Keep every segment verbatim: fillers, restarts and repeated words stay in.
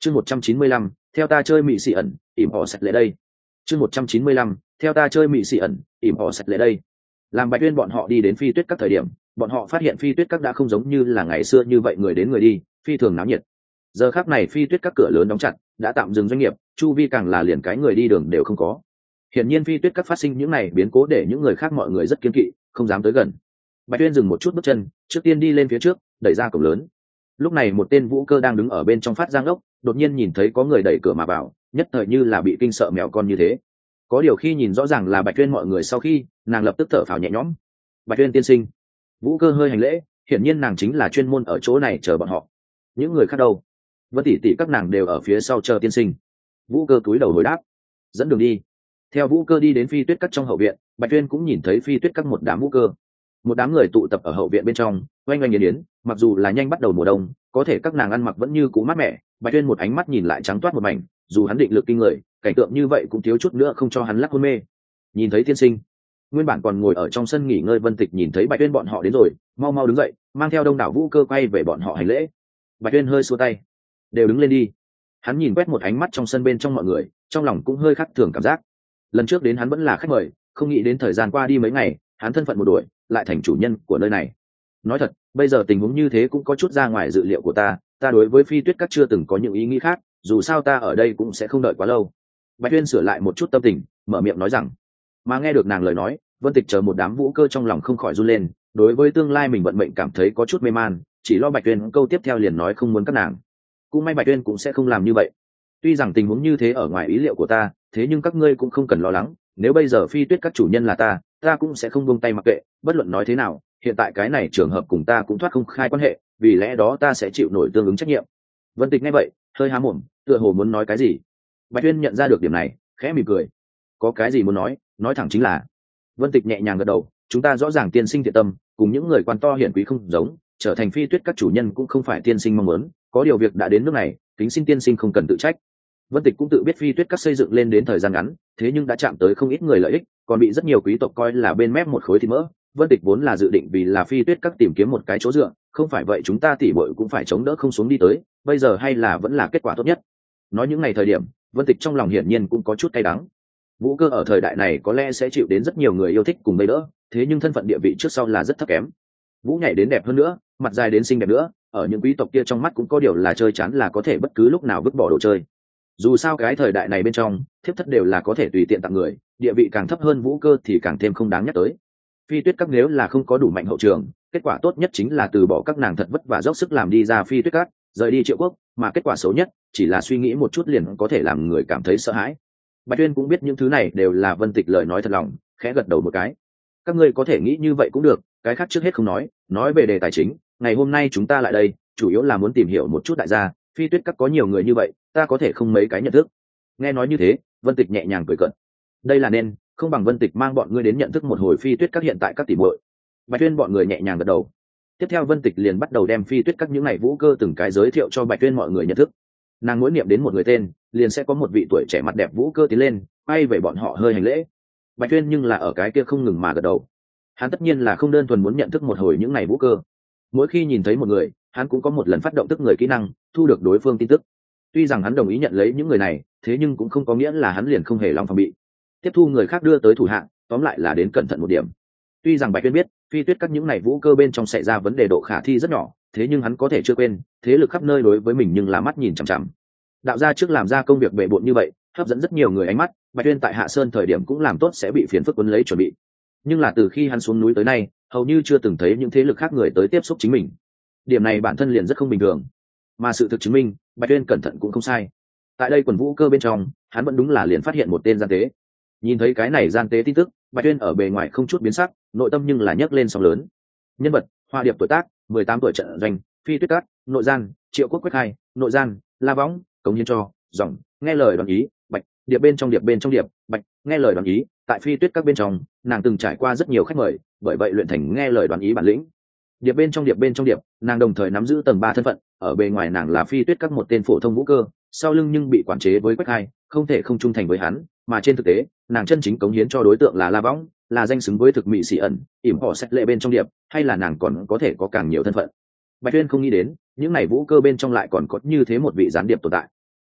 chương một trăm chín mươi lăm theo ta chơi mị xị ẩn ỉm họ sạch lệ đây chương một trăm chín mươi lăm theo ta chơi mị xị ẩn ỉm họ sạch lệ đây. Làm Bạch Uyên bọn họ đi đến Phi Tuyết các thời điểm, bọn họ phát hiện Phi Tuyết các đã không giống như là ngày xưa như vậy người đến người đi, phi thường náo nhiệt. Giờ khắc này Phi Tuyết các cửa lớn đóng chặt, đã tạm dừng doanh nghiệp, chu vi càng là liền cái người đi đường đều không có. Hiển nhiên Phi Tuyết các phát sinh những này biến cố để những người khác mọi người rất kiêng kỵ, không dám tới gần. Bạch Uyên dừng một chút bước chân, trước tiên đi lên phía trước, đẩy ra cổng lớn. Lúc này một tên vũ cơ đang đứng ở bên trong phát giang ốc, đột nhiên nhìn thấy có người đẩy cửa mà vào, nhất thời như là bị kinh sợ mèo con như thế. Có điều khi nhìn rõ ràng là Bạch Uyên mọi người sau khi, nàng lập tức thở phào nhẹ nhõm. Bạch Uyên tiên sinh. Vũ cơ hơi hành lễ, hiển nhiên nàng chính là chuyên môn ở chỗ này chờ bọn họ. Những người khác đâu? Vân tỷ tỷ các nàng đều ở phía sau chờ tiên sinh. Vũ cơ cúi đầu hồi đáp. Dẫn đường đi. Theo Vũ cơ đi đến Phi Tuyết các trong hậu viện, Bạch Uyên cũng nhìn thấy Phi Tuyết các một đám vũ cơ. Một đám người tụ tập ở hậu viện bên trong, oanh oanh yến yến, mặc dù là nhanh bắt đầu mùa đông, có thể các nàng ăn mặc vẫn như cũ mát mẻ. Bạch Uyên một ánh mắt nhìn lại trắng toát một mảnh, dù hắn định lực kinh người, cảnh tượng như vậy cũng thiếu chút nữa không cho hắn lắc hôn mê. Nhìn thấy tiên sinh, nguyên bản còn ngồi ở trong sân nghỉ ngơi Vân Tịch nhìn thấy Bạch Uyên bọn họ đến rồi, mau mau đứng dậy, mang theo đông đảo vũ cơ quay về bọn họ hành lễ. Bạch Uyên hơi xua tay, đều đứng lên đi. Hắn nhìn quét một ánh mắt trong sân bên trong mọi người, trong lòng cũng hơi khác thường cảm giác. Lần trước đến hắn vẫn là khách mời, không nghĩ đến thời gian qua đi mấy ngày, hắn thân phận một đuổi, lại thành chủ nhân của nơi này. Nói thật, bây giờ tình huống như thế cũng có chút ra ngoài dự liệu của ta, ta đối với Phi Tuyết các chưa từng có những ý nghĩ khác, dù sao ta ở đây cũng sẽ không đợi quá lâu. Bạch Uyên sửa lại một chút tâm tình, mở miệng nói rằng. Mà nghe được nàng lời nói, Vân Tịch chờ một đám vũ cơ trong lòng không khỏi run lên, đối với tương lai mình vận mệnh cảm thấy có chút mê man, chỉ lo Bạch Uyên câu tiếp theo liền nói không muốn các nàng. Cũng may Bạch Uyên cũng sẽ không làm như vậy. Tuy rằng tình huống như thế ở ngoài ý liệu của ta, thế nhưng các ngươi cũng không cần lo lắng, nếu bây giờ Phi Tuyết các chủ nhân là ta, ta cũng sẽ không buông tay mặc kệ, bất luận nói thế nào, hiện tại cái này trường hợp cùng ta cũng thoát không khai quan hệ, vì lẽ đó ta sẽ chịu nổi tương ứng trách nhiệm. Vân Tịch nghe vậy, hơi há mồm, tựa hồ muốn nói cái gì. Bạch Uyên nhận ra được điểm này, khẽ mỉm cười. Có cái gì muốn nói, nói thẳng chính là. Vân Tịch nhẹ nhàng gật đầu, chúng ta rõ ràng tiên sinh thiện tâm, cùng những người quan to hiển quý không giống, trở thành Phi Tuyết các chủ nhân cũng không phải tiên sinh mong muốn, có điều việc đã đến nước này, kính xin tiên sinh không cần tự trách. Vân Tịch cũng tự biết Phi Tuyết các xây dựng lên đến thời gian ngắn, thế nhưng đã chạm tới không ít người lợi ích, còn bị rất nhiều quý tộc coi là bên mép một khối thịt mỡ. Vân Tịch vốn là dự định vì là Phi Tuyết các tìm kiếm một cái chỗ dựa, không phải vậy chúng ta tỉ muội cũng phải chống đỡ không xuống đi tới, bây giờ hay là vẫn là kết quả tốt nhất. Nói những ngày thời điểm, Vân Tịch trong lòng hiển nhiên cũng có chút cay đắng. Vũ cơ ở thời đại này có lẽ sẽ chịu đến rất nhiều người yêu thích cùng bấy đỡ, thế nhưng thân phận địa vị trước sau là rất thấp kém. Vũ nhảy đến đẹp hơn nữa, mặt dài đến xinh đẹp nữa, ở những quý tộc kia trong mắt cũng có điều là chơi chán là có thể bất cứ lúc nào vứt bỏ đồ chơi. Dù sao cái thời đại này bên trong, thiếp thất đều là có thể tùy tiện tặng người, địa vị càng thấp hơn vũ cơ thì càng thêm không đáng nhắc tới. Phi Tuyết các nếu là không có đủ mạnh hậu trường, kết quả tốt nhất chính là từ bỏ các nàng thật vất vả dốc sức làm đi ra Phi Tuyết các, rời đi Triệu Quốc, mà kết quả xấu nhất chỉ là suy nghĩ một chút liền có thể làm người cảm thấy sợ hãi. Bạch Tuyên cũng biết những thứ này đều là Vân Tịch lời nói thật lòng, khẽ gật đầu một cái. Các ngươi có thể nghĩ như vậy cũng được, cái khác trước hết không nói, nói về đề tài chính, ngày hôm nay chúng ta lại đây, chủ yếu là muốn tìm hiểu một chút đại gia, Phi Tuyết các có nhiều người như vậy, ta có thể không mấy cái nhận thức. Nghe nói như thế, Vân Tịch nhẹ nhàng cười cợt. Đây là nên, không bằng Vân Tịch mang bọn ngươi đến nhận thức một hồi Phi Tuyết các hiện tại các tỷ muội. Bạch Tuyên bọn người nhẹ nhàng gật đầu. Tiếp theo Vân Tịch liền bắt đầu đem Phi Tuyết các những ngày vũ cơ từng cái giới thiệu cho Bạch Tuyên mọi người nhận thức. Nàng mỗi niệm đến một người tên, liền sẽ có một vị tuổi trẻ mặt đẹp vũ cơ tiến lên, quay về bọn họ hơi hành lễ. Bạch Tuyên nhưng là ở cái kia không ngừng mà gật đầu. Hắn tất nhiên là không đơn thuần muốn nhận thức một hồi những ngày vũ cơ. Mỗi khi nhìn thấy một người, hắn cũng có một lần phát động tức người kỹ năng, thu được đối phương tin tức. Tuy rằng hắn đồng ý nhận lấy những người này, thế nhưng cũng không có nghĩa là hắn liền không hề lòng phòng bị. Tiếp thu người khác đưa tới thủ hạng, tóm lại là đến cẩn thận một điểm. Tuy rằng Bạch Tuyên biết, Phi Tuyết các những này vũ cơ bên trong xảy ra vấn đề độ khả thi rất nhỏ, thế nhưng hắn có thể chưa quên, thế lực khắp nơi đối với mình nhưng là mắt nhìn chằm chằm. Đạo gia trước làm ra công việc bệ bội như vậy, hấp dẫn rất nhiều người ánh mắt, Bạch Tuyên tại Hạ Sơn thời điểm cũng làm tốt sẽ bị phiền phức quấn lấy chuẩn bị. Nhưng là từ khi hắn xuống núi tới nay, hầu như chưa từng thấy những thế lực khác người tới tiếp xúc chính mình. Điểm này bản thân liền rất không bình thường, mà sự thực chứng minh, Bạch Tuyên cẩn thận cũng không sai. Tại đây quần vũ cơ bên trong, hắn vẫn đúng là liền phát hiện một tên gian tế. Nhìn thấy cái này gian tế tin tức, Bạch Tuyên ở bề ngoài không chút biến sắc, nội tâm nhưng là nhấc lên sóng lớn. Nhân vật: Hoa Điệp tuổi tác, mười tám tuổi trận doanh, Phi Tuyết các, nội gian, Triệu Quốc Quách Hai, nội gian, La Võng, cống hiến cho, dòng, nghe lời đoàn ý, Bạch, điệp bên trong điệp bên trong điệp, Bạch, nghe lời đoàn ý, tại Phi Tuyết các bên trong, nàng từng trải qua rất nhiều khách mời, bởi vậy luyện thành nghe lời đoàn ý bản lĩnh. Điệp bên trong điệp bên trong điệp, nàng đồng thời nắm giữ tầng ba thân phận, ở bề ngoài nàng là Phi Tuyết các một tên phổ thông vũ cơ, sau lưng nhưng bị quản chế với Quách Hai, không thể không trung thành với hắn, mà trên thực tế, nàng chân chính cống hiến cho đối tượng là La Võng, là danh xứng với thực mị sĩ ẩn, ỉm họ sách lệ bên trong điệp, hay là nàng còn có thể có càng nhiều thân phận. Bạch Tuyên không nghĩ đến, những này vũ cơ bên trong lại còn có như thế một vị gián điệp tồn tại.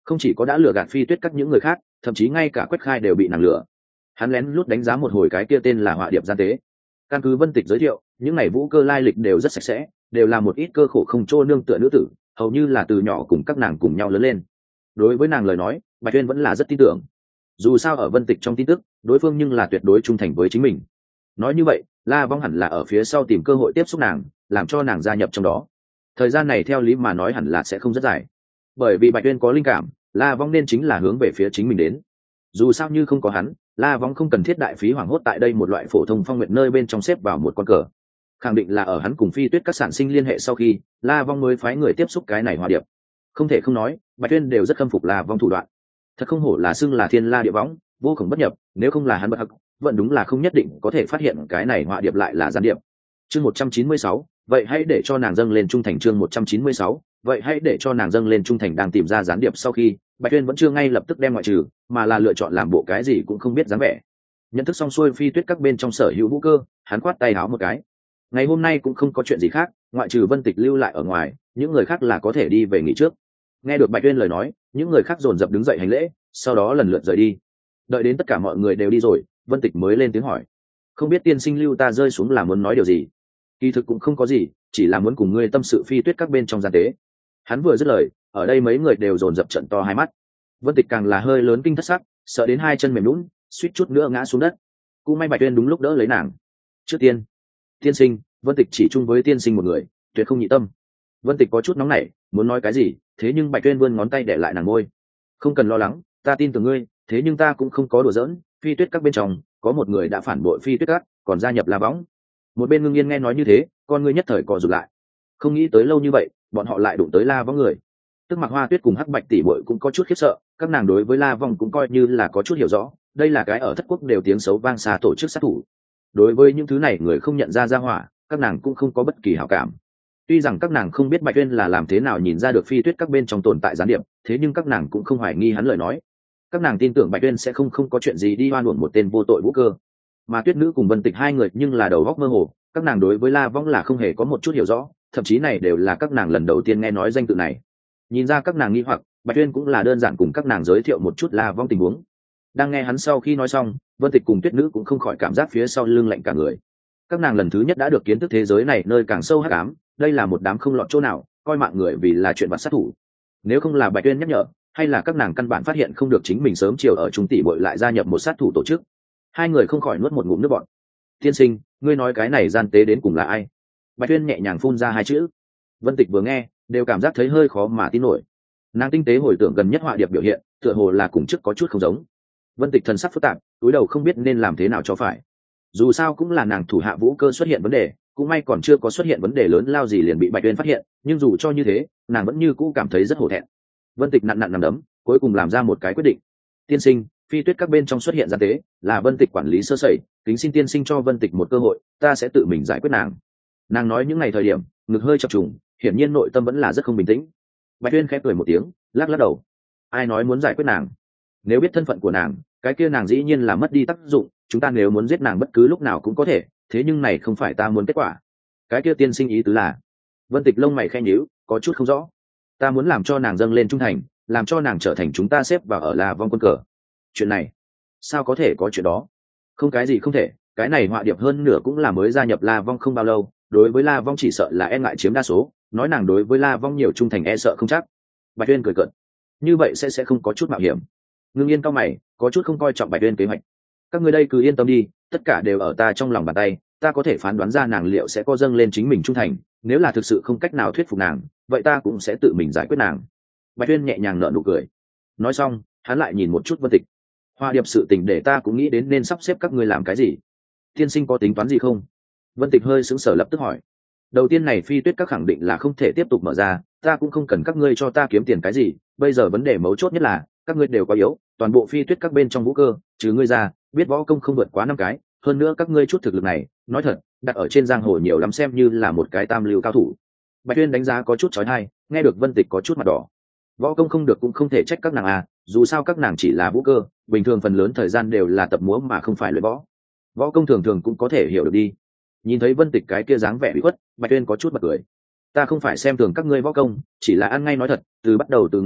không chỉ có đã lừa gạt phi tuyết các những người khác, thậm chí ngay cả Quách Khai đều bị nàng lừa. Hắn lén lút đánh giá một hồi cái kia tên là họa điệp gian tế. Căn cứ Vân Tịch giới thiệu, những này vũ cơ lai lịch đều rất sạch sẽ, đều là một ít cơ khổ không trô nương tựa nữ tử, hầu như là từ nhỏ cùng các nàng cùng nhau lớn lên. Đối với nàng lời nói, Bạch Tuyên vẫn là rất tin tưởng. Dù sao ở Vân Tịch trong tin tức, đối phương nhưng là tuyệt đối trung thành với chính mình. Nói như vậy, La Vong hẳn là ở phía sau tìm cơ hội tiếp xúc nàng, làm cho nàng gia nhập trong đó. Thời gian này theo lý mà nói hẳn là sẽ không rất dài, bởi vì Bạch Tuyên có linh cảm, La Vong nên chính là hướng về phía chính mình đến. Dù sao như không có hắn, La Vong không cần thiết đại phí hoảng hốt tại đây một loại phổ thông phong nguyện nơi bên trong xếp vào một con cờ. Khẳng định là ở hắn cùng Phi Tuyết các sản sinh liên hệ sau khi, La Vong mới phái người tiếp xúc cái này hòa điệp. Không thể không nói, Bạch Tuyên đều rất khâm phục La Vong thủ đoạn. Thật không hổ là xưng là thiên la địa võng, vô cùng bất nhập, nếu không là hắn bất hắc, vẫn đúng là không nhất định có thể phát hiện cái này họa điệp lại là gián điệp. Chương một trăm chín mươi sáu, vậy hãy để cho nàng dâng lên trung thành. Chương một trăm chín mươi sáu, vậy hãy để cho nàng dâng lên trung thành. Đang tìm ra gián điệp sau khi, Bạch Tuyên vẫn chưa ngay lập tức đem ngoại trừ, mà là lựa chọn làm bộ cái gì cũng không biết dáng vẻ. Nhận thức xong xuôi Phi Tuyết các bên trong sở hữu vũ cơ, hắn quát tay háo một cái. Ngày hôm nay cũng không có chuyện gì khác, ngoại trừ Vân Tịch lưu lại ở ngoài, những người khác là có thể đi về nghỉ trước. Nghe được Bạch Tuyên lời nói, những người khác dồn dập đứng dậy hành lễ, sau đó lần lượt rời đi. Đợi đến tất cả mọi người đều đi rồi, Vân Tịch mới lên tiếng hỏi: không biết tiên sinh lưu ta rơi xuống là muốn nói điều gì? Kỳ thực cũng không có gì, chỉ là muốn cùng ngươi tâm sự Phi Tuyết các bên trong gian tế. Hắn vừa dứt lời, ở đây mấy người đều dồn dập trận to hai mắt. Vân Tịch càng là hơi lớn kinh thất sắc, sợ đến hai chân mềm lún, suýt chút nữa ngã xuống đất. Cũng may Bạch Tuyên đúng lúc đỡ lấy nàng. Trước tiên, tiên sinh, Vân Tịch chỉ chung với tiên sinh một người, tuyệt không nhị tâm. Vân Tịch có chút nóng nảy, muốn nói cái gì, thế nhưng Bạch Tuyên vươn ngón tay để lại nàng môi. Không cần lo lắng, ta tin tưởng ngươi, thế nhưng ta cũng không có đùa giỡn. Phi Tuyết các bên trong có một người đã phản bội Phi Tuyết các, còn gia nhập La Võng. Một bên Ngưng Yên nghe nói như thế, con ngươi nhất thời co rụt lại. Không nghĩ tới lâu như vậy, bọn họ lại đụng tới La Võng người. Tức Mặc Hoa Tuyết cùng Hắc Bạch tỷ muội cũng có chút khiếp sợ, các nàng đối với La Võng cũng coi như là có chút hiểu rõ, đây là cái ở thất quốc đều tiếng xấu vang xa tổ chức sát thủ. Đối với những thứ này người không nhận ra ra hỏa, các nàng cũng không có bất kỳ hảo cảm. Tuy rằng các nàng không biết Bạch Tuyên là làm thế nào nhìn ra được Phi Tuyết các bên trong tồn tại gián điệp, thế nhưng các nàng cũng không hoài nghi hắn lời nói. Các nàng tin tưởng Bạch Tuyên sẽ không không có chuyện gì đi oan uổng một tên vô tội vũ cơ. Mà Tuyết Nữ cùng Vân Tịch hai người nhưng là đầu óc mơ hồ, các nàng đối với La Võng là không hề có một chút hiểu rõ, thậm chí này đều là các nàng lần đầu tiên nghe nói danh tự này. Nhìn ra các nàng nghi hoặc, Bạch Tuyên cũng là đơn giản cùng các nàng giới thiệu một chút La Võng tình huống. Đang nghe hắn sau khi nói xong, Vân Tịch cùng Tuyết Nữ cũng không khỏi cảm giác phía sau lưng lạnh cả người. Các nàng lần thứ nhất đã được kiến thức thế giới này nơi càng sâu hắc ám, đây là một đám không lọt chỗ nào, coi mạng người vì là chuyện vặt sát thủ. Nếu không là Bạch Tuyên nhắc nhở, hay là các nàng căn bản phát hiện không được chính mình sớm chiều ở trung tỷ bội lại gia nhập một sát thủ tổ chức. Hai người không khỏi nuốt một ngụm nước bọt. Tiên sinh, ngươi nói cái này gian tế đến cùng là ai? Bạch Tuyên nhẹ nhàng phun ra hai chữ. Vân Tịch vừa nghe, đều cảm giác thấy hơi khó mà tin nổi. Nàng tinh tế hồi tưởng gần nhất họa điệp biểu hiện, tựa hồ là cùng trước có chút không giống. Vân Tịch thần sắc phức tạp, túi đầu không biết nên làm thế nào cho phải. Dù sao cũng là nàng thủ hạ vũ cơ xuất hiện vấn đề, cũng may còn chưa có xuất hiện vấn đề lớn lao gì liền bị Bạch Tuyên phát hiện, nhưng dù cho như thế, nàng vẫn như cũ cảm thấy rất hổ thẹn. Vân Tịch nặn nặn nằm đấm, cuối cùng làm ra một cái quyết định. Tiên sinh, Phi Tuyết các bên trong xuất hiện gian tế, là Vân Tịch quản lý sơ sẩy, kính xin tiên sinh cho Vân Tịch một cơ hội, ta sẽ tự mình giải quyết nàng. Nàng nói những ngày thời điểm, ngực hơi chập trùng, hiển nhiên nội tâm vẫn là rất không bình tĩnh. Bạch Tuyên khẽ cười một tiếng, lắc lắc đầu. Ai nói muốn giải quyết nàng? Nếu biết thân phận của nàng, cái kia nàng dĩ nhiên là mất đi tác dụng, chúng ta nếu muốn giết nàng bất cứ lúc nào cũng có thể, thế nhưng này không phải ta muốn kết quả. Cái kia tiên sinh ý tứ là? Vân Tịch lông mày khẽ nhíu, có chút không rõ. Ta muốn làm cho nàng dâng lên trung thành, làm cho nàng trở thành chúng ta xếp vào ở La Vong quân cờ. Chuyện này, sao có thể có chuyện đó? Không cái gì không thể, cái này họa điệp hơn nửa cũng là mới gia nhập La Vong không bao lâu, đối với La Vong chỉ sợ là e ngại chiếm đa số, nói nàng đối với La Vong nhiều trung thành e sợ không chắc. Bạch Tuyên cười cợt. Như vậy sẽ sẽ không có chút mạo hiểm. Ngưng Yên cao mày, có chút không coi trọng Bạch Tuyên kế hoạch. Các ngươi đây cứ yên tâm đi, tất cả đều ở ta trong lòng bàn tay, ta có thể phán đoán ra nàng liệu sẽ có dâng lên chính mình trung thành, nếu là thực sự không cách nào thuyết phục nàng, vậy ta cũng sẽ tự mình giải quyết nàng. Bạch Tuyên nhẹ nhàng nở nụ cười. Nói xong, hắn lại nhìn một chút Vân Tịch. Hoa điệp sự tình để ta cũng nghĩ đến nên sắp xếp các ngươi làm cái gì. Tiên sinh có tính toán gì không? Vân Tịch hơi sững sờ lập tức hỏi. Đầu tiên này Phi Tuyết các khẳng định là không thể tiếp tục mở ra, ta cũng không cần các ngươi cho ta kiếm tiền cái gì, bây giờ vấn đề mấu chốt nhất là các ngươi đều quá yếu, toàn bộ Phi Tuyết các bên trong vũ cơ, trừ ngươi ra, biết võ công không vượt quá năm cái, hơn nữa các ngươi chút thực lực này, nói thật, đặt ở trên giang hồ nhiều lắm xem như là một cái tam lưu cao thủ. Bạch Tuyên đánh giá có chút chói tai, nghe được Vân Tịch có chút mặt đỏ. Võ công không được cũng không thể trách các nàng à, dù sao các nàng chỉ là vũ cơ, bình thường phần lớn thời gian đều là tập múa mà không phải luyện võ. Võ công thường thường cũng có thể hiểu được đi. Nhìn thấy Vân Tịch cái kia dáng vẻ bị khuất, Bạch Tuyên có chút bật cười. Ta không phải xem thường các ngươi võ công, chỉ là ăn ngay nói thật, từ bắt đầu từ ngày mai,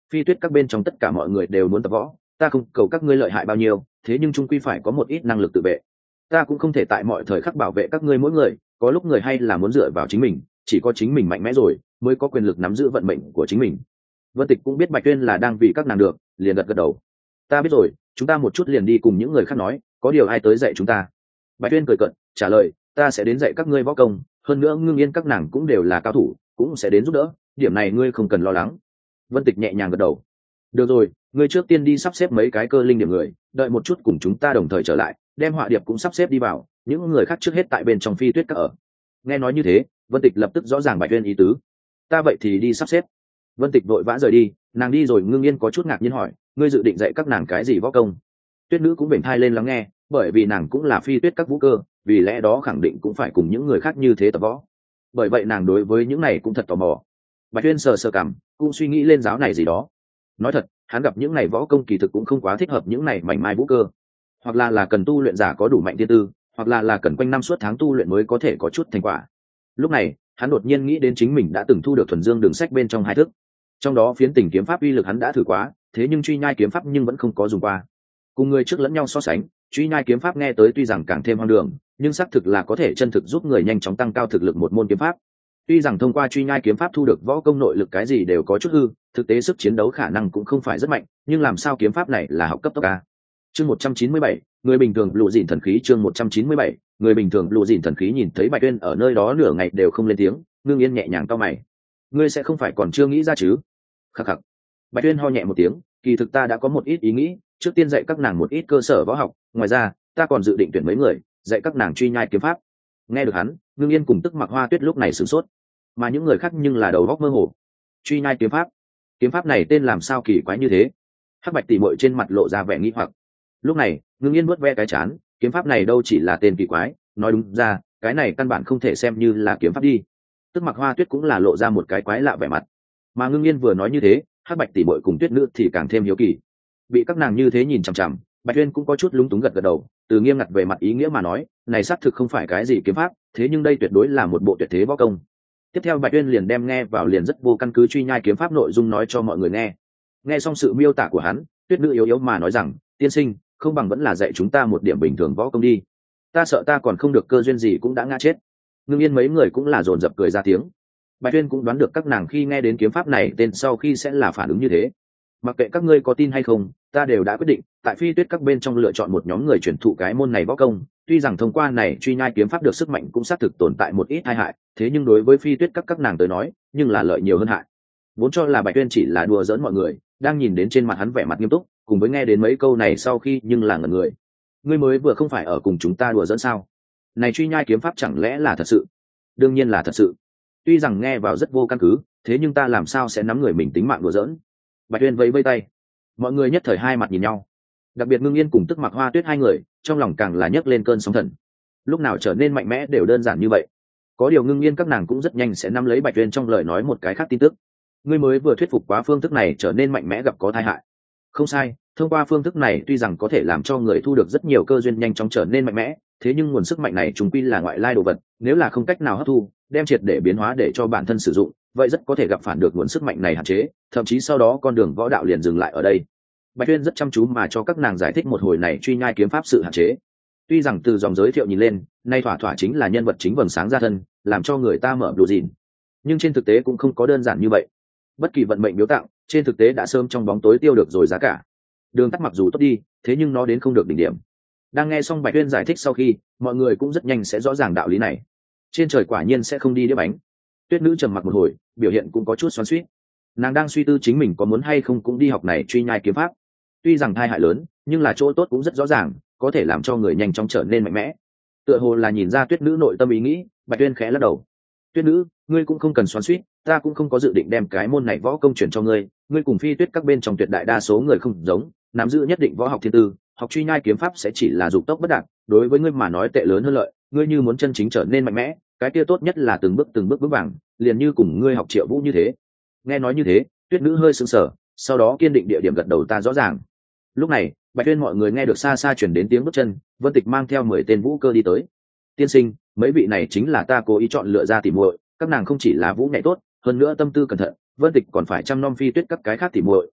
phi tuyết các bên trong tất cả mọi người đều muốn tập võ, ta không cầu các ngươi lợi hại bao nhiêu, thế nhưng chung quy phải có một ít năng lực tự vệ. Ta cũng không thể tại mọi thời khắc bảo vệ các ngươi mỗi người, có lúc người hay là muốn dựa vào chính mình, chỉ có chính mình mạnh mẽ rồi mới có quyền lực nắm giữ vận mệnh của chính mình. Vân Tịch cũng biết Bạch Tuyên là đang vì các nàng được, liền gật gật đầu. Ta biết rồi, chúng ta một chút liền đi cùng những người khác nói, có điều ai tới dạy chúng ta. Bạch Tuyên cười cợt trả lời, ta sẽ đến dạy các ngươi võ công, hơn nữa Ngưng Yên các nàng cũng đều là cao thủ, cũng sẽ đến giúp đỡ, điểm này ngươi không cần lo lắng. Vân Tịch nhẹ nhàng gật đầu. Được rồi, ngươi trước tiên đi sắp xếp mấy cái cơ linh điểm người, đợi một chút cùng chúng ta đồng thời trở lại, đem họa điệp cũng sắp xếp đi vào, những người khác trước hết tại bên trong phi tuyết các ở. Nghe nói như thế, Vân Tịch lập tức rõ ràng Bạch Tuyên ý tứ. Ta vậy thì đi sắp xếp. Vân Tịch vội vã rời đi, nàng đi rồi Ngưng Yên có chút ngạc nhiên hỏi, ngươi dự định dạy các nàng cái gì võ công? Tuyết nữ cũng vểnh thai lên lắng nghe, bởi vì nàng cũng là phi tuyết các vũ cơ, vì lẽ đó khẳng định cũng phải cùng những người khác như thế tập võ. Bởi vậy nàng đối với những này cũng thật tò mò. Bạch Tuyên sờ sờ cằm, cũng suy nghĩ lên giáo này gì đó. Nói thật, hắn gặp những này võ công kỳ thực cũng không quá thích hợp những này mảnh mai vũ cơ, hoặc là là cần tu luyện giả có đủ mạnh thiên tư, hoặc là là cần quanh năm suốt tháng tu luyện mới có thể có chút thành quả. Lúc này, hắn đột nhiên nghĩ đến chính mình đã từng thu được thuần dương đường sách bên trong hai thức, trong đó phiến tình kiếm pháp uy lực hắn đã thử quá, thế nhưng truy nhai kiếm pháp nhưng vẫn không có dùng qua. Cùng người trước lẫn nhau so sánh, truy nhai kiếm pháp nghe tới tuy rằng càng thêm hoang đường, nhưng xác thực là có thể chân thực giúp người nhanh chóng tăng cao thực lực một môn kiếm pháp. Tuy rằng thông qua truy nhai kiếm pháp thu được võ công nội lực cái gì đều có chút hư, thực tế sức chiến đấu khả năng cũng không phải rất mạnh, nhưng làm sao kiếm pháp này là học cấp tốc a. Chương một trăm chín mươi bảy, người bình thường lụ dỉn thần khí. Chương một trăm chín mươi bảy, người bình thường lụ dỉn thần khí. Nhìn thấy Bạch Tuyên ở nơi đó nửa ngày đều không lên tiếng, Ngưng Yên nhẹ nhàng cau mày. Ngươi sẽ không phải còn chưa nghĩ ra chứ? Khắc khắc. Bạch Tuyên ho nhẹ một tiếng, kỳ thực ta đã có một ít ý nghĩ, trước tiên dạy các nàng một ít cơ sở võ học, ngoài ra, ta còn dự định tuyển mấy người, dạy các nàng truy nhai kiếm pháp. Nghe được hắn, Ngưng Yên cùng Tức Mặc Hoa Tuyết lúc này sửng sốt, mà những người khác nhưng là đầu óc mơ hồ. Truy nhai kiếm pháp? Kiếm pháp này tên làm sao kỳ quái như thế? Hắc Bạch tỷ muội trên mặt lộ ra vẻ nghi hoặc. Lúc này, Ngưng Yên vuốt ve cái chán, kiếm pháp này đâu chỉ là tên kỳ quái, nói đúng ra, cái này căn bản không thể xem như là kiếm pháp đi. Tức Mặc Hoa Tuyết cũng là lộ ra một cái quái lạ vẻ mặt. Mà Ngưng Yên vừa nói như thế, Hắc Bạch tỷ muội cùng Tuyết nữ thì càng thêm hiếu kỳ. Bị các nàng như thế nhìn chằm chằm, Bạch Tuyên cũng có chút lúng túng gật gật đầu, từ nghiêm ngặt về mặt ý nghĩa mà nói, này xác thực không phải cái gì kiếm pháp, thế nhưng đây tuyệt đối là một bộ tuyệt thế võ công. Tiếp theo Bạch Tuyên liền đem nghe vào liền rất vô căn cứ truy nhai kiếm pháp nội dung nói cho mọi người nghe. Nghe xong sự miêu tả của hắn, Tuyết nữ yếu yếu mà nói rằng, tiên sinh, không bằng vẫn là dạy chúng ta một điểm bình thường võ công đi. Ta sợ ta còn không được cơ duyên gì cũng đã ngã chết. Ngưng Yên mấy người cũng là dồn dập cười ra tiếng. Bạch Tuyên cũng đoán được các nàng khi nghe đến kiếm pháp này tên sau khi sẽ là phản ứng như thế. Mặc kệ các ngươi có tin hay không, ta đều đã quyết định tại phi tuyết các bên trong lựa chọn một nhóm người truyền thụ cái môn này võ công. Tuy rằng thông qua này truy nhai kiếm pháp được sức mạnh cũng xác thực tồn tại một ít tai hại, thế nhưng đối với phi tuyết các các nàng tới nói, nhưng là lợi nhiều hơn hại. Vốn cho là Bạch Tuyên chỉ là đùa giỡn mọi người, đang nhìn đến trên mặt hắn vẻ mặt nghiêm túc, cùng với nghe đến mấy câu này sau khi nhưng là ngẩn người. Ngươi mới vừa không phải ở cùng chúng ta đùa giỡn sao? Này truy nhai kiếm pháp chẳng lẽ là thật sự? Đương nhiên là thật sự. Tuy rằng nghe vào rất vô căn cứ, thế nhưng ta làm sao sẽ nắm người mình tính mạng đùa giỡn? Bạch Tuyên vẫy vẫy tay. Mọi người nhất thời hai mặt nhìn nhau. Đặc biệt Ngưng Yên cùng Tức Mặc Hoa Tuyết hai người, trong lòng càng là nhấc lên cơn sóng thần. Lúc nào trở nên mạnh mẽ đều đơn giản như vậy. Có điều Ngưng Yên các nàng cũng rất nhanh sẽ nắm lấy Bạch Tuyên trong lời nói một cái khác tin tức. Ngươi mới vừa thuyết phục quá phương thức này trở nên mạnh mẽ gặp có tai hại. Không sai, thông qua phương thức này tuy rằng có thể làm cho người thu được rất nhiều cơ duyên nhanh chóng trở nên mạnh mẽ, thế nhưng nguồn sức mạnh này trùng quy là ngoại lai đồ vật, nếu là không cách nào hấp thu, đem triệt để biến hóa để cho bản thân sử dụng, vậy rất có thể gặp phản được nguồn sức mạnh này hạn chế, thậm chí sau đó con đường võ đạo liền dừng lại ở đây. Bạch Tuyên rất chăm chú mà cho các nàng giải thích một hồi này truy nhai kiếm pháp sự hạn chế. Tuy rằng từ dòng giới thiệu nhìn lên, nay thỏa thỏa chính là nhân vật chính vầng sáng ra thân, làm cho người ta mở blue jean. Nhưng trên thực tế cũng không có đơn giản như vậy. Bất kỳ vận mệnh biếu tặng, trên thực tế đã sớm trong bóng tối tiêu được rồi giá cả. Đường tắt mặc dù tốt đi, thế nhưng nó đến không được đỉnh điểm. Đang nghe xong Bạch Tuyên giải thích sau khi, mọi người cũng rất nhanh sẽ rõ ràng đạo lý này. Trên trời quả nhiên sẽ không đi đĩa bánh. Tuyết nữ trầm mặc một hồi, biểu hiện cũng có chút xoắn xuýt. Nàng đang suy tư chính mình có muốn hay không cũng đi học này truy nhai kiếm pháp. Tuy rằng tai hại lớn, nhưng là chỗ tốt cũng rất rõ ràng, có thể làm cho người nhanh chóng trở nên mạnh mẽ. Tựa hồ là nhìn ra Tuyết nữ nội tâm ý nghĩ, Bạch Tuyên khẽ lắc đầu. Tuyết nữ, ngươi cũng không cần xoắn xuýt, ta cũng không có dự định đem cái môn này võ công truyền cho ngươi. Ngươi cùng phi tuyết các bên trong tuyệt đại đa số người không giống, nắm giữ nhất định võ học thiên tư, học truy nhai kiếm pháp sẽ chỉ là dục tốc bất đạt, đối với ngươi mà nói tệ lớn hơn lợi. Ngươi như muốn chân chính trở nên mạnh mẽ, cái kia tốt nhất là từng bước từng bước vững vàng, liền như cùng ngươi học Triệu Vũ như thế. Nghe nói như thế, Tuyết nữ hơi sững sờ, sau đó kiên định địa điểm gật đầu ta rõ ràng. Lúc này, Bạch Tuyên mọi người nghe được xa xa chuyển đến tiếng bước chân, Vân Tịch mang theo mười tên vũ cơ đi tới. Tiên sinh, mấy vị này chính là ta cố ý chọn lựa ra tỉ muội, các nàng không chỉ là vũ nhạy tốt, hơn nữa tâm tư cẩn thận, Vân Tịch còn phải chăm nom phi tuyết các cái khác tỉ muội,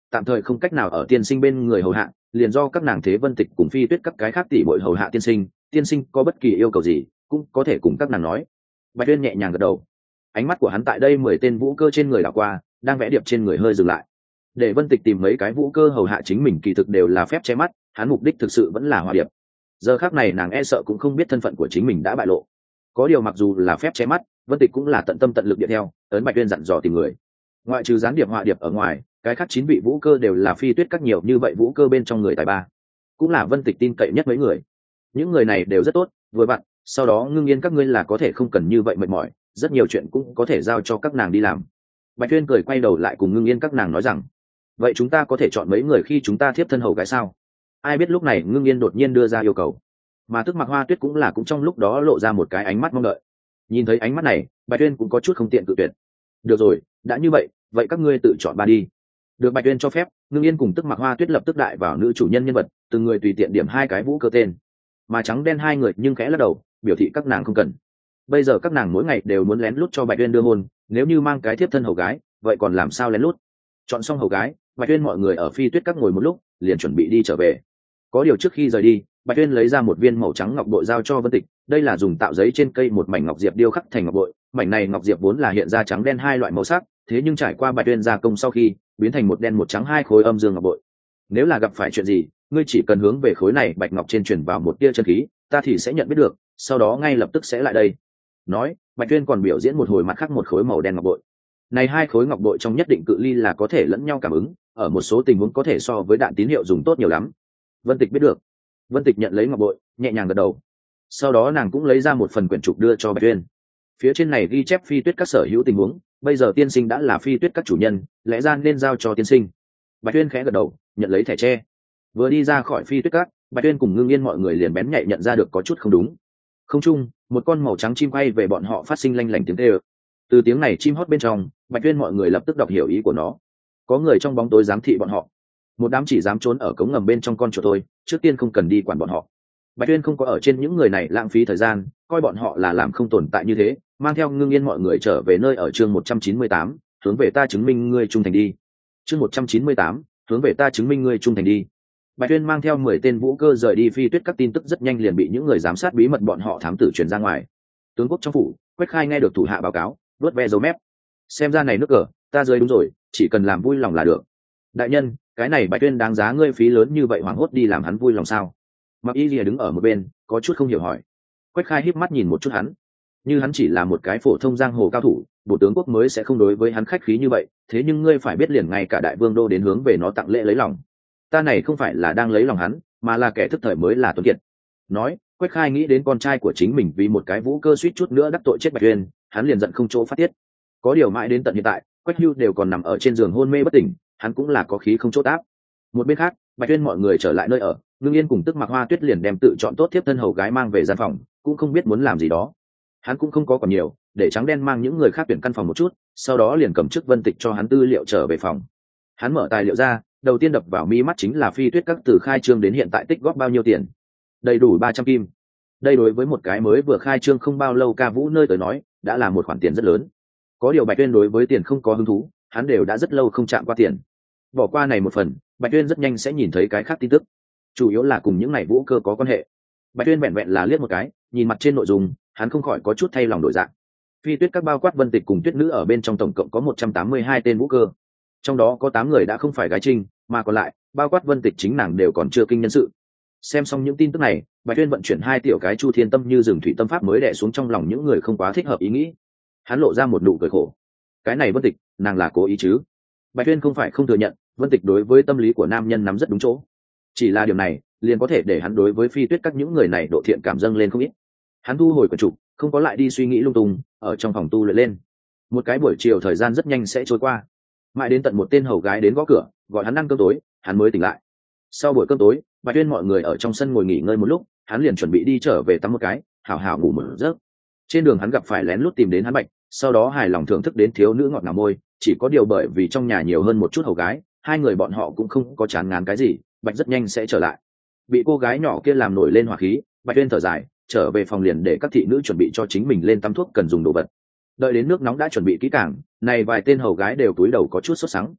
tạm thời không cách nào ở tiên sinh bên người hầu hạ, liền do các nàng Thế Vân Tịch cùng Phi Tuyết các cái khác tỷ muội hầu hạ tiên sinh, tiên sinh có bất kỳ yêu cầu gì cũng có thể cùng các nàng nói. Bạch Tuyên nhẹ nhàng gật đầu, ánh mắt của hắn tại đây mười tên vũ cơ trên người đảo qua, đang vẽ điệp trên người hơi dừng lại. Để Vân Tịch tìm mấy cái vũ cơ hầu hạ chính mình kỳ thực đều là phép che mắt, hắn mục đích thực sự vẫn là hòa điệp. Giờ khắc này nàng e sợ cũng không biết thân phận của chính mình đã bại lộ. Có điều mặc dù là phép che mắt, Vân Tịch cũng là tận tâm tận lực điệp theo, ấn Bạch Tuyên dặn dò tìm người. Ngoại trừ gián điệp hòa điệp ở ngoài, cái khác chín vị vũ cơ đều là Phi Tuyết các nhiều như vậy vũ cơ bên trong người tài ba, cũng là Vân Tịch tin cậy nhất mấy người. Những người này đều rất tốt, vừa vặn, sau đó Ngưng Yên các ngươi là có thể không cần như vậy mệt mỏi, rất nhiều chuyện cũng có thể giao cho các nàng đi làm. Bạch Tuyên cười quay đầu lại cùng Ngưng Yên các nàng nói rằng, vậy chúng ta có thể chọn mấy người khi chúng ta thiếp thân hầu gái sao? Ai biết lúc này Ngưng Yên đột nhiên đưa ra yêu cầu, mà Tức Mặc Hoa Tuyết cũng là cũng trong lúc đó lộ ra một cái ánh mắt mong đợi. Nhìn thấy ánh mắt này, Bạch Tuyên cũng có chút không tiện cự tuyệt. Được rồi, đã như vậy, vậy các ngươi tự chọn ba đi. Được Bạch Tuyên cho phép, Ngưng Yên cùng Tức Mặc Hoa Tuyết lập tức đại vào nữ chủ nhân nhân vật, từng người tùy tiện điểm hai cái vũ cơ tên. Mà trắng đen hai người nhưng khẽ lắc đầu, biểu thị các nàng không cần. Bây giờ các nàng mỗi ngày đều muốn lén lút cho Bạch Tuyên đưa hôn, nếu như mang cái thiếp thân hầu gái, vậy còn làm sao lén lút? Chọn xong hầu gái, Bạch Tuyên mọi người ở Phi Tuyết các ngồi một lúc, liền chuẩn bị đi trở về. Có điều trước khi rời đi, Bạch Tuyên lấy ra một viên màu trắng ngọc bội giao cho Vân Tịch, đây là dùng tạo giấy trên cây một mảnh ngọc diệp điêu khắc thành ngọc bội, mảnh này ngọc diệp vốn là hiện ra trắng đen hai loại màu sắc, thế nhưng trải qua Bạch Tuyên gia công sau khi, biến thành một đen một trắng hai khối âm dương ngọc bội. Nếu là gặp phải chuyện gì, ngươi chỉ cần hướng về khối này bạch ngọc trên truyền vào một tia chân khí, ta thì sẽ nhận biết được, sau đó ngay lập tức sẽ lại đây. Nói, Bạch Tuyên còn biểu diễn một hồi mặt khác một khối màu đen ngọc bội. Này hai khối ngọc bội trong nhất định cự ly là có thể lẫn nhau cảm ứng, ở một số tình huống có thể so với đạn tín hiệu dùng tốt nhiều lắm. Vân Tịch biết được. Vân Tịch nhận lấy ngọc bội, nhẹ nhàng gật đầu. Sau đó nàng cũng lấy ra một phần quyển trục đưa cho Bạch Tuyên. Phía trên này ghi chép Phi Tuyết các sở hữu tình huống, bây giờ tiên sinh đã là Phi Tuyết các chủ nhân, lẽ ra nên giao cho tiên sinh. Bạch Tuyên khẽ gật đầu, nhận lấy thẻ tre. Vừa đi ra khỏi Phi Tuyết các, Bạch Tuyên cùng Ngưng Yên mọi người liền bén nhạy nhận ra được có chút không đúng. Không chung, một con màu trắng chim quay về bọn họ phát sinh lanh lảnh tiếng kêu. Từ tiếng này chim hót bên trong, Bạch Tuyên mọi người lập tức đọc hiểu ý của nó. Có người trong bóng tối giám thị bọn họ, một đám chỉ dám trốn ở cống ngầm bên trong con chuột thôi, trước tiên không cần đi quản bọn họ. Bạch Tuyên không có ở trên những người này lãng phí thời gian, coi bọn họ là làm không tồn tại như thế, mang theo Ngưng Yên mọi người trở về nơi ở chương một trăm chín mươi tám, hướng về ta chứng minh ngươi trung thành đi. Chương một trăm chín mươi tám, hướng về ta chứng minh ngươi trung thành đi. Bạch Tuyên mang theo mười tên vũ cơ rời đi Phi Tuyết các tin tức rất nhanh liền bị những người giám sát bí mật bọn họ thám tử truyền ra ngoài. Tướng quốc trong phủ, Quách Khai nghe được thủ hạ báo cáo, vớt ve dấu mép. Xem ra này nước cờ, ta rơi đúng rồi, chỉ cần làm vui lòng là được. Đại nhân, cái này Bạch Tuyên đáng giá ngươi phí lớn như vậy hoảng hốt đi làm hắn vui lòng sao? Mặc Y Lìa đứng ở một bên, có chút không hiểu hỏi. Quách Khai híp mắt nhìn một chút hắn, như hắn chỉ là một cái phổ thông giang hồ cao thủ, bộ tướng quốc mới sẽ không đối với hắn khách khí như vậy. Thế nhưng ngươi phải biết liền ngay cả đại vương đô đến hướng về nó tặng lễ lấy lòng. Ta này không phải là đang lấy lòng hắn, mà là kẻ thức thời mới là tuấn kiệt. Nói, Quách Khai nghĩ đến con trai của chính mình vì một cái vũ cơ suýt chút nữa đắc tội chết Bạch Tuyên, hắn liền giận không chỗ phát tiết. Có điều mãi đến tận hiện tại, Quách Hưu đều còn nằm ở trên giường hôn mê bất tỉnh, hắn cũng là có khí không chỗ táp. Một bên khác, Bạch Tuyên mọi người trở lại nơi ở, Ngưng Yên cùng Tức Mặc Hoa Tuyết liền đem tự chọn tốt tiếp thân hầu gái mang về gian phòng, cũng không biết muốn làm gì đó. Hắn cũng không có còn nhiều, để trắng đen mang những người khác tuyển căn phòng một chút, sau đó liền cầm chức Vân Tịch cho hắn tư liệu trở về phòng. Hắn mở tài liệu ra, đầu tiên đập vào mi mắt chính là Phi Tuyết các từ khai trương đến hiện tại tích góp bao nhiêu tiền. Đầy đủ ba trăm kim. Đây đối với một cái mới vừa khai trương không bao lâu ca vũ nơi tới nói, đã là một khoản tiền rất lớn. Có điều Bạch Tuyên đối với tiền không có hứng thú, hắn đều đã rất lâu không chạm qua tiền. Bỏ qua này một phần, Bạch Tuyên rất nhanh sẽ nhìn thấy cái khác tin tức, chủ yếu là cùng những này vũ cơ có quan hệ. Bạch Tuyên vẹn vẹn là liếc một cái, nhìn mặt trên nội dung, hắn không khỏi có chút thay lòng đổi dạng. Phi Tuyết các bao quát Vân Tịch cùng Tuyết nữ ở bên trong tổng cộng có một trăm tám mươi hai tên vũ cơ, trong đó có tám người đã không phải gái trinh, mà còn lại bao quát Vân Tịch chính nàng đều còn chưa kinh nhân sự. Xem xong những tin tức này, Bạch Tuyên vận chuyển hai tiểu cái Chu Thiên Tâm như rừng thủy tâm pháp mới đè xuống trong lòng những người không quá thích hợp ý nghĩ. Hắn lộ ra một nụ cười khổ. Cái này Vân Tịch, nàng là cố ý chứ? Bạch Tuyên không phải không thừa nhận, Vân Tịch đối với tâm lý của nam nhân nắm rất đúng chỗ. Chỉ là điều này, liền có thể để hắn đối với Phi Tuyết các những người này độ thiện cảm dâng lên không ít. Hắn thu hồi quyển trục, không có lại đi suy nghĩ lung tung, ở trong phòng tu luyện lên. Một cái buổi chiều thời gian rất nhanh sẽ trôi qua. Mãi đến tận một tên hầu gái đến gõ cửa, gọi hắn ăn cơm tối, hắn mới tỉnh lại. Sau buổi cơm tối, Bạch Tuyên mọi người ở trong sân ngồi nghỉ ngơi một lúc, hắn liền chuẩn bị đi trở về tắm một cái, hảo hảo ngủ một giấc. Trên đường hắn gặp phải lén lút tìm đến hắn Bạch, sau đó hài lòng thưởng thức đến thiếu nữ ngọt ngào môi, chỉ có điều bởi vì trong nhà nhiều hơn một chút hầu gái, hai người bọn họ cũng không có chán ngán cái gì, Bạch rất nhanh sẽ trở lại. Bị cô gái nhỏ kia làm nổi lên hỏa khí, Bạch Tuyên thở dài, trở về phòng liền để các thị nữ chuẩn bị cho chính mình lên tắm thuốc cần dùng đồ vật. Đợi đến nước nóng đã chuẩn bị kỹ càng, này vài tên hầu gái đều túi đầu có chút sốt sắng.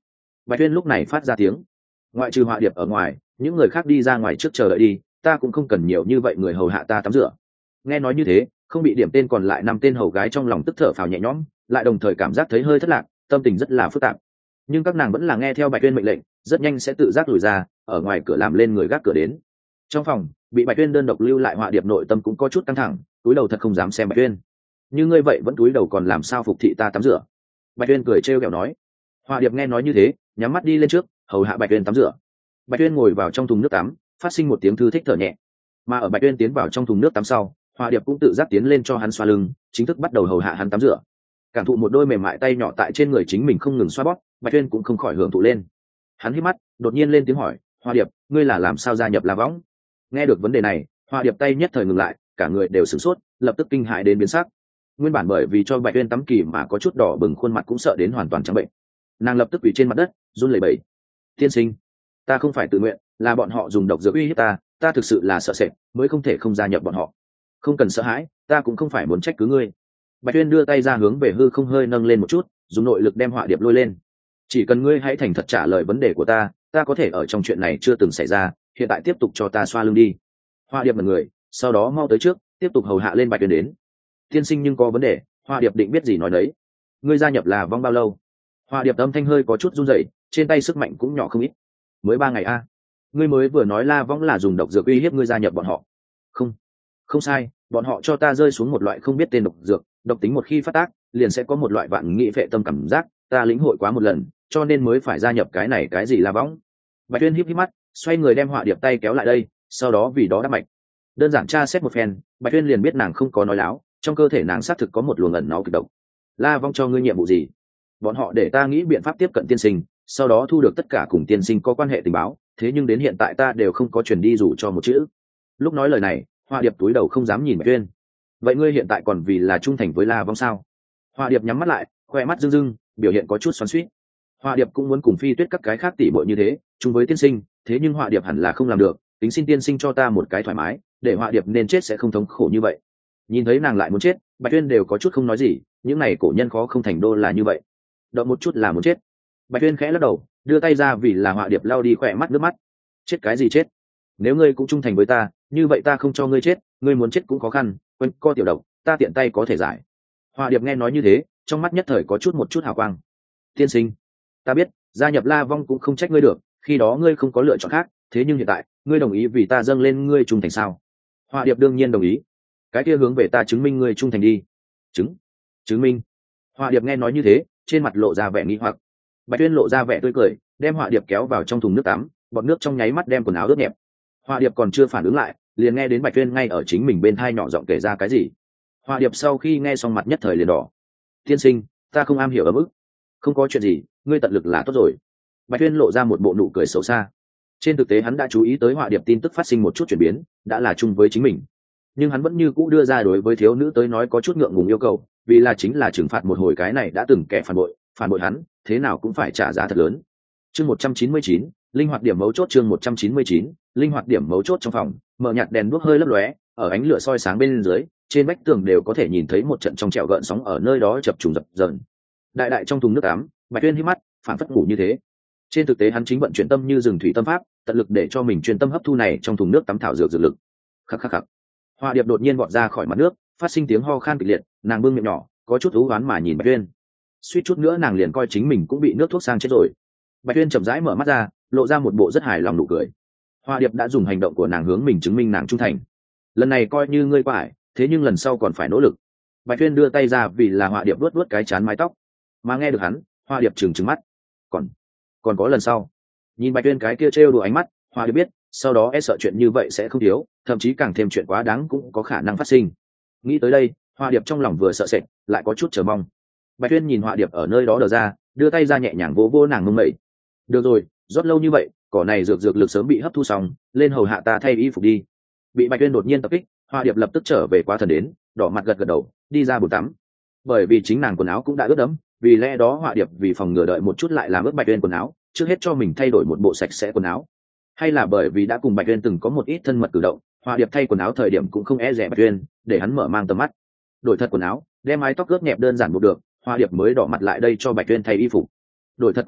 Bạch Tuyên lúc này phát ra tiếng. Ngoại trừ Họa Điệp ở ngoài, những người khác đi ra ngoài trước chờ đợi đi, ta cũng không cần nhiều như vậy người hầu hạ ta tắm rửa. Nghe nói như thế, không bị điểm tên còn lại năm tên hầu gái trong lòng tức thở phào nhẹ nhõm, lại đồng thời cảm giác thấy hơi thất lạc, tâm tình rất là phức tạp. Nhưng các nàng vẫn là nghe theo Bạch Tuyên mệnh lệnh, rất nhanh sẽ tự giác lùi ra, ở ngoài cửa làm lên người gác cửa đến. Trong phòng, bị Bạch Tuyên đơn độc lưu lại Họa Điệp nội tâm cũng có chút căng thẳng, túi đầu thật không dám xem Bạch Tuyên. Như ngươi vậy vẫn túi đầu còn làm sao phục thị ta tắm rửa? Bạch Tuyên cười trêu ghẹo nói. Họa Điệp nghe nói như thế, nhắm mắt đi lên trước, hầu hạ Bạch Tuyên tắm rửa. Bạch Tuyên ngồi vào trong thùng nước tắm, phát sinh một tiếng thư thích thở nhẹ. Mà ở Bạch Tuyên tiến vào trong thùng nước tắm sau, Họa Điệp cũng tự giác tiến lên cho hắn xoa lưng, chính thức bắt đầu hầu hạ hắn tắm rửa. Cảm thụ một đôi mềm mại tay nhỏ tại trên người chính mình không ngừng xoa bóp, Bạch Tuyên cũng không khỏi hưởng thụ lên. Hắn hít mắt, đột nhiên lên tiếng hỏi, Họa Điệp, ngươi là làm sao gia nhập La Võng? Nghe được vấn đề này, Họa Điệp tay nhất thời ngừng lại, cả người đều sửng sốt, lập tức kinh hãi đến biến sắc. Nguyên bản bởi vì cho Bạch Tuyên tắm kỳ mà có chút đỏ bừng khuôn mặt cũng sợ đến hoàn toàn trắng bệnh. Nàng lập tức quỳ trên mặt đất, run lẩy bẩy. Tiên sinh, ta không phải tự nguyện, là bọn họ dùng độc dược uy hiếp ta, ta thực sự là sợ sệt, mới không thể không gia nhập bọn họ. Không cần sợ hãi, ta cũng không phải muốn trách cứ ngươi. Bạch Tuyên đưa tay ra hướng về hư không hơi nâng lên một chút, dùng nội lực đem Họa Điệp lôi lên. Chỉ cần ngươi hãy thành thật trả lời vấn đề của ta, ta có thể ở trong chuyện này chưa từng xảy ra, hiện tại tiếp tục cho ta xoa lưng đi. Họa Điệp là người, sau đó mau tới trước, tiếp tục hầu hạ lên Bạch Tuyên đến. Tiên sinh nhưng có vấn đề, Họa Điệp định biết gì nói đấy. Ngươi gia nhập là vong bao lâu? Họa Điệp âm thanh hơi có chút run rẩy, trên tay sức mạnh cũng nhỏ không ít. Mới ba ngày a. Ngươi mới vừa nói La Vong là dùng độc dược uy hiếp ngươi gia nhập bọn họ. Không, không sai, bọn họ cho ta rơi xuống một loại không biết tên độc dược, độc tính một khi phát tác, liền sẽ có một loại vạn nghị phệ tâm cảm giác, ta lĩnh hội quá một lần, cho nên mới phải gia nhập cái này cái gì La Vong. Bạch Tuyên híp híp mắt, xoay người đem Họa Điệp tay kéo lại đây, sau đó vì đó đắp mạch. Đơn giản tra xét một phen, Bạch Tuyên liền biết nàng không có nói láo, trong cơ thể nàng xác thực có một luồng ẩn náu kịch độc. La Vong cho ngươi nhiệm vụ gì? Bọn họ để ta nghĩ biện pháp tiếp cận tiên sinh, sau đó thu được tất cả cùng tiên sinh có quan hệ tình báo, thế nhưng đến hiện tại ta đều không có truyền đi dù cho một chữ. Lúc nói lời này, Họa Điệp túi đầu không dám nhìn Bạch Tuyên. Vậy ngươi hiện tại còn vì là trung thành với La Vong sao? Họa Điệp nhắm mắt lại, khoe mắt rưng rưng, biểu hiện có chút xoắn xuýt. Họa Điệp cũng muốn cùng Phi Tuyết các cái khác tỷ muội như thế, chung với tiên sinh, thế nhưng Họa Điệp hẳn là không làm được, tính xin tiên sinh cho ta một cái thoải mái, để Họa Điệp nên chết sẽ không thống khổ như vậy. Nhìn thấy nàng lại muốn chết, Bạch Tuyên đều có chút không nói gì, những này cổ nhân khó không thành đô là như vậy, động một chút là muốn chết. Bạch Tuyên khẽ lắc đầu, đưa tay ra vì là Họa Điệp lau đi khỏe mắt nước mắt. Chết cái gì chết? Nếu ngươi cũng trung thành với ta, như vậy ta không cho ngươi chết, ngươi muốn chết cũng khó khăn, quên co tiểu độc, ta tiện tay có thể giải. Họa Điệp nghe nói như thế, trong mắt nhất thời có chút một chút hào quang. Tiên sinh, ta biết, gia nhập La Vong cũng không trách ngươi được, khi đó ngươi không có lựa chọn khác, thế nhưng hiện tại, ngươi đồng ý vì ta dâng lên ngươi trung thành sao? Họa Điệp đương nhiên đồng ý. Cái kia hướng về ta chứng minh ngươi trung thành đi. Chứng? Chứng minh? Họa Điệp nghe nói như thế, trên mặt lộ ra vẻ nghi hoặc. Bạch Tuyên lộ ra vẻ tươi cười, đem Họa Điệp kéo vào trong thùng nước tắm, bọt nước trong nháy mắt đem quần áo ướt nhẹp. Họa Điệp còn chưa phản ứng lại, liền nghe đến Bạch Tuyên ngay ở chính mình bên tai nhỏ giọng kể ra cái gì. Họa Điệp sau khi nghe xong mặt nhất thời liền đỏ. Tiên sinh, ta không am hiểu ở mức. Không có chuyện gì, ngươi tận lực là tốt rồi. Bạch Tuyên lộ ra một bộ nụ cười xấu xa. Trên thực tế hắn đã chú ý tới Họa Điệp tin tức phát sinh một chút chuyển biến, đã là chung với chính mình. Nhưng hắn vẫn như cũ đưa ra đối với thiếu nữ tới nói có chút ngượng ngùng yêu cầu, vì là chính là trừng phạt một hồi cái này đã từng kẻ phản bội, phản bội hắn, thế nào cũng phải trả giá thật lớn. Chương một trăm chín mươi chín, linh hoạt điểm mấu chốt chương một trăm chín mươi chín, linh hoạt điểm mấu chốt trong phòng, mở nhạt đèn đuốc hơi lấp lóe, ở ánh lửa soi sáng bên dưới, trên vách tường đều có thể nhìn thấy một trận trong trẻo gợn sóng ở nơi đó chập trùng dập dờn. Đại đại trong thùng nước tắm, Bạch Tuyên hít mắt, phản phất ngủ như thế. Trên thực tế hắn chính vận chuyển tâm như rừng thủy tâm pháp, tận lực để cho mình chuyên tâm hấp thu này trong thùng nước tắm thảo dược dược lực. Khắc khắc khắc. Họa Điệp đột nhiên vọt ra khỏi mặt nước, phát sinh tiếng ho khan kịch liệt, nàng bưng miệng nhỏ, có chút u uất mà nhìn Bạch Tuyên. Suýt chút nữa nàng liền coi chính mình cũng bị nước thuốc sang chết rồi. Bạch Tuyên chậm rãi mở mắt ra, lộ ra một bộ rất hài lòng nụ cười. Họa Điệp đã dùng hành động của nàng hướng mình chứng minh nàng trung thành. Lần này coi như ngươi qua ải, thế nhưng lần sau còn phải nỗ lực. Bạch Tuyên đưa tay ra vì là Họa Điệp vuốt vuốt cái chán mái tóc. Mà nghe được hắn, Họa Điệp trừng trừng mắt. Còn, còn có lần sau. Nhìn Bạch Tuyên cái kia trêu đùa ánh mắt, Họa Điệp biết, sau đó e sợ chuyện như vậy sẽ không thiếu, thậm chí càng thêm chuyện quá đáng cũng có khả năng phát sinh. Nghĩ tới đây, Họa Điệp trong lòng vừa sợ sệt, lại có chút chờ mong. Bạch Tuyên nhìn Họa Điệp ở nơi đó đờ ra, đưa tay ra nhẹ nhàng vỗ vỗ nàng mông mẩy. Được rồi, rót lâu như vậy, cỏ này dược dược lực sớm bị hấp thu xong, lên hầu hạ ta thay y phục đi. Bị Bạch Tuyên đột nhiên tập kích, Họa Điệp lập tức trở về quá thần đến, đỏ mặt gật gật đầu, đi ra bồn tắm. Bởi vì chính nàng quần áo cũng đã ướt đẫm, vì lẽ đó Họa Điệp vì phòng ngừa đợi một chút lại làm ướt Bạch Tuyên quần áo, trước hết cho mình thay đổi một bộ sạch sẽ quần áo. Hay là bởi vì đã cùng Bạch Tuyên từng có một ít thân mật cử động, Họa Điệp thay quần áo thời điểm cũng không e dè Bạch Tuyên, để hắn mở mang tầm mắt. Đổi thật quần áo, đem mái tóc ướt nhẹp đơn giản một được, Họa Điệp mới đỏ mặt lại đây cho Bạch Tuyên thay y phục. Đổi thật quần áo,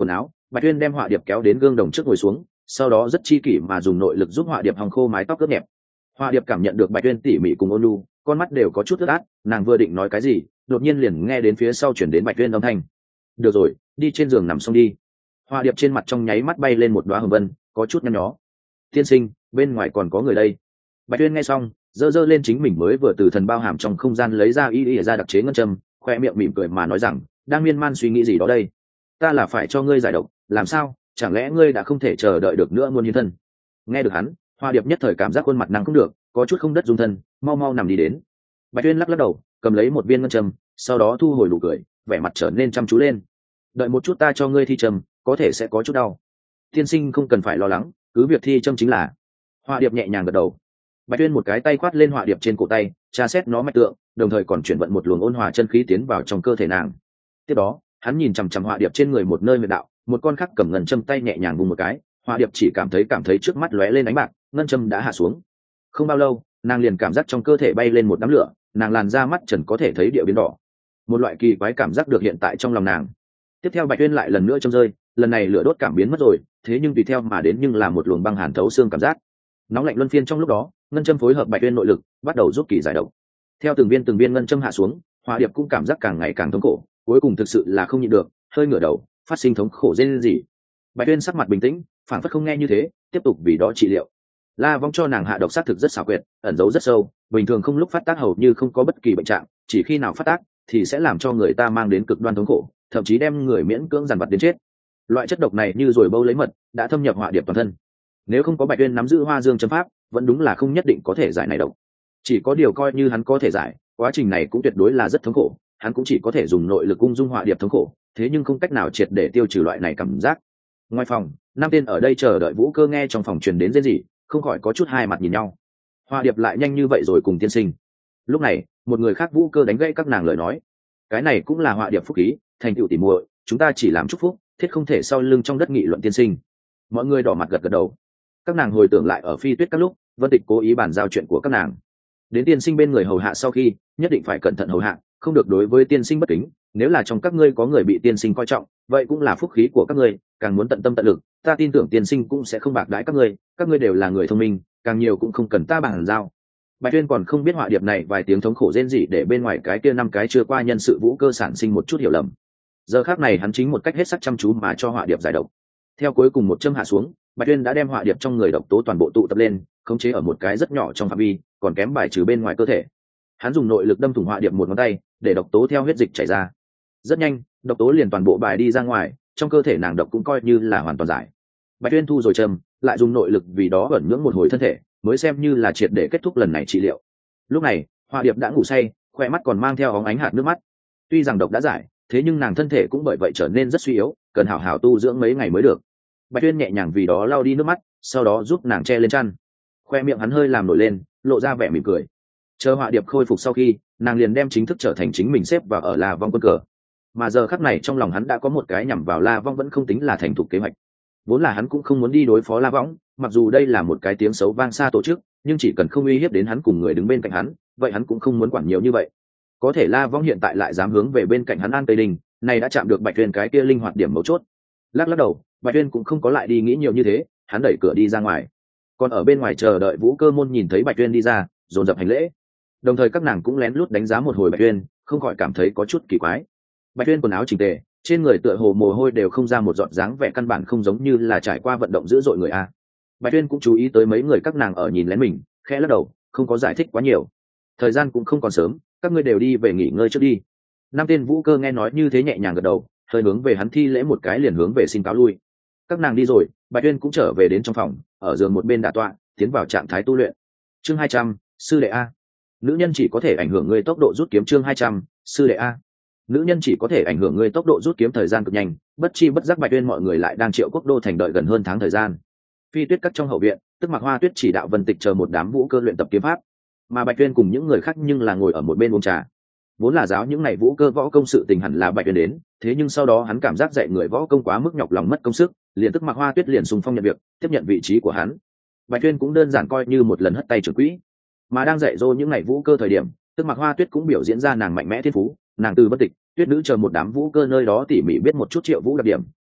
Bạch Uyên đem Họa Điệp kéo đến gương đồng trước ngồi xuống, sau đó rất chi kỷ mà dùng nội lực giúp Họa Điệp hòng khô mái tóc ướt nhẹp. Họa Điệp cảm nhận được Bạch Uyên tỉ mỉ cùng ôn nhu, con mắt đều có chút ướt át, nàng vừa định nói cái gì, đột nhiên liền nghe đến phía sau chuyển đến Bạch Uyên âm thanh. "Được rồi, đi trên giường nằm xong đi." Họa Điệp trên mặt trong nháy mắt bay lên một đóa hồng vân, có chút nhăn nhó. "Tiên sinh, bên ngoài còn có người đây." Bạch Uyên nghe xong, giơ giơ lên chính mình mới vừa từ thần bao hàm trong không gian lấy ra y y ra đặc chế ngân châm, khoe miệng mỉm cười mà nói rằng, đang miên man suy nghĩ gì đó đây. "Ta là phải cho ngươi giải độc, làm sao, chẳng lẽ ngươi đã không thể chờ đợi được nữa muốn hiến thân?" Nghe được hắn, Hoa Điệp nhất thời cảm giác khuôn mặt năng không được, có chút không đất dung thân, mau mau nằm đi đến. Bạch Uyên lắc lắc đầu, cầm lấy một viên ngân châm, sau đó thu hồi nụ cười, vẻ mặt trở nên chăm chú lên. "Đợi một chút, ta cho ngươi thi châm, có thể sẽ có chút đau." "Tiên sinh không cần phải lo lắng, cứ việc thi châm chính là." Hoa Điệp nhẹ nhàng gật đầu. Bạch Uyên một cái tay khoát lên Họa Điệp trên cổ tay, tra xét nó mạch tượng, đồng thời còn chuyển vận một luồng ôn hòa chân khí tiến vào trong cơ thể nàng. Tiếp đó, hắn nhìn chằm chằm Họa Điệp trên người một nơi huyệt đạo, một con khác cầm ngân châm tay nhẹ nhàng vùng một cái, Họa Điệp chỉ cảm thấy cảm thấy trước mắt lóe lên ánh bạc, ngân châm đã hạ xuống. Không bao lâu, nàng liền cảm giác trong cơ thể bay lên một đám lửa, nàng làn da mắt trần có thể thấy địa biến đỏ. Một loại kỳ quái cảm giác được hiện tại trong lòng nàng. Tiếp theo Bạch Uyên lại lần nữa châm rơi, lần này lửa đốt cảm biến mất rồi, thế nhưng tùy theo mà đến nhưng là một luồng băng hàn thấu xương cảm giác. Nóng lạnh luân phiên trong lúc đó, ngân châm phối hợp Bạch Uyên nội lực, bắt đầu giúp kỳ giải độc. Theo từng viên từng viên ngân châm hạ xuống, Họa Điệp cũng cảm giác càng ngày càng thống khổ, cuối cùng thực sự là không nhịn được, hơi ngửa đầu, phát sinh thống khổ rên rỉ. Bạch Uyên sắc mặt bình tĩnh, phản phất không nghe như thế, tiếp tục vì đó trị liệu. La Vong cho nàng hạ độc sát thực rất xảo quyệt, ẩn giấu rất sâu, bình thường không lúc phát tác hầu như không có bất kỳ bệnh trạng, chỉ khi nào phát tác thì sẽ làm cho người ta mang đến cực đoan thống khổ, thậm chí đem người miễn cưỡng dằn vặt đến chết. Loại chất độc này như rồi bâu lấy mật, đã thâm nhập Họa Điệp toàn thân. Nếu không có Bạch Uyên nắm giữ Hoa Dương châm pháp, vẫn đúng là không nhất định có thể giải này độc. Chỉ có điều coi như hắn có thể giải, quá trình này cũng tuyệt đối là rất thống khổ, hắn cũng chỉ có thể dùng nội lực ung dung Họa Điệp thống khổ, thế nhưng không cách nào triệt để tiêu trừ loại này cảm giác. Ngoài phòng, năm tên ở đây chờ đợi Vũ Cơ nghe trong phòng truyền đến rên rỉ, không khỏi có chút hai mặt nhìn nhau. Họa Điệp lại nhanh như vậy rồi cùng tiên sinh. Lúc này, một người khác Vũ Cơ đánh gãy các nàng lời nói. Cái này cũng là Họa Điệp phúc khí, thành tựu tỉ muội, chúng ta chỉ làm chúc phúc, thiết không thể sau lưng trong đất nghị luận tiên sinh. Mọi người đỏ mặt gật gật đầu. Các nàng hồi tưởng lại ở Phi Tuyết các lúc, Vân Tịch cố ý bàn giao chuyện của các nàng. Đến tiên sinh bên người hầu hạ sau khi, nhất định phải cẩn thận hầu hạ, không được đối với tiên sinh bất kính, nếu là trong các ngươi có người bị tiên sinh coi trọng, vậy cũng là phúc khí của các ngươi, càng muốn tận tâm tận lực, ta tin tưởng tiên sinh cũng sẽ không bạc đãi các ngươi, các ngươi đều là người thông minh, càng nhiều cũng không cần ta bàn giao. Bạch Tuyên còn không biết Họa Điệp này vài tiếng thống khổ rên rỉ để bên ngoài cái kia năm cái chưa qua nhân sự Vũ Cơ sản sinh một chút hiểu lầm. Giờ khắc này hắn chính một cách hết sức chăm chú mà cho Họa Điệp giải độc. Theo cuối cùng một châm hạ xuống, Bạch Tuyên đã đem Họa Điệp trong người độc tố toàn bộ tụ tập lên, khống chế ở một cái rất nhỏ trong phạm vi, còn kém bài trừ bên ngoài cơ thể. Hắn dùng nội lực đâm thủng Họa Điệp một ngón tay, để độc tố theo huyết dịch chảy ra. Rất nhanh, độc tố liền toàn bộ bài đi ra ngoài, trong cơ thể nàng độc cũng coi như là hoàn toàn giải. Bạch Tuyên thu rồi châm, lại dùng nội lực vì đó ẩn nhưỡng một hồi thân thể, mới xem như là triệt để kết thúc lần này trị liệu. Lúc này, Họa Điệp đã ngủ say, khỏe mắt còn mang theo óng ánh hạt nước mắt. Tuy rằng độc đã giải, thế nhưng nàng thân thể cũng bởi vậy trở nên rất suy yếu, cần hảo hảo tu dưỡng mấy ngày mới được. Bạch Tuyên nhẹ nhàng vì đó lau đi nước mắt, sau đó giúp nàng che lên chăn. Khoe miệng hắn hơi làm nổi lên, lộ ra vẻ mỉm cười. Chờ Họa Điệp khôi phục sau khi, nàng liền đem chính thức trở thành chính mình xếp vào ở La Vong quân cờ. Mà giờ khắc này trong lòng hắn đã có một cái nhằm vào La Vong vẫn không tính là thành thục kế hoạch. Vốn là hắn cũng không muốn đi đối phó La Vong, mặc dù đây là một cái tiếng xấu vang xa tổ chức, nhưng chỉ cần không uy hiếp đến hắn cùng người đứng bên cạnh hắn, vậy hắn cũng không muốn quản nhiều như vậy. Có thể La Vong hiện tại lại dám hướng về bên cạnh hắn An Tây Đình, này đã chạm được Bạch Tuyên cái kia linh hoạt điểm mấu chốt. Lắc lắc đầu, Bạch Tuyên cũng không có lại đi nghĩ nhiều như thế, hắn đẩy cửa đi ra ngoài. Còn ở bên ngoài chờ đợi Vũ Cơ môn nhìn thấy Bạch Tuyên đi ra, dồn dập hành lễ. Đồng thời các nàng cũng lén lút đánh giá một hồi Bạch Tuyên, không khỏi cảm thấy có chút kỳ quái. Bạch Tuyên quần áo chỉnh tề, trên người tựa hồ mồ hôi đều không ra một giọt, dáng vẻ căn bản không giống như là trải qua vận động dữ dội người a. Bạch Tuyên cũng chú ý tới mấy người các nàng ở nhìn lén mình, khẽ lắc đầu, không có giải thích quá nhiều. Thời gian cũng không còn sớm, các ngươi đều đi về nghỉ ngơi trước đi. Năm tên Vũ Cơ nghe nói như thế nhẹ nhàng gật đầu, hơi hướng về hắn thi lễ một cái liền hướng về xin cáo lui. Các nàng đi rồi, Bạch Tuyên cũng trở về đến trong phòng, ở giường một bên đả tọa, tiến vào trạng thái tu luyện. Chương hai trăm, sư đệ a. Nữ nhân chỉ có thể ảnh hưởng ngươi tốc độ rút kiếm. Chương hai trăm, sư đệ a. Nữ nhân chỉ có thể ảnh hưởng ngươi tốc độ rút kiếm. Thời gian cực nhanh, bất chi bất giác Bạch Tuyên mọi người lại đang Triệu Quốc đô thành đợi gần hơn tháng thời gian. Phi Tuyết các trong hậu viện, Tức Mặc Hoa Tuyết chỉ đạo Vân Tịch chờ một đám Vũ Cơ luyện tập kiếm pháp, mà Bạch Tuyên cùng những người khác nhưng là ngồi ở một bên uống trà. Vốn là giáo những ngày Vũ Cơ võ công sự tình hẳn là Bạch Tuyên đến, thế nhưng sau đó hắn cảm giác dạy người võ công quá mức nhọc lòng mất công sức, liền Tức Mặc Hoa Tuyết liền xung phong nhận việc, tiếp nhận vị trí của hắn. Bạch Tuyên cũng đơn giản coi như một lần hất tay trưởng quỹ, mà đang dạy dỗ những ngày Vũ Cơ thời điểm, Tức Mặc Hoa Tuyết cũng biểu diễn ra nàng mạnh mẽ thiên phú, nàng từ Bất Tịch, Tuyết nữ chờ một đám Vũ Cơ nơi đó tỉ mỉ biết một chút Triệu Vũ đặc điểm,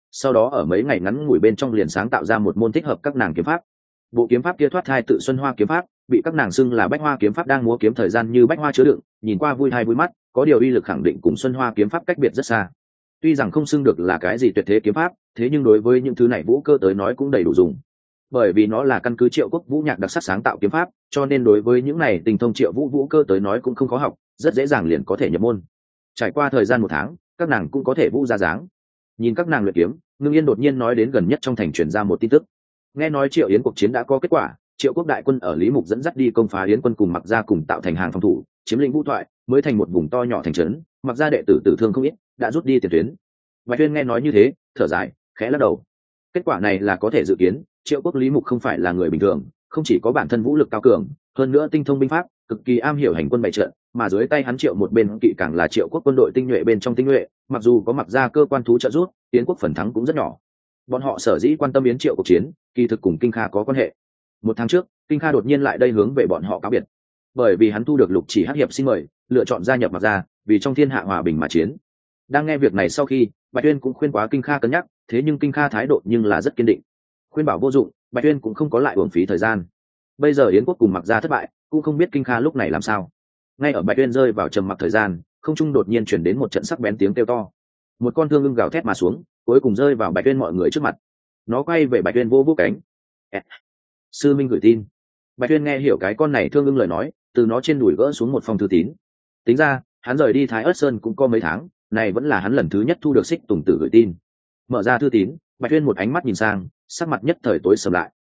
sau đó ở mấy ngày ngắn ngủi bên trong liền sáng tạo ra một môn thích hợp các nàng kiếm pháp. Bộ kiếm pháp kia thoát thai tự Xuân Hoa kiếm pháp, bị các nàng xưng là Bách Hoa kiếm pháp, đang múa kiếm thời gian như bách hoa chứa đựng, nhìn qua vui hay vui mắt, có điều uy lực khẳng định cùng Xuân Hoa kiếm pháp cách biệt rất xa. Tuy rằng không xưng được là cái gì tuyệt thế kiếm pháp, thế nhưng đối với những thứ này Vũ Cơ tới nói cũng đầy đủ dùng. Bởi vì nó là căn cứ Triệu Quốc Vũ Nhạc đặc sắc sáng tạo kiếm pháp, cho nên đối với những này tình thông Triệu Vũ Vũ Cơ tới nói cũng không khó học, rất dễ dàng liền có thể nhập môn. Trải qua thời gian một tháng, các nàng cũng có thể vũ ra dáng. Nhìn các nàng luyện kiếm, Ngưng Yên đột nhiên nói đến gần nhất trong thành truyền ra một tin tức. Nghe nói Triệu Yến cuộc chiến đã có kết quả, Triệu Quốc đại quân ở Lý Mục dẫn dắt đi công phá Yến quân cùng Mặc Gia cùng tạo thành hàng phòng thủ, chiếm lĩnh Vũ Thoại, mới thành một vùng to nhỏ thành trấn, Mặc Gia đệ tử tử thương không ít, đã rút đi tiền tuyến. Bạch Tuyên nghe nói như thế, thở dài, khẽ lắc đầu. Kết quả này là có thể dự kiến, Triệu Quốc Lý Mục không phải là người bình thường, không chỉ có bản thân vũ lực cao cường, hơn nữa tinh thông binh pháp, cực kỳ am hiểu hành quân bày trận, mà dưới tay hắn Triệu một bên kỵ càng là Triệu Quốc quân đội tinh nhuệ bên trong tinh nhuệ, mặc dù có Mặc Gia cơ quan thú trợ giúp, Yến quốc phần thắng cũng rất nhỏ. Bọn họ sở dĩ quan tâm Yến Triệu cuộc chiến, kỳ thực cùng Kinh Kha có quan hệ. Một tháng trước, Kinh Kha đột nhiên lại đây hướng về bọn họ cáo biệt, bởi vì hắn thu được Lục Chỉ Hắc hiệp xin mời, lựa chọn gia nhập Mặc Gia, vì trong thiên hạ hòa bình mà chiến. Đang nghe việc này sau khi, Bạch Tuyên cũng khuyên quá Kinh Kha cân nhắc, thế nhưng Kinh Kha thái độ nhưng là rất kiên định. Khuyên bảo vô dụng, Bạch Tuyên cũng không có lại uổng phí thời gian. Bây giờ Yến quốc cùng Mặc Gia thất bại, cũng không biết Kinh Kha lúc này làm sao. Ngay ở Bạch Tuyên rơi vào trầm mặc thời gian, không trung đột nhiên chuyển đến một trận sắc bén tiếng kêu to. Một con thương ưng gào thét mà xuống, cuối cùng rơi vào Bạch Tuyên mọi người trước mặt. Nó quay về Bạch Tuyên vô vô cánh. Sư minh gửi tin. Bạch Tuyên nghe hiểu cái con này thương ưng lời nói, từ nó trên đùi gỡ xuống một phong thư tín. Tính ra, hắn rời đi Thái Ất Sơn cũng có mấy tháng, này vẫn là hắn lần thứ nhất thu được Xích Tùng Tử gửi tin. Mở ra thư tín, Bạch Tuyên một ánh mắt nhìn sang, sắc mặt nhất thời tối sầm lại.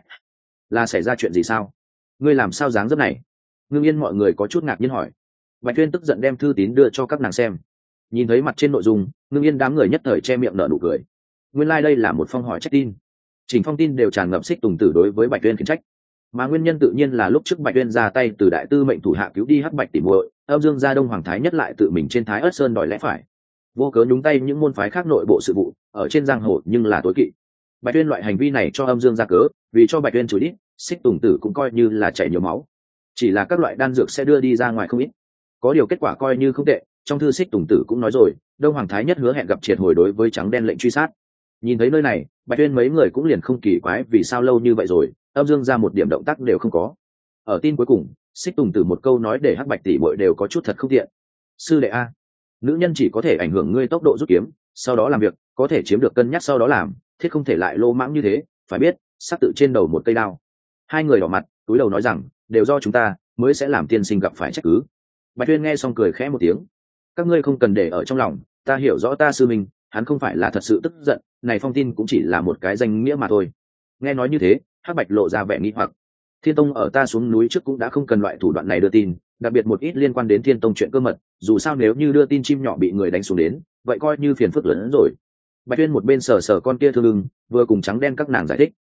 Là xảy ra chuyện gì sao? Ngươi làm sao dáng dấp này? Ngưng Yên mọi người có chút ngạc nhiên hỏi. Bạch Tuyên tức giận đem thư tín đưa cho các nàng xem. Nhìn thấy mặt trên nội dung, Ngưng Yên đám người nhất thời che miệng nở nụ cười. Nguyên lai like đây là một phong hỏi trách tin. Chỉnh phong tin đều tràn ngập Xích Tùng Tử đối với Bạch Tuyên khiển trách. Mà nguyên nhân tự nhiên là lúc trước Bạch Tuyên ra tay từ đại tư mệnh thủ hạ cứu đi Hắc Bạch tỷ muội, Âm Dương gia Đông Hoàng Thái Nhất lại tự mình trên Thái Ất Sơn đòi lẽ phải, vô cớ nhúng tay những môn phái khác nội bộ sự vụ, ở trên giang hồ nhưng là tối kỵ. Bạch Tuyên loại hành vi này cho Âm Dương gia cớ, vì cho Bạch Tuyên chửi đít, Xích Tùng Tử cũng coi như là chảy nhiều máu. Chỉ là các loại đan dược sẽ đưa đi ra ngoài không ít. Có điều kết quả coi như không tệ, trong thư Xích Tùng Tử cũng nói rồi, Đông Hoàng Thái Nhất hứa hẹn gặp triệt hồi đối với trắng đen lệnh truy sát. Nhìn thấy nơi này, Bạch Tuyên mấy người cũng liền không kỳ quái vì sao lâu như vậy rồi, Âm Dương gia một điểm động tác đều không có. Ở tin cuối cùng, Xích Tùng Tử một câu nói để Hắc Bạch tỷ muội đều có chút thật không tiện. Sư đệ a, nữ nhân chỉ có thể ảnh hưởng ngươi tốc độ rút kiếm, sau đó làm việc, có thể chiếm được cân nhắc sau đó làm, thiết không thể lại lô mãng như thế, phải biết, sắp tự trên đầu một cây đao. Hai người đỏ mặt, túi đầu nói rằng, đều do chúng ta, mới sẽ làm tiên sinh gặp phải trách cứ. Bạch Tuyên nghe xong cười khẽ một tiếng. Các ngươi không cần để ở trong lòng, ta hiểu rõ ta sư mình, hắn không phải là thật sự tức giận, này phong tin cũng chỉ là một cái danh nghĩa mà thôi. Nghe nói như thế, Hắc Bạch lộ ra vẻ nghi hoặc. Thiên Tông ở ta xuống núi trước cũng đã không cần loại thủ đoạn này đưa tin, đặc biệt một ít liên quan đến Thiên Tông chuyện cơ mật, dù sao nếu như đưa tin chim nhỏ bị người đánh xuống đến, vậy coi như phiền phức lớn hơn rồi. Bạch Tuyên một bên sờ sờ con kia thương ưng, vừa cùng trắng đen các nàng giải thích.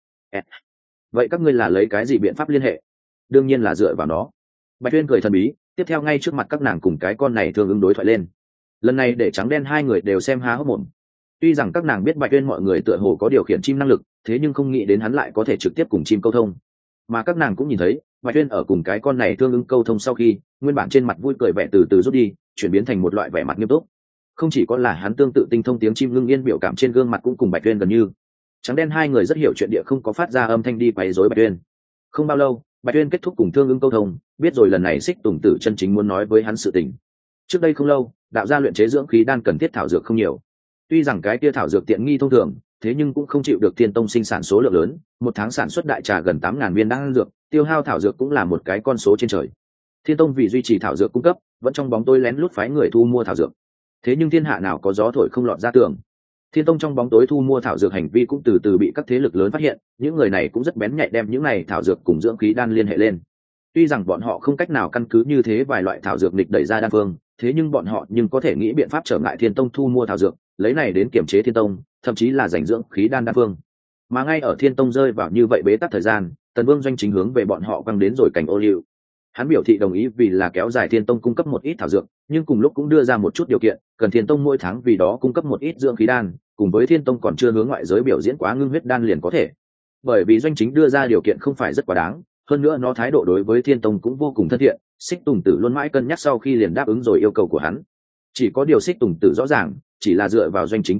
Vậy các ngươi là lấy cái gì biện pháp liên hệ? Đương nhiên là dựa vào nó. Bạch Tuyên cười thần bí, tiếp theo ngay trước mặt các nàng cùng cái con này thương ưng đối thoại lên. Lần này để trắng đen hai người đều xem há hốc mồm. Tuy rằng các nàng biết Bạch Tuyên mọi người tựa hồ có điều khiển chim năng lực, thế nhưng không nghĩ đến hắn lại có thể trực tiếp cùng chim câu thông. Mà các nàng cũng nhìn thấy, Bạch Tuyên ở cùng cái con này thương ưng câu thông sau khi, nguyên bản trên mặt vui cười vẻ từ từ rút đi, chuyển biến thành một loại vẻ mặt nghiêm túc. Không chỉ có là hắn tương tự tinh thông tiếng chim Ngưng Yên biểu cảm trên gương mặt cũng cùng Bạch Tuyên gần như. Trắng đen hai người rất hiểu chuyện địa không có phát ra âm thanh đi quấy rối Bạch Tuyên. Không bao lâu, Bạch Tuyên kết thúc cùng thương ưng câu thông, biết rồi lần này Xích Tùng Tử chân chính muốn nói với hắn sự tình. Trước đây không lâu, đạo gia luyện chế dưỡng khí đan cần thiết thảo dược không nhiều. Tuy rằng cái kia thảo dược tiện nghi thông thường, thế nhưng cũng không chịu được Thiên Tông sinh sản số lượng lớn, một tháng sản xuất đại trà gần tám ngàn viên đan dược, tiêu hao thảo dược cũng là một cái con số trên trời. Thiên Tông vì duy trì thảo dược cung cấp, vẫn trong bóng tối lén lút phái người thu mua thảo dược. Thế nhưng thiên hạ nào có gió thổi không lọt ra tường. Thiên Tông trong bóng tối thu mua thảo dược hành vi cũng từ từ bị các thế lực lớn phát hiện, những người này cũng rất bén nhạy đem những này thảo dược cùng dưỡng khí đan liên hệ lên. Tuy rằng bọn họ không cách nào căn cứ như thế vài loại thảo dược nghịch đẩy ra đan phương, thế nhưng bọn họ nhưng có thể nghĩ biện pháp trở ngại Thiên Tông thu mua thảo dược, lấy này đến kiểm chế Thiên Tông, thậm chí là giành dưỡng khí đan đan phương. Mà ngay ở Thiên Tông rơi vào như vậy bế tắc thời gian, Tần Vương doanh chính hướng về bọn họ quăng đến rồi cảnh ô liu. Hắn biểu thị đồng ý vì là kéo dài Thiên Tông cung cấp một ít thảo dược, nhưng cùng lúc cũng đưa ra một chút điều kiện, cần Thiên Tông mỗi tháng vì đó cung cấp một ít dưỡng khí đan, cùng với Thiên Tông còn chưa hướng ngoại giới biểu diễn quá ngưng huyết đan liền có thể. Bởi vì doanh chính đưa ra điều kiện không phải rất quá đáng, hơn nữa nó thái độ đối với Thiên Tông cũng vô cùng thân thiện, Xích Tùng Tử luôn mãi cân nhắc sau khi liền đáp ứng rồi yêu cầu của hắn. Chỉ có điều Xích Tùng Tử rõ ràng, chỉ là dựa vào doanh chính trợ giúp,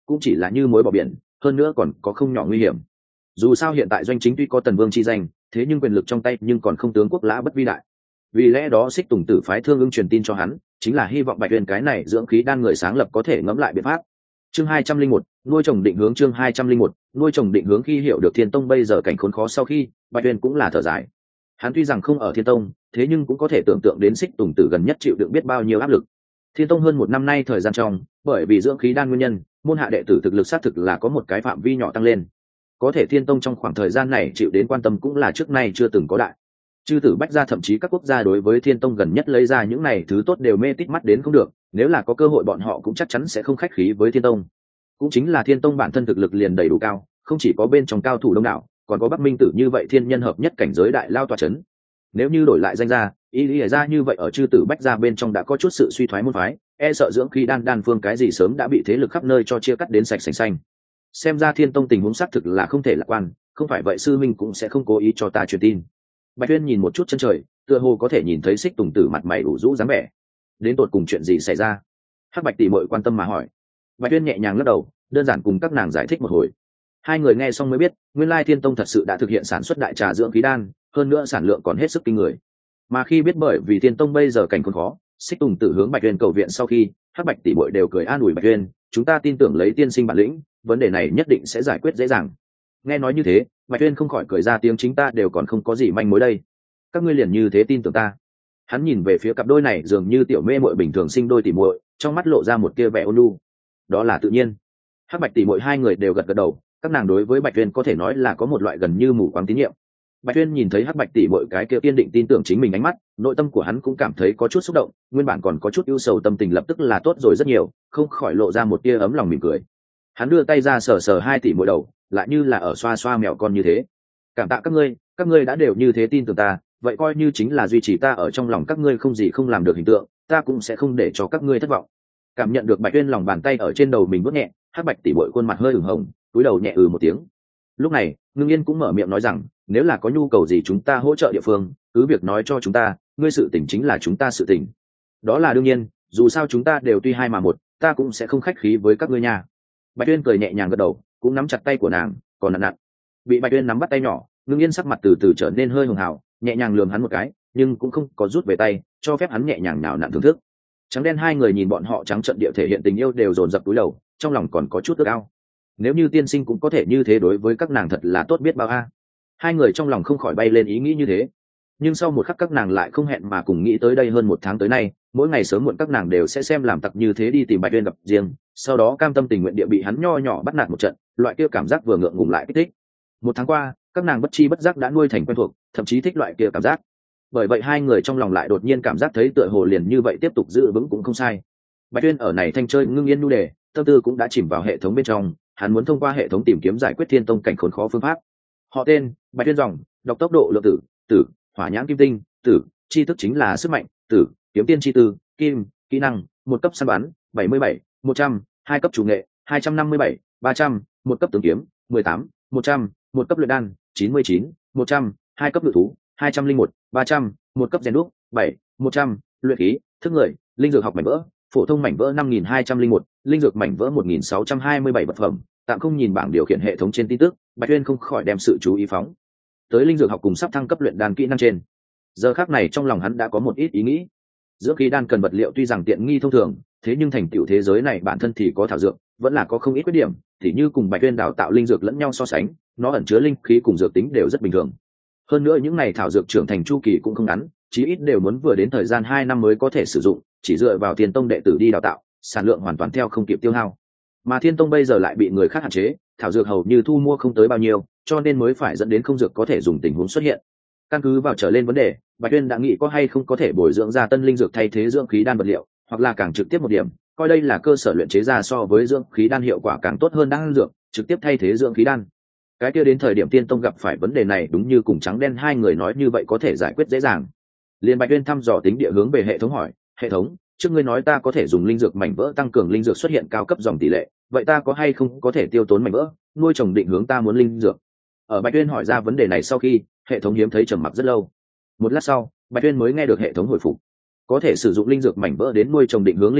cũng chỉ là như mối bỏ biển, hơn nữa còn có không nhỏ nguy hiểm. Dù sao hiện tại doanh chính tuy có tần vương chi danh, thế nhưng quyền lực trong tay nhưng còn không tướng quốc lã bất vi đại. Vì lẽ đó Xích Tùng Tử phái Thương Ưng truyền tin cho hắn, chính là hy vọng Bạch Uyên cái này dưỡng khí đan người sáng lập có thể ngẫm lại biện pháp. Chương hai trăm linh một, nuôi trồng định hướng. Chương hai trăm linh một, nuôi trồng định hướng. Khi hiểu được Thiên Tông bây giờ cảnh khốn khó sau khi, Bạch Uyên cũng là thở dài. Hắn tuy rằng không ở Thiên Tông, thế nhưng cũng có thể tưởng tượng đến Xích Tùng Tử gần nhất chịu đựng biết bao nhiêu áp lực. Thiên Tông hơn một năm nay thời gian trong, bởi vì dưỡng khí đan nguyên nhân, môn hạ đệ tử thực lực xác thực là có một cái phạm vi nhỏ tăng lên. Có thể Thiên Tông trong khoảng thời gian này chịu đến quan tâm cũng là trước nay chưa từng có đại. Chư tử bách gia thậm chí các quốc gia đối với Thiên Tông gần nhất lấy ra những này thứ tốt đều mê tít mắt đến không được, nếu là có cơ hội bọn họ cũng chắc chắn sẽ không khách khí với Thiên Tông. Cũng chính là Thiên Tông bản thân thực lực liền đầy đủ cao, không chỉ có bên trong cao thủ đông đảo, còn có Bắc Minh Tử như vậy thiên nhân hợp nhất cảnh giới đại lao tọa chấn. Nếu như đổi lại danh gia, ý lý ra như vậy ở chư tử bách gia bên trong đã có chút sự suy thoái môn phái, e sợ dưỡng khí đan đan phương cái gì sớm đã bị thế lực khắp nơi cho chia cắt đến sạch sành xanh. Xem ra Thiên Tông tình huống xác thực là không thể lạc quan, không phải vậy sư minh cũng sẽ không cố ý cho ta truyền tin. Bạch Uyên nhìn một chút chân trời, tựa hồ có thể nhìn thấy Xích Tùng Tử mặt mày ủ rũ dáng vẻ. Đến tột cùng chuyện gì xảy ra? Hắc Bạch tỷ muội quan tâm mà hỏi. Bạch Uyên nhẹ nhàng lắc đầu, đơn giản cùng các nàng giải thích một hồi. Hai người nghe xong mới biết, nguyên lai Thiên Tông thật sự đã thực hiện sản xuất đại trà dưỡng khí đan, hơn nữa sản lượng còn hết sức kinh người. Mà khi biết bởi vì Thiên Tông bây giờ cảnh khốn khó, Xích Tùng Tử hướng Bạch Uyên cầu viện sau khi, Hắc Bạch tỷ muội đều cười an ủi Bạch Uyên, chúng ta tin tưởng lấy tiên sinh bản lĩnh, vấn đề này nhất định sẽ giải quyết dễ dàng. Nghe nói như thế, Bạch Uyên không khỏi cười ra tiếng, chính ta đều còn không có gì manh mối đây, các ngươi liền như thế tin tưởng ta? Hắn nhìn về phía cặp đôi này dường như tiểu mê muội bình thường sinh đôi tỷ muội, trong mắt lộ ra một tia vẻ ôn nhu. Đó là tự nhiên. Hắc Bạch tỷ muội hai người đều gật gật đầu, các nàng đối với Bạch Uyên có thể nói là có một loại gần như mù quáng tín nhiệm. Bạch Uyên nhìn thấy Hắc Bạch tỷ muội cái kia kiên định tin tưởng chính mình ánh mắt, nội tâm của hắn cũng cảm thấy có chút xúc động, nguyên bản còn có chút ưu sầu tâm tình lập tức là tốt rồi rất nhiều, không khỏi lộ ra một tia ấm lòng mỉm cười. Hắn đưa tay ra sờ sờ hai tỷ muội đầu, lại như là ở xoa xoa mèo con như thế. Cảm tạ các ngươi, các ngươi đã đều như thế tin tưởng ta, vậy coi như chính là duy trì ta ở trong lòng các ngươi không gì không làm được hình tượng, ta cũng sẽ không để cho các ngươi thất vọng. Cảm nhận được Bạch Uyên lòng bàn tay ở trên đầu mình vuốt nhẹ, Hắc Bạch tỷ muội khuôn mặt hơi ửng hồng, cúi đầu nhẹ ừ một tiếng. Lúc này, Ngưng Yên cũng mở miệng nói rằng, nếu là có nhu cầu gì chúng ta hỗ trợ địa phương, cứ việc nói cho chúng ta, ngươi sự tình chính là chúng ta sự tình. Đó là đương nhiên, dù sao chúng ta đều tuy hai mà một, ta cũng sẽ không khách khí với các ngươi nha. Bạch Uyên cười nhẹ nhàng gật đầu, cũng nắm chặt tay của nàng, còn nặng nặng. Bị Bạch Uyên nắm bắt tay nhỏ, Ngưng Yên sắc mặt từ từ trở nên hơi hường hào, nhẹ nhàng lườm hắn một cái, nhưng cũng không có rút về tay, cho phép hắn nhẹ nhàng nào nặn thưởng thức. Trắng đen hai người nhìn bọn họ trắng trợn địa thể hiện tình yêu đều dồn dập túi đầu, trong lòng còn có chút ước ao. Nếu như tiên sinh cũng có thể như thế đối với các nàng thật là tốt biết bao a. Hai người trong lòng không khỏi bay lên ý nghĩ như thế. Nhưng sau một khắc các nàng lại không hẹn mà cùng nghĩ tới đây hơn một tháng tới nay, mỗi ngày sớm muộn các nàng đều sẽ xem làm tặc như thế đi tìm Bạch Uyên gặp riêng, sau đó cam tâm tình nguyện địa bị hắn nho nhỏ bắt nạt một trận, loại kia cảm giác vừa ngượng ngùng lại kích thích. Một tháng qua, các nàng bất chi bất giác đã nuôi thành quen thuộc, thậm chí thích loại kia cảm giác. Bởi vậy hai người trong lòng lại đột nhiên cảm giác thấy tựa hồ liền như vậy tiếp tục giữ vững cũng không sai. Bạch Uyên ở này thanh chơi Ngưng Yên nhu đề, tâm tư cũng đã chìm vào hệ thống bên trong, hắn muốn thông qua hệ thống tìm kiếm giải quyết Thiên Tông cảnh khốn khó phương pháp. Họ tên Bạch Uyên dòng, đọc tốc độ lượng tử, tử, hỏa nhãn kim tinh, tử, chi thức chính là sức mạnh, tử, kiếm tiên chi tư, kim, kỹ năng, một cấp săn bắn, bảy mươi bảy, một trăm, hai cấp chủ nghệ, hai trăm năm mươi bảy, ba trăm, một cấp tướng kiếm, mười tám, một trăm, một cấp luyện đan, chín mươi chín, một trăm, hai cấp ngự thú, hai trăm linh một, ba trăm, một cấp rèn đúc, bảy, một trăm, luyện khí, thức người, linh dược học mảnh vỡ, phổ thông mảnh vỡ năm nghìn hai trăm linh một, linh dược mảnh vỡ một nghìn sáu trăm hai mươi bảy vật phẩm. Tạm không nhìn bảng điều khiển hệ thống trên tin tức, Bạch Uyên không khỏi đem sự chú ý phóng tới linh dược học cùng sắp thăng cấp luyện đan kỹ năng trên. Giờ khắc này trong lòng hắn đã có một ít ý nghĩ. Dưỡng khí đan cần vật liệu tuy rằng tiện nghi thông thường, thế nhưng thành tựu thế giới này bản thân thì có thảo dược, vẫn là có không ít khuyết điểm, thì như cùng Bạch Uyên đào tạo linh dược lẫn nhau so sánh, nó ẩn chứa linh khí cùng dược tính đều rất bình thường. Hơn nữa những này thảo dược trưởng thành chu kỳ cũng không ngắn, chí ít đều muốn vừa đến thời gian hai năm mới có thể sử dụng, chỉ dựa vào Thiên Tông đệ tử đi đào tạo, sản lượng hoàn toàn theo không kịp tiêu hao. Mà Thiên Tông bây giờ lại bị người khác hạn chế, thảo dược hầu như thu mua không tới bao nhiêu, cho nên mới phải dẫn đến không dược có thể dùng tình huống xuất hiện. Căn cứ vào trở lên vấn đề, Bạch Uyên đã nghĩ có hay không có thể bồi dưỡng ra tân linh dược thay thế dưỡng khí đan vật liệu, hoặc là càng trực tiếp một điểm, coi đây là cơ sở luyện chế ra so với dưỡng khí đan hiệu quả càng tốt hơn đan dược, trực tiếp thay thế dưỡng khí đan. Cái kia đến thời điểm Tiên Tông gặp phải vấn đề này đúng như cùng trắng đen hai người nói như vậy có thể giải quyết dễ dàng. Liên Bạch Uyên thăm dò tính địa hướng về hệ thống hỏi, hệ thống, trước ngươi nói ta có thể dùng linh dược mảnh vỡ tăng cường linh dược xuất hiện cao cấp dòng tỷ lệ, vậy ta có hay không có thể tiêu tốn mảnh vỡ, nuôi trồng định hướng ta muốn linh dược? Ở Bạch Uyên hỏi ra vấn đề này sau khi, hệ thống hiếm thấy trầm mặc rất lâu. Một lát sau, Bạch Uyên mới nghe được hệ thống hồi phục. Có thể sử dụng linh dược mảnh vỡ đến nuôi trồng định hướng linh dược,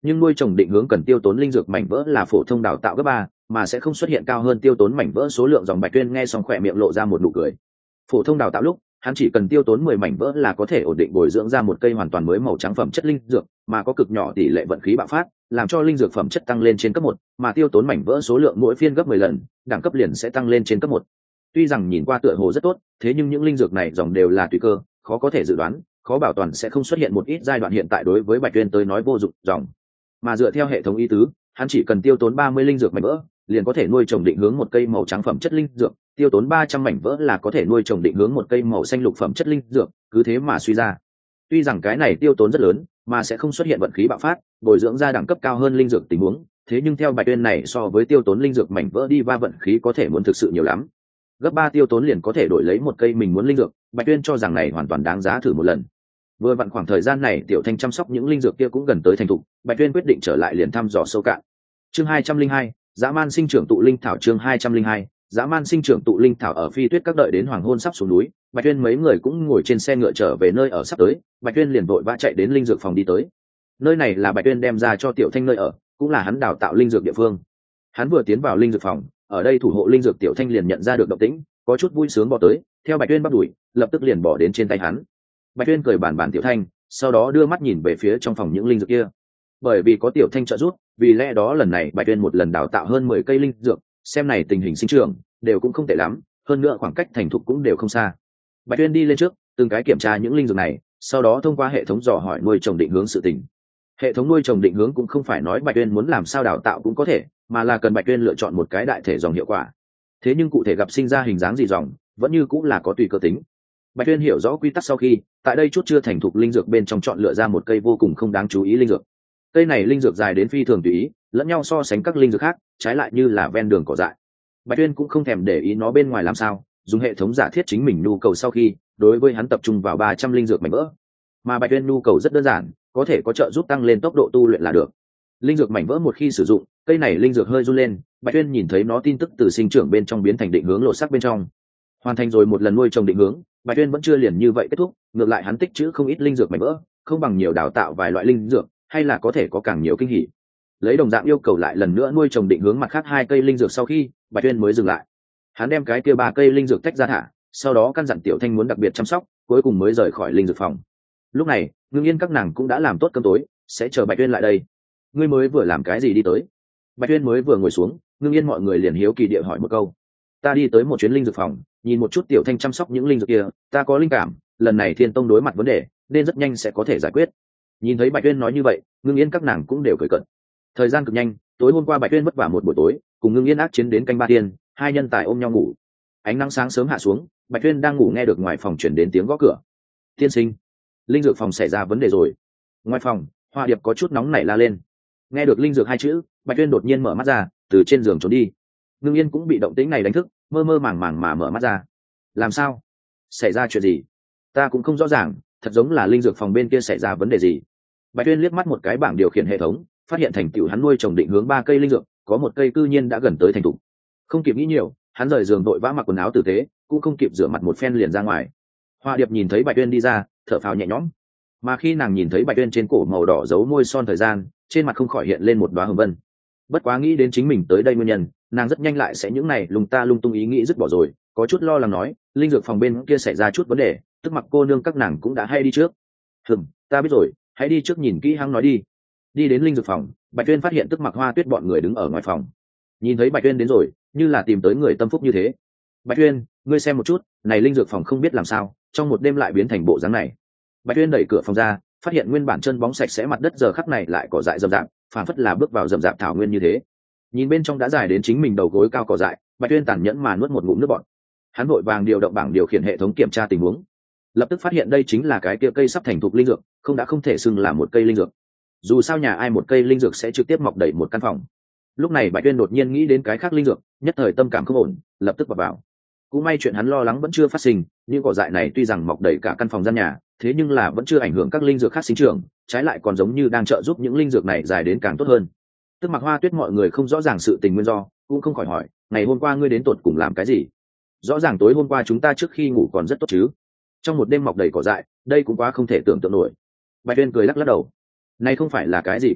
nhưng nuôi trồng định hướng cần tiêu tốn linh dược mảnh vỡ là phổ thông đào tạo cấp ba, mà sẽ không xuất hiện cao hơn tiêu tốn mảnh vỡ số lượng. Dòng Bạch Tuyên nghe xong khỏe miệng lộ ra một nụ cười. Phổ thông đào tạo lúc hắn chỉ cần tiêu tốn mười mảnh vỡ là có thể ổn định bồi dưỡng ra một cây hoàn toàn mới màu trắng phẩm chất linh dược, mà có cực nhỏ tỷ lệ vận khí bạo phát, làm cho linh dược phẩm chất tăng lên trên cấp một, mà tiêu tốn mảnh vỡ số lượng mỗi phiên gấp mười lần, đẳng cấp liền sẽ tăng lên trên cấp một. Tuy rằng nhìn qua tựa hồ rất tốt, thế nhưng những linh dược này dòng đều là tùy cơ, khó có thể dự đoán, khó bảo toàn sẽ không xuất hiện một ít giai đoạn hiện tại đối với Bạch Tuyên tới nói vô dụng dòng. Mà dựa theo hệ thống ý tứ, hắn chỉ cần tiêu tốn ba mươi linh dược mảnh vỡ, liền có thể nuôi trồng định hướng một cây màu trắng phẩm chất linh dược, tiêu tốn ba trăm mảnh vỡ là có thể nuôi trồng định hướng một cây màu xanh lục phẩm chất linh dược, cứ thế mà suy ra. Tuy rằng cái này tiêu tốn rất lớn, mà sẽ không xuất hiện vận khí bạo phát, bồi dưỡng ra đẳng cấp cao hơn linh dược tình huống, thế nhưng theo Bạch Tuyên này so với tiêu tốn linh dược mảnh vỡ đi va vận khí có thể muốn thực sự nhiều lắm. Gấp ba tiêu tốn liền có thể đổi lấy một cây mình muốn linh dược, Bạch Tuyên cho rằng này hoàn toàn đáng giá thử một lần. Vừa vặn khoảng thời gian này Tiểu Thanh chăm sóc những linh dược kia cũng gần tới thành thục, Bạch Tuyên quyết định trở lại liền thăm dò sâu cạn. Chương hai trăm linh hai, dã man sinh trưởng tụ linh thảo. Chương hai trăm linh hai, dã man sinh trưởng tụ linh thảo. Ở Phi Tuyết các đợi đến hoàng hôn sắp xuống núi, Bạch Tuyên mấy người cũng ngồi trên xe ngựa trở về nơi ở sắp tới. Bạch Tuyên liền vội vã chạy đến linh dược phòng đi tới. Nơi này là Bạch Tuyên đem ra cho Tiểu Thanh nơi ở, cũng là hắn đào tạo linh dược địa phương. Hắn vừa tiến vào linh dược phòng, ở đây thủ hộ linh dược Tiểu Thanh liền nhận ra được động tĩnh, có chút vui sướng bỏ tới, theo Bạch Tuyên bắt đuổi, lập tức liền bỏ đến trên tay hắn. Bạch Tuyên cười bản bản Tiểu Thanh, sau đó đưa mắt nhìn về phía trong phòng những linh dược kia. Bởi vì có Tiểu Thanh trợ giúp, vì lẽ đó lần này Bạch Tuyên một lần đào tạo hơn mười cây linh dược, xem này tình hình sinh trưởng đều cũng không tệ lắm, hơn nữa khoảng cách thành thục cũng đều không xa. Bạch Tuyên đi lên trước, từng cái kiểm tra những linh dược này, sau đó thông qua hệ thống dò hỏi nuôi trồng định hướng sự tình. Hệ thống nuôi trồng định hướng cũng không phải nói Bạch Tuyên muốn làm sao đào tạo cũng có thể, mà là cần Bạch Tuyên lựa chọn một cái đại thể dòng hiệu quả. Thế nhưng cụ thể gặp sinh ra hình dáng gì dòng, vẫn như cũng là có tùy cơ tính. Bạch Tuyên hiểu rõ quy tắc sau khi, tại đây chút chưa thành thục linh dược bên trong chọn lựa ra một cây vô cùng không đáng chú ý linh dược. Cây này linh dược dài đến phi thường tùy ý, lẫn nhau so sánh các linh dược khác, trái lại như là ven đường cỏ dại. Bạch Tuyên cũng không thèm để ý nó bên ngoài làm sao, dùng hệ thống giả thiết chính mình nhu cầu sau khi, đối với hắn tập trung vào ba trăm linh dược mảnh vỡ. Mà Bạch Tuyên nhu cầu rất đơn giản, có thể có trợ giúp tăng lên tốc độ tu luyện là được. Linh dược mảnh vỡ một khi sử dụng, cây này linh dược hơi run lên, Bạch Tuyên nhìn thấy nó tin tức từ sinh trưởng bên trong biến thành định hướng lộ sắc bên trong. Hoàn thành rồi một lần nuôi trồng định hướng, Bạch Tuyên vẫn chưa liền như vậy kết thúc, ngược lại hắn tích trữ không ít linh dược mảnh vỡ, không bằng nhiều đào tạo vài loại linh dược, hay là có thể có càng nhiều kinh hỉ. Lấy đồng dạng yêu cầu lại lần nữa nuôi trồng định hướng mặt khác hai cây linh dược sau khi, Bạch Tuyên mới dừng lại. Hắn đem cái kia ba cây linh dược tách ra thả, sau đó căn dặn Tiểu Thanh muốn đặc biệt chăm sóc, cuối cùng mới rời khỏi linh dược phòng. Lúc này, Ngưng Yên các nàng cũng đã làm tốt cơm tối, sẽ chờ Bạch Tuyên lại đây. Ngươi mới vừa làm cái gì đi tới? Bạch Tuyên mới vừa ngồi xuống, Ngưng Yên mọi người liền hiếu kỳ địa hỏi một câu. Ta đi tới một chuyến linh dược phòng, nhìn một chút Tiểu Thanh chăm sóc những linh dược kia, ta có linh cảm, lần này Thiên Tông đối mặt vấn đề, nên rất nhanh sẽ có thể giải quyết. Nhìn thấy Bạch Tuyên nói như vậy, Ngưng Yên các nàng cũng đều cười cợt. Thời gian cực nhanh, tối hôm qua Bạch Tuyên vất vả một buổi tối, cùng Ngưng Yên ác chiến đến canh ba tiên, hai nhân tài ôm nhau ngủ. Ánh nắng sáng sớm hạ xuống, Bạch Tuyên đang ngủ nghe được ngoài phòng truyền đến tiếng gõ cửa. Tiên sinh, linh dược phòng xảy ra vấn đề rồi. Ngoài phòng, Hoa Điệp có chút nóng nảy la lên. Nghe được linh dược hai chữ, Bạch Tuyên đột nhiên mở mắt ra, từ trên giường trốn đi. Ngưng Yên cũng bị động tĩnh này đánh thức, mơ mơ màng màng mà mở mắt ra. Làm sao? Xảy ra chuyện gì? Ta cũng không rõ ràng, thật giống là linh dược phòng bên kia xảy ra vấn đề gì. Bạch Tuyên liếc mắt một cái bảng điều khiển hệ thống, phát hiện thành tựu hắn nuôi trồng định hướng ba cây linh dược, có một cây cư nhiên đã gần tới thành thục. Không kịp nghĩ nhiều, hắn rời giường đội vã mặc quần áo tử tế, cũng không kịp rửa mặt một phen liền ra ngoài. Hoa Điệp nhìn thấy Bạch Tuyên đi ra, thở phào nhẹ nhõm. Mà khi nàng nhìn thấy Bạch Tuyên trên cổ màu đỏ dấu môi son thời gian, trên mặt không khỏi hiện lên một đóa hồng vân. Bất quá nghĩ đến chính mình tới đây nguyên nhân, nàng rất nhanh lại sẽ những này lung ta lung tung ý nghĩ dứt bỏ rồi, có chút lo lắng nói, linh dược phòng bên kia xảy ra chút vấn đề, tức mặc cô nương các nàng cũng đã hay đi trước. Hừm, ta biết rồi, hãy đi trước nhìn kỹ hắn nói đi. Đi đến linh dược phòng, Bạch Tuyên phát hiện tức mặc Hoa Tuyết bọn người đứng ở ngoài phòng. Nhìn thấy Bạch Tuyên đến rồi, như là tìm tới người tâm phúc như thế. Bạch Tuyên, ngươi xem một chút, này linh dược phòng không biết làm sao, trong một đêm lại biến thành bộ dáng này. Bạch Tuyên đẩy cửa phòng ra, phát hiện nguyên bản chân bóng sạch sẽ mặt đất giờ khắc này lại cỏ dại rậm rạp, phản phất là bước vào rậm rạp thảo nguyên như thế. Nhìn bên trong đã dài đến chính mình đầu gối cao cỏ dại, Bạch Tuyên tàn nhẫn mà nuốt một ngụm nước bọt. Hắn vội vàng điều động bảng điều khiển hệ thống kiểm tra tình huống, lập tức phát hiện đây chính là cái kia cây sắp thành thục linh dược, không đã không thể xưng là một cây linh dược. Dù sao nhà ai một cây linh dược sẽ trực tiếp mọc đầy một căn phòng. Lúc này Bạch Tuyên đột nhiên nghĩ đến cái khác linh dược, nhất thời tâm cảm không ổn, lập tức vào vào. Cũng may chuyện hắn lo lắng vẫn chưa phát sinh, nhưng cỏ dại này tuy rằng mọc đầy cả căn phòng gian nhà, thế nhưng là vẫn chưa ảnh hưởng các linh dược khác sinh trưởng, trái lại còn giống như đang trợ giúp những linh dược này dài đến càng tốt hơn. Tức mặc Hoa Tuyết mọi người không rõ ràng sự tình nguyên do, cũng không khỏi hỏi, ngày hôm qua ngươi đến tột cùng làm cái gì? Rõ ràng tối hôm qua chúng ta trước khi ngủ còn rất tốt chứ, trong một đêm mọc đầy cỏ dại, đây cũng quá không thể tưởng tượng nổi. Bạch Tuyên cười lắc lắc đầu, này không phải là cái gì cỏ dại,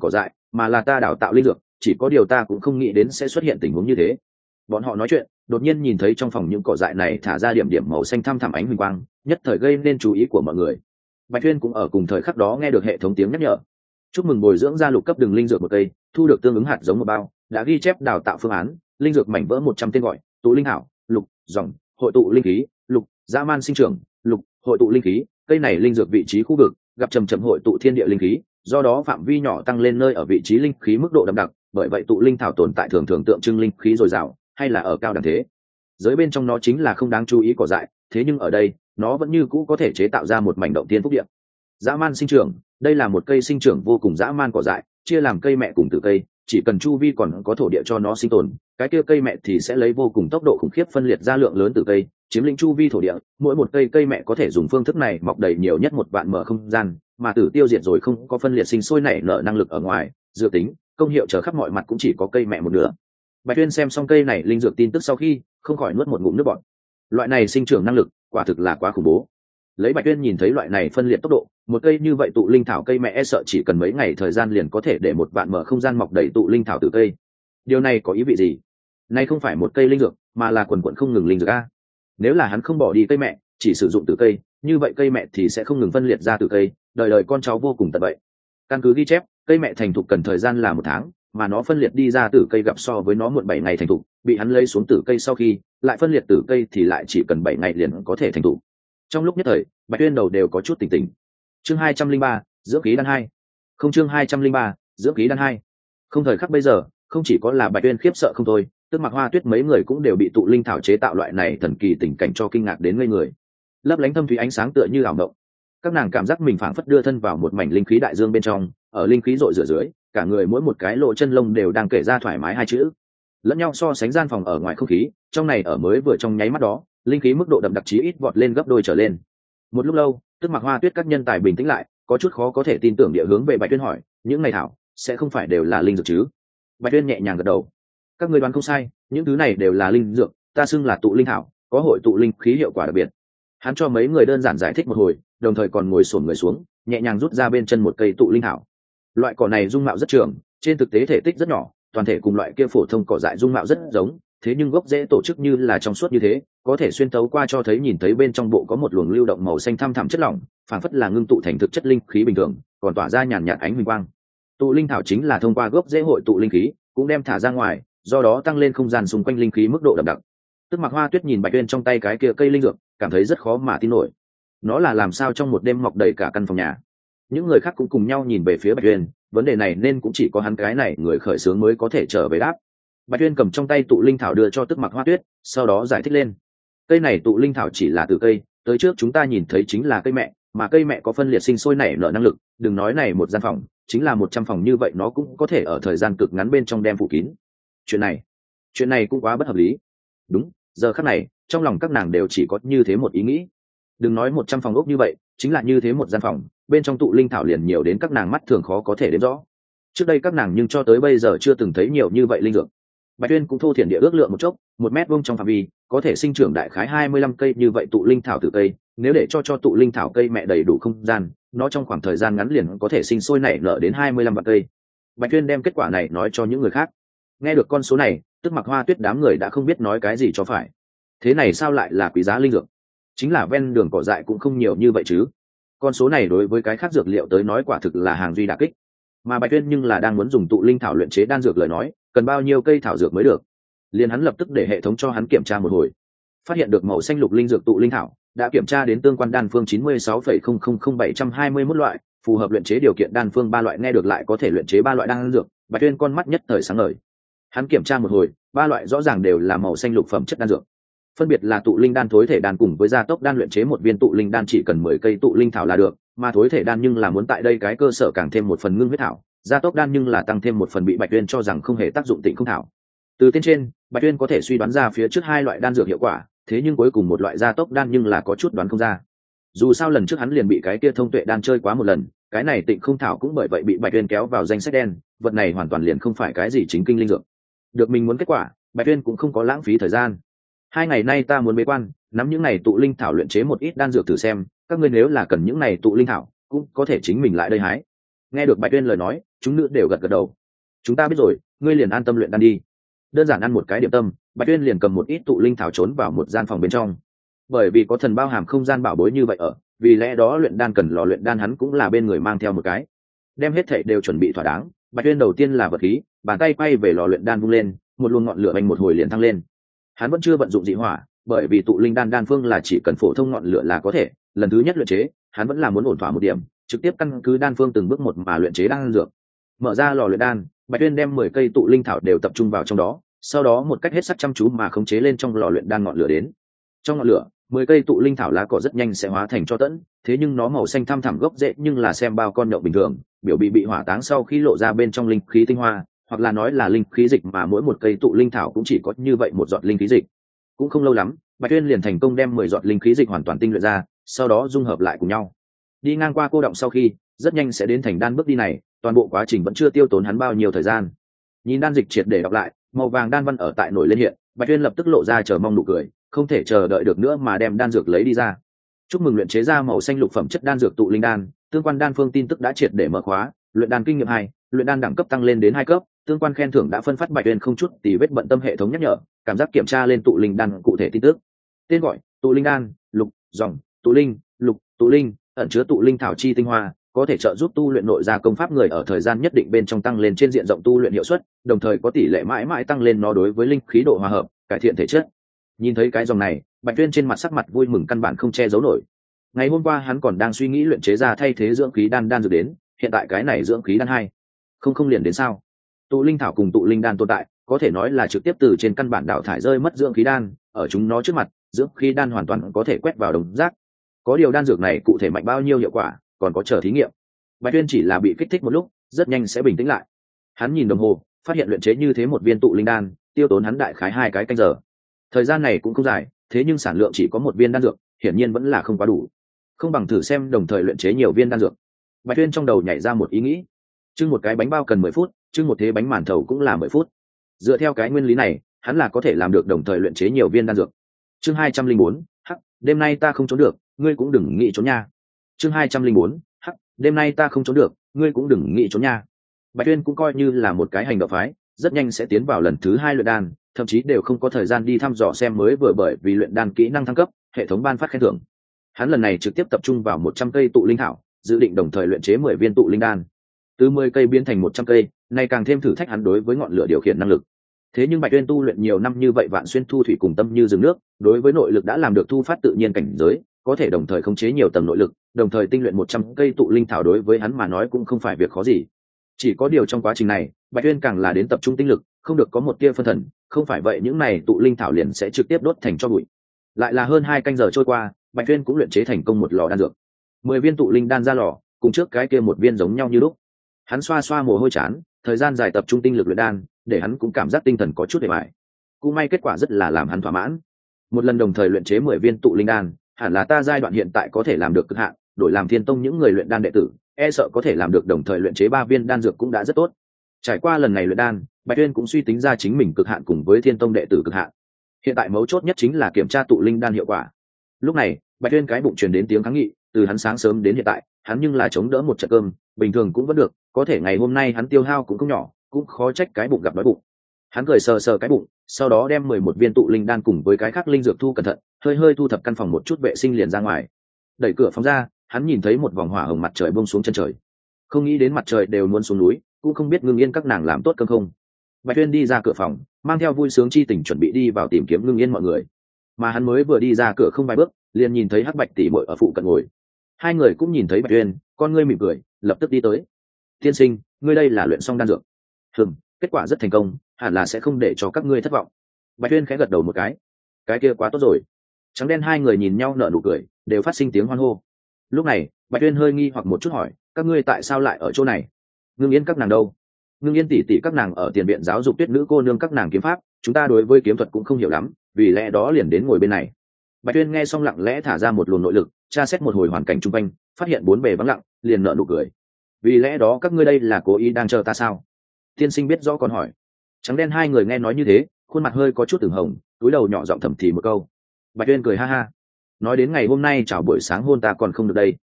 mà là ta đào tạo linh dược, chỉ có điều ta cũng không nghĩ đến sẽ xuất hiện tình huống như thế. Bọn họ nói chuyện, đột nhiên nhìn thấy trong phòng những cỏ dại này thả ra điểm điểm màu xanh thăm thẳm ánh huỳnh quang, nhất thời gây nên chú ý của mọi người. Bạch Tuyên cũng ở cùng thời khắc đó nghe được hệ thống tiếng nhắc nhở. Chúc mừng bồi dưỡng ra lục cấp đường linh dược một cây, thu được tương ứng hạt giống một bao, đã ghi chép đào tạo phương án, linh dược mảnh vỡ một trăm tên gọi, tụ linh hảo, lục, dòng, hội tụ linh khí, lục, dã man sinh trưởng, lục, hội tụ linh khí, cây này linh dược vị trí khu vực, gặp trầm trầm hội tụ thiên địa linh khí, do đó phạm vi nhỏ tăng lên nơi ở vị trí linh khí mức độ đậm đặc, bởi vậy tụ linh thảo tồn tại thường thường tượng trưng linh khí dồi dào, hay là ở cao đẳng thế. Giới bên trong nó chính là không đáng chú ý cỏ dại, thế nhưng ở đây, nó vẫn như cũ có thể chế tạo ra một mảnh động thiên phúc địa. Dã man sinh trưởng, đây là một cây sinh trưởng vô cùng dã man cỏ dại, chia làm cây mẹ cùng tử cây, chỉ cần chu vi còn có thổ địa cho nó sinh tồn, cái kia cây mẹ thì sẽ lấy vô cùng tốc độ khủng khiếp phân liệt ra lượng lớn tử cây, chiếm lĩnh chu vi thổ địa. Mỗi một cây cây mẹ có thể dùng phương thức này mọc đầy nhiều nhất một vạn mở không gian, mà tử tiêu diệt rồi không có phân liệt sinh sôi nảy nở năng lực ở ngoài, dự tính, công hiệu trở khắp mọi mặt cũng chỉ có cây mẹ một nửa. Bạch Tuyên xem xong cây này linh dược tin tức sau khi, không khỏi nuốt một ngụm nước bọt. Loại này sinh trưởng năng lực, quả thực là quá khủng bố. Lấy Bạch Tuyên nhìn thấy loại này phân liệt tốc độ, một cây như vậy tụ linh thảo cây mẹ e sợ chỉ cần mấy ngày thời gian liền có thể để một vạn mở không gian mọc đầy tụ linh thảo từ cây. Điều này có ý vị gì? Này không phải một cây linh dược, mà là quần quần không ngừng linh dược a. Nếu là hắn không bỏ đi cây mẹ, chỉ sử dụng từ cây, như vậy cây mẹ thì sẽ không ngừng phân liệt ra từ cây, đời đời con cháu vô cùng tận vậy. Căn cứ ghi chép, cây mẹ thành thục cần thời gian là một tháng, mà nó phân liệt đi ra từ cây gặp so với nó muộn bảy ngày thành thục, bị hắn lấy xuống từ cây sau khi, lại phân liệt từ cây thì lại chỉ cần bảy ngày liền có thể thành thục. Trong lúc nhất thời, Bạch Tuyên đầu đều có chút tỉnh tỉnh. Chương hai trăm linh ba, dưỡng khí đan hai. Không chương hai trăm linh ba, dưỡng khí đan hai. Không thời khắc bây giờ, không chỉ có là Bạch Tuyên khiếp sợ không thôi, Tức Mặc Hoa Tuyết mấy người cũng đều bị tụ linh thảo chế tạo loại này thần kỳ tình cảnh cho kinh ngạc đến ngây người. Lấp lánh thâm thúy ánh sáng tựa như ảo mộng. Các nàng cảm giác mình phảng phất đưa thân vào một mảnh linh khí đại dương bên trong, ở linh khí rọi rửa dưới, cả người mỗi một cái lỗ chân lông đều đang kể ra thoải mái hai chữ. Lẫn nhau so sánh gian phòng ở ngoài không khí, trong này ở mới vừa trong nháy mắt đó, linh khí mức độ đậm đặc chí ít vọt lên gấp đôi trở lên. Một lúc lâu, Tức Mặc Hoa Tuyết các nhân tài bình tĩnh lại, có chút khó có thể tin tưởng địa hướng về Bạch Tuyên hỏi, những này thảo sẽ không phải đều là linh dược chứ? Bạch Tuyên nhẹ nhàng gật đầu. Các ngươi đoán không sai, những thứ này đều là linh dược, ta xưng là tụ linh thảo, có hội tụ linh khí hiệu quả đặc biệt. Hắn cho mấy người đơn giản giải thích một hồi, đồng thời còn ngồi xổm người xuống, nhẹ nhàng rút ra bên chân một cây tụ linh thảo. Loại cỏ này dung mạo rất trường, trên thực tế thể tích rất nhỏ, toàn thể cùng loại kia phổ thông cỏ dại dung mạo rất giống, thế nhưng gốc rễ tổ chức như là trong suốt như thế, có thể xuyên tấu qua cho thấy nhìn thấy bên trong bộ có một luồng lưu động màu xanh thăm thẳm chất lỏng, phảng phất là ngưng tụ thành thực chất linh khí bình thường, còn tỏa ra nhàn nhạt ánh huỳnh quang. Tụ linh thảo chính là thông qua gốc rễ hội tụ linh khí, cũng đem thả ra ngoài, do đó tăng lên không gian xung quanh linh khí mức độ đậm đặc. Tức Mặc Hoa Tuyết nhìn Bạch Tuyên trong tay cái kia cây linh dược, cảm thấy rất khó mà tin nổi. Nó là làm sao trong một đêm mọc đầy cả căn phòng nhà? Những người khác cũng cùng nhau nhìn về phía Bạch Tuyên, vấn đề này nên cũng chỉ có hắn cái này người khởi xướng mới có thể trở về đáp. Bạch Tuyên cầm trong tay tụ linh thảo đưa cho Tức Mặc Hoa Tuyết, sau đó giải thích lên. Cây này tụ linh thảo chỉ là từ cây, tới trước chúng ta nhìn thấy chính là cây mẹ, mà cây mẹ có phân liệt sinh sôi nảy nở năng lực, đừng nói này một gian phòng, chính là một trăm phòng như vậy nó cũng có thể ở thời gian cực ngắn bên trong đem phủ kín. Chuyện này, chuyện này cũng quá bất hợp lý. Đúng, giờ khắc này, trong lòng các nàng đều chỉ có như thế một ý nghĩ. Đừng nói một trăm phòng ốc như vậy, chính là như thế một gian phòng, bên trong tụ linh thảo liền nhiều đến các nàng mắt thường khó có thể đếm rõ. Trước đây các nàng nhưng cho tới bây giờ chưa từng thấy nhiều như vậy linh dược. Bạch Tuyên cũng thô thiển địa ước lượng một chốc, một mét vuông trong phạm vi, có thể sinh trưởng đại khái hai mươi lăm cây như vậy tụ linh thảo từ cây, nếu để cho cho tụ linh thảo cây mẹ đầy đủ không gian, nó trong khoảng thời gian ngắn liền có thể sinh sôi nảy nở đến hai mươi lăm vạn cây. Bạch Tuyên đem kết quả này nói cho những người khác. Nghe được con số này, Tức Mặc Hoa Tuyết đám người đã không biết nói cái gì cho phải. Thế này sao lại là quý giá linh dược? Chính là ven đường cỏ dại cũng không nhiều như vậy chứ. Con số này đối với cái khác dược liệu tới nói quả thực là hàng duy đả kích. Mà Bạch Tuyên nhưng là đang muốn dùng tụ linh thảo luyện chế đan dược lời nói, cần bao nhiêu cây thảo dược mới được. Liền hắn lập tức để hệ thống cho hắn kiểm tra một hồi. Phát hiện được màu xanh lục linh dược tụ linh thảo, đã kiểm tra đến tương quan đan phương chín mươi sáu phẩy không không không bảy hai mốt loại, phù hợp luyện chế điều kiện đan phương ba loại, nghe được lại có thể luyện chế ba loại đan dược, Bạch Tuyên con mắt nhất thời sáng ngời. Hắn kiểm tra một hồi, ba loại rõ ràng đều là màu xanh lục phẩm chất đan dược. Phân biệt là tụ linh đan thối thể đan cùng với gia tốc đan, luyện chế một viên tụ linh đan chỉ cần mười cây tụ linh thảo là được, mà thối thể đan nhưng là muốn tại đây cái cơ sở càng thêm một phần ngưng huyết thảo, gia tốc đan nhưng là tăng thêm một phần bị Bạch Tuyên cho rằng không hề tác dụng tịnh không thảo. Từ tên trên, Bạch Tuyên có thể suy đoán ra phía trước hai loại đan dược hiệu quả, thế nhưng cuối cùng một loại gia tốc đan nhưng là có chút đoán không ra. Dù sao lần trước hắn liền bị cái kia thông tuệ đan chơi quá một lần, cái này tịnh không thảo cũng bởi vậy bị Bạch Tuyên kéo vào danh sách đen, vật này hoàn toàn liền không phải cái gì chính kinh linh dược. Được mình muốn kết quả, Bạch Tuyên cũng không có lãng phí thời gian. Hai ngày nay ta muốn bế quan, nắm những này tụ linh thảo luyện chế một ít đan dược thử xem, các ngươi nếu là cần những này tụ linh thảo, cũng có thể chính mình lại đây hái. Nghe được Bạch Tuyên lời nói, chúng nữ đều gật gật đầu, chúng ta biết rồi, ngươi liền an tâm luyện đan đi. Đơn giản ăn một cái điểm tâm, Bạch Tuyên liền cầm một ít tụ linh thảo trốn vào một gian phòng bên trong. Bởi vì có thần bao hàm không gian bảo bối như vậy ở, vì lẽ đó luyện đan cần lò luyện đan hắn cũng là bên người mang theo một cái. Đem hết thảy đều chuẩn bị thỏa đáng, Bạch Tuyên đầu tiên là vật khí, bàn tay quay về lò luyện đan vung lên, một luồng ngọn lửa bành một hồi liền thăng lên. Hắn vẫn chưa vận dụng dị hỏa, bởi vì tụ linh đan đan phương là chỉ cần phổ thông ngọn lửa là có thể, lần thứ nhất luyện chế, hắn vẫn là muốn ổn thỏa một điểm, trực tiếp căn cứ đan phương từng bước một mà luyện chế đan dược. Mở ra lò luyện đan, Bạch Tuyên đem mười cây tụ linh thảo đều tập trung vào trong đó, sau đó một cách hết sức chăm chú mà khống chế lên trong lò luyện đan ngọn lửa đến. Trong ngọn lửa, mười cây tụ linh thảo lá cỏ rất nhanh sẽ hóa thành tro tẫn, thế nhưng nó màu xanh thăm thẳm gốc rễ nhưng là xem bao con nhộng bình thường, biểu bị bị hỏa táng sau khi lộ ra bên trong linh khí tinh hoa, hoặc là nói là linh khí dịch mà mỗi một cây tụ linh thảo cũng chỉ có như vậy một giọt linh khí dịch. Cũng không lâu lắm, Bạch Tuyên liền thành công đem mười giọt linh khí dịch hoàn toàn tinh luyện ra, sau đó dung hợp lại cùng nhau. Đi ngang qua cô động sau khi, rất nhanh sẽ đến thành đan bước đi này, toàn bộ quá trình vẫn chưa tiêu tốn hắn bao nhiêu thời gian. Nhìn đan dịch triệt để đọc lại, màu vàng đan văn ở tại nổi lên hiện, Bạch Tuyên lập tức lộ ra chờ mong nụ cười, không thể chờ đợi được nữa mà đem đan dược lấy đi ra. Chúc mừng luyện chế ra màu xanh lục phẩm chất đan dược tụ linh đan, tương quan đan phương tin tức đã triệt để mở khóa, luyện đan kinh nghiệm hai, luyện đan đẳng cấp tăng lên đến hai cấp, tương quan khen thưởng đã phân phát Bạch Tuyên không chút tì vết bận tâm hệ thống nhắc nhở, cảm giác kiểm tra lên tụ linh đan cụ thể tin tức. Tên gọi: Tụ linh đan, lục, dòng, tụ linh, lục, tụ linh, ẩn chứa tụ linh thảo chi tinh hoa, có thể trợ giúp tu luyện nội gia công pháp người ở thời gian nhất định bên trong tăng lên trên diện rộng tu luyện hiệu suất, đồng thời có tỷ lệ mãi mãi tăng lên nó đối với linh khí độ hòa hợp, cải thiện thể chất. Nhìn thấy cái dòng này, Bạch Tuyên trên mặt sắc mặt vui mừng căn bản không che giấu nổi. Ngày hôm qua hắn còn đang suy nghĩ luyện chế ra thay thế dưỡng khí đan đan dược đến, hiện tại cái này dưỡng khí đan hai, không không liền đến sao? Tụ linh thảo cùng tụ linh đan tồn tại, có thể nói là trực tiếp từ trên căn bản đào thải rơi mất dưỡng khí đan, ở chúng nó trước mặt, dưỡng khí đan hoàn toàn có thể quét vào đồng rác. Có điều đan dược này cụ thể mạnh bao nhiêu hiệu quả, còn có chờ thí nghiệm. Bạch Tuyên chỉ là bị kích thích một lúc, rất nhanh sẽ bình tĩnh lại. Hắn nhìn đồng hồ, phát hiện luyện chế như thế một viên tụ linh đan, tiêu tốn hắn đại khái hai cái canh giờ. Thời gian này cũng không dài, thế nhưng sản lượng chỉ có một viên đan dược, hiển nhiên vẫn là không quá đủ. Không bằng thử xem đồng thời luyện chế nhiều viên đan dược. Bạch Tuyên trong đầu nhảy ra một ý nghĩ. Trưng một cái bánh bao cần mười phút, trưng một thế bánh màn thầu cũng là mười phút. Dựa theo cái nguyên lý này, hắn là có thể làm được đồng thời luyện chế nhiều viên đan dược. Chương hai trăm linh bốn, hắc, đêm nay ta không trốn được, ngươi cũng đừng nghĩ trốn nha. Chương hai trăm linh bốn, hắc, đêm nay ta không trốn được, ngươi cũng đừng nghĩ trốn nha. Bạch Tuyên cũng coi như là một cái hành động phái, rất nhanh sẽ tiến vào lần thứ hai luyện đan, thậm chí đều không có thời gian đi thăm dò xem mới vừa bởi vì luyện đan kỹ năng thăng cấp, hệ thống ban phát khen thưởng. Hắn lần này trực tiếp tập trung vào một trăm cây tụ linh thảo, dự định đồng thời luyện chế mười viên tụ linh đan. Từ mười cây biến thành một trăm cây, này càng thêm thử thách hắn đối với ngọn lửa điều khiển năng lực. Thế nhưng Bạch Tuyên tu luyện nhiều năm như vậy vạn xuyên thu thủy cùng tâm như rừng nước, đối với nội lực đã làm được thu phát tự nhiên cảnh giới, có thể đồng thời khống chế nhiều tầng nội lực, đồng thời tinh luyện một trăm cây tụ linh thảo đối với hắn mà nói cũng không phải việc khó gì. Chỉ có điều trong quá trình này, Bạch Tuyên càng là đến tập trung tinh lực, không được có một tia phân thần, không phải vậy những này tụ linh thảo liền sẽ trực tiếp đốt thành tro bụi. Lại là hơn hai canh giờ trôi qua, Bạch Tuyên cũng luyện chế thành công một lò đan dược. Mười viên tụ linh đan ra lò, cùng trước cái kia một viên giống nhau như lúc. Hắn xoa xoa mồ hôi chán, thời gian dài tập trung tinh lực luyện đan, để hắn cũng cảm giác tinh thần có chút để bại. Cũng may kết quả rất là làm hắn thỏa mãn. Một lần đồng thời luyện chế mười viên tụ linh đan, hẳn là ta giai đoạn hiện tại có thể làm được cực hạn, đổi làm Thiên Tông những người luyện đan đệ tử, e sợ có thể làm được đồng thời luyện chế ba viên đan dược cũng đã rất tốt. Trải qua lần này luyện đan, Bạch Tuyên cũng suy tính ra chính mình cực hạn cùng với Thiên Tông đệ tử cực hạn. Hiện tại mấu chốt nhất chính là kiểm tra tụ linh đan hiệu quả. Lúc này, Bạch Tuyên cái bụng truyền đến tiếng kháng nghị, từ hắn sáng sớm đến hiện tại, hắn nhưng là chống đỡ một trận cơm, bình thường cũng vẫn được, có thể ngày hôm nay hắn tiêu hao cũng không nhỏ, cũng khó trách cái bụng gặp đói bụng. Hắn cười sờ sờ cái bụng, sau đó đem mười một viên tụ linh đan cùng với cái khác linh dược thu cẩn thận, hơi hơi thu thập căn phòng một chút vệ sinh liền ra ngoài. Đẩy cửa phòng ra, hắn nhìn thấy một vòng hỏa hồng mặt trời buông xuống chân trời. Không nghĩ đến mặt trời đều muốn xuống núi, cũng không biết Ngưng Yên các nàng làm tốt cơm không. Bạch Tuyên đi ra cửa phòng, mang theo vui sướng chi tình chuẩn bị đi vào tìm kiếm Ngưng Yên mọi người. Mà hắn mới vừa đi ra cửa không vài bước, liền nhìn thấy Hắc Bạch tỷ muội ở phụ cận ngồi. Hai người cũng nhìn thấy Bạch Tuyên, con ngươi mỉm cười, lập tức đi tới. "Tiên sinh, ngươi đây là luyện xong đan dược?" "Ừm, kết quả rất thành công, hẳn là sẽ không để cho các ngươi thất vọng." Bạch Tuyên khẽ gật đầu một cái. "Cái kia quá tốt rồi." Trắng đen hai người nhìn nhau nở nụ cười, đều phát sinh tiếng hoan hô. Lúc này, Bạch Tuyên hơi nghi hoặc một chút hỏi, "Các ngươi tại sao lại ở chỗ này? Ngưng Yên các nàng đâu?" "Ngưng Yên tỷ tỷ các nàng ở tiền viện giáo dục Tuyết nữ cô nương các nàng kiếm pháp, chúng ta đối với kiếm thuật cũng không hiểu lắm, vì lẽ đó liền đến ngồi bên này." Bạch Tuyên nghe xong lặng lẽ thả ra một luồng nội lực, tra xét một hồi hoàn cảnh xung quanh, phát hiện bốn bề vắng lặng, liền nở nụ cười. "Vì lẽ đó các ngươi đây là cố ý đang chờ ta sao?" Tiên sinh biết rõ còn hỏi. Trắng đen hai người nghe nói như thế, khuôn mặt hơi có chút ửng hồng, cúi đầu nhỏ giọng thầm thì một câu. Bạch Tuyên cười ha ha, nói đến ngày hôm nay chào buổi sáng hôn ta còn không được đây.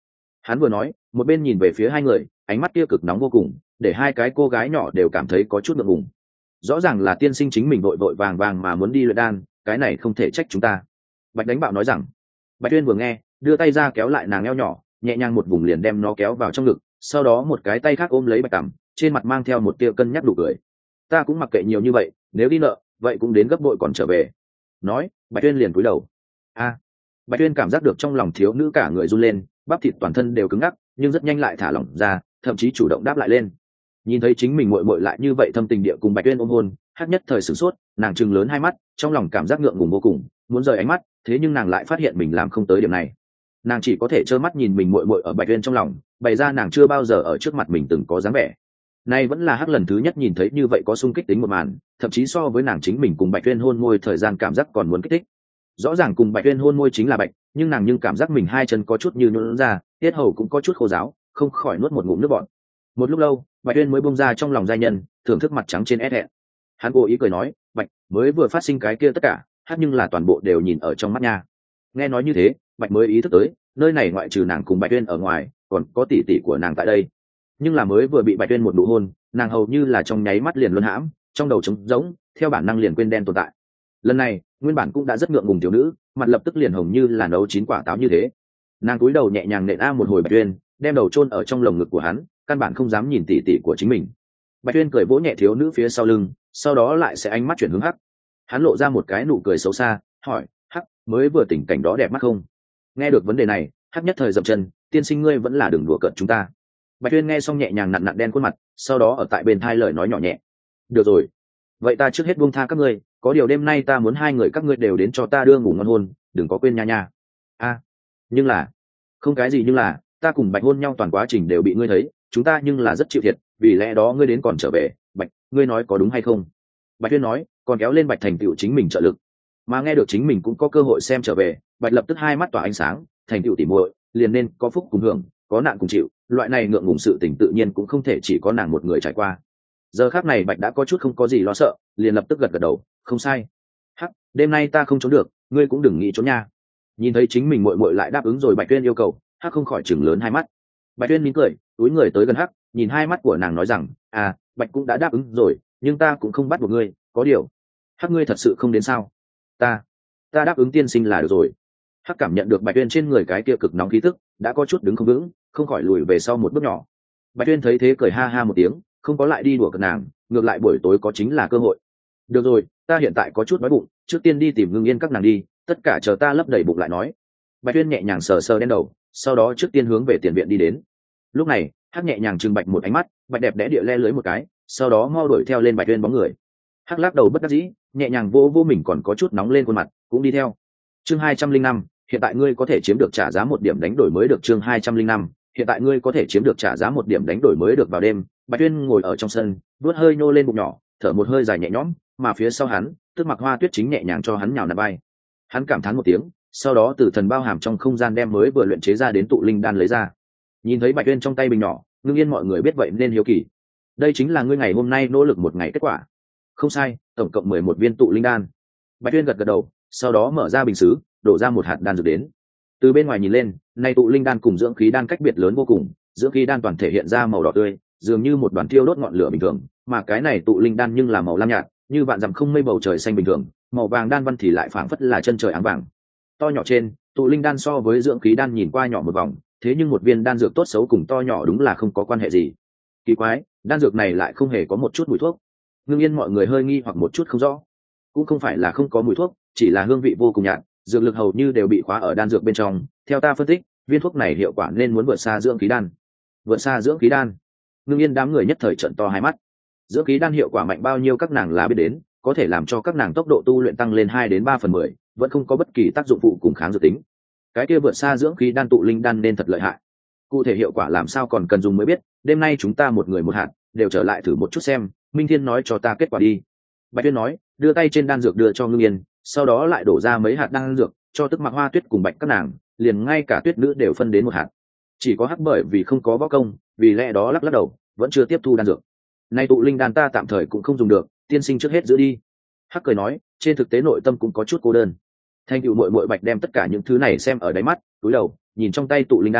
Hắn vừa nói một bên nhìn về phía hai người, ánh mắt kia cực nóng vô cùng, để hai cái cô gái nhỏ đều cảm thấy có chút ngượng ngùng. Rõ ràng là tiên sinh chính mình vội vội vàng vàng mà muốn đi luyện đan, cái này không thể trách chúng ta. Bạch đánh bạo nói rằng. Bạch Tuyên vừa nghe, đưa tay ra kéo lại nàng eo nhỏ, nhẹ nhàng một vùng liền đem nó kéo vào trong ngực, sau đó một cái tay khác ôm lấy Bạch cằm, trên mặt mang theo một tia cân nhắc đủ cười. Ta cũng mặc kệ nhiều như vậy, nếu đi nợ vậy cũng đến gấp bội còn trở về. Nói, Bạch Tuyên liền cúi đầu. A. Bạch Tuyên cảm giác được trong lòng thiếu nữ cả người run lên, bắp thịt toàn thân đều cứng ngắc, nhưng rất nhanh lại thả lỏng ra, thậm chí chủ động đáp lại lên. Nhìn thấy chính mình muội muội lại như vậy thâm tình địa cùng Bạch Tuyên ôm hôn, Hắc nhất thời sửng sốt, nàng trừng lớn hai mắt, trong lòng cảm giác ngượng ngùng vô cùng, muốn rời ánh mắt, thế nhưng nàng lại phát hiện mình làm không tới điểm này. Nàng chỉ có thể trơ mắt nhìn mình muội muội ở Bạch Tuyên trong lòng, bày ra nàng chưa bao giờ ở trước mặt mình từng có dáng vẻ. Nay vẫn là Hắc lần thứ nhất nhìn thấy như vậy có xung kích tính một màn, thậm chí so với nàng chính mình cùng Bạch Tuyên hôn môi thời gian cảm giác còn muốn kích thích. Rõ ràng cùng Bạch Tuyên hôn môi chính là Bạch, nhưng nàng nhưng cảm giác mình hai chân có chút như nhũn ra, tiết hầu cũng có chút khô ráo, không khỏi nuốt một ngụm nước bọt. Một lúc lâu, Bạch Tuyên mới buông ra trong lòng giai nhân, thưởng thức mặt trắng trên ép hẹn. Hắn cố ý cười nói, Bạch, mới vừa phát sinh cái kia tất cả, hát nhưng là toàn bộ đều nhìn ở trong mắt nha. Nghe nói như thế, Bạch mới ý thức tới, nơi này ngoại trừ nàng cùng Bạch Tuyên ở ngoài, còn có tỷ tỷ của nàng tại đây. Nhưng là mới vừa bị Bạch Tuyên một nụ hôn, nàng hầu như là trong nháy mắt liền luân hãm, trong đầu trống rỗng, theo bản năng liền quên đen tồn tại. Lần này, nguyên bản cũng đã rất ngượng ngùng tiểu nữ, mặt lập tức liền hồng như là nấu chín quả táo như thế. Nàng cúi đầu nhẹ nhàng nện a một hồi Bạch Tuyên, đem đầu chôn ở trong lồng ngực của hắn, căn bản không dám nhìn tỷ tỷ của chính mình. Bạch Tuyên cười vỗ nhẹ thiếu nữ phía sau lưng, sau đó lại sẽ ánh mắt chuyển hướng Hắc. Hắn lộ ra một cái nụ cười xấu xa, hỏi, Hắc, mới vừa tình cảnh đó đẹp mắt không? Nghe được vấn đề này, Hắc nhất thời dậm chân, tiên sinh ngươi vẫn là đừng đùa cợt chúng ta. Bạch Tuyên nghe xong nhẹ nhàng nặn nặn đen khuôn mặt, sau đó ở tại bên thai lời nói nhỏ nhẹ, được rồi, vậy ta trước hết buông tha các ngươi, có điều đêm nay ta muốn hai người các ngươi đều đến cho ta đưa ngủ ngon hôn, đừng có quên nha nha. A, nhưng là, không cái gì nhưng là, ta cùng Bạch hôn nhau toàn quá trình đều bị ngươi thấy, chúng ta nhưng là rất chịu thiệt, vì lẽ đó ngươi đến còn trở về. Bạch, ngươi nói có đúng hay không? Bạch Tuyên nói, còn kéo lên Bạch thành tựu chính mình trợ lực. Mà nghe được chính mình cũng có cơ hội xem trở về, Bạch lập tức hai mắt tỏa ánh sáng, thành tựu tỉ muội, liền nên có phúc cùng hưởng, có nạn cùng chịu, loại này ngượng ngùng sự tình tự nhiên cũng không thể chỉ có nàng một người trải qua. Giờ khắc này Bạch đã có chút không có gì lo sợ, liền lập tức gật gật đầu, không sai. Hắc, đêm nay ta không trốn được, ngươi cũng đừng nghĩ trốn nha. Nhìn thấy chính mình muội muội lại đáp ứng rồi Bạch Tuyên yêu cầu, Hắc không khỏi chừng lớn hai mắt. Bạch Tuyên mỉm cười, túi người tới gần Hắc, nhìn hai mắt của nàng nói rằng, à, Bạch cũng đã đáp ứng rồi, nhưng ta cũng không bắt buộc ngươi, có điều, Hắc ngươi thật sự không đến sao? Ta, ta đáp ứng tiên sinh là được rồi. Hắc cảm nhận được Bạch Tuyên trên người cái kia cực nóng khí tức, đã có chút đứng không vững, không khỏi lùi về sau một bước nhỏ. Bạch Tuyên thấy thế cười ha ha một tiếng, không có lại đi đùa cợt nàng, ngược lại buổi tối có chính là cơ hội. Được rồi, ta hiện tại có chút đói bụng, trước tiên đi tìm Ngưng Yên các nàng đi, tất cả chờ ta lấp đầy bụng lại nói. Bạch Tuyên nhẹ nhàng sờ sờ đen đầu, sau đó trước tiên hướng về tiền viện đi đến. Lúc này, Hắc nhẹ nhàng trừng Bạch một ánh mắt, Bạch đẹp đẽ địa le lưới một cái, sau đó mau đuổi theo lên Bạch Tuyên bóng người. Hắc lắc đầu bất đắc dĩ, nhẹ nhàng vô vô mình còn có chút nóng lên khuôn mặt, cũng đi theo. Chương hai trăm linh năm, hiện tại ngươi có thể chiếm được trả giá một điểm đánh đổi mới được. Chương hai trăm linh năm, hiện tại ngươi có thể chiếm được trả giá một điểm đánh đổi mới được. Vào đêm, Bạch Tuyên ngồi ở trong sân, vuốt hơi nhô lên bụng nhỏ, thở một hơi dài nhẹ nhõm, mà phía sau hắn, Tức Mặc Hoa Tuyết chính nhẹ nhàng cho hắn nhào nặn vai. Hắn cảm thán một tiếng, sau đó từ thần bao hàm trong không gian đem mới vừa luyện chế ra đến tụ linh đan lấy ra. Nhìn thấy Bạch Tuyên trong tay bình nhỏ, Ngưng Yên mọi người biết vậy nên hiếu kỳ. Đây chính là ngươi ngày hôm nay nỗ lực một ngày kết quả. Không sai, tổng cộng mười một viên tụ linh đan. Bạch Tuyên gật gật đầu, sau đó mở ra bình sứ, đổ ra một hạt đan dược đến. Từ bên ngoài nhìn lên, nay tụ linh đan cùng dưỡng khí đan cách biệt lớn vô cùng, dưỡng khí đan toàn thể hiện ra màu đỏ tươi, dường như một đoàn thiêu đốt ngọn lửa bình thường, mà cái này tụ linh đan nhưng là màu lam nhạt, như vạn dặm không mây bầu trời xanh bình thường, màu vàng đan văn thì lại phảng phất là chân trời áng vàng. To nhỏ trên, tụ linh đan so với dưỡng khí đan nhìn qua nhỏ một vòng, thế nhưng một viên đan dược tốt xấu cùng to nhỏ đúng là không có quan hệ gì. Kỳ quái, đan dược này lại không hề có một chút mùi thuốc. Ngưng Yên mọi người hơi nghi hoặc một chút không rõ. Cũng không phải là không có mùi thuốc, chỉ là hương vị vô cùng nhạt, dược lực hầu như đều bị khóa ở đan dược bên trong. Theo ta phân tích, viên thuốc này hiệu quả nên muốn vượt xa dưỡng khí đan. Vượt xa dưỡng khí đan? Ngưng Yên đám người nhất thời trợn to hai mắt. Dưỡng khí đan hiệu quả mạnh bao nhiêu các nàng là biết đến, có thể làm cho các nàng tốc độ tu luyện tăng lên hai đến ba phần mười, vẫn không có bất kỳ tác dụng phụ cùng kháng dược tính. Cái kia vượt xa dưỡng khí đan tụ linh đan nên thật lợi hại. Cụ thể hiệu quả làm sao còn cần dùng mới biết, đêm nay chúng ta một người một hạt, đều trở lại thử một chút xem, Minh Thiên nói cho ta kết quả đi. Bạch Tuyên nói, đưa tay trên đan dược đưa cho Ngưng Yên, sau đó lại đổ ra mấy hạt đan dược cho Tức Mặc Hoa Tuyết cùng Bạch các nàng, liền ngay cả Tuyết nữ đều phân đến một hạt. Chỉ có Hắc bởi vì không có võ công, vì lẽ đó lắc lắc đầu, vẫn chưa tiếp thu đan dược. Nay tụ linh đan ta tạm thời cũng không dùng được, tiên sinh trước hết giữ đi. Hắc cười nói, trên thực tế nội tâm cũng có chút cô đơn. Thanh cựu muội muội Bạch đem tất cả những thứ này xem ở đáy mắt, cúi đầu nhìn trong tay tụ linh đan,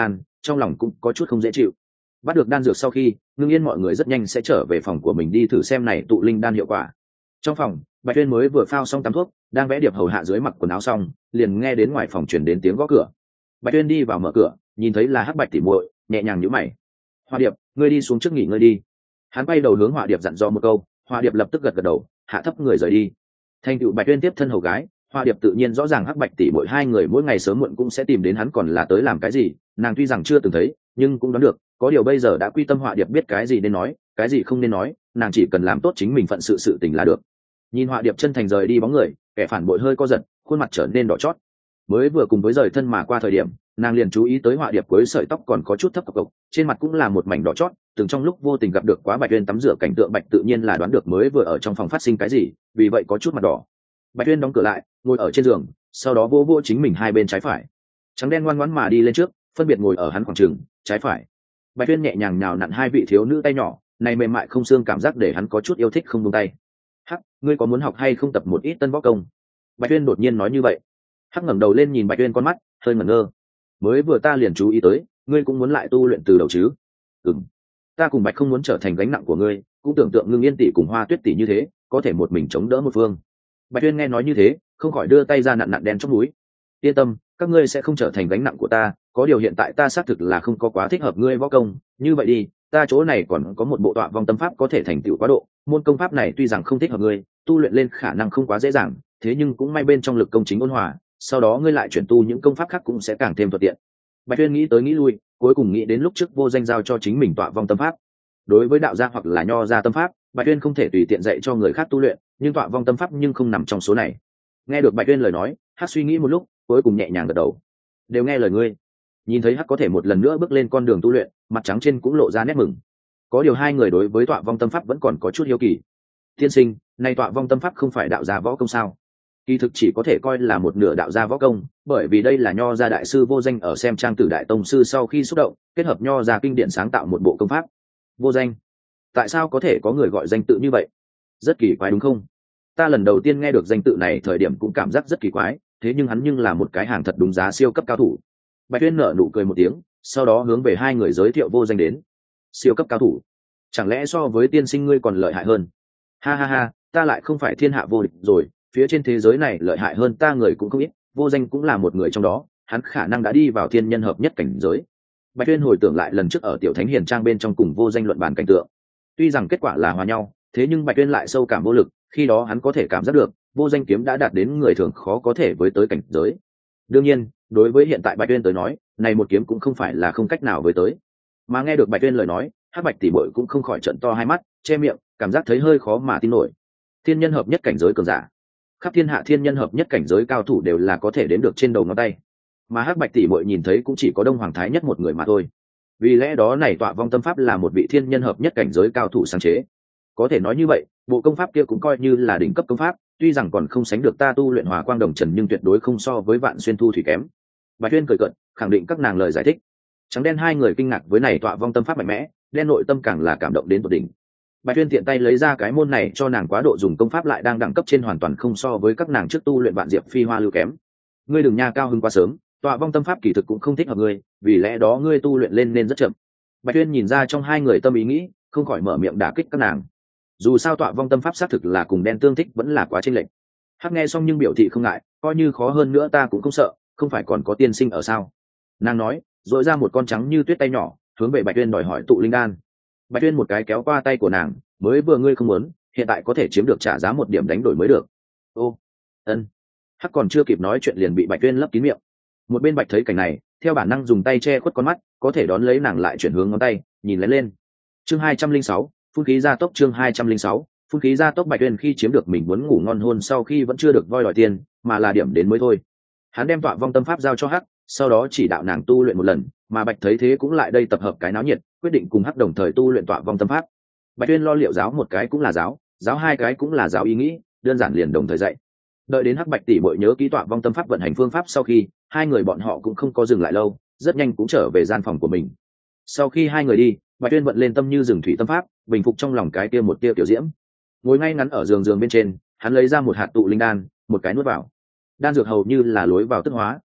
trong lòng cũng có chút không dễ chịu. Bắt được đan dược sau khi Ngưng Yên mọi người rất nhanh sẽ trở về phòng của mình đi thử xem này tụ linh đan hiệu quả. Trong phòng, Bạch Tuyên mới vừa phao xong tắm thuốc, đang vẽ điệp hầu hạ dưới mặc quần áo xong, liền nghe đến ngoài phòng truyền đến tiếng gõ cửa. Bạch Tuyên đi vào mở cửa, nhìn thấy là Hắc Bạch tỉ muội, nhẹ nhàng nhíu mày. Hoa Điệp, ngươi đi xuống trước nghỉ ngơi đi. Hắn quay đầu hướng Hoa Điệp dặn dò một câu, Hoa Điệp lập tức gật gật đầu, hạ thấp người rời đi. Thành tựu Bạch Tuyên tiếp thân hầu gái, Hoa Điệp tự nhiên rõ ràng Hắc Bạch tỉ muội hai người mỗi ngày sớm muộn cũng sẽ tìm đến hắn, còn là tới làm cái gì, nàng tuy rằng chưa từng thấy, nhưng cũng đoán được, có điều bây giờ đã quy tâm Hoa Điệp biết cái gì nên nói, cái gì không nên nói, nàng chỉ cần làm tốt chính mình phận sự sự tình là được. Nhìn Hoa Điệp chân thành rời đi bóng người, kẻ phản bội hơi co giật, khuôn mặt trở nên đỏ chót. Mới vừa cùng với rời thân mà qua thời điểm, nàng liền chú ý tới Hoa Điệp cuối sợi tóc còn có chút thấp cộc cộc, trên mặt cũng là một mảnh đỏ chót, từng trong lúc vô tình gặp được quá Bạch Uyên tắm rửa cảnh tượng, Bạch tự nhiên là đoán được mới vừa ở trong phòng phát sinh cái gì, vì vậy có chút mặt đỏ. Bạch Uyên đóng cửa lại, ngồi ở trên giường, sau đó vô vô chính mình hai bên trái phải. Trắng đen ngoan ngoãn mà đi lên trước, phân biệt ngồi ở hắn khoảng trường, trái phải. Bạch Uyên nhẹ nhàng nhào nặn hai vị thiếu nữ tay nhỏ, này mềm mại không xương cảm giác để hắn có chút yêu thích không buông tay. Hắc, ngươi có muốn học hay không tập một ít tân võ công? Bạch Uyên đột nhiên nói như vậy. Hắc ngẩng đầu lên nhìn Bạch Uyên con mắt hơi ngẩn ngơ. Mới vừa ta liền chú ý tới, ngươi cũng muốn lại tu luyện từ đầu chứ? Ừm. Ta cùng Bạch không muốn trở thành gánh nặng của ngươi, cũng tưởng tượng Ngưng Yên tỷ cùng Hoa Tuyết tỷ như thế, có thể một mình chống đỡ một phương. Bạch Uyên nghe nói như thế, không khỏi đưa tay ra nặn nặn đen trong núi. Yên tâm, các ngươi sẽ không trở thành gánh nặng của ta, có điều hiện tại ta xác thực là không có quá thích hợp ngươi võ công, như vậy đi, ta chỗ này còn có một bộ tọa vong tâm pháp có thể thành tựu quá độ, môn công pháp này tuy rằng không thích hợp ngươi, tu luyện lên khả năng không quá dễ dàng, thế nhưng cũng may bên trong lực công chính ôn hòa, sau đó ngươi lại chuyển tu những công pháp khác cũng sẽ càng thêm thuận tiện. Bạch Uyên nghĩ tới nghĩ lui, cuối cùng nghĩ đến lúc trước Vô Danh giao cho chính mình tọa vong tâm pháp. Đối với đạo gia hoặc là nho gia tâm pháp, Bạch Uyên không thể tùy tiện dạy cho người khác tu luyện, nhưng tọa vong tâm pháp nhưng không nằm trong số này. Nghe được Bạch Uyên lời nói, Hắc suy nghĩ một lúc, cuối cùng nhẹ nhàng gật đầu. Đều nghe lời ngươi. Nhìn thấy Hắc có thể một lần nữa bước lên con đường tu luyện, mặt trắng trên cũng lộ ra nét mừng. Có điều hai người đối với tọa vong tâm pháp vẫn còn có chút hiếu kỳ. Tiên sinh, nay tọa vong tâm pháp không phải đạo gia võ công sao? Kỳ thực chỉ có thể coi là một nửa đạo gia võ công, bởi vì đây là nho gia đại sư Vô Danh ở xem trang tử đại tông sư sau khi xúc động, kết hợp nho gia kinh điển sáng tạo một bộ công pháp. Vô Danh, tại sao có thể có người gọi danh tự như vậy? Rất kỳ quái đúng không? Ta lần đầu tiên nghe được danh tự này thời điểm cũng cảm giác rất kỳ quái, thế nhưng hắn nhưng là một cái hàng thật đúng giá siêu cấp cao thủ. Bạch Tuyên nở nụ cười một tiếng, sau đó hướng về hai người giới thiệu Vô Danh đến. Siêu cấp cao thủ? Chẳng lẽ so với tiên sinh ngươi còn lợi hại hơn? Ha ha ha, ta lại không phải thiên hạ vô địch rồi, phía trên thế giới này lợi hại hơn ta người cũng không ít, Vô Danh cũng là một người trong đó, hắn khả năng đã đi vào thiên nhân hợp nhất cảnh giới. Bạch Tuyên hồi tưởng lại lần trước ở Tiểu Thánh Hiền Trang bên trong cùng Vô Danh luận bàn cảnh tượng. Tuy rằng kết quả là hòa nhau, thế nhưng Bạch Tuyên lại sâu cảm vô lực, khi đó hắn có thể cảm giác được, Vô Danh kiếm đã đạt đến người thường khó có thể với tới cảnh giới. Đương nhiên, đối với hiện tại Bạch Tuyên tới nói, này một kiếm cũng không phải là không cách nào với tới. Mà nghe được Bạch Tuyên lời nói, Hắc Bạch tỷ muội cũng không khỏi trợn to hai mắt, che miệng, cảm giác thấy hơi khó mà tin nổi. Thiên nhân hợp nhất cảnh giới cường giả, khắp thiên hạ thiên nhân hợp nhất cảnh giới cao thủ đều là có thể đến được trên đầu ngón tay, mà Hắc Bạch tỷ muội nhìn thấy cũng chỉ có Đông Hoàng Thái Nhất một người mà thôi. Vì lẽ đó này tọa vong tâm pháp là một vị thiên nhân hợp nhất cảnh giới cao thủ sáng chế. Có thể nói như vậy, bộ công pháp kia cũng coi như là đỉnh cấp công pháp, tuy rằng còn không sánh được ta tu luyện Hỏa Quang Đồng Trần nhưng tuyệt đối không so với Vạn Xuyên Thu Thủy kém. Bạch Tuyên cười cợt, khẳng định các nàng lời giải thích. Trắng đen hai người kinh ngạc với này tọa vong tâm pháp mạnh mẽ, đen nội tâm càng là cảm động đến tột đỉnh. Bạch Tuyên tiện tay lấy ra cái môn này cho nàng quá độ dùng công pháp lại đang đẳng cấp trên hoàn toàn không so với các nàng trước tu luyện Vạn Diệp Phi Hoa lưu kém. Ngươi đừng nha cao hứng quá sớm, tọa vong tâm pháp kỳ thực cũng không thích hợp ngươi, vì lẽ đó ngươi tu luyện lên nên rất chậm. Bạch Tuyên nhìn ra trong hai người tâm ý nghĩ, không khỏi mở miệng đả kích các nàng. Dù sao tọa vong tâm pháp xác thực là cùng đen tương thích vẫn là quá chênh lệch. Hắc nghe xong nhưng biểu thị không ngại, coi như khó hơn nữa ta cũng không sợ, không phải còn có tiên sinh ở sao? Nàng nói, dội ra một con trắng như tuyết tay nhỏ, hướng về Bạch Tuyên đòi hỏi tụ linh đan. Bạch Tuyên một cái kéo qua tay của nàng, mới vừa ngươi không muốn, hiện tại có thể chiếm được trả giá một điểm đánh đổi mới được. Ô, ân. Hắc còn chưa kịp nói chuyện liền bị Bạch Tuyên lấp kín miệng. Một bên Bạch thấy cảnh này, theo bản năng dùng tay che khuất con mắt, có thể đón lấy nàng lại chuyển hướng ngón tay, nhìn lén lên. Chương hai trăm linh sáu, phun khí gia tốc. Chương hai trăm linh sáu, phun khí gia tốc. Bạch Tuyên khi chiếm được mình muốn ngủ ngon hôn sau khi vẫn chưa được voi đòi tiền, mà là điểm đến mới thôi. Hắn đem tọa vong tâm pháp giao cho Hắc, sau đó chỉ đạo nàng tu luyện một lần, mà Bạch thấy thế cũng lại đây tập hợp cái náo nhiệt, quyết định cùng Hắc đồng thời tu luyện tọa vong tâm pháp. Bạch Tuyên lo liệu giáo một cái cũng là giáo, giáo hai cái cũng là giáo ý nghĩ, đơn giản liền đồng thời dạy. Đợi đến Hắc Bạch tỷ muội nhớ kỹ tọa vong tâm pháp vận hành phương pháp sau khi, hai người bọn họ cũng không có dừng lại lâu, rất nhanh cũng trở về gian phòng của mình. Sau khi hai người đi, Bạch Tuyên vận lên tâm như rừng thủy tâm pháp, bình phục trong lòng cái kia một tia tiểu diễm. Ngồi ngay ngắn ở giường giường bên trên, hắn lấy ra một hạt tụ linh đan, một cái nuốt vào. Đan dược hầu như là lối vào tức hóa,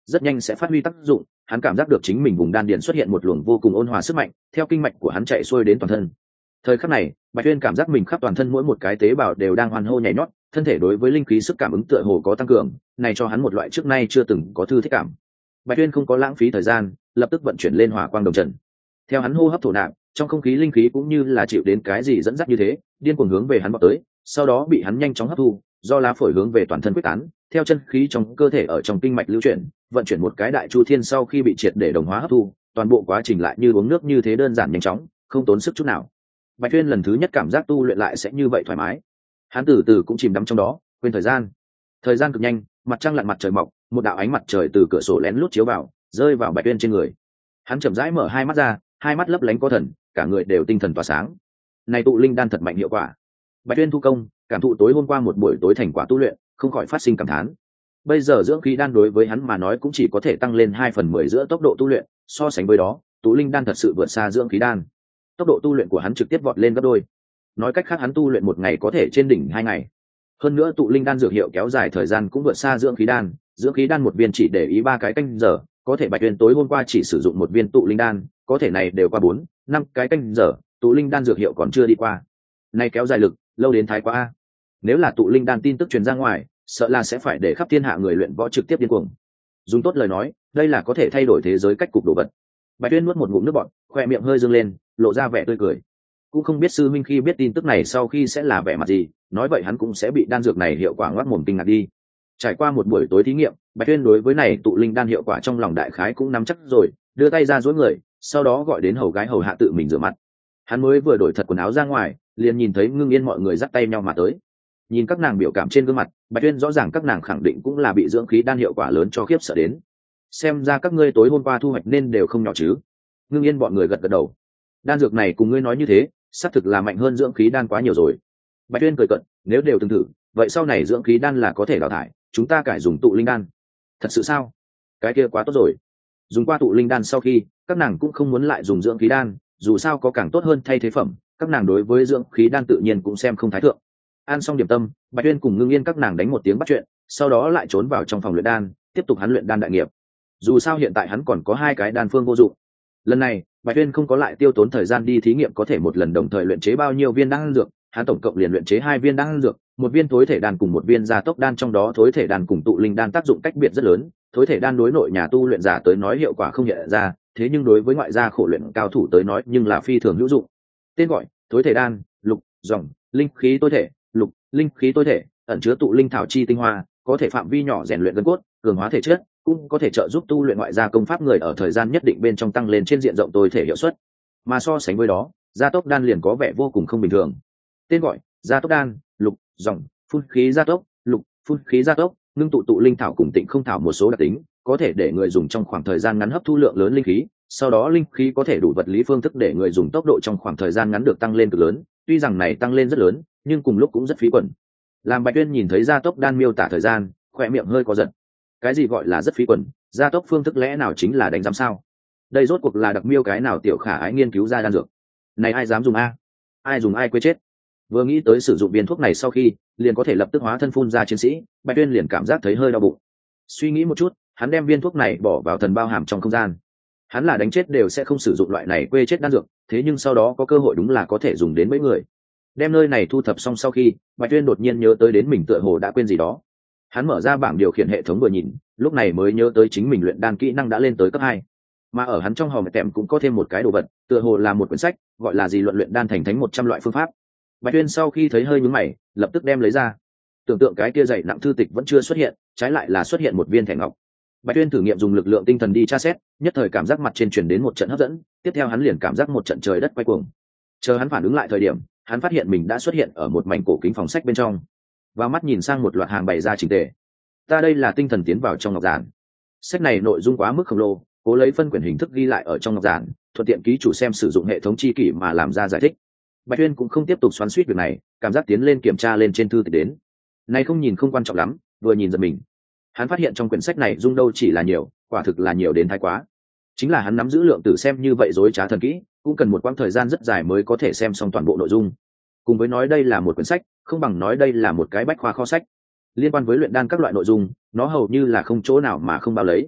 rất nhanh sẽ phát huy tác dụng. Hắn cảm giác được chính mình vùng đan điền xuất hiện một luồng vô cùng ôn hòa sức mạnh, theo kinh mạch của hắn chạy xuôi đến toàn thân. Thời khắc này, Bạch Tuyên cảm giác mình khắp toàn thân mỗi một cái tế bào đều đang hoan hô nhảy nhót, thân thể đối với linh khí sức cảm ứng tựa hồ có tăng cường, này cho hắn một loại trước nay chưa từng có thư thích cảm. Bạch Tuyên không có lãng phí thời gian, lập tức vận chuyển lên hỏa quang đồng trần. Theo hắn hô hấp thổ nạp, trong không khí linh khí cũng như là chịu đến cái gì dẫn dắt như thế, điên cuồng hướng về hắn vọt tới, sau đó bị hắn nhanh chóng hấp thu, do lá phổi hướng về toàn thân quyết tán, theo chân khí trong cơ thể ở trong kinh mạch lưu chuyển, vận chuyển một cái đại chu thiên sau khi bị triệt để đồng hóa hấp thu, toàn bộ quá trình lại như uống nước như thế đơn giản nhanh chóng, không tốn sức chút nào. Bạch Tuyên lần thứ nhất cảm giác tu luyện lại sẽ như vậy thoải mái. Hắn từ từ cũng chìm đắm trong đó, quên thời gian. Thời gian cực nhanh, mặt trăng lặn mặt trời mọc, một đạo ánh mặt trời từ cửa sổ lén lút chiếu vào, rơi vào Bạch Tuyên trên người. Hắn chậm rãi mở hai mắt ra, hai mắt lấp lánh có thần, cả người đều tinh thần tỏa sáng. Này tụ linh đan thật mạnh hiệu quả. Bạch Tuyên thu công, cảm thụ tối hôm qua một buổi tối thành quả tu luyện, không khỏi phát sinh cảm thán. Bây giờ dưỡng khí đan đối với hắn mà nói cũng chỉ có thể tăng lên hai phần mười giữa tốc độ tu luyện, so sánh với đó, tụ linh đan thật sự vượt xa dưỡng khí đan. Tốc độ tu luyện của hắn trực tiếp vọt lên gấp đôi. Nói cách khác hắn tu luyện một ngày có thể trên đỉnh hai ngày. Hơn nữa tụ linh đan dược hiệu kéo dài thời gian cũng vượt xa dưỡng khí đan, dưỡng khí đan một viên chỉ để ý ba cái canh giờ, có thể Bạch Tuyên tối hôm qua chỉ sử dụng một viên tụ linh đan, có thể này đều qua bốn, năm cái canh giờ, tụ linh đan dược hiệu còn chưa đi qua. Này kéo dài lực, lâu đến thái quá a. Nếu là tụ linh đan tin tức truyền ra ngoài, sợ là sẽ phải để khắp thiên hạ người luyện võ trực tiếp điên cuồng. Dùng tốt lời nói, đây là có thể thay đổi thế giới cách cục đồ vật. Bạch Tuyên nuốt một ngụm nước bọt, khoe miệng hơi dương lên, lộ ra vẻ tươi cười. Cũng không biết sư minh khi biết tin tức này sau khi sẽ là vẻ mặt gì, nói vậy hắn cũng sẽ bị đan dược này hiệu quả ngoác mồm kinh ngạc đi. Trải qua một buổi tối thí nghiệm, Bạch Tuyên đối với này tụ linh đan hiệu quả trong lòng đại khái cũng nắm chắc rồi, đưa tay ra duỗi người, sau đó gọi đến hầu gái hầu hạ tự mình rửa mặt. Hắn mới vừa đổi thật quần áo ra ngoài, liền nhìn thấy Ngưng Yên mọi người dắt tay nhau mà tới. Nhìn các nàng biểu cảm trên gương mặt, Bạch Tuyên rõ ràng các nàng khẳng định cũng là bị dưỡng khí đan hiệu quả lớn cho khiếp sợ đến. Xem ra các ngươi tối hôm qua thu hoạch nên đều không nhỏ chứ? Ngưng Yên bọn người gật gật đầu. Đan dược này cùng ngươi nói như thế, xác thực là mạnh hơn dưỡng khí đan quá nhiều rồi. Bạch Tuyên cười cận, nếu đều từng thử, vậy sau này dưỡng khí đan là có thể đào thải, chúng ta cải dùng tụ linh đan. Thật sự sao? Cái kia quá tốt rồi. Dùng qua tụ linh đan sau khi, các nàng cũng không muốn lại dùng dưỡng khí đan, dù sao có càng tốt hơn thay thế phẩm, các nàng đối với dưỡng khí đan tự nhiên cũng xem không thái thượng. Ăn xong điểm tâm, Bạch Tuyên cùng Ngưng Yên các nàng đánh một tiếng bắt chuyện, sau đó lại trốn vào trong phòng luyện đan, tiếp tục hắn luyện đan đại nghiệp. Dù sao hiện tại hắn còn có hai cái đan phương vô dụng. Lần này, Bạch Tuyên không có lại tiêu tốn thời gian đi thí nghiệm có thể một lần đồng thời luyện chế bao nhiêu viên đan dược, hắn tổng cộng liền luyện chế hai viên đan dược, một viên thối thể đan cùng một viên gia tốc đan, trong đó thối thể đan cùng tụ linh đan tác dụng cách biệt rất lớn, thối thể đan đối nội nhà tu luyện giả tới nói hiệu quả không hiện ra, thế nhưng đối với ngoại gia khổ luyện cao thủ tới nói nhưng là phi thường hữu dụng. Tên gọi: thối thể đan, lục, dòng, linh khí tối thể, lục, linh khí tối thể, ẩn chứa tụ linh thảo chi tinh hoa, có thể phạm vi nhỏ rèn luyện gân cốt, cường hóa thể chất, cũng có thể trợ giúp tu luyện ngoại gia công pháp người ở thời gian nhất định bên trong tăng lên trên diện rộng tối thể hiệu suất. Mà so sánh với đó, gia tốc đan liền có vẻ vô cùng không bình thường. Tên gọi: gia tốc đan, lục, dòng, phun khí gia tốc, lục, phun khí gia tốc, ngưng tụ tụ linh thảo cùng tịnh không thảo một số đặc tính, có thể để người dùng trong khoảng thời gian ngắn hấp thu lượng lớn linh khí, sau đó linh khí có thể đủ vật lý phương thức để người dùng tốc độ trong khoảng thời gian ngắn được tăng lên cực lớn. Tuy rằng này tăng lên rất lớn, nhưng cùng lúc cũng rất phí quần. Làm Bạch Tuyên nhìn thấy gia tốc đan miêu tả thời gian, khỏe miệng hơi có giật. Cái gì gọi là rất phí quần? Gia tốc phương thức lẽ nào chính là đánh giám sao? Đây rốt cuộc là đặc miêu cái nào tiểu khả ái nghiên cứu ra đan dược? Này ai dám dùng a? Ai dùng ai quê chết. Vừa nghĩ tới sử dụng viên thuốc này sau khi, liền có thể lập tức hóa thân phun ra chiến sĩ, Bạch Tuyên liền cảm giác thấy hơi đau bụng. Suy nghĩ một chút, hắn đem viên thuốc này bỏ vào thần bao hàm trong không gian. Hắn là đánh chết đều sẽ không sử dụng loại này quê chết đan dược, thế nhưng sau đó có cơ hội đúng là có thể dùng đến mấy người. Đem nơi này thu thập xong sau khi, Bạch Tuyên đột nhiên nhớ tới đến mình tựa hồ đã quên gì đó. Hắn mở ra bảng điều khiển hệ thống vừa nhìn, lúc này mới nhớ tới chính mình luyện đan kỹ năng đã lên tới cấp hai. Mà ở hắn trong hòm tẹm cũng có thêm một cái đồ vật, tựa hồ là một quyển sách, gọi là gì luận luyện đan thành thánh một trăm loại phương pháp. Bạch Tuyên sau khi thấy hơi nhướng mày, lập tức đem lấy ra. Tưởng tượng cái kia dày nặng thư tịch vẫn chưa xuất hiện, trái lại là xuất hiện một viên thẻ ngọc. Bạch Tuyên thử nghiệm dùng lực lượng tinh thần đi tra xét, nhất thời cảm giác mặt trên truyền đến một trận hấp dẫn, tiếp theo hắn liền cảm giác một trận trời đất quay cuồng. Chờ hắn phản ứng lại thời điểm, hắn phát hiện mình đã xuất hiện ở một mảnh cổ kính phòng sách bên trong, và mắt nhìn sang một loạt hàng bày ra chỉnh tề. Ta đây là tinh thần tiến vào trong ngọc giản. Sách này nội dung quá mức khổng lồ, cố lấy phân quyển hình thức ghi lại ở trong ngọc giản, thuận tiện ký chủ xem sử dụng hệ thống chi kỷ mà làm ra giải thích. Bạch Tuyên cũng không tiếp tục xoắn xuýt việc này, cảm giác tiến lên kiểm tra lên trên thư tịch đến. Này không nhìn không quan trọng lắm, vừa nhìn giật mình. Hắn phát hiện trong quyển sách này dung đâu chỉ là nhiều, quả thực là nhiều đến thái quá. Chính là hắn nắm giữ lượng tử xem như vậy dối trá thần kỹ, cũng cần một quãng thời gian rất dài mới có thể xem xong toàn bộ nội dung. Cùng với nói đây là một quyển sách, không bằng nói đây là một cái bách khoa kho sách. Liên quan với luyện đan các loại nội dung, nó hầu như là không chỗ nào mà không bao lấy.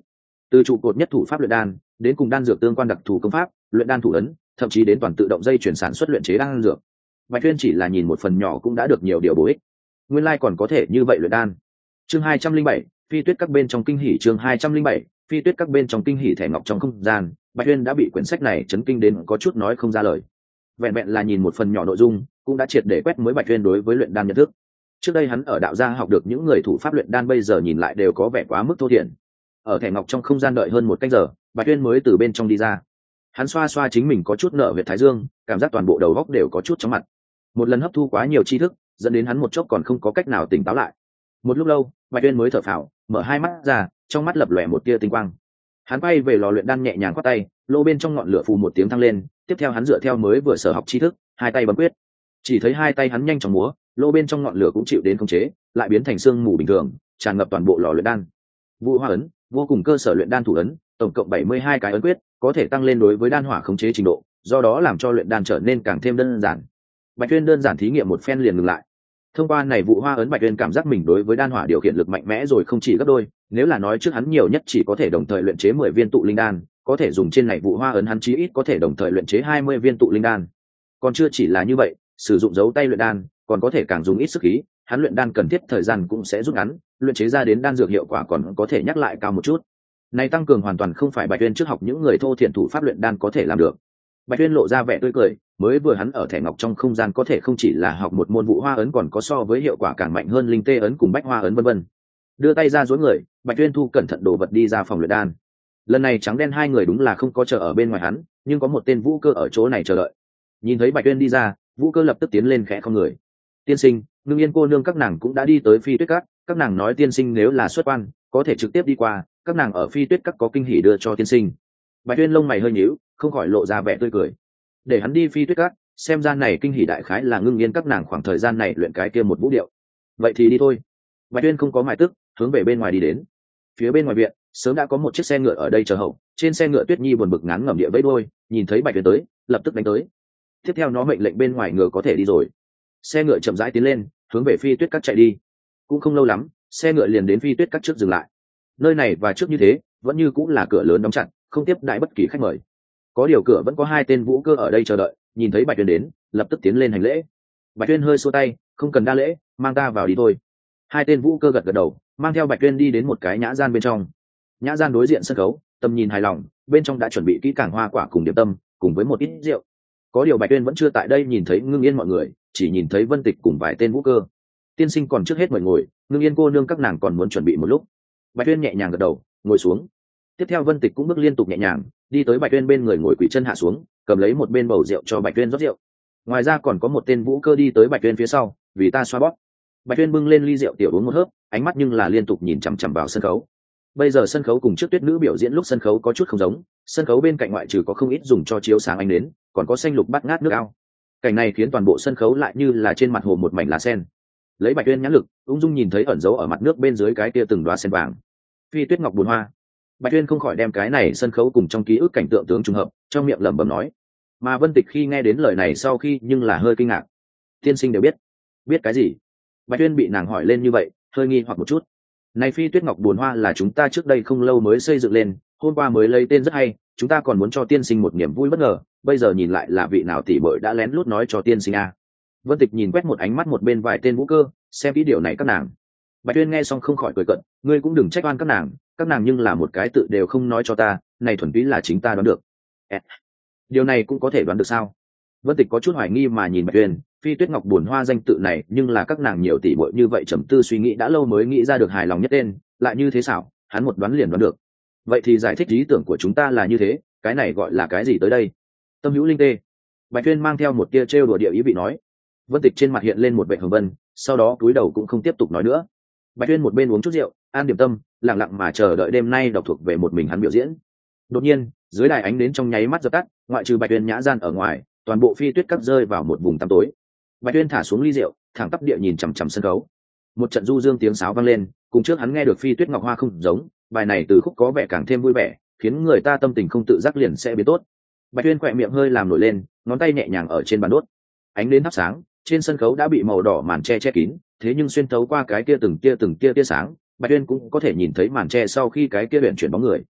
từ trụ cột nhất thủ pháp luyện đan đến cùng đan dược tương quan đặc thù công pháp luyện đan thủ ấn, thậm chí đến toàn tự động dây chuyển sản xuất luyện chế đan dược, Bạch Tuyên chỉ là nhìn một phần nhỏ cũng đã được nhiều điều bổ ích. Nguyên lai còn có thể như vậy luyện đan. Chương hai trăm linh bảy, phi tuyết các bên trong kinh hỉ. Chương hai trăm linh bảy, phi tuyết các bên trong kinh hỉ. Thẻ ngọc trong không gian, Bạch Tuyên đã bị quyển sách này chấn kinh đến có chút nói không ra lời. Vẹn vẹn là nhìn một phần nhỏ nội dung, cũng đã triệt để quét mới Bạch Tuyên đối với luyện đan nhận thức. Trước đây hắn ở đạo gia học được những người thủ pháp luyện đan, bây giờ nhìn lại đều có vẻ quá mức thô thiển. Ở thẻ ngọc trong không gian đợi hơn một canh giờ, Bạch Tuyên mới từ bên trong đi ra. Hắn xoa xoa chính mình có chút nợ huyệt thái dương, cảm giác toàn bộ đầu óc đều có chút chóng mặt. Một lần hấp thu quá nhiều tri thức, dẫn đến hắn một chốc còn không có cách nào tỉnh táo lại. Một lúc lâu, Bạch Tuyên mới thở phào, mở hai mắt ra, trong mắt lập lòe một tia tinh quang. Hắn bay về lò luyện đan nhẹ nhàng quát tay, lô bên trong ngọn lửa phù một tiếng thăng lên. Tiếp theo hắn dựa theo mới vừa sở học tri thức, hai tay bấm quyết. Chỉ thấy hai tay hắn nhanh chóng múa, lô bên trong ngọn lửa cũng chịu đến khống chế, lại biến thành sương mù bình thường, tràn ngập toàn bộ lò luyện đan. Vụ hoa ấn, vô cùng cơ sở luyện đan thủ ấn, tổng cộng bảy mươi hai cái ấn quyết, có thể tăng lên đối với đan hỏa khống chế trình độ, do đó làm cho luyện đan trở nên càng thêm đơn giản. Bạch Tuyên đơn giản thí nghiệm một phen liền ngừng lại. Thông qua này vụ hoa ấn, Bạch Tuyên cảm giác mình đối với đan hỏa điều khiển lực mạnh mẽ rồi không chỉ gấp đôi, nếu là nói trước hắn nhiều nhất chỉ có thể đồng thời luyện chế mười viên tụ linh đan, có thể dùng trên này vụ hoa ấn hắn chí ít có thể đồng thời luyện chế hai mươi viên tụ linh đan. Còn chưa chỉ là như vậy, sử dụng dấu tay luyện đan, còn có thể càng dùng ít sức khí, hắn luyện đan cần thiết thời gian cũng sẽ rút ngắn, luyện chế ra đến đan dược hiệu quả còn có thể nhắc lại cao một chút. Này tăng cường hoàn toàn không phải Bạch Tuyên trước học những người thô thiển thủ pháp luyện đan có thể làm được. Bạch Tuyên lộ ra vẻ tươi cười, mới vừa hắn ở thẻ ngọc trong không gian có thể không chỉ là học một môn vụ hoa ấn, còn có so với hiệu quả càng mạnh hơn linh tê ấn cùng bách hoa ấn vân vân. Đưa tay ra duỗi người, Bạch Tuyên thu cẩn thận đồ vật đi ra phòng luyện đan. Lần này trắng đen hai người đúng là không có chờ ở bên ngoài hắn, nhưng có một tên vũ cơ ở chỗ này chờ đợi. Nhìn thấy Bạch Tuyên đi ra, vũ cơ lập tức tiến lên khẽ không người. Tiên sinh, Ngưng Yên cô nương các nàng cũng đã đi tới phi tuyết các, các nàng nói tiên sinh nếu là xuất quan có thể trực tiếp đi qua, các nàng ở phi tuyết các có kinh hỉ đưa cho tiên sinh. Bạch Tuyên lông mày hơi nhíu, không khỏi lộ ra vẻ tươi cười. Để hắn đi phi tuyết các, xem ra này kinh hỉ đại khái là Ngưng Yên các nàng khoảng thời gian này luyện cái kia một vũ điệu. Vậy thì đi thôi. Bạch Tuyên không có mài tức, hướng về bên ngoài đi đến. Phía bên ngoài viện, sớm đã có một chiếc xe ngựa ở đây chờ hậu, trên xe ngựa Tuyết Nhi buồn bực ngán ngẩm địa vẫy đuôi, nhìn thấy Bạch Tuyên tới, lập tức đánh tới. Tiếp theo nó mệnh lệnh bên ngoài ngựa có thể đi rồi. Xe ngựa chậm rãi tiến lên, hướng về phi tuyết các chạy đi. Cũng không lâu lắm, xe ngựa liền đến phi tuyết các trước dừng lại. Nơi này và trước như thế, vẫn như cũng là cửa lớn đóng chặt, không tiếp đãi bất kỳ khách mời. Có điều cửa vẫn có hai tên vũ cơ ở đây chờ đợi, nhìn thấy Bạch Tuyên đến, lập tức tiến lên hành lễ. Bạch Tuyên hơi xua tay, không cần đa lễ, mang ta vào đi thôi. Hai tên vũ cơ gật gật đầu, mang theo Bạch Tuyên đi đến một cái nhã gian bên trong. Nhã gian đối diện sân khấu, tầm nhìn hài lòng, bên trong đã chuẩn bị kỹ càng hoa quả cùng điểm tâm, cùng với một ít rượu. Có điều Bạch Tuyên vẫn chưa tại đây nhìn thấy Ngưng Yên mọi người, chỉ nhìn thấy Vân Tịch cùng vài tên vũ cơ. Tiên sinh còn trước hết mời ngồi, Ngưng Yên cô nương các nàng còn muốn chuẩn bị một lúc. Bạch Tuyên nhẹ nhàng gật đầu, ngồi xuống. Tiếp theo Vân Tịch cũng bước liên tục nhẹ nhàng đi tới Bạch Tuyên bên người, ngồi quỳ chân hạ xuống, cầm lấy một bên bầu rượu cho Bạch Tuyên rót rượu. Ngoài ra còn có một tên vũ cơ đi tới Bạch Tuyên phía sau, vì ta xoa bóp. Bạch Tuyên bưng lên ly rượu tiểu uống một hớp, ánh mắt nhưng là liên tục nhìn chằm chằm vào sân khấu. Bây giờ sân khấu cùng trước Tuyết nữ biểu diễn lúc sân khấu có chút không giống, sân khấu bên cạnh ngoại trừ có không ít dùng cho chiếu sáng ánh nến, còn có xanh lục bát ngát nước ao. Cảnh này khiến toàn bộ sân khấu lại như là trên mặt hồ một mảnh lá sen. Lấy Bạch Tuyên nhãn lực, ung dung nhìn thấy ẩn dấu ở mặt nước bên dưới cái kia từng đóa sen vàng. Phi tuyết ngọc bùn hoa. Bạch Tuyên không khỏi đem cái này sân khấu cùng trong ký ức cảnh tượng tướng trùng hợp, trong miệng lẩm bẩm nói. Mà Vân Tịch khi nghe đến lời này sau khi nhưng là hơi kinh ngạc. Tiên sinh đều biết. Biết cái gì? Bạch Tuyên bị nàng hỏi lên như vậy, hơi nghi hoặc một chút. Này phi tuyết ngọc bùn hoa là chúng ta trước đây không lâu mới xây dựng lên, hôm qua mới lấy tên rất hay, chúng ta còn muốn cho tiên sinh một niềm vui bất ngờ, bây giờ nhìn lại là vị nào tỷ bội đã lén lút nói cho tiên sinh a. À. Vân Tịch nhìn quét một ánh mắt một bên vài tên vũ cơ, xem cái điều này các nàng. Bạch Tuyên nghe xong không khỏi cười cợt, ngươi cũng đừng trách oan các nàng, các nàng nhưng là một cái tự đều không nói cho ta, này thuần túy là chính ta đoán được. À, điều này cũng có thể đoán được sao? Vân Tịch có chút hoài nghi mà nhìn Bạch Tuyên, phi tuyết ngọc buồn hoa danh tự này, nhưng là các nàng nhiều tỷ muội như vậy trầm tư suy nghĩ đã lâu mới nghĩ ra được hài lòng nhất tên, lại như thế xảo, hắn một đoán liền đoán được. Vậy thì giải thích ý tưởng của chúng ta là như thế, cái này gọi là cái gì tới đây? Tâm hữu linh tê. Bạch Tuyên mang theo một tia trêu đùa địa ý vị nói. Vân Tịch trên mặt hiện lên một vẻ hờn vân, sau đó cúi đầu cũng không tiếp tục nói nữa. Bạch Tuyên một bên uống chút rượu, an điểm tâm, lặng lặng mà chờ đợi đêm nay độc thuộc về một mình hắn biểu diễn. Đột nhiên, dưới đài ánh đến trong nháy mắt dập tắt, ngoại trừ Bạch Tuyên nhã gian ở ngoài, toàn bộ phi tuyết các rơi vào một vùng tăm tối. Bạch Tuyên thả xuống ly rượu, thẳng tắp địa nhìn chằm chằm sân khấu. Một trận du dương tiếng sáo vang lên, cùng trước hắn nghe được phi tuyết ngọc hoa không giống, bài này từ khúc có vẻ càng thêm vui vẻ, khiến người ta tâm tình không tự giác liền sẽ biến tốt. Bạch Tuyên khỏe miệng hơi làm nổi lên, ngón tay nhẹ nhàng ở trên bàn đốt. Ánh đến thắp sáng, trên sân khấu đã bị màu đỏ màn che che kín, thế nhưng xuyên thấu qua cái kia từng tia từng tia tia sáng, Bạch Tuyên cũng có thể nhìn thấy màn che sau khi cái kia luyện chuyển bóng người.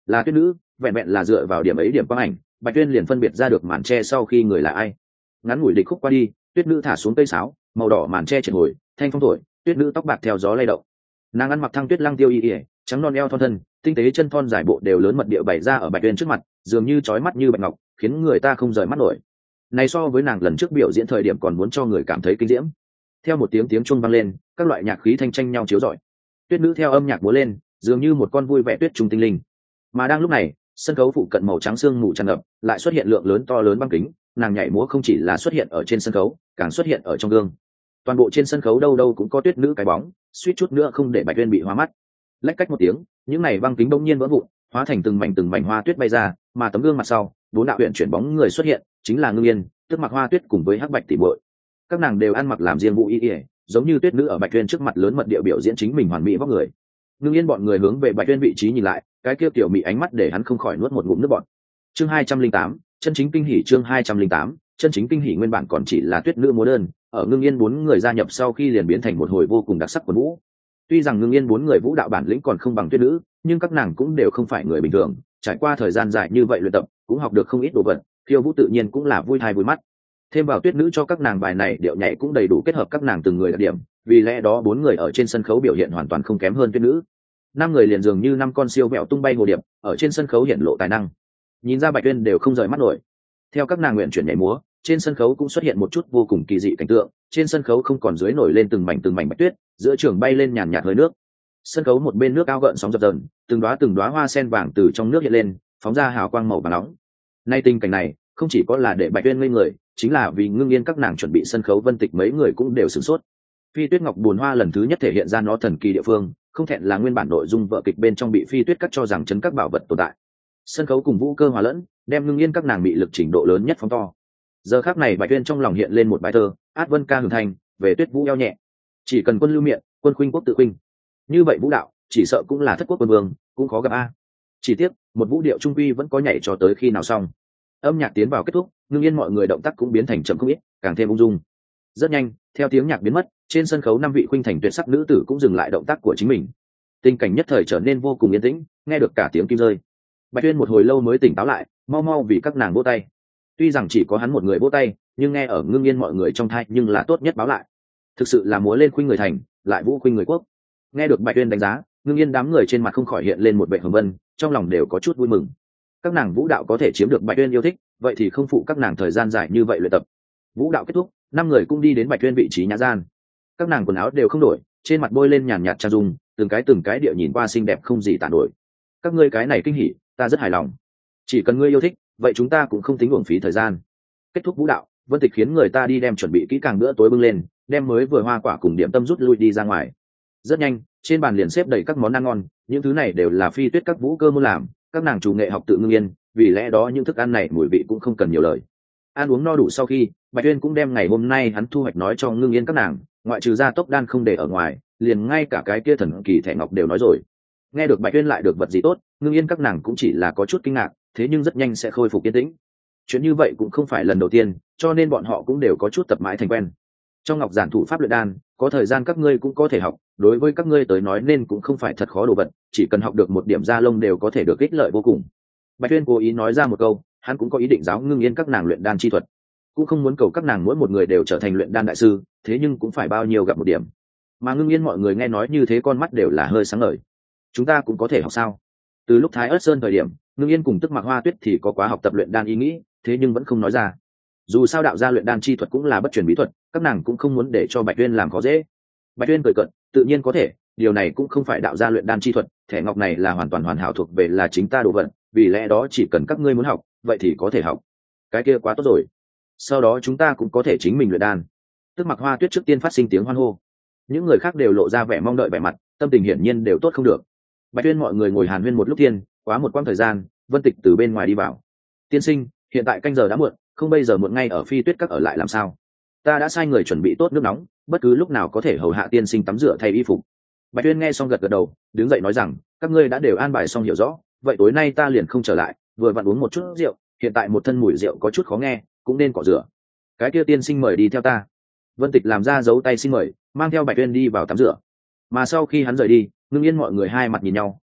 là tuyết nữ. Vẹn vẹn là dựa vào điểm ấy điểm quang ảnh, Bạch Tuyên liền phân biệt ra được màn tre sau khi người là ai. Ngắn ngủi địch khúc qua đi, tuyết nữ thả xuống cây sáo, màu đỏ màn tre triệt hồi, thanh phong thổi, tuyết nữ tóc bạc theo gió lay động. Nàng ăn mặc thăng tuyết lăng tiêu y y, trắng non eo thon thân, tinh tế chân thon dài bộ đều lớn mật địa bày ra ở Bạch Tuyên trước mặt, dường như chói mắt như bạch ngọc, khiến người ta không rời mắt nổi. Này so với nàng lần trước biểu diễn thời điểm còn muốn cho người cảm thấy kinh diễm. Theo một tiếng tiếng chuông vang lên, các loại nhạc khí thanh tranh nhau chiếu rọi. Tuyết nữ theo âm nhạc múa lên, dường như một con vui vẻ tuyết trung tinh linh. Mà đang lúc này, sân khấu phụ cận màu trắng sương mù tràn ngập, lại xuất hiện lượng lớn to lớn băng kính, nàng nhảy múa không chỉ là xuất hiện ở trên sân khấu, càng xuất hiện ở trong gương. Toàn bộ trên sân khấu đâu đâu cũng có tuyết nữ cái bóng, suýt chút nữa không để Bạch Tuyên bị hoa mắt. Lách cách một tiếng, những này băng kính bỗng nhiên vỡ vụn, hóa thành từng mảnh từng mảnh hoa tuyết bay ra, mà tấm gương mặt sau, bốn đạo huyền chuyển bóng người xuất hiện, chính là Ngưng Yên, tức mặc Hoa Tuyết cùng với Hắc Bạch tỷ muội. Các nàng đều ăn mặc làm riêng vũ y y, giống như tuyết nữ ở Bạch Tuyên trước mặt lớn mật địa biểu diễn chính mình hoàn mỹ vóc người. Ngưng Yên bọn người hướng về Bạch Tuyên vị trí nhìn lại, cái kia tiểu mị ánh mắt để hắn không khỏi nuốt một ngụm nước bọt. Chương hai trăm linh tám, chân chính kinh hỉ. Chương hai trăm linh tám, chân chính kinh hỉ. Nguyên bản còn chỉ là tuyết nữ múa đơn, ở Ngưng Yên bốn người gia nhập sau khi liền biến thành một hồi vô cùng đặc sắc của vũ. Tuy rằng Ngưng Yên bốn người vũ đạo bản lĩnh còn không bằng tuyết nữ, nhưng các nàng cũng đều không phải người bình thường, trải qua thời gian dài như vậy luyện tập, cũng học được không ít đồ vật, khiêu vũ tự nhiên cũng là vui thai vui mắt. Thêm vào tuyết nữ cho các nàng bài này điệu nhảy cũng đầy đủ kết hợp các nàng từng người đặc điểm, vì lẽ đó bốn người ở trên sân khấu biểu hiện hoàn toàn không kém hơn tuyết nữ. Năm người liền dường như năm con siêu mẹo tung bay hồ điệp ở trên sân khấu hiện lộ tài năng, nhìn ra Bạch Tuyên đều không rời mắt nổi. Theo các nàng nguyện chuyển nhảy múa, trên sân khấu cũng xuất hiện một chút vô cùng kỳ dị cảnh tượng. Trên sân khấu không còn dưới nổi lên từng mảnh từng mảnh bạch tuyết, giữa trường bay lên nhàn nhạt hơi nước. Sân khấu một bên nước ao gợn sóng dập dờn, từng đóa từng đóa hoa sen vàng từ trong nước hiện lên, phóng ra hào quang màu vàng nóng. Nay tình cảnh này không chỉ có là để Bạch Tuyên ngây người, chính là vì Ngưng Yên các nàng chuẩn bị sân khấu Vân Tịch mấy người cũng đều sửng sốt. Phi Tuyết Ngọc Buồn Hoa lần thứ nhất thể hiện ra nó thần kỳ địa phương, không thẹn là nguyên bản nội dung vở kịch bên trong bị Phi Tuyết cắt cho rằng chấn các bảo vật tồn tại. Sân khấu cùng vũ cơ hòa lẫn, đem Ngưng Yên các nàng bị lực trình độ lớn nhất phóng to. Giờ khắc này Bạch Tuyên trong lòng hiện lên một bài thơ, át vân ca hưởng thành, về tuyết vũ eo nhẹ. Chỉ cần quân lưu miệng, quân khuynh quốc tự khuynh. Như vậy vũ đạo, chỉ sợ cũng là thất quốc quân vương, cũng khó gặp a. Chỉ tiếc, một vũ điệu trung quy vẫn có nhảy cho tới khi nào xong. Âm nhạc tiến vào kết thúc, Ngưng Yên mọi người động tác cũng biến thành chậm không ít, càng thêm ung dung. Rất nhanh, theo tiếng nhạc biến mất, trên sân khấu năm vị khuynh thành tuyệt sắc nữ tử cũng dừng lại động tác của chính mình. Tình cảnh nhất thời trở nên vô cùng yên tĩnh, nghe được cả tiếng kim rơi. Bạch Tuyên một hồi lâu mới tỉnh táo lại, mau mau vì các nàng vỗ tay. Tuy rằng chỉ có hắn một người vỗ tay, nhưng nghe ở Ngưng Yên mọi người trong tai nhưng là tốt nhất báo lại. Thực sự là múa lên khuynh người thành, lại vũ khuynh người quốc. Nghe được Bạch Tuyên đánh giá, Ngưng Yên đám người trên mặt không khỏi hiện lên một vẻ hưng vân, trong lòng đều có chút vui mừng. Các nàng vũ đạo có thể chiếm được Bạch Tuyên yêu thích, vậy thì không phụ các nàng thời gian dài như vậy luyện tập. Vũ đạo kết thúc, năm người cũng đi đến Bạch Tuyên vị trí nhã gian. Các nàng quần áo đều không đổi, trên mặt bôi lên nhàn nhạt trang dung, từng cái từng cái địa nhìn qua xinh đẹp không gì tả nổi. Các ngươi cái này kinh hỉ, ta rất hài lòng. Chỉ cần ngươi yêu thích, vậy chúng ta cũng không tính uổng phí thời gian. Kết thúc vũ đạo, Vân Tịch khiến người ta đi đem chuẩn bị kỹ càng bữa tối bưng lên, đem mới vừa hoa quả cùng điểm tâm rút lui đi ra ngoài. Rất nhanh, trên bàn liền xếp đầy các món ăn ngon, những thứ này đều là Phi Tuyết các vũ cơ muốn làm, các nàng chủ nghệ học tự Ngưng Yên, vì lẽ đó những thức ăn này mùi vị cũng không cần nhiều lời. Ăn uống no đủ sau khi, Bạch Tuyên cũng đem ngày hôm nay hắn thu hoạch nói cho Ngưng Yên các nàng, ngoại trừ gia tốc đan không để ở ngoài, liền ngay cả cái kia thần kỳ thẻ ngọc đều nói rồi. Nghe được Bạch Tuyên lại được vật gì tốt, Ngưng Yên các nàng cũng chỉ là có chút kinh ngạc, thế nhưng rất nhanh sẽ khôi phục yên tĩnh. Chuyện như vậy cũng không phải lần đầu tiên, cho nên bọn họ cũng đều có chút tập mãi thành quen. Trong ngọc giản thủ pháp luyện đan, có thời gian các ngươi cũng có thể học, đối với các ngươi tới nói nên cũng không phải thật khó đồ vật, chỉ cần học được một điểm gia lông đều có thể được ích lợi vô cùng. Bạch Tuyên cố ý nói ra một câu, hắn cũng có ý định giáo Ngưng Yên các nàng luyện đan chi thuật, cũng không muốn cầu các nàng mỗi một người đều trở thành luyện đan đại sư, thế nhưng cũng phải bao nhiêu gặp một điểm. Mà Ngưng Yên mọi người nghe nói như thế con mắt đều là hơi sáng ngời. Chúng ta cũng có thể học sao? Từ lúc Thái Ức Sơn thời điểm, Ngưng Yên cùng Tức Mặc Hoa Tuyết thì có quá học tập luyện đan ý nghĩ, thế nhưng vẫn không nói ra. Dù sao đạo gia luyện đan chi thuật cũng là bất truyền bí thuật, các nàng cũng không muốn để cho Bạch Tuyên làm khó dễ. Bạch Tuyên cười cợt, tự nhiên có thể, điều này cũng không phải đạo gia luyện đan chi thuật, thẻ ngọc này là hoàn toàn hoàn hảo thuộc về là chính ta đồ vật, vì lẽ đó chỉ cần các ngươi muốn học, vậy thì có thể học. Cái kia quá tốt rồi. Sau đó chúng ta cũng có thể chính mình luyện đan. Tức Mặc Hoa Tuyết trước tiên phát sinh tiếng hoan hô. Những người khác đều lộ ra vẻ mong đợi vẻ mặt, tâm tình hiển nhiên đều tốt không được. Bạch Tuyên mọi người ngồi hàn huyên một lúc thiên, quá một quãng thời gian, Vân Tịch từ bên ngoài đi vào. Tiên sinh, hiện tại canh giờ đã muộn, không bây giờ muộn ngay ở Phi Tuyết các ở lại làm sao? Ta đã sai người chuẩn bị tốt nước nóng, bất cứ lúc nào có thể hầu hạ tiên sinh tắm rửa thay y phục. Bạch Tuyên nghe xong gật gật đầu, đứng dậy nói rằng, các ngươi đã đều an bài xong hiểu rõ, vậy tối nay ta liền không trở lại, vừa vặn uống một chút rượu, hiện tại một thân mùi rượu có chút khó nghe, cũng nên cọ rửa. Cái kia tiên sinh mời đi theo ta. Vân Tịch làm ra dấu tay xin mời, mang theo Bạch Tuyên đi vào tắm rửa. Mà sau khi hắn rời đi, Ngưng Yên mọi người hai mặt nhìn nhau,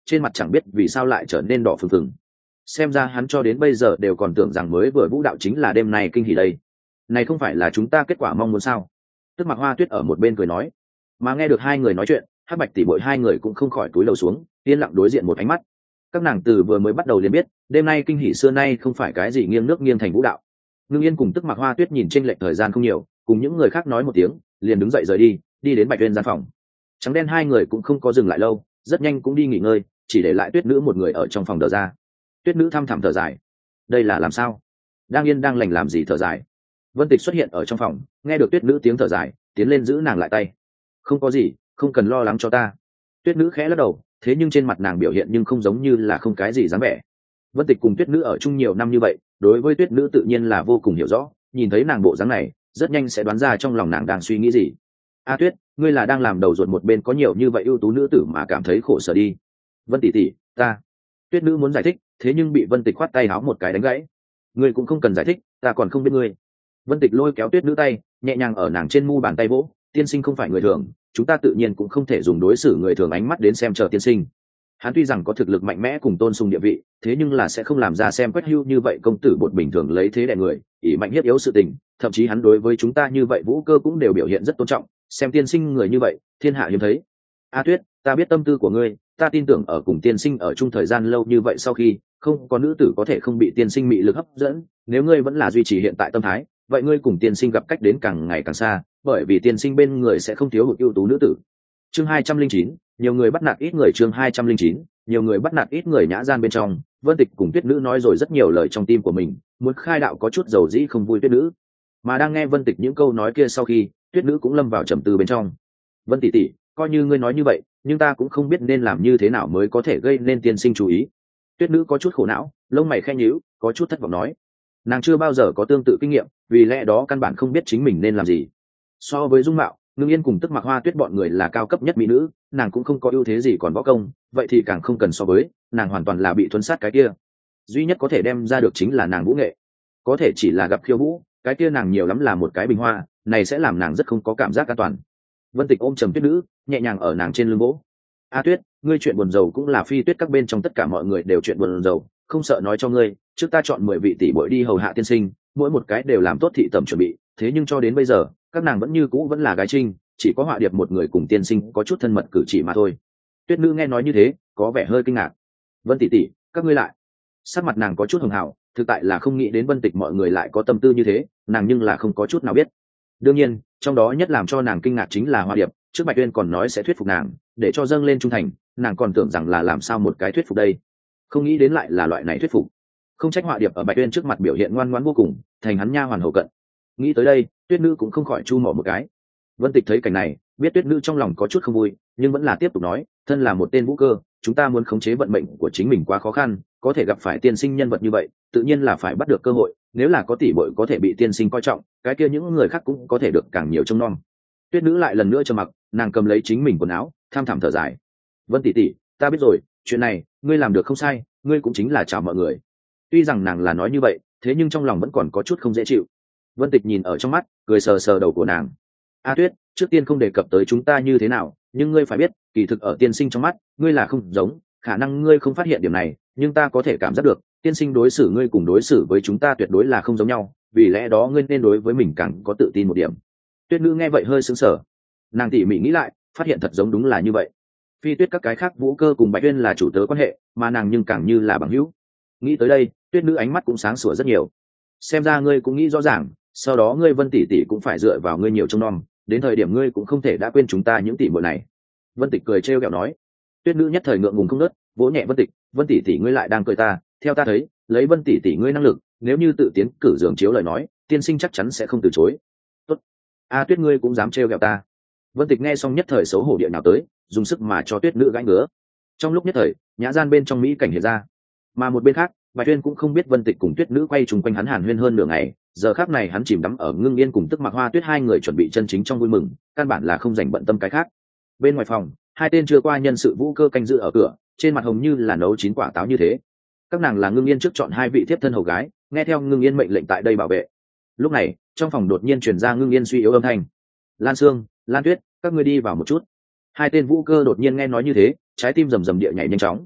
trên mặt chẳng biết vì sao lại trở nên đỏ phừng phừng. Xem ra hắn cho đến bây giờ đều còn tưởng rằng mới vừa vũ đạo chính là đêm nay kinh hỉ đây. Này không phải là chúng ta kết quả mong muốn sao? Tức Mặc Hoa Tuyết ở một bên cười nói. Mà nghe được hai người nói chuyện, Hắc Bạch tỷ muội hai người cũng không khỏi cúi đầu xuống, yên lặng đối diện một ánh mắt. Các nàng từ vừa mới bắt đầu liền biết, đêm nay kinh hỉ xưa nay không phải cái gì nghiêng nước nghiêng thành vũ đạo. Ngưng Yên cùng Tức Mặc Hoa Tuyết nhìn chênh lệch thời gian không nhiều, cùng những người khác nói một tiếng, liền đứng dậy rời đi, đi đến Bạch Uyên gian phòng. Trắng đen hai người cũng không có dừng lại lâu, rất nhanh cũng đi nghỉ ngơi, chỉ để lại Tuyết nữ một người ở trong phòng đờ ra. Tuyết nữ thăm thẳm thở dài, đây là làm sao? Đang yên đang lành làm gì thở dài? Vân Tịch xuất hiện ở trong phòng, nghe được Tuyết nữ tiếng thở dài, tiến lên giữ nàng lại tay. Không có gì, không cần lo lắng cho ta. Tuyết nữ khẽ lắc đầu, thế nhưng trên mặt nàng biểu hiện nhưng không giống như là không cái gì dáng vẻ. Vân Tịch cùng Tuyết nữ ở chung nhiều năm như vậy, đối với Tuyết nữ tự nhiên là vô cùng hiểu rõ, nhìn thấy nàng bộ dáng này, rất nhanh sẽ đoán ra trong lòng nàng đang suy nghĩ gì. A Tuyết, ngươi là đang làm đầu ruột một bên có nhiều như vậy ưu tú nữ tử mà cảm thấy khổ sở đi. Vân tỷ tỷ, ta. Tuyết nữ muốn giải thích, thế nhưng bị Vân Tịch khoát tay áo một cái đánh gãy. Ngươi cũng không cần giải thích, ta còn không biết ngươi. Vân Tịch lôi kéo Tuyết nữ tay, nhẹ nhàng ở nàng trên mu bàn tay vỗ, tiên sinh không phải người thường, chúng ta tự nhiên cũng không thể dùng đối xử người thường ánh mắt đến xem chờ tiên sinh. Hắn tuy rằng có thực lực mạnh mẽ cùng tôn sùng địa vị, thế nhưng là sẽ không làm ra xem quét hưu như vậy công tử bột bình thường lấy thế đè người, ỷ mạnh hiếp yếu sự tình, thậm chí hắn đối với chúng ta như vậy vũ cơ cũng đều biểu hiện rất tôn trọng, xem tiên sinh người như vậy, thiên hạ hiếm thấy. A Tuyết, ta biết tâm tư của ngươi, ta tin tưởng ở cùng tiên sinh ở chung thời gian lâu như vậy sau khi, không có nữ tử có thể không bị tiên sinh mị lực hấp dẫn, nếu ngươi vẫn là duy trì hiện tại tâm thái, vậy ngươi cùng tiên sinh gặp cách đến càng ngày càng xa, bởi vì tiên sinh bên người sẽ không thiếu hụt ưu tú nữ tử. Chương hai trăm linh chín, nhiều người bắt nạt ít người. Chương hai trăm linh chín, nhiều người bắt nạt ít người. Nhã gian bên trong, Vân Tịch cùng Tuyết nữ nói rồi rất nhiều lời trong tim của mình, muốn khai đạo có chút dầu dĩ không vui Tuyết nữ. Mà đang nghe Vân Tịch những câu nói kia sau khi, Tuyết nữ cũng lâm vào trầm tư bên trong. Vân tỷ tỷ, coi như ngươi nói như vậy, nhưng ta cũng không biết nên làm như thế nào mới có thể gây nên tiên sinh chú ý. Tuyết nữ có chút khổ não, lông mày khẽ nhíu, có chút thất vọng nói. Nàng chưa bao giờ có tương tự kinh nghiệm, vì lẽ đó căn bản không biết chính mình nên làm gì. So với dung mạo, Ngưng Yên cùng Tức Mặc Hoa Tuyết bọn người là cao cấp nhất mỹ nữ, nàng cũng không có ưu thế gì còn võ công, vậy thì càng không cần so với, nàng hoàn toàn là bị thuần sát cái kia. Duy nhất có thể đem ra được chính là nàng vũ nghệ. Có thể chỉ là gặp khiêu vũ, cái kia nàng nhiều lắm là một cái bình hoa, này sẽ làm nàng rất không có cảm giác an toàn. Vân Tịch ôm trầm Tuyết nữ, nhẹ nhàng ở nàng trên lưng vỗ. A Tuyết, ngươi chuyện buồn rầu cũng là Phi Tuyết các bên trong tất cả mọi người đều chuyện buồn rầu, không sợ nói cho ngươi, trước ta chọn mười vị tỷ muội đi hầu hạ tiên sinh, mỗi một cái đều làm tốt thị tẩm chuẩn bị, thế nhưng cho đến bây giờ, các nàng vẫn như cũ vẫn là gái trinh, chỉ có Họa Điệp một người cùng tiên sinh có chút thân mật cử chỉ mà thôi. Tuyết nữ nghe nói như thế, có vẻ hơi kinh ngạc. Vân tỷ tỷ, các ngươi lại. Sắc mặt nàng có chút hường hào, thực tại là không nghĩ đến Vân Tịch mọi người lại có tâm tư như thế, nàng nhưng là không có chút nào biết. Đương nhiên, trong đó nhất làm cho nàng kinh ngạc chính là Họa Điệp, trước Bạch Uyên còn nói sẽ thuyết phục nàng, để cho dâng lên trung thành, nàng còn tưởng rằng là làm sao một cái thuyết phục đây. Không nghĩ đến lại là loại này thuyết phục. Không trách Họa Điệp ở Bạch Uyên trước mặt biểu hiện ngoan ngoãn vô cùng, thành hắn nha hoàn hầu cận. Nghĩ tới đây, Tuyết nữ cũng không khỏi chu mỏ một cái. Vân Tịch thấy cảnh này, biết Tuyết nữ trong lòng có chút không vui, nhưng vẫn là tiếp tục nói, thân là một tên vũ cơ, chúng ta muốn khống chế vận mệnh của chính mình quá khó khăn, có thể gặp phải tiên sinh nhân vật như vậy, tự nhiên là phải bắt được cơ hội, nếu là có tỷ muội có thể bị tiên sinh coi trọng, cái kia những người khác cũng có thể được càng nhiều trông nom. Tuyết nữ lại lần nữa trầm mặc, nàng cầm lấy chính mình quần áo, tham thảm thở dài. Vân tỷ tỷ, ta biết rồi, chuyện này, ngươi làm được không sai, ngươi cũng chính là chào mọi người. Tuy rằng nàng là nói như vậy, thế nhưng trong lòng vẫn còn có chút không dễ chịu. Vân Tịch nhìn ở trong mắt, cười sờ sờ đầu của nàng. A Tuyết, trước tiên không đề cập tới chúng ta như thế nào, nhưng ngươi phải biết, kỳ thực ở tiên sinh trong mắt, ngươi là không giống, khả năng ngươi không phát hiện điểm này, nhưng ta có thể cảm giác được, tiên sinh đối xử ngươi cùng đối xử với chúng ta tuyệt đối là không giống nhau, vì lẽ đó ngươi nên đối với mình càng có tự tin một điểm. Tuyết nữ nghe vậy hơi sững sờ, nàng tỉ mỉ nghĩ lại, phát hiện thật giống đúng là như vậy. Phi Tuyết các cái khác vũ cơ cùng Bạch Uyên là chủ tớ quan hệ, mà nàng nhưng càng như là bằng hữu. Nghĩ tới đây, Tuyết nữ ánh mắt cũng sáng sủa rất nhiều. Xem ra ngươi cũng nghĩ rõ ràng, sau đó ngươi Vân tỷ tỷ cũng phải dựa vào ngươi nhiều trông nom, đến thời điểm ngươi cũng không thể đã quên chúng ta những tỷ muội này. Vân Tịch cười trêu ghẹo nói. Tuyết nữ nhất thời ngượng ngùng không nớt, vỗ nhẹ Vân Tịch, Vân tỷ tỷ ngươi lại đang cười ta, theo ta thấy, lấy Vân tỷ tỷ ngươi năng lực, nếu như tự tiến cử giường chiếu lời nói, tiên sinh chắc chắn sẽ không từ chối. Tốt. A Tuyết ngươi cũng dám trêu ghẹo ta. Vân Tịch nghe xong nhất thời xấu hổ địa nào tới, dùng sức mà cho Tuyết nữ gãi ngứa. Trong lúc nhất thời, nhã gian bên trong mỹ cảnh hiện ra, mà một bên khác, Bạch Uyên cũng không biết Vân Tịch cùng Tuyết nữ quay trùng quanh hắn hàn huyên hơn nửa ngày, giờ khắc này hắn chìm đắm ở Ngưng Yên cùng Tức Mặc Hoa Tuyết hai người chuẩn bị chân chính trong vui mừng, căn bản là không dành bận tâm cái khác. Bên ngoài phòng, hai tên chưa qua nhân sự vũ cơ canh giữ ở cửa, trên mặt hồng như là nấu chín quả táo như thế. Các nàng là Ngưng Yên trước chọn hai vị tiếp thân hầu gái, nghe theo Ngưng Yên mệnh lệnh tại đây bảo vệ. Lúc này, trong phòng đột nhiên truyền ra Ngưng Yên suy yếu âm thanh. Lan Sương, Lan Tuyết, các ngươi đi vào một chút. Hai tên vũ cơ đột nhiên nghe nói như thế, trái tim rầm rầm địa nhảy nhanh chóng,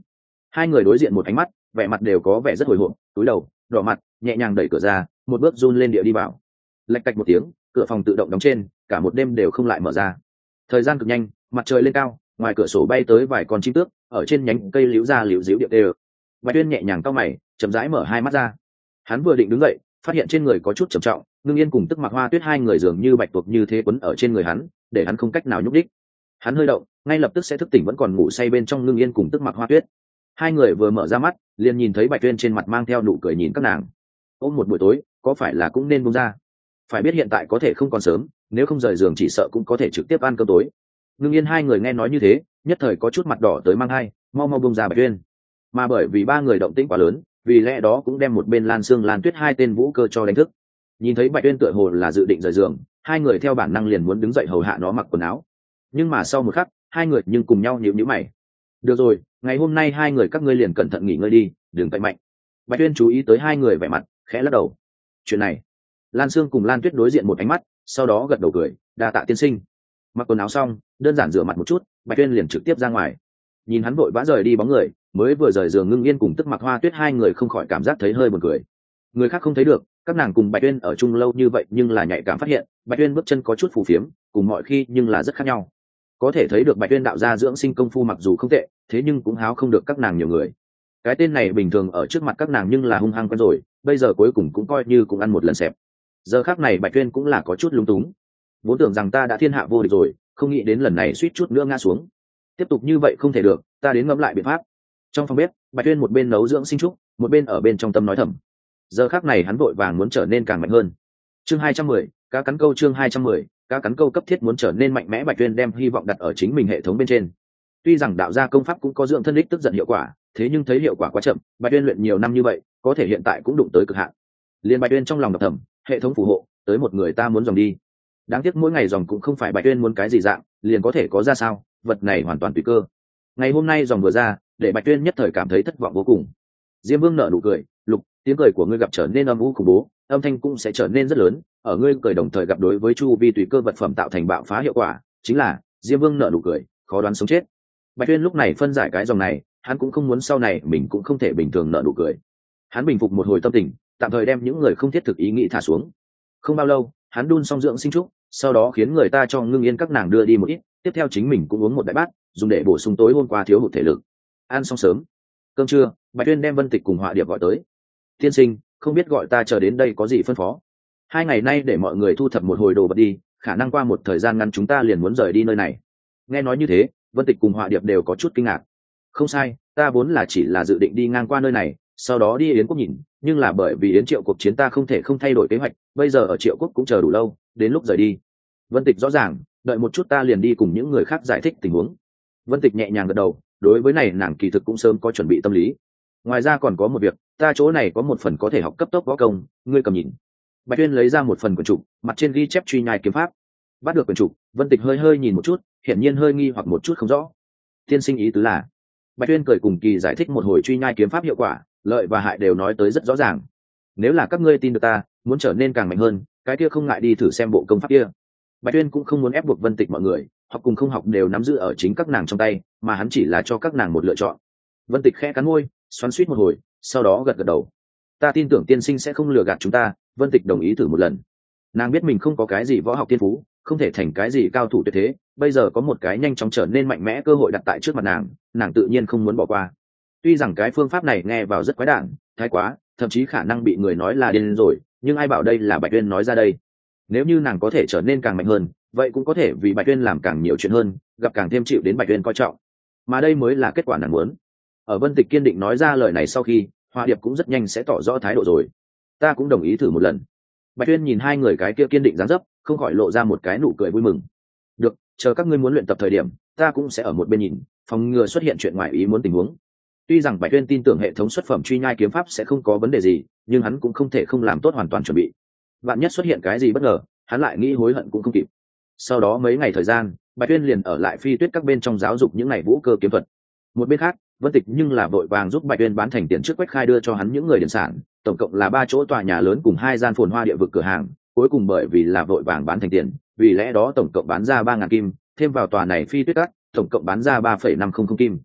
Hai người đối diện một ánh mắt, vẻ mặt đều có vẻ rất hồi hộp, cúi đầu đỏ mặt nhẹ nhàng đẩy cửa ra, một bước run lên địa đi vào. Lạch cạch một tiếng, cửa phòng tự động đóng trên, cả một đêm đều không lại mở ra. Thời gian cực nhanh, mặt trời lên cao, ngoài cửa sổ bay tới vài con chim tước, ở trên nhánh cây liễu ra liễu díu điệu đều. Bạch Tuyên nhẹ nhàng cau mày, chậm rãi mở hai mắt ra. Hắn vừa định đứng dậy, phát hiện trên người có chút trầm trọng, Ngưng Yên cùng Tức Mặc Hoa Tuyết hai người dường như bạch tuộc như thế quấn ở trên người hắn, để hắn không cách nào nhúc đích. Hắn hơi động, ngay lập tức sẽ thức tỉnh vẫn còn ngủ say bên trong Ngưng Yên cùng Tức Mặc Hoa Tuyết. Hai người vừa mở ra mắt, liền nhìn thấy Bạch Tuyên trên mặt mang theo nụ cười nhìn các nàng. Ôm một buổi tối, có phải là cũng nên buông ra? Phải biết hiện tại có thể không còn sớm, nếu không rời giường chỉ sợ cũng có thể trực tiếp ăn cơm tối. Ngưng Yên hai người nghe nói như thế, nhất thời có chút mặt đỏ tới mang hai, mau mau buông ra Bạch Tuyên. Mà bởi vì ba người động tĩnh quá lớn, vì lẽ đó cũng đem một bên Lan Sương Lan Tuyết hai tên vũ cơ cho đánh thức. Nhìn thấy Bạch Tuyên tựa hồ là dự định rời giường, hai người theo bản năng liền muốn đứng dậy hầu hạ nó mặc quần áo. Nhưng mà sau một khắc, hai người nhưng cùng nhau nhíu nhíu mày. Được rồi, ngày hôm nay hai người các ngươi liền cẩn thận nghỉ ngơi đi, đừng cậy mạnh. Bạch Tuyên chú ý tới hai người vẻ mặt, khẽ lắc đầu. Chuyện này, Lan Sương cùng Lan Tuyết đối diện một ánh mắt, sau đó gật đầu cười, đa tạ tiên sinh. Mặc quần áo xong, đơn giản rửa mặt một chút, Bạch Tuyên liền trực tiếp ra ngoài. Nhìn hắn vội vã rời đi bóng người, mới vừa rời giường Ngưng Yên cùng Tức Mặc Hoa Tuyết hai người không khỏi cảm giác thấy hơi buồn cười. Người khác không thấy được, các nàng cùng Bạch Tuyên ở chung lâu như vậy nhưng là nhạy cảm phát hiện, Bạch Tuyên bước chân có chút phù phiếm, cùng mọi khi nhưng là rất khác nhau. Có thể thấy được Bạch Tuyên đạo gia dưỡng sinh công phu mặc dù không tệ, thế nhưng cũng háo không được các nàng nhiều người. Cái tên này bình thường ở trước mặt các nàng nhưng là hung hăng quen rồi, bây giờ cuối cùng cũng coi như cũng ăn một lần xẹp. Giờ khắc này Bạch Tuyên cũng là có chút lung túng. Vốn tưởng rằng ta đã thiên hạ vô địch rồi, không nghĩ đến lần này suýt chút nữa ngã xuống. Tiếp tục như vậy không thể được, ta đến ngẫm lại biện pháp. Trong phòng bếp, Bạch Tuyên một bên nấu dưỡng sinh trúc, một bên ở bên trong tâm nói thầm. Giờ khắc này hắn vội vàng muốn trở nên càng mạnh hơn. Chương hai trăm mười, cá cắn câu chương hai trăm mười, cá cắn câu cấp thiết muốn trở nên mạnh mẽ. Bạch Tuyên đem hy vọng đặt ở chính mình hệ thống bên trên. Tuy rằng đạo gia công pháp cũng có dưỡng thân đích tức giận hiệu quả, thế nhưng thấy hiệu quả quá chậm, Bạch Tuyên luyện nhiều năm như vậy, có thể hiện tại cũng đụng tới cực hạn. Liên Bạch Tuyên trong lòng đập thầm, hệ thống phù hộ, tới một người ta muốn dòng đi. Đáng tiếc mỗi ngày dòng cũng không phải Bạch Tuyên muốn cái gì dạng, liền có thể có ra sao, vật này hoàn toàn tùy cơ. Ngày hôm nay dòng vừa ra, để Bạch Tuyên nhất thời cảm thấy thất vọng vô cùng. Diêm Vương nở nụ cười, "Lục, tiếng cười của ngươi gặp trở nên âm u khủng bố, âm thanh cũng sẽ trở nên rất lớn, ở ngươi cười đồng thời gặp đối với chu vi tùy cơ vật phẩm tạo thành bạo phá hiệu quả, chính là." Diêm Vương nở nụ cười, khó đoán sống chết. Bạch Tuyên lúc này phân giải cái dòng này, hắn cũng không muốn sau này mình cũng không thể bình thường nở nụ cười. Hắn bình phục một hồi tâm tình, tạm thời đem những người không thiết thực ý nghĩ thả xuống. Không bao lâu, hắn đun xong dưỡng sinh trúc, sau đó khiến người ta cho Ngưng Yên các nàng đưa đi một ít, tiếp theo chính mình cũng uống một đại bát, dùng để bổ sung tối hôm qua thiếu hụt thể lực. Ăn xong sớm, cơm trưa, Bạch Tuyên đem Vân Tịch cùng Họa Điệp gọi tới. "Tiên sinh, không biết gọi ta chờ đến đây có gì phân phó?" "Hai ngày nay để mọi người thu thập một hồi đồ vật đi, khả năng qua một thời gian ngắn chúng ta liền muốn rời đi nơi này." Nghe nói như thế, Vân Tịch cùng Họa Điệp đều có chút kinh ngạc. "Không sai, ta vốn là chỉ là dự định đi ngang qua nơi này, sau đó đi Yến quốc nhìn, nhưng là bởi vì Yến Triệu cuộc chiến ta không thể không thay đổi kế hoạch, bây giờ ở Triệu quốc cũng chờ đủ lâu, đến lúc rời đi." Vân Tịch rõ ràng, đợi một chút ta liền đi cùng những người khác giải thích tình huống. Vân Tịch nhẹ nhàng gật đầu, đối với này nàng kỳ thực cũng sớm có chuẩn bị tâm lý. Ngoài ra còn có một việc, ta chỗ này có một phần có thể học cấp tốc võ công, ngươi cầm nhìn. Bạch Tuyên lấy ra một phần quyển trục, mặt trên ghi chép truy nhai kiếm pháp. Bắt được quyển trục, Vân Tịch hơi hơi nhìn một chút, hiển nhiên hơi nghi hoặc một chút không rõ. "Tiên sinh ý tứ là?" Bạch Tuyên cười cùng kỳ giải thích một hồi truy nhai kiếm pháp hiệu quả, lợi và hại đều nói tới rất rõ ràng. "Nếu là các ngươi tin được ta, muốn trở nên càng mạnh hơn, cái kia không ngại đi thử xem bộ công pháp kia." Bạch Tuyên cũng không muốn ép buộc Vân Tịch mọi người, học cùng không học đều nắm giữ ở chính các nàng trong tay, mà hắn chỉ là cho các nàng một lựa chọn. Vân Tịch khẽ cắn môi, xoắn xuýt một hồi, sau đó gật gật đầu. "Ta tin tưởng tiên sinh sẽ không lừa gạt chúng ta." Vân Tịch đồng ý thử một lần. Nàng biết mình không có cái gì võ học tiên phú, không thể thành cái gì cao thủ tuyệt thế, bây giờ có một cái nhanh chóng trở nên mạnh mẽ cơ hội đặt tại trước mặt nàng, nàng tự nhiên không muốn bỏ qua. Tuy rằng cái phương pháp này nghe vào rất quái đản, thái quá, thậm chí khả năng bị người nói là điên rồi, nhưng ai bảo đây là Bạch Tuyên nói ra đây. Nếu như nàng có thể trở nên càng mạnh hơn, vậy cũng có thể vì Bạch Tuyên làm càng nhiều chuyện hơn, gặp càng thêm chịu đến Bạch Tuyên coi trọng. Mà đây mới là kết quả nàng muốn. Ở Vân Tịch kiên định nói ra lời này sau khi, Hoa Điệp cũng rất nhanh sẽ tỏ rõ thái độ rồi. "Ta cũng đồng ý thử một lần." Bạch Tuyên nhìn hai người cái kia kiên định dáng dấp, không khỏi lộ ra một cái nụ cười vui mừng. "Được, chờ các ngươi muốn luyện tập thời điểm, ta cũng sẽ ở một bên nhìn, phòng ngừa xuất hiện chuyện ngoài ý muốn tình huống." Tuy rằng Bạch Tuyên tin tưởng hệ thống xuất phẩm truy nhai kiếm pháp sẽ không có vấn đề gì, nhưng hắn cũng không thể không làm tốt hoàn toàn chuẩn bị. Vạn nhất xuất hiện cái gì bất ngờ, hắn lại nghĩ hối hận cũng không kịp. Sau đó mấy ngày thời gian, Bạch Tuyên liền ở lại Phi Tuyết các bên trong giáo dục những ngày vũ cơ kiếm thuật. Một bên khác, Vân Tịch nhưng là vội vàng giúp Bạch Tuyên bán thành tiền trước Quách Khai đưa cho hắn những người điển sản, tổng cộng là ba chỗ tòa nhà lớn cùng hai gian phồn hoa địa vực cửa hàng, cuối cùng bởi vì là vội vàng bán thành tiền, vì lẽ đó tổng cộng bán ra ba ngàn kim, thêm vào tòa này Phi Tuyết các, tổng cộng bán ra ba phẩy năm không không kim.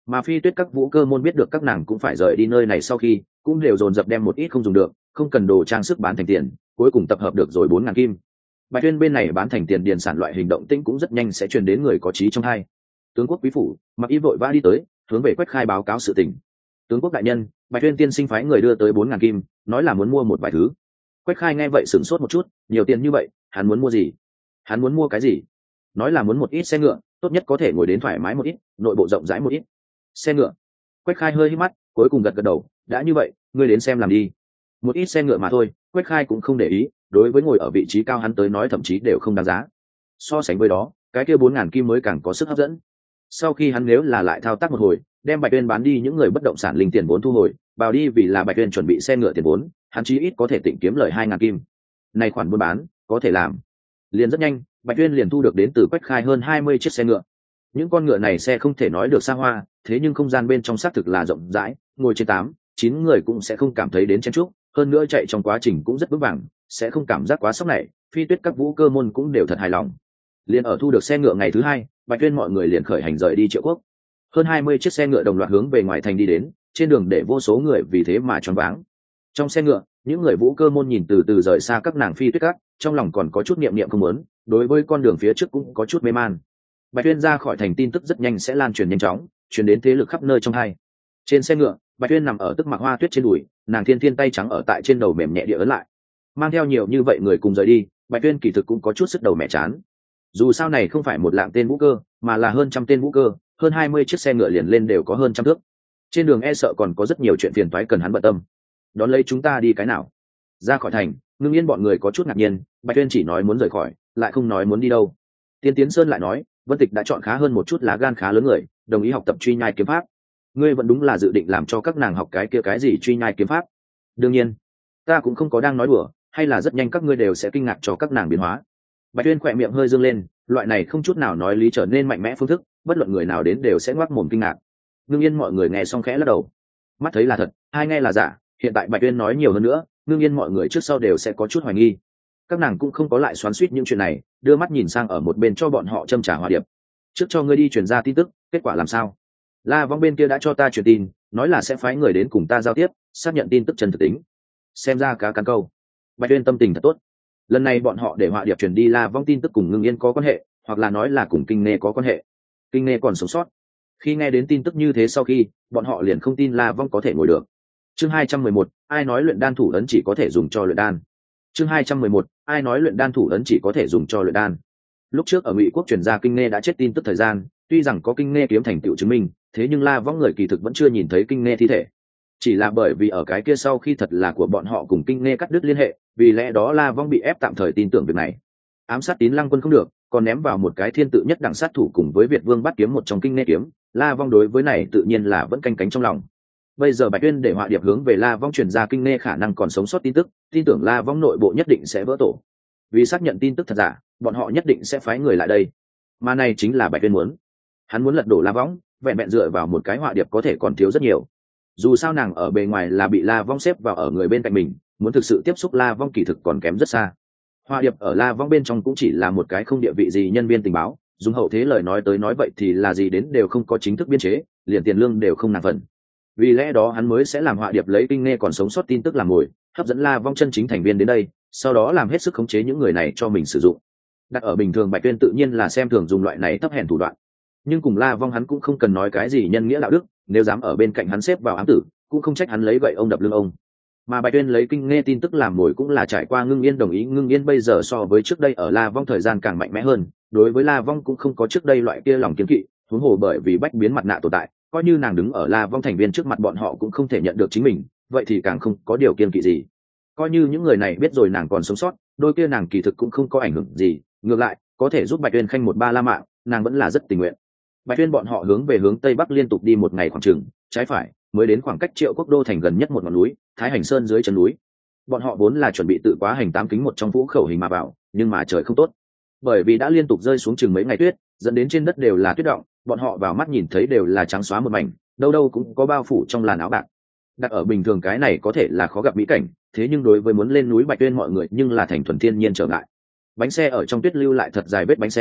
Mà phi tuyết các vũ cơ môn biết được các nàng cũng phải rời đi nơi này sau khi cũng đều dồn dập đem một ít không dùng được không cần đồ trang sức bán thành tiền, cuối cùng tập hợp được rồi bốn ngàn kim. Bạch Tuyên bên này bán thành tiền điền sản loại hình động tĩnh cũng rất nhanh sẽ truyền đến người có trí trong hai. Tướng quốc quý phủ mặc y vội vã đi tới, hướng về Quách Khai báo cáo sự tình. Tướng quốc đại nhân, Bạch Tuyên tiên sinh phái người đưa tới bốn ngàn kim, nói là muốn mua một vài thứ. Quách Khai nghe vậy sửng sốt một chút, nhiều tiền như vậy, hắn muốn mua gì? Hắn muốn mua cái gì? Nói là muốn một ít xe ngựa, tốt nhất có thể ngồi đến thoải mái một ít, nội bộ rộng rãi một ít. Xe ngựa. Quách Khai hơi hít mắt, cuối cùng gật gật đầu, đã như vậy, ngươi đến xem làm đi. Một ít xe ngựa mà thôi, Quách Khai cũng không để ý, đối với ngồi ở vị trí cao hắn tới nói thậm chí đều không đáng giá. So sánh với đó, cái kia bốn ngàn kim mới càng có sức hấp dẫn. Sau khi hắn nếu là lại thao tác một hồi, đem Bạch Tuyên bán đi những người bất động sản linh tiền vốn thu hồi, vào đi vì là Bạch Tuyên chuẩn bị xe ngựa tiền vốn, hắn chí ít có thể tịnh kiếm lời hai ngàn kim. Này khoản buôn bán, có thể làm. Liền rất nhanh, Bạch Tuyên liền thu được đến từ Quách Khai hơn hai mươi chiếc xe ngựa. Những con ngựa này xe không thể nói được xa hoa, thế nhưng không gian bên trong xác thực là rộng rãi, ngồi trên tám, chín người cũng sẽ không cảm thấy đến chen chúc, hơn nữa chạy trong quá trình cũng rất vững vàng, sẽ không cảm giác quá sốc này, phi tuyết các vũ cơ môn cũng đều thật hài lòng. Liền ở thu được xe ngựa ngày thứ hai, Bạch Tuyên mọi người liền khởi hành rời đi Triệu Quốc. Hơn hai mươi chiếc xe ngựa đồng loạt hướng về ngoài thành đi đến, trên đường để vô số người vì thế mà choáng váng. Trong xe ngựa, những người vũ cơ môn nhìn từ từ rời xa các nàng phi tuyết các, trong lòng còn có chút niệm niệm không muốn, đối với con đường phía trước cũng có chút mê man. Bạch Tuyên ra khỏi thành tin tức rất nhanh sẽ lan truyền nhanh chóng, truyền đến thế lực khắp nơi trong hai. Trên xe ngựa, Bạch Tuyên nằm ở tức mặc hoa tuyết trên đùi, nàng thiên thiên tay trắng ở tại trên đầu mềm nhẹ địa ấn lại. Mang theo nhiều như vậy người cùng rời đi, Bạch Tuyên kỳ thực cũng có chút sức đầu mẹ chán. Dù sao này không phải một lạng tên vũ cơ, mà là hơn trăm tên vũ cơ, hơn hai mươi chiếc xe ngựa liền lên đều có hơn trăm thước. Trên đường e sợ còn có rất nhiều chuyện phiền toái cần hắn bận tâm. Đón lấy chúng ta đi cái nào? Ra khỏi thành, Ngưng Yên bọn người có chút ngạc nhiên, Bạch Tuyên chỉ nói muốn rời khỏi, lại không nói muốn đi đâu. Tiên Tiến Sơn lại nói, Vân Tịch đã chọn khá hơn một chút lá gan khá lớn người, đồng ý học tập truy nhai kiếm pháp. Ngươi vẫn đúng là dự định làm cho các nàng học cái kia cái gì truy nhai kiếm pháp? Đương nhiên, ta cũng không có đang nói đùa, hay là rất nhanh các ngươi đều sẽ kinh ngạc cho các nàng biến hóa. Bạch Tuyên khỏe miệng hơi dương lên, loại này không chút nào nói lý trở nên mạnh mẽ phương thức, bất luận người nào đến đều sẽ ngoác mồm kinh ngạc. Ngưng Yên mọi người nghe xong khẽ lắc đầu, mắt thấy là thật, hai nghe là giả. Hiện tại Bạch Tuyên nói nhiều hơn nữa, Ngưng Yên mọi người trước sau đều sẽ có chút hoài nghi. Các nàng cũng không có lại xoắn xuýt những chuyện này, đưa mắt nhìn sang ở một bên cho bọn họ châm trả hòa điệp. Trước cho ngươi đi truyền ra tin tức, kết quả làm sao? La Vong bên kia đã cho ta truyền tin, nói là sẽ phái người đến cùng ta giao tiếp, xác nhận tin tức chân thực tính. Xem ra cá cắn câu. Bạch Tuyên tâm tình thật tốt. Lần này bọn họ để họa điệp truyền đi La Vong tin tức cùng Ngưng Yên có quan hệ, hoặc là nói là cùng Kinh Nghê có quan hệ. Kinh Nghê còn sống sót. Khi nghe đến tin tức như thế sau khi, bọn họ liền không tin La Vong có thể ngồi được. Chương hai trăm mười một, ai nói luyện đan thủ ấn chỉ có thể dùng cho luyện đan. Chương hai trăm mười một, ai nói luyện đan thủ ấn chỉ có thể dùng cho luyện đan. Lúc trước ở Ngụy Quốc truyền ra Kinh Nghê đã chết tin tức thời gian, tuy rằng có Kinh Nghê kiếm thành tựu chứng minh, thế nhưng La Vong người kỳ thực vẫn chưa nhìn thấy Kinh Nghê thi thể. Chỉ là bởi vì ở cái kia sau khi thật là của bọn họ cùng Kinh Nghê cắt đứt liên hệ, vì lẽ đó La Vong bị ép tạm thời tin tưởng việc này. Ám sát Tín Lăng Quân không được, còn ném vào một cái thiên tự nhất đẳng sát thủ cùng với Việt Vương bắt kiếm một trong Kinh Nghê kiếm, La Vong đối với này tự nhiên là vẫn canh cánh trong lòng. Bây giờ Bạch Tuyên để họa điệp hướng về La Vong truyền ra Kinh Nghê khả năng còn sống sót tin tức, tin tưởng La Vong nội bộ nhất định sẽ vỡ tổ. Vì xác nhận tin tức thật giả, bọn họ nhất định sẽ phái người lại đây. Mà này chính là Bạch Tuyên muốn. Hắn muốn lật đổ La Vong, vẹn vẹn dựa vào một cái họa điệp có thể còn thiếu rất nhiều. Dù sao nàng ở bề ngoài là bị La Vong xếp vào ở người bên cạnh mình, muốn thực sự tiếp xúc La Vong kỳ thực còn kém rất xa. Họa điệp ở La Vong bên trong cũng chỉ là một cái không địa vị gì nhân viên tình báo, dùng hậu thế lời nói tới nói vậy thì là gì đến đều không có chính thức biên chế, liền tiền lương đều không nàng phần. Vì lẽ đó hắn mới sẽ làm họa điệp lấy Kinh Nghê còn sống sót tin tức làm mồi, hấp dẫn La Vong chân chính thành viên đến đây, sau đó làm hết sức khống chế những người này cho mình sử dụng. Đặt ở bình thường Bạch Tuyên tự nhiên là xem thường dùng loại này thấp hèn thủ đoạn, nhưng cùng La Vong hắn cũng không cần nói cái gì nhân nghĩa đạo đức, nếu dám ở bên cạnh hắn xếp vào ám tử, cũng không trách hắn lấy gậy ông đập lưng ông. Mà Bạch Tuyên lấy Kinh Nghê tin tức làm mồi cũng là trải qua Ngưng Yên đồng ý. Ngưng Yên bây giờ so với trước đây ở La Vong thời gian càng mạnh mẽ hơn, đối với La Vong cũng không có trước đây loại kia lòng kiêng kỵ, huống hồ bởi vì bách biến mặt nạ tồn tại, coi như nàng đứng ở La Vong thành viên trước mặt bọn họ cũng không thể nhận được chính mình, vậy thì càng không có điều kiêng kỵ gì. Coi như những người này biết rồi nàng còn sống sót, đôi kia nàng kỳ thực cũng không có ảnh hưởng gì, ngược lại có thể giúp Bạch Tuyên khanh một ba la mạng, nàng vẫn là rất tình nguyện. Bạch Tuyên bọn họ hướng về hướng tây bắc liên tục đi một ngày khoảng chừng, trái phải mới đến khoảng cách Triệu Quốc đô thành gần nhất một ngọn núi, Thái Hành Sơn dưới chân núi. Bọn họ vốn là chuẩn bị tự quá hành tám kính một trong vũ khẩu hình mà vào, nhưng mà trời không tốt, bởi vì đã liên tục rơi xuống chừng mấy ngày tuyết, dẫn đến trên đất đều là tuyết động, bọn họ vào mắt nhìn thấy đều là trắng xóa một mảnh, đâu đâu cũng có bao phủ trong làn áo bạc. Đặt ở bình thường cái này có thể là khó gặp mỹ cảnh, thế nhưng đối với muốn lên núi Bạch Tuyên mọi người nhưng là thành thuần thiên nhiên trở ngại. Bánh xe ở trong tuyết lưu lại thật dài vết bánh xe,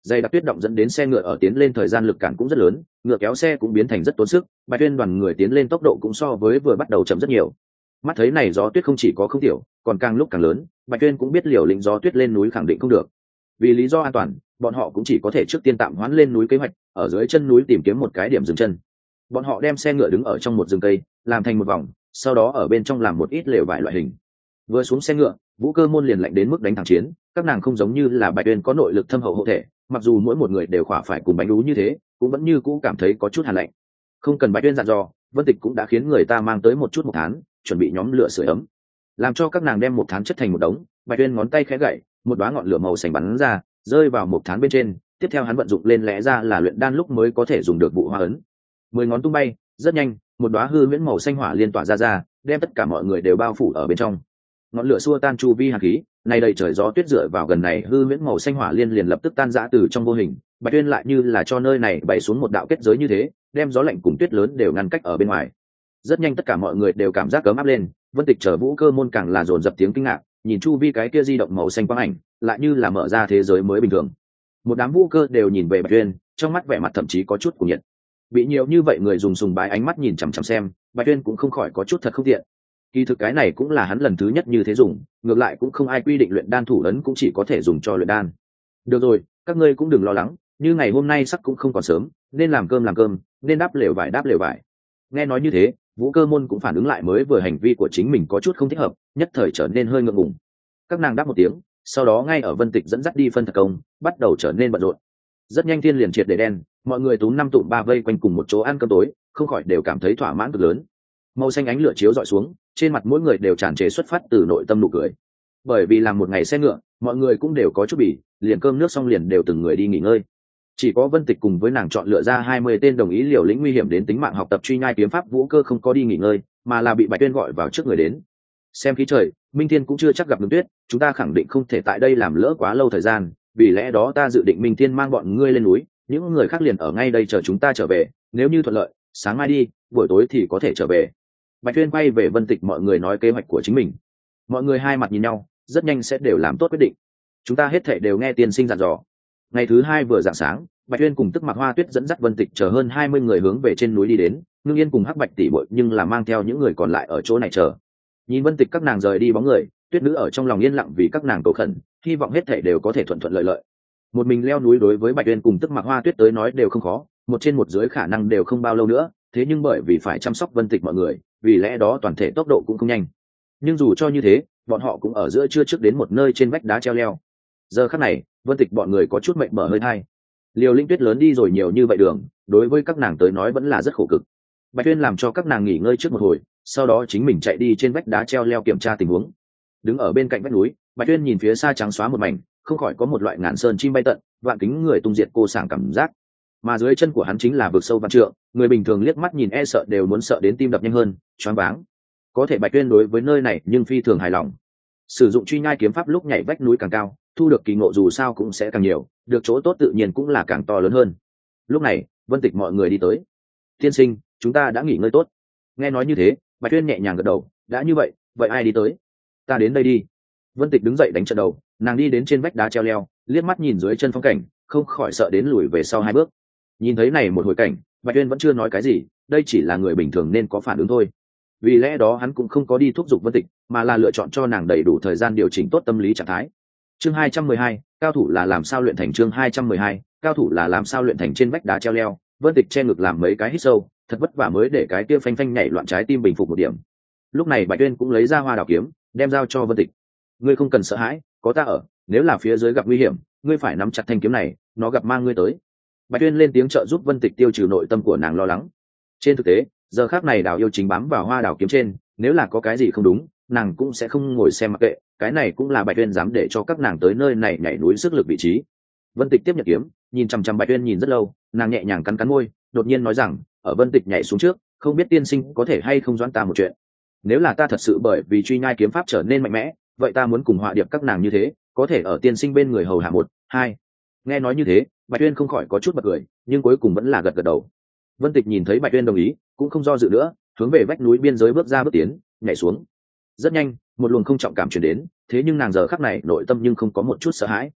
dày đặc tuyết động dẫn đến xe ngựa ở tiến lên thời gian lực cản cũng rất lớn, ngựa kéo xe cũng biến thành rất tốn sức, Bạch Tuyên đoàn người tiến lên tốc độ cũng so với vừa bắt đầu chậm rất nhiều. Mắt thấy này gió tuyết không chỉ có không tiểu, còn càng lúc càng lớn, Bạch Tuyên cũng biết liều lĩnh gió tuyết lên núi khẳng định không được. Vì lý do an toàn, bọn họ cũng chỉ có thể trước tiên tạm hoãn lên núi kế hoạch, ở dưới chân núi tìm kiếm một cái điểm dừng chân. Bọn họ đem xe ngựa đứng ở trong một rừng cây, làm thành một vòng, sau đó ở bên trong làm một ít lều vải loại hình. Vừa xuống xe ngựa, Vũ Cơ môn liền lạnh đến mức đánh thẳng chiến, các nàng không giống như là Bạch Tuyên có nội lực thâm hậu hộ thể, mặc dù mỗi một người đều khỏa phải cùng bánh đú như thế, cũng vẫn như cũ cảm thấy có chút hàn lạnh. Không cần Bạch Tuyên dặn dò, Vân Tịch cũng đã khiến người ta mang tới một chút một thán, chuẩn bị nhóm lửa sưởi ấm, làm cho các nàng đem một thán chất thành một đống. Bạch Tuyên ngón tay khẽ gậy, một đóa ngọn lửa màu xanh bắn ra, rơi vào một thán bên trên. Tiếp theo hắn vận dụng lên lẽ ra là luyện đan lúc mới có thể dùng được vụ hoa ấn. Mười ngón tung bay, rất nhanh, một đóa hư huyễn màu xanh hỏa liên tỏa ra ra, đem tất cả mọi người đều bao phủ ở bên trong. Ngọn lửa xua tan chu vi hàn khí, này đầy trời gió tuyết dựa vào gần này hư huyễn màu xanh hỏa liên liền lập tức tan rã từ trong vô hình. Bạch Tuyên lại như là cho nơi này bày xuống một đạo kết giới như thế, đem gió lạnh cùng tuyết lớn đều ngăn cách ở bên ngoài. Rất nhanh tất cả mọi người đều cảm giác cấm áp lên, Vân Tịch chờ Vũ Cơ môn càng là dồn dập tiếng kinh ngạc, nhìn chu vi cái kia di động màu xanh quang ảnh, lại như là mở ra thế giới mới bình thường. Một đám Vũ Cơ đều nhìn về Bạch Tuyên, trong mắt vẻ mặt thậm chí có chút cuồng nhiệt. Bị nhiều như vậy người dùng sùng bái ánh mắt nhìn chằm chằm xem, Bạch Tuyên cũng không khỏi có chút thật không tiện. Kỳ thực cái này cũng là hắn lần thứ nhất như thế dùng, ngược lại cũng không ai quy định luyện đan thủ ấn cũng chỉ có thể dùng cho luyện đan. Được rồi, các ngươi cũng đừng lo lắng, như ngày hôm nay sắc cũng không còn sớm, nên làm cơm làm cơm, nên đáp lều vải đáp lều vải. Nghe nói như thế, Vũ Cơ môn cũng phản ứng lại mới vừa hành vi của chính mình có chút không thích hợp, nhất thời trở nên hơi ngượng ngùng. Các nàng đáp một tiếng, sau đó ngay ở Vân Tịch dẫn dắt đi phân thật công, bắt đầu trở nên bận rộn. Rất nhanh thiên liền triệt để đen, mọi người túm năm tụm ba vây quanh cùng một chỗ ăn cơm tối, không khỏi đều cảm thấy thỏa mãn cực lớn. Màu xanh ánh lửa chiếu dọi xuống, trên mặt mỗi người đều tràn trề xuất phát từ nội tâm nụ cười. Bởi vì làm một ngày xe ngựa, mọi người cũng đều có chút bỉ, liền cơm nước xong liền đều từng người đi nghỉ ngơi. Chỉ có Vân Tịch cùng với nàng chọn lựa ra hai mươi tên đồng ý liều lĩnh nguy hiểm đến tính mạng học tập truy nhai kiếm pháp Vũ Cơ không có đi nghỉ ngơi, mà là bị Bạch Tuyên gọi vào trước người đến. Xem khí trời, Minh Thiên cũng chưa chắc gặp Ngưng Tuyết, chúng ta khẳng định không thể tại đây làm lỡ quá lâu thời gian, vì lẽ đó ta dự định Minh Thiên mang bọn ngươi lên núi, những người khác liền ở ngay đây chờ chúng ta trở về, nếu như thuận lợi, sáng mai đi, buổi tối thì có thể trở về. Bạch Tuyên quay về Vân Tịch mọi người nói kế hoạch của chính mình. Mọi người hai mặt nhìn nhau, rất nhanh sẽ đều làm tốt quyết định. Chúng ta hết thảy đều nghe tiên sinh dặn dò. Ngày thứ hai vừa rạng sáng, Bạch Tuyên cùng Tức Mặc Hoa Tuyết dẫn dắt Vân Tịch chờ hơn hai mươi người hướng về trên núi đi đến, Ngưng Yên cùng Hắc Bạch tỷ muội nhưng là mang theo những người còn lại ở chỗ này chờ. Nhìn Vân Tịch các nàng rời đi bóng người, Tuyết nữ ở trong lòng yên lặng vì các nàng cầu khẩn, hy vọng hết thảy đều có thể thuận thuận lợi lợi. Một mình leo núi đối với Bạch Tuyên cùng Tức Mặc Hoa Tuyết tới nói đều không khó, một trên một dưới khả năng đều không bao lâu nữa, thế nhưng bởi vì phải chăm sóc Vân Tịch mọi người, vì lẽ đó toàn thể tốc độ cũng không nhanh. Nhưng dù cho như thế, bọn họ cũng ở giữa trưa trước đến một nơi trên vách đá treo leo. Giờ khắc này, Vân Tịch bọn người có chút mệt mỏi hơi thai. Liều linh tuyết lớn đi rồi nhiều như vậy đường, đối với các nàng tới nói vẫn là rất khổ cực. Bạch Tuyên làm cho các nàng nghỉ ngơi trước một hồi, sau đó chính mình chạy đi trên vách đá treo leo kiểm tra tình huống. Đứng ở bên cạnh vách núi, Bạch Tuyên nhìn phía xa trắng xóa một mảnh, không khỏi có một loại ngàn sơn chim bay tận, vạn kính người tung diệt cô sảng cảm giác. Mà dưới chân của hắn chính là vực sâu vạn trượng, người bình thường liếc mắt nhìn e sợ đều muốn sợ đến tim đập nhanh hơn, choáng váng. Có thể Bạch Tuyên đối với nơi này nhưng phi thường hài lòng. Sử dụng truy nhai kiếm pháp lúc nhảy vách núi càng cao, thu được kỳ ngộ dù sao cũng sẽ càng nhiều, được chỗ tốt tự nhiên cũng là càng to lớn hơn. Lúc này, Vân Tịch mọi người đi tới. Tiên sinh, chúng ta đã nghỉ ngơi tốt. Nghe nói như thế, Bạch Tuyên nhẹ nhàng gật đầu, đã như vậy, vậy ai đi tới? Ta đến đây đi. Vân Tịch đứng dậy đánh trận đầu, nàng đi đến trên vách đá treo leo, liếc mắt nhìn dưới chân phong cảnh, không khỏi sợ đến lùi về sau hai bước. Nhìn thấy này một hồi cảnh, Bạch Tuyên vẫn chưa nói cái gì, đây chỉ là người bình thường nên có phản ứng thôi. Vì lẽ đó hắn cũng không có đi thúc giục Vân Tịch, mà là lựa chọn cho nàng đầy đủ thời gian điều chỉnh tốt tâm lý trạng thái. Chương hai trăm mười hai, cao thủ là làm sao luyện thành chương hai trăm mười hai, cao thủ là làm sao luyện thành trên vách đá treo leo, Vân Tịch che ngực làm mấy cái hít sâu, thật vất vả mới để cái kia phanh phanh nhảy loạn trái tim bình phục một điểm. Lúc này Bạch Tuyên cũng lấy ra hoa đào kiếm, đem giao cho Vân Tịch. Ngươi không cần sợ hãi, có ta ở, nếu là phía dưới gặp nguy hiểm, ngươi phải nắm chặt thanh kiếm này, nó gặp mang ngươi tới. Bạch Tuyên lên tiếng trợ giúp Vân Tịch tiêu trừ nội tâm của nàng lo lắng. Trên thực tế, giờ khắc này Đào Yêu chính bám vào hoa đào kiếm trên, nếu là có cái gì không đúng, nàng cũng sẽ không ngồi xem mặc kệ, cái này cũng là Bạch Tuyên dám để cho các nàng tới nơi này nhảy núi sức lực vị trí. Vân Tịch tiếp nhận kiếm, nhìn chằm chằm Bạch Tuyên nhìn rất lâu, nàng nhẹ nhàng cắn cắn môi, đột nhiên nói rằng, ở Vân Tịch nhảy xuống trước, không biết tiên sinh có thể hay không doãn ta một chuyện. Nếu là ta thật sự bởi vì truy nhai kiếm pháp trở nên mạnh mẽ, vậy ta muốn cùng họa điệp các nàng như thế, có thể ở tiên sinh bên người hầu hạ một, hai. Nghe nói như thế, Bạch Tuyên không khỏi có chút bật cười, nhưng cuối cùng vẫn là gật gật đầu. Vân Tịch nhìn thấy Bạch Tuyên đồng ý, cũng không do dự nữa, hướng về vách núi biên giới bước ra bước tiến, nhảy xuống. Rất nhanh, một luồng không trọng cảm truyền đến, thế nhưng nàng giờ khắc này nội tâm nhưng không có một chút sợ hãi.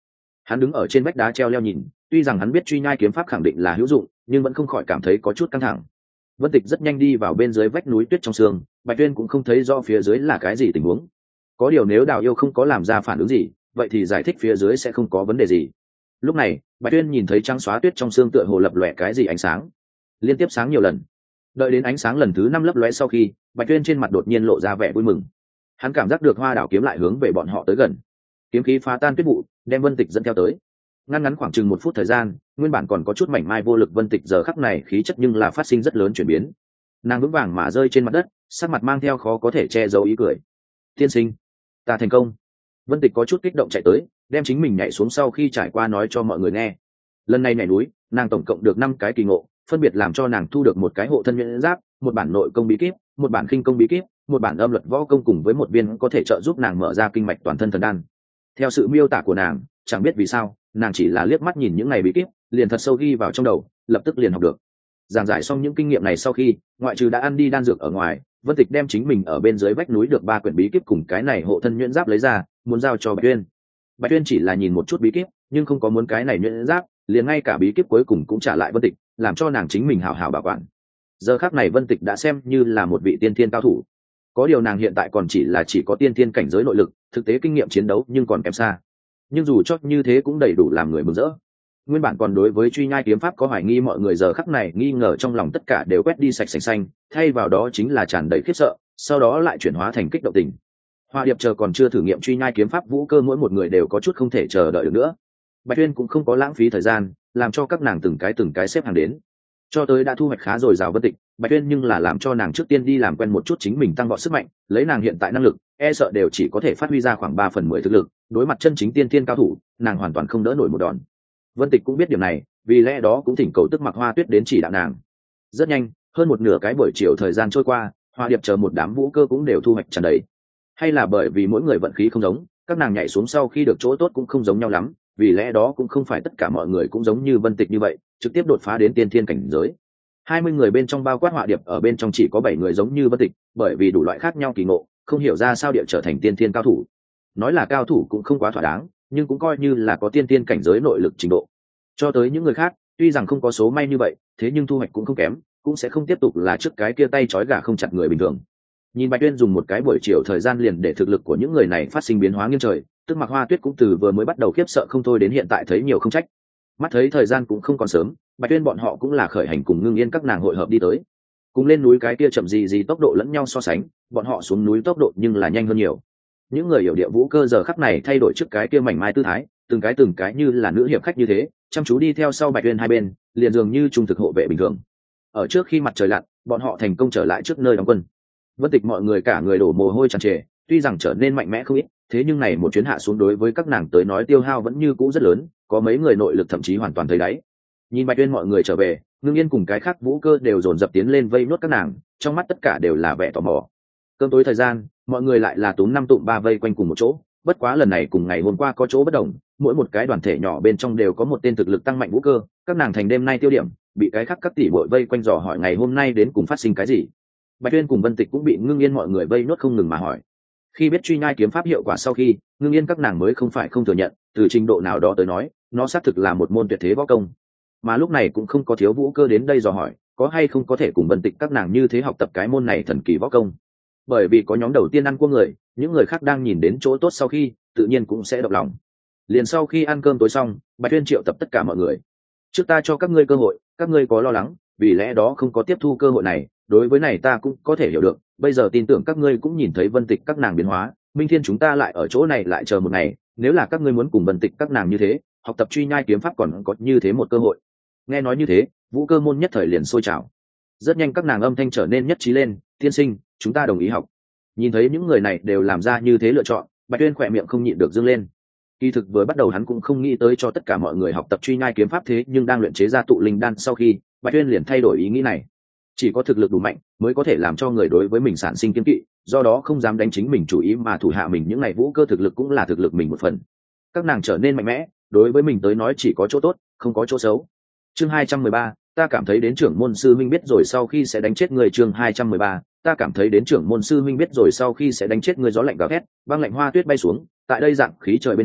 Hắn đứng ở trên vách đá treo leo nhìn, tuy rằng hắn biết truy nhai kiếm pháp khẳng định là hữu dụng, nhưng vẫn không khỏi cảm thấy có chút căng thẳng. Vân Tịch rất nhanh đi vào bên dưới vách núi tuyết trong sương, Bạch Tuyên cũng không thấy rõ phía dưới là cái gì tình huống. Có điều nếu Đào Yêu không có làm ra phản ứng gì, vậy thì giải thích phía dưới sẽ không có vấn đề gì. Lúc này, Bạch Tuyên nhìn thấy trắng xóa tuyết trong sương tựa hồ lập lòe cái gì ánh sáng, liên tiếp sáng nhiều lần. Đợi đến ánh sáng lần thứ năm lấp lóe sau khi, Bạch Tuyên trên mặt đột nhiên lộ ra vẻ vui mừng. Hắn cảm giác được Hoa Đảo kiếm lại hướng về bọn họ tới gần. Kiếm khí phá tan tuyết vụ, đem Vân Tịch dẫn theo tới. Ngắn ngắn khoảng chừng một phút thời gian, nguyên bản còn có chút mảnh mai vô lực Vân Tịch giờ khắc này khí chất nhưng là phát sinh rất lớn chuyển biến. Nàng vững vàng mà rơi trên mặt đất, sắc mặt mang theo khó có thể che giấu ý cười. Tiên sinh, ta thành công. Vân Tịch có chút kích động chạy tới, đem chính mình nhảy xuống sau khi trải qua nói cho mọi người nghe. Lần này nhảy núi, nàng tổng cộng được năm cái kỳ ngộ, phân biệt làm cho nàng thu được một cái hộ thân nhuyễn giáp, một bản nội công bí kíp, một bản khinh công bí kíp, một bản âm luật võ công cùng với một viên có thể trợ giúp nàng mở ra kinh mạch toàn thân thần đan. Theo sự miêu tả của nàng, chẳng biết vì sao, nàng chỉ là liếc mắt nhìn những này bí kíp, liền thật sâu ghi vào trong đầu, lập tức liền học được. Giảng giải xong những kinh nghiệm này sau khi, ngoại trừ đã ăn đi đan dược ở ngoài, Vân Tịch đem chính mình ở bên dưới vách núi được ba quyển bí kíp cùng cái này hộ thân nhuyễn giáp lấy ra, muốn giao cho Bạch Tuyên. Bạch Tuyên chỉ là nhìn một chút bí kíp, nhưng không có muốn cái này nhuyễn giáp, liền ngay cả bí kíp cuối cùng cũng trả lại Vân Tịch, làm cho nàng chính mình hảo hảo bảo quản. Giờ khắc này Vân Tịch đã xem như là một vị tiên thiên cao thủ. Có điều nàng hiện tại còn chỉ là chỉ có tiên thiên cảnh giới nội lực, thực tế kinh nghiệm chiến đấu nhưng còn kém xa. Nhưng dù cho như thế cũng đầy đủ làm người mừng rỡ. Nguyên bản còn đối với truy nhai kiếm pháp có hoài nghi mọi người giờ khắc này nghi ngờ trong lòng tất cả đều quét đi sạch sành xanh, thay vào đó chính là tràn đầy khiếp sợ, sau đó lại chuyển hóa thành kích động tình. Hoa Điệp chờ còn chưa thử nghiệm truy nhai kiếm pháp vũ cơ mỗi một người đều có chút không thể chờ đợi được nữa. Bạch Tuyên cũng không có lãng phí thời gian, làm cho các nàng từng cái từng cái xếp hàng đến. Cho tới đã thu hoạch khá rồi rào Vân Tịch, Bạch Tuyên nhưng là làm cho nàng trước tiên đi làm quen một chút chính mình tăng vọt sức mạnh, lấy nàng hiện tại năng lực, e sợ đều chỉ có thể phát huy ra khoảng ba phần mười thực lực, đối mặt chân chính tiên thiên cao thủ, nàng hoàn toàn không đỡ nổi một đòn. Vân Tịch cũng biết điểm này, vì lẽ đó cũng thỉnh cầu Tức Mặc Hoa Tuyết đến chỉ đạo nàng. Rất nhanh, hơn một nửa cái buổi chiều thời gian trôi qua, Hoa Điệp chờ một đám vũ cơ cũng đều thu hoạch tràn đầy. Hay là bởi vì mỗi người vận khí không giống, các nàng nhảy xuống sau khi được chỗ tốt cũng không giống nhau lắm, vì lẽ đó cũng không phải tất cả mọi người cũng giống như Vân Tịch như vậy, trực tiếp đột phá đến tiên thiên cảnh giới. Hai mươi người bên trong bao quát Hoa Điệp ở bên trong chỉ có bảy người giống như Vân Tịch, bởi vì đủ loại khác nhau kỳ ngộ, không hiểu ra sao điệp trở thành tiên thiên cao thủ. Nói là cao thủ cũng không quá thỏa đáng, nhưng cũng coi như là có tiên thiên cảnh giới nội lực trình độ. Cho tới những người khác, tuy rằng không có số may như vậy, thế nhưng thu hoạch cũng không kém, cũng sẽ không tiếp tục là trước cái kia tay trói gà không chặt người bình thường. Nhìn Bạch Tuyên dùng một cái buổi chiều thời gian liền để thực lực của những người này phát sinh biến hóa nghiêng trời, Tức Mặc Hoa Tuyết cũng từ vừa mới bắt đầu khiếp sợ không thôi đến hiện tại thấy nhiều không trách. Mắt thấy thời gian cũng không còn sớm, Bạch Tuyên bọn họ cũng là khởi hành cùng Ngưng Yên các nàng hội hợp đi tới. Cùng lên núi cái kia chậm gì gì tốc độ lẫn nhau so sánh, bọn họ xuống núi tốc độ nhưng là nhanh hơn nhiều. Những người hiểu địa vũ cơ giờ khắc này thay đổi trước cái kia mảnh mai tư thái, từng cái từng cái như là nữ hiệp khách như thế, chăm chú đi theo sau Bạch Tuyên hai bên, liền dường như trung thực hộ vệ bình thường. Ở trước khi mặt trời lặn, bọn họ thành công trở lại trước nơi đóng quân. Vân Tịch mọi người cả người đổ mồ hôi tràn trề, tuy rằng trở nên mạnh mẽ không ít, thế nhưng này một chuyến hạ xuống đối với các nàng tới nói tiêu hao vẫn như cũ rất lớn, có mấy người nội lực thậm chí hoàn toàn thấy đáy. Nhìn Bạch Tuyên mọi người trở về, Ngưng Yên cùng cái khác vũ cơ đều dồn dập tiến lên vây nốt các nàng, trong mắt tất cả đều là vẻ tò mò. Cơm tối thời gian, mọi người lại là túm năm tụm ba vây quanh cùng một chỗ, bất quá lần này cùng ngày hôm qua có chỗ bất đồng, mỗi một cái đoàn thể nhỏ bên trong đều có một tên thực lực tăng mạnh vũ cơ, các nàng thành đêm nay tiêu điểm, bị cái khác các tỷ muội vây quanh dò hỏi ngày hôm nay đến cùng phát sinh cái gì. Bạch Tuyên cùng Vân Tịch cũng bị Ngưng Yên mọi người vây nốt không ngừng mà hỏi. Khi biết truy nhai kiếm pháp hiệu quả sau khi, Ngưng Yên các nàng mới không phải không thừa nhận, từ trình độ nào đó tới nói, nó xác thực là một môn tuyệt thế võ công. Mà lúc này cũng không có thiếu vũ cơ đến đây dò hỏi, có hay không có thể cùng Vân Tịch các nàng như thế học tập cái môn này thần kỳ võ công. Bởi vì có nhóm đầu tiên ăn cua người, những người khác đang nhìn đến chỗ tốt sau khi, tự nhiên cũng sẽ động lòng. Liền sau khi ăn cơm tối xong, Bạch Tuyên triệu tập tất cả mọi người. Trước ta cho các ngươi cơ hội, các ngươi có lo lắng, vì lẽ đó không có tiếp thu cơ hội này, đối với này ta cũng có thể hiểu được, bây giờ tin tưởng các ngươi cũng nhìn thấy Vân Tịch các nàng biến hóa, Minh Thiên chúng ta lại ở chỗ này lại chờ một ngày, nếu là các ngươi muốn cùng Vân Tịch các nàng như thế, học tập truy nhai kiếm pháp còn có như thế một cơ hội. Nghe nói như thế, vũ cơ môn nhất thời liền sôi trào. Rất nhanh các nàng âm thanh trở nên nhất trí lên, tiên sinh, chúng ta đồng ý học. Nhìn thấy những người này đều làm ra như thế lựa chọn, Bạch Tuyên khỏe miệng không nhịn được dương lên. Kỳ thực vừa bắt đầu hắn cũng không nghĩ tới cho tất cả mọi người học tập truy nhai kiếm pháp, thế nhưng đang luyện chế ra tụ linh đan sau khi, Bạch Tuyên liền thay đổi ý nghĩ này. Chỉ có thực lực đủ mạnh mới có thể làm cho người đối với mình sản sinh kiêng kỵ, do đó không dám đánh chính mình chủ ý mà thủ hạ mình những ngày vũ cơ thực lực cũng là thực lực mình một phần. Các nàng trở nên mạnh mẽ, đối với mình tới nói chỉ có chỗ tốt, không có chỗ xấu. Chương hai trăm mười ba, ta cảm thấy đến trưởng môn sư huynh biết rồi sau khi sẽ đánh chết người. Chương hai trăm mười ba, ta cảm thấy đến trưởng môn sư huynh biết rồi sau khi sẽ đánh chết người. Gió lạnh gào thét, băng lạnh hoa tuyết bay xuống, tại đây dạng khí trời bên trong,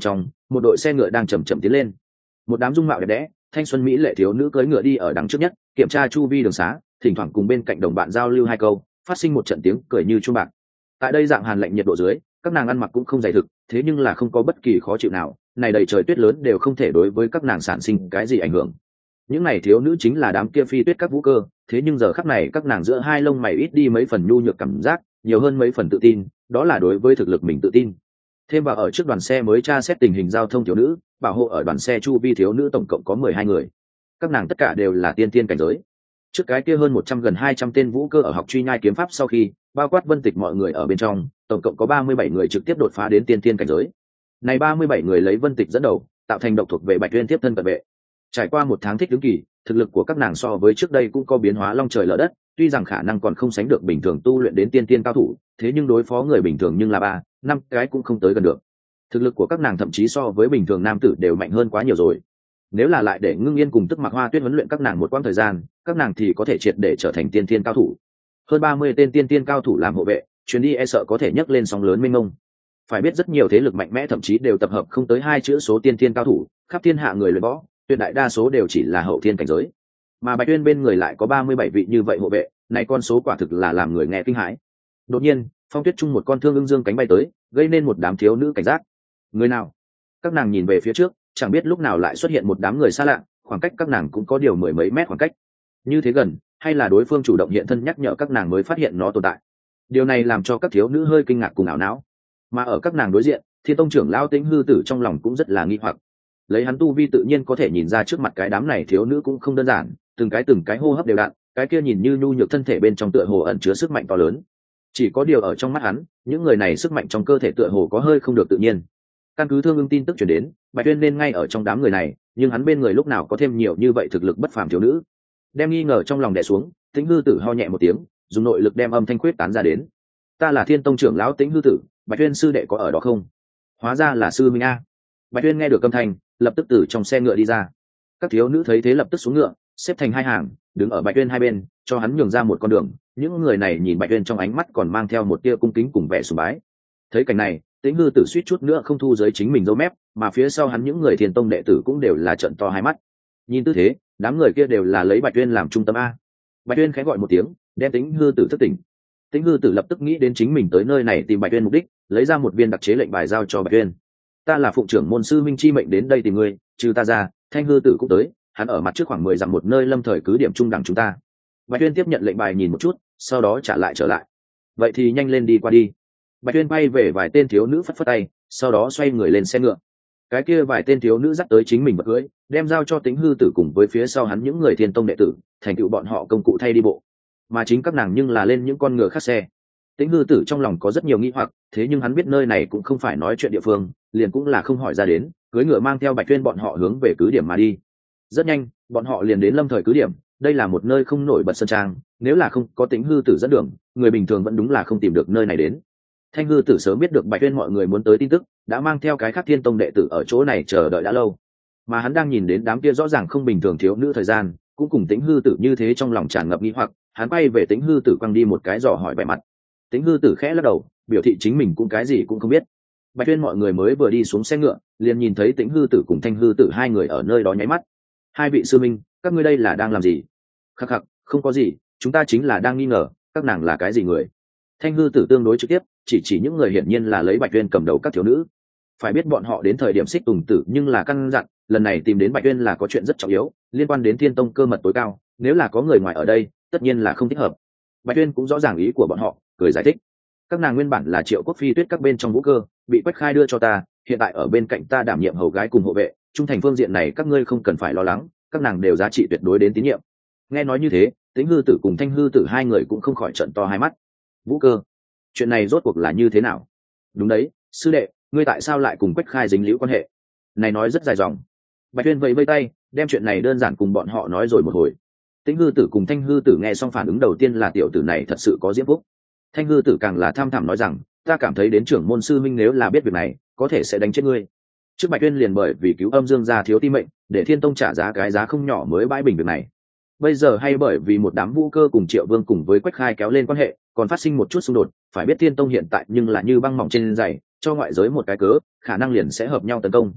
một đội xe ngựa đang chậm chậm tiến lên. Một đám dung mạo đẹp đẽ, thanh xuân mỹ lệ thiếu nữ cưỡi ngựa đi ở đằng trước nhất, kiểm tra chu vi đường xá, thỉnh thoảng cùng bên cạnh đồng bạn giao lưu hai câu, phát sinh một trận tiếng cười như chuông bạc. Tại đây dạng hàn lạnh nhiệt độ dưới, các nàng ăn mặc cũng không dày thực, thế nhưng là không có bất kỳ khó chịu nào, này đầy trời tuyết lớn đều không thể đối với các nàng sản sinh cái gì ảnh hưởng. Những này thiếu nữ chính là đám kia phi tuyết các vũ cơ, thế nhưng giờ khắc này các nàng giữa hai lông mày ít đi mấy phần nhu nhược cảm giác, nhiều hơn mấy phần tự tin, đó là đối với thực lực mình tự tin. Thêm vào ở trước đoàn xe mới tra xét tình hình giao thông thiếu nữ, bảo hộ ở đoàn xe chu vi thiếu nữ tổng cộng có mười hai người. Các nàng tất cả đều là tiên tiên cảnh giới. Trước cái kia hơn một trăm gần hai trăm tên vũ cơ ở học truy nhai kiếm pháp sau khi, bao quát Vân Tịch mọi người ở bên trong, tổng cộng có ba mươi bảy người trực tiếp đột phá đến tiên tiên cảnh giới. Này ba mươi bảy người lấy Vân Tịch dẫn đầu, tạo thành độc thuộc về Bạch Uyên tiếp thân cận vệ. Trải qua một tháng thích ứng kỳ, thực lực của các nàng so với trước đây cũng có biến hóa long trời lở đất, tuy rằng khả năng còn không sánh được bình thường tu luyện đến tiên tiên cao thủ, thế nhưng đối phó người bình thường nhưng là ba, năm cái cũng không tới gần được. Thực lực của các nàng thậm chí so với bình thường nam tử đều mạnh hơn quá nhiều rồi. Nếu là lại để Ngưng Yên cùng Tức Mặc Hoa Tuyết huấn luyện các nàng một quãng thời gian, các nàng thì có thể triệt để trở thành tiên tiên cao thủ. Hơn ba mươi tên tiên tiên cao thủ làm hộ vệ, chuyến đi e sợ có thể nhấc lên sóng lớn mênh mông. Phải biết rất nhiều thế lực mạnh mẽ thậm chí đều tập hợp không tới hai chữ số tiên tiên cao thủ, khắp thiên hạ người luyện võ, tuyệt đại đa số đều chỉ là hậu thiên cảnh giới. Mà Bạch Uyên bên người lại có ba mươi bảy vị như vậy hộ vệ, này con số quả thực là làm người nghe kinh hãi. Đột nhiên, Phong Tuyết Trung một con thương ưng dương cánh bay tới, gây nên một đám thiếu nữ cảnh giác. Người nào? Các nàng nhìn về phía trước, chẳng biết lúc nào lại xuất hiện một đám người xa lạ, khoảng cách các nàng cũng có điều mười mấy mét khoảng cách. Như thế gần, hay là đối phương chủ động hiện thân nhắc nhở các nàng mới phát hiện nó tồn tại. Điều này làm cho các thiếu nữ hơi kinh ngạc cùng ảo não. Mà ở các nàng đối diện, Thiên Tông trưởng lão Tĩnh Hư Tử trong lòng cũng rất là nghi hoặc. Lấy hắn tu vi tự nhiên có thể nhìn ra trước mặt cái đám này thiếu nữ cũng không đơn giản, từng cái từng cái hô hấp đều đặn, cái kia nhìn như nhu nhược thân thể bên trong tựa hồ ẩn chứa sức mạnh to lớn. Chỉ có điều ở trong mắt hắn, những người này sức mạnh trong cơ thể tựa hồ có hơi không được tự nhiên. Căn cứ Thương Ưng tin tức truyền đến, Bạch Uyên nên ngay ở trong đám người này, nhưng hắn bên người lúc nào có thêm nhiều như vậy thực lực bất phàm thiếu nữ. Đem nghi ngờ trong lòng đè xuống, Tĩnh Hư Tử ho nhẹ một tiếng, dùng nội lực đem âm thanh khuyết tán ra đến. Ta là Thiên Tông trưởng lão Tĩnh Hư Tử, Bạch Uyên sư đệ có ở đó không? Hóa ra là sư minh a. Bạch Uyên nghe được âm thanh, lập tức từ trong xe ngựa đi ra. Các thiếu nữ thấy thế lập tức xuống ngựa, xếp thành hai hàng, đứng ở Bạch Uyên hai bên, cho hắn nhường ra một con đường. Những người này nhìn Bạch Uyên trong ánh mắt còn mang theo một tia cung kính cùng vẻ sùng bái. Thấy cảnh này, Tĩnh Hư Tử suýt chút nữa không thu giới chính mình dâu mép, mà phía sau hắn những người Thiên Tông đệ tử cũng đều là trợn to hai mắt. Nhìn tư thế, đám người kia đều là lấy Bạch Uyên làm trung tâm a. Bạch Uyên khẽ gọi một tiếng, đem Tĩnh Hư Tử thức tỉnh. Tĩnh Hư Tử lập tức nghĩ đến chính mình tới nơi này tìm Bạch Uyên mục đích, lấy ra một viên đặc chế lệnh bài giao cho Bạch Uyên. Ta là phụng trưởng môn sư minh chi mệnh đến đây tìm ngươi, trừ ta ra, Thanh Hư Tử cũng tới, hắn ở mặt trước khoảng mười dặm một nơi lâm thời cứ điểm trung đẳng chúng ta. Bạch Uyên tiếp nhận lệnh bài nhìn một chút, sau đó trả lại trở lại. Vậy thì nhanh lên đi qua đi. Bạch Uyên bay về vài tên thiếu nữ phất phất tay, sau đó xoay người lên xe ngựa. Cái kia vài tên thiếu nữ dắt tới chính mình vật cưỡi, đem giao cho Tĩnh Hư Tử cùng với phía sau hắn những người Thiên Tông đệ tử, thành tựu bọn họ công cụ thay đi bộ. Mà chính các nàng nhưng là lên những con ngựa khác xe. Tĩnh Hư Tử trong lòng có rất nhiều nghi hoặc, thế nhưng hắn biết nơi này cũng không phải nói chuyện địa phương, liền cũng là không hỏi ra đến, cưỡi ngựa mang theo Bạch Uyên bọn họ hướng về cứ điểm mà đi. Rất nhanh, bọn họ liền đến lâm thời cứ điểm. Đây là một nơi không nổi bật sơn trang, nếu là không có Tĩnh Hư Tử dẫn đường, người bình thường vẫn đúng là không tìm được nơi này đến. Thanh Hư Tử sớm biết được Bạch Uyên mọi người muốn tới tin tức, đã mang theo cái khác Thiên Tông đệ tử ở chỗ này chờ đợi đã lâu. Mà hắn đang nhìn đến đám kia rõ ràng không bình thường thiếu nữ thời gian, cũng cùng Tĩnh Hư Tử như thế trong lòng tràn ngập nghi hoặc, hắn quay về Tĩnh Hư Tử quăng đi một cái dò hỏi vẻ mặt. Tĩnh Hư Tử khẽ lắc đầu, biểu thị chính mình cũng cái gì cũng không biết. Bạch Uyên mọi người mới vừa đi xuống xe ngựa, liền nhìn thấy Tĩnh Hư Tử cùng Thanh Hư Tử hai người ở nơi đó nháy mắt. Hai vị sư minh, các ngươi đây là đang làm gì? Khắc khắc, không có gì, chúng ta chính là đang nghi ngờ, các nàng là cái gì người? Thanh Hư Tử tương đối trực tiếp, chỉ chỉ những người hiển nhiên là lấy Bạch Uyên cầm đầu các thiếu nữ. Phải biết bọn họ đến thời điểm xích tùng tử nhưng là căn dặn, lần này tìm đến Bạch Uyên là có chuyện rất trọng yếu, liên quan đến Thiên Tông cơ mật tối cao, nếu là có người ngoài ở đây, tất nhiên là không thích hợp. Bạch Uyên cũng rõ ràng ý của bọn họ, cười giải thích. Các nàng nguyên bản là Triệu Quốc Phi Tuyết các bên trong vũ cơ, bị Quách Khai đưa cho ta, hiện tại ở bên cạnh ta đảm nhiệm hầu gái cùng hộ vệ, trung thành phương diện này các ngươi không cần phải lo lắng, các nàng đều giá trị tuyệt đối đến tín nhiệm. Nghe nói như thế, Tĩnh Hư Tử cùng Thanh Hư Tử hai người cũng không khỏi trợn to hai mắt. Vũ cơ, chuyện này rốt cuộc là như thế nào? Đúng đấy, sư đệ, ngươi tại sao lại cùng Quách Khai dính liễu quan hệ? Này nói rất dài dòng. Bạch Uyên vẫy vẫy tay, đem chuyện này đơn giản cùng bọn họ nói rồi một hồi. Tĩnh Hư Tử cùng Thanh Hư Tử nghe xong phản ứng đầu tiên là tiểu tử này thật sự có diễm phúc. Thanh Hư Tử càng là tham thẳm nói rằng, ta cảm thấy đến trưởng môn sư minh nếu là biết việc này, có thể sẽ đánh chết ngươi. Trước Bạch Uyên liền bởi vì cứu Âm Dương gia thiếu ti mệnh, để Thiên Tông trả giá cái giá không nhỏ mới bãi bình việc này. Bây giờ hay bởi vì một đám vũ cơ cùng Triệu Vương cùng với Quách Khai kéo lên quan hệ, còn phát sinh một chút xung đột, phải biết Thiên Tông hiện tại nhưng là như băng mỏng trên giày, cho ngoại giới một cái cớ, khả năng liền sẽ hợp nhau tấn công.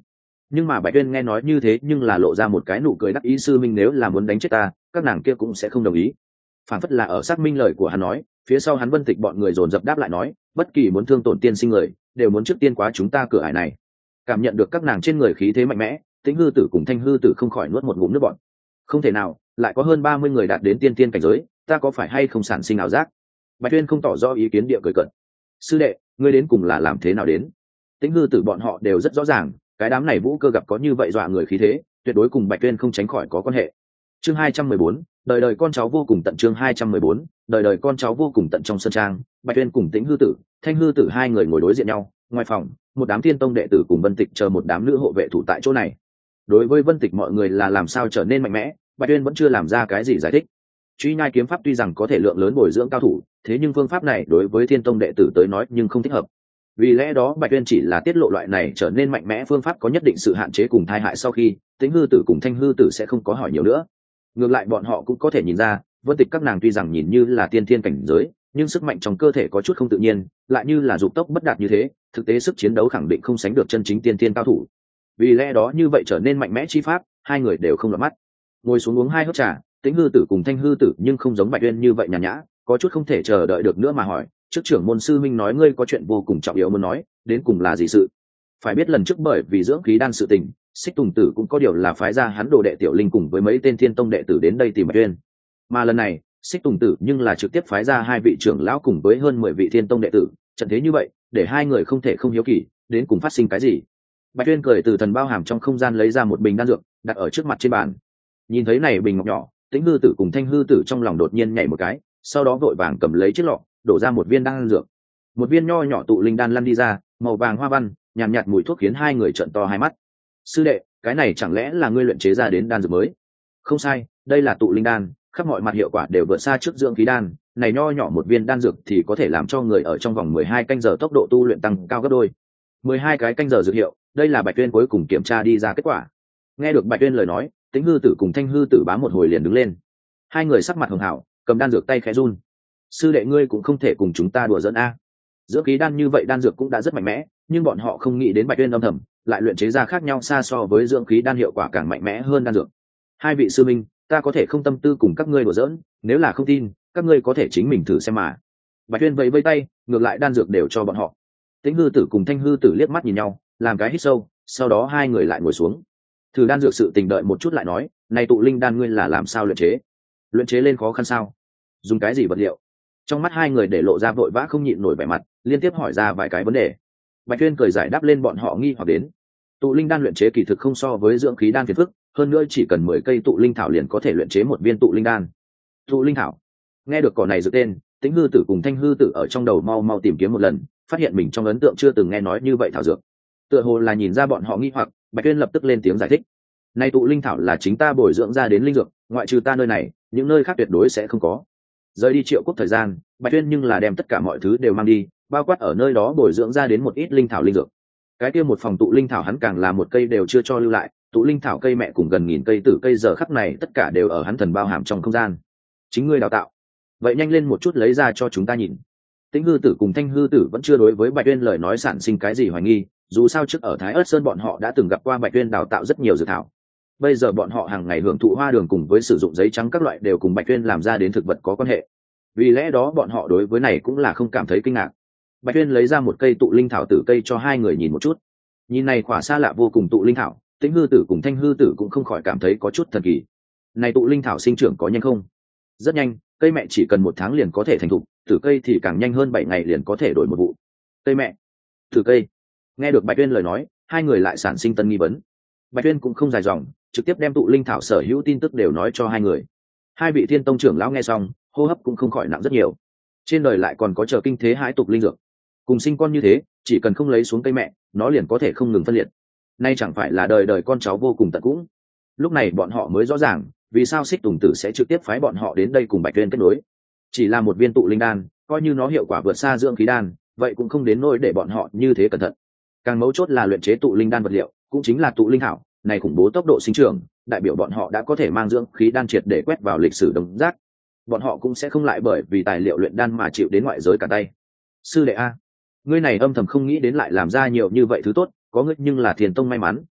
Nhưng mà Bạch Tuyên nghe nói như thế nhưng là lộ ra một cái nụ cười đắc ý, sư minh nếu là muốn đánh chết ta, các nàng kia cũng sẽ không đồng ý. Phản phất là ở xác minh lời của hắn nói, phía sau hắn Vân Tịch bọn người dồn dập đáp lại nói, bất kỳ muốn thương tổn tiên sinh người, đều muốn trước tiên qua chúng ta cửa ải này. Cảm nhận được các nàng trên người khí thế mạnh mẽ, Tĩnh Hư Tử cùng Thanh Hư Tử không khỏi nuốt một ngụm nước bọt. Không thể nào, lại có hơn ba mươi người đạt đến tiên tiên cảnh giới, ta có phải hay không sản sinh ảo giác? Bạch Tuyên không tỏ rõ ý kiến, địa cười cợt. Sư đệ, ngươi đến cùng là làm thế nào đến? Tĩnh Hư Tử bọn họ đều rất rõ ràng, cái đám này Vũ Cơ gặp có như vậy dọa người khí thế, tuyệt đối cùng Bạch Tuyên không tránh khỏi có quan hệ. Chương hai trăm mười bốn, đời đời con cháu vô cùng tận. Chương hai trăm mười bốn, đời đời con cháu vô cùng tận. Trong sân trang, Bạch Tuyên cùng Tĩnh Hư Tử, Thanh Hư Tử hai người ngồi đối diện nhau, ngoài phòng, một đám Thiên Tông đệ tử cùng Vân Tịch chờ một đám nữ hộ vệ thủ tại chỗ này. Đối với Vân Tịch mọi người là làm sao trở nên mạnh mẽ, Bạch Tuyên vẫn chưa làm ra cái gì giải thích. Truy nhai kiếm pháp tuy rằng có thể lượng lớn bồi dưỡng cao thủ, thế nhưng phương pháp này đối với Thiên Tông đệ tử tới nói nhưng không thích hợp. Vì lẽ đó Bạch Tuyên chỉ là tiết lộ loại này trở nên mạnh mẽ phương pháp có nhất định sự hạn chế cùng tai hại, sau khi Tĩnh Hư Tử cùng Thanh Hư Tử sẽ không có hỏi nhiều nữa. Ngược lại bọn họ cũng có thể nhìn ra, Vân Tịch các nàng tuy rằng nhìn như là tiên thiên cảnh giới, nhưng sức mạnh trong cơ thể có chút không tự nhiên, lại như là dục tốc bất đạt như thế, thực tế sức chiến đấu khẳng định không sánh được chân chính tiên thiên cao thủ. Vì lẽ đó như vậy trở nên mạnh mẽ chi pháp, hai người đều không lọt mắt. Ngồi xuống uống hai hớp trà, Tĩnh Hư Tử cùng Thanh Hư Tử nhưng không giống Bạch Tuyên như vậy nhàn nhã, có chút không thể chờ đợi được nữa mà hỏi, trước trưởng môn sư minh nói ngươi có chuyện vô cùng trọng yếu muốn nói, đến cùng là gì sự? Phải biết lần trước bởi vì dưỡng khí đan sự tình, Xích Tùng Tử cũng có điều là phái ra hắn đồ đệ Tiểu Linh cùng với mấy tên Thiên Tông đệ tử đến đây tìm Bạch Tuyên. Mà lần này, Xích Tùng Tử nhưng là trực tiếp phái ra hai vị trưởng lão cùng với hơn mười vị Thiên Tông đệ tử, trận thế như vậy, để hai người không thể không hiếu kỳ, đến cùng phát sinh cái gì. Bạch Tuyên cười từ thần bao hàm trong không gian lấy ra một bình đan dược, đặt ở trước mặt trên bàn. Nhìn thấy này bình ngọc nhỏ, Tĩnh Hư Tử cùng Thanh Hư Tử trong lòng đột nhiên nhảy một cái, sau đó vội vàng cầm lấy chiếc lọ, đổ ra một viên đan dược. Một viên nho nhỏ tụ linh đan lăn đi ra, màu vàng hoa văn, nhàn nhạt, nhạt mùi thuốc khiến hai người trợn to hai mắt. Sư đệ, cái này chẳng lẽ là ngươi luyện chế ra đến đan dược mới? Không sai, đây là tụ linh đan, khắp mọi mặt hiệu quả đều vượt xa trước dưỡng khí đan, này nho nhỏ một viên đan dược thì có thể làm cho người ở trong vòng mười hai canh giờ tốc độ tu luyện tăng cao gấp đôi. mười hai cái canh giờ dược hiệu, đây là Bạch Tuyên cuối cùng kiểm tra đi ra kết quả. Nghe được Bạch Tuyên lời nói, Tĩnh Hư Tử cùng Thanh Hư Tử bám một hồi liền đứng lên. Hai người sắc mặt hường hảo, cầm đan dược tay khẽ run. Sư đệ ngươi cũng không thể cùng chúng ta đùa giỡn a. Dưỡng khí đan như vậy đan dược cũng đã rất mạnh mẽ, nhưng bọn họ không nghĩ đến Bạch Tuyên âm thầm lại luyện chế ra khác nhau xa so với dưỡng khí đan hiệu quả càng mạnh mẽ hơn đan dược. Hai vị sư minh, ta có thể không tâm tư cùng các ngươi đùa giỡn, nếu là không tin, các ngươi có thể chính mình thử xem mà. Bạch Tuyên vẫy vẫy tay, ngược lại đan dược đều cho bọn họ. Tĩnh Hư Tử cùng Thanh Hư Tử liếc mắt nhìn nhau, làm cái hít sâu, sau đó hai người lại ngồi xuống. Thử đan dược sự tình đợi một chút lại nói, này tụ linh đan ngươi là làm sao luyện chế? Luyện chế lên khó khăn sao? Dùng cái gì vật liệu? Trong mắt hai người để lộ ra vội vã không nhịn nổi vẻ mặt, liên tiếp hỏi ra vài cái vấn đề. Bạch Tuyên cười giải đáp lên bọn họ nghi hoặc đến. Tụ linh đan luyện chế kỳ thực không so với dưỡng khí đan phiền phức, hơn nữa chỉ cần mười cây tụ linh thảo liền có thể luyện chế một viên tụ linh đan. Tụ linh thảo. Nghe được cỏ này dự tên, Tĩnh Hư Tử cùng Thanh Hư Tử ở trong đầu mau mau tìm kiếm một lần, phát hiện mình trong ấn tượng chưa từng nghe nói như vậy thảo dược. Tựa hồ là nhìn ra bọn họ nghi hoặc, Bạch Tuyên lập tức lên tiếng giải thích. Này tụ linh thảo là chính ta bồi dưỡng ra đến linh dược, ngoại trừ ta nơi này, những nơi khác tuyệt đối sẽ không có. Rời đi Triệu Quốc thời gian, Bạch Tuyên nhưng là đem tất cả mọi thứ đều mang đi, bao quát ở nơi đó bồi dưỡng ra đến một ít linh thảo linh dược. Cái kia một phòng tụ linh thảo hắn càng là một cây đều chưa cho lưu lại, tụ linh thảo cây mẹ cùng gần nghìn cây tử cây giờ khắc này tất cả đều ở hắn thần bao hàm trong không gian. Chính ngươi đào tạo. Vậy nhanh lên một chút lấy ra cho chúng ta nhìn. Tĩnh Hư Tử cùng Thanh Hư Tử vẫn chưa đối với Bạch Tuyên lời nói sản sinh cái gì hoài nghi, dù sao trước ở Thái Ức Sơn bọn họ đã từng gặp qua Bạch Tuyên đào tạo rất nhiều dược thảo. Bây giờ bọn họ hàng ngày hưởng thụ hoa đường cùng với sử dụng giấy trắng các loại đều cùng Bạch Tuyên làm ra đến thực vật có quan hệ. Vì lẽ đó bọn họ đối với này cũng là không cảm thấy kinh ngạc. Bạch Tuyên lấy ra một cây tụ linh thảo tử cây cho hai người nhìn một chút. Nhìn này quả xa lạ vô cùng tụ linh thảo, Tĩnh Hư Tử cùng Thanh Hư Tử cũng không khỏi cảm thấy có chút thần kỳ. Này tụ linh thảo sinh trưởng có nhanh không? Rất nhanh, cây mẹ chỉ cần một tháng liền có thể thành thục, tử cây thì càng nhanh hơn bảy ngày liền có thể đổi một vụ. Cây mẹ, tử cây. Nghe được Bạch Tuyên lời nói, hai người lại sản sinh tân nghi vấn. Bạch Tuyên cũng không dài dòng, trực tiếp đem tụ linh thảo sở hữu tin tức đều nói cho hai người. Hai vị Thiên Tông trưởng lão nghe xong, hô hấp cũng không khỏi nặng rất nhiều. Trên đời lại còn có chờ kinh thế hãi tục linh dược, cùng sinh con như thế, chỉ cần không lấy xuống cây mẹ, nó liền có thể không ngừng phân liệt. Nay chẳng phải là đời đời con cháu vô cùng tận cũng. Lúc này bọn họ mới rõ ràng, vì sao Xích Tùng Tử sẽ trực tiếp phái bọn họ đến đây cùng Bạch Tuyên kết nối. Chỉ là một viên tụ linh đan, coi như nó hiệu quả vượt xa dưỡng khí đan, vậy cũng không đến nỗi để bọn họ như thế cẩn thận. Càng mấu chốt là luyện chế tụ linh đan vật liệu, cũng chính là tụ linh thảo, này khủng bố tốc độ sinh trưởng, đại biểu bọn họ đã có thể mang dưỡng khí đan triệt để quét vào lịch sử đồng giác. Bọn họ cũng sẽ không lại bởi vì tài liệu luyện đan mà chịu đến ngoại giới cả tay. Sư đệ a, ngươi này âm thầm không nghĩ đến lại làm ra nhiều như vậy thứ tốt, có ngươi nhưng là Thiên Tông may mắn,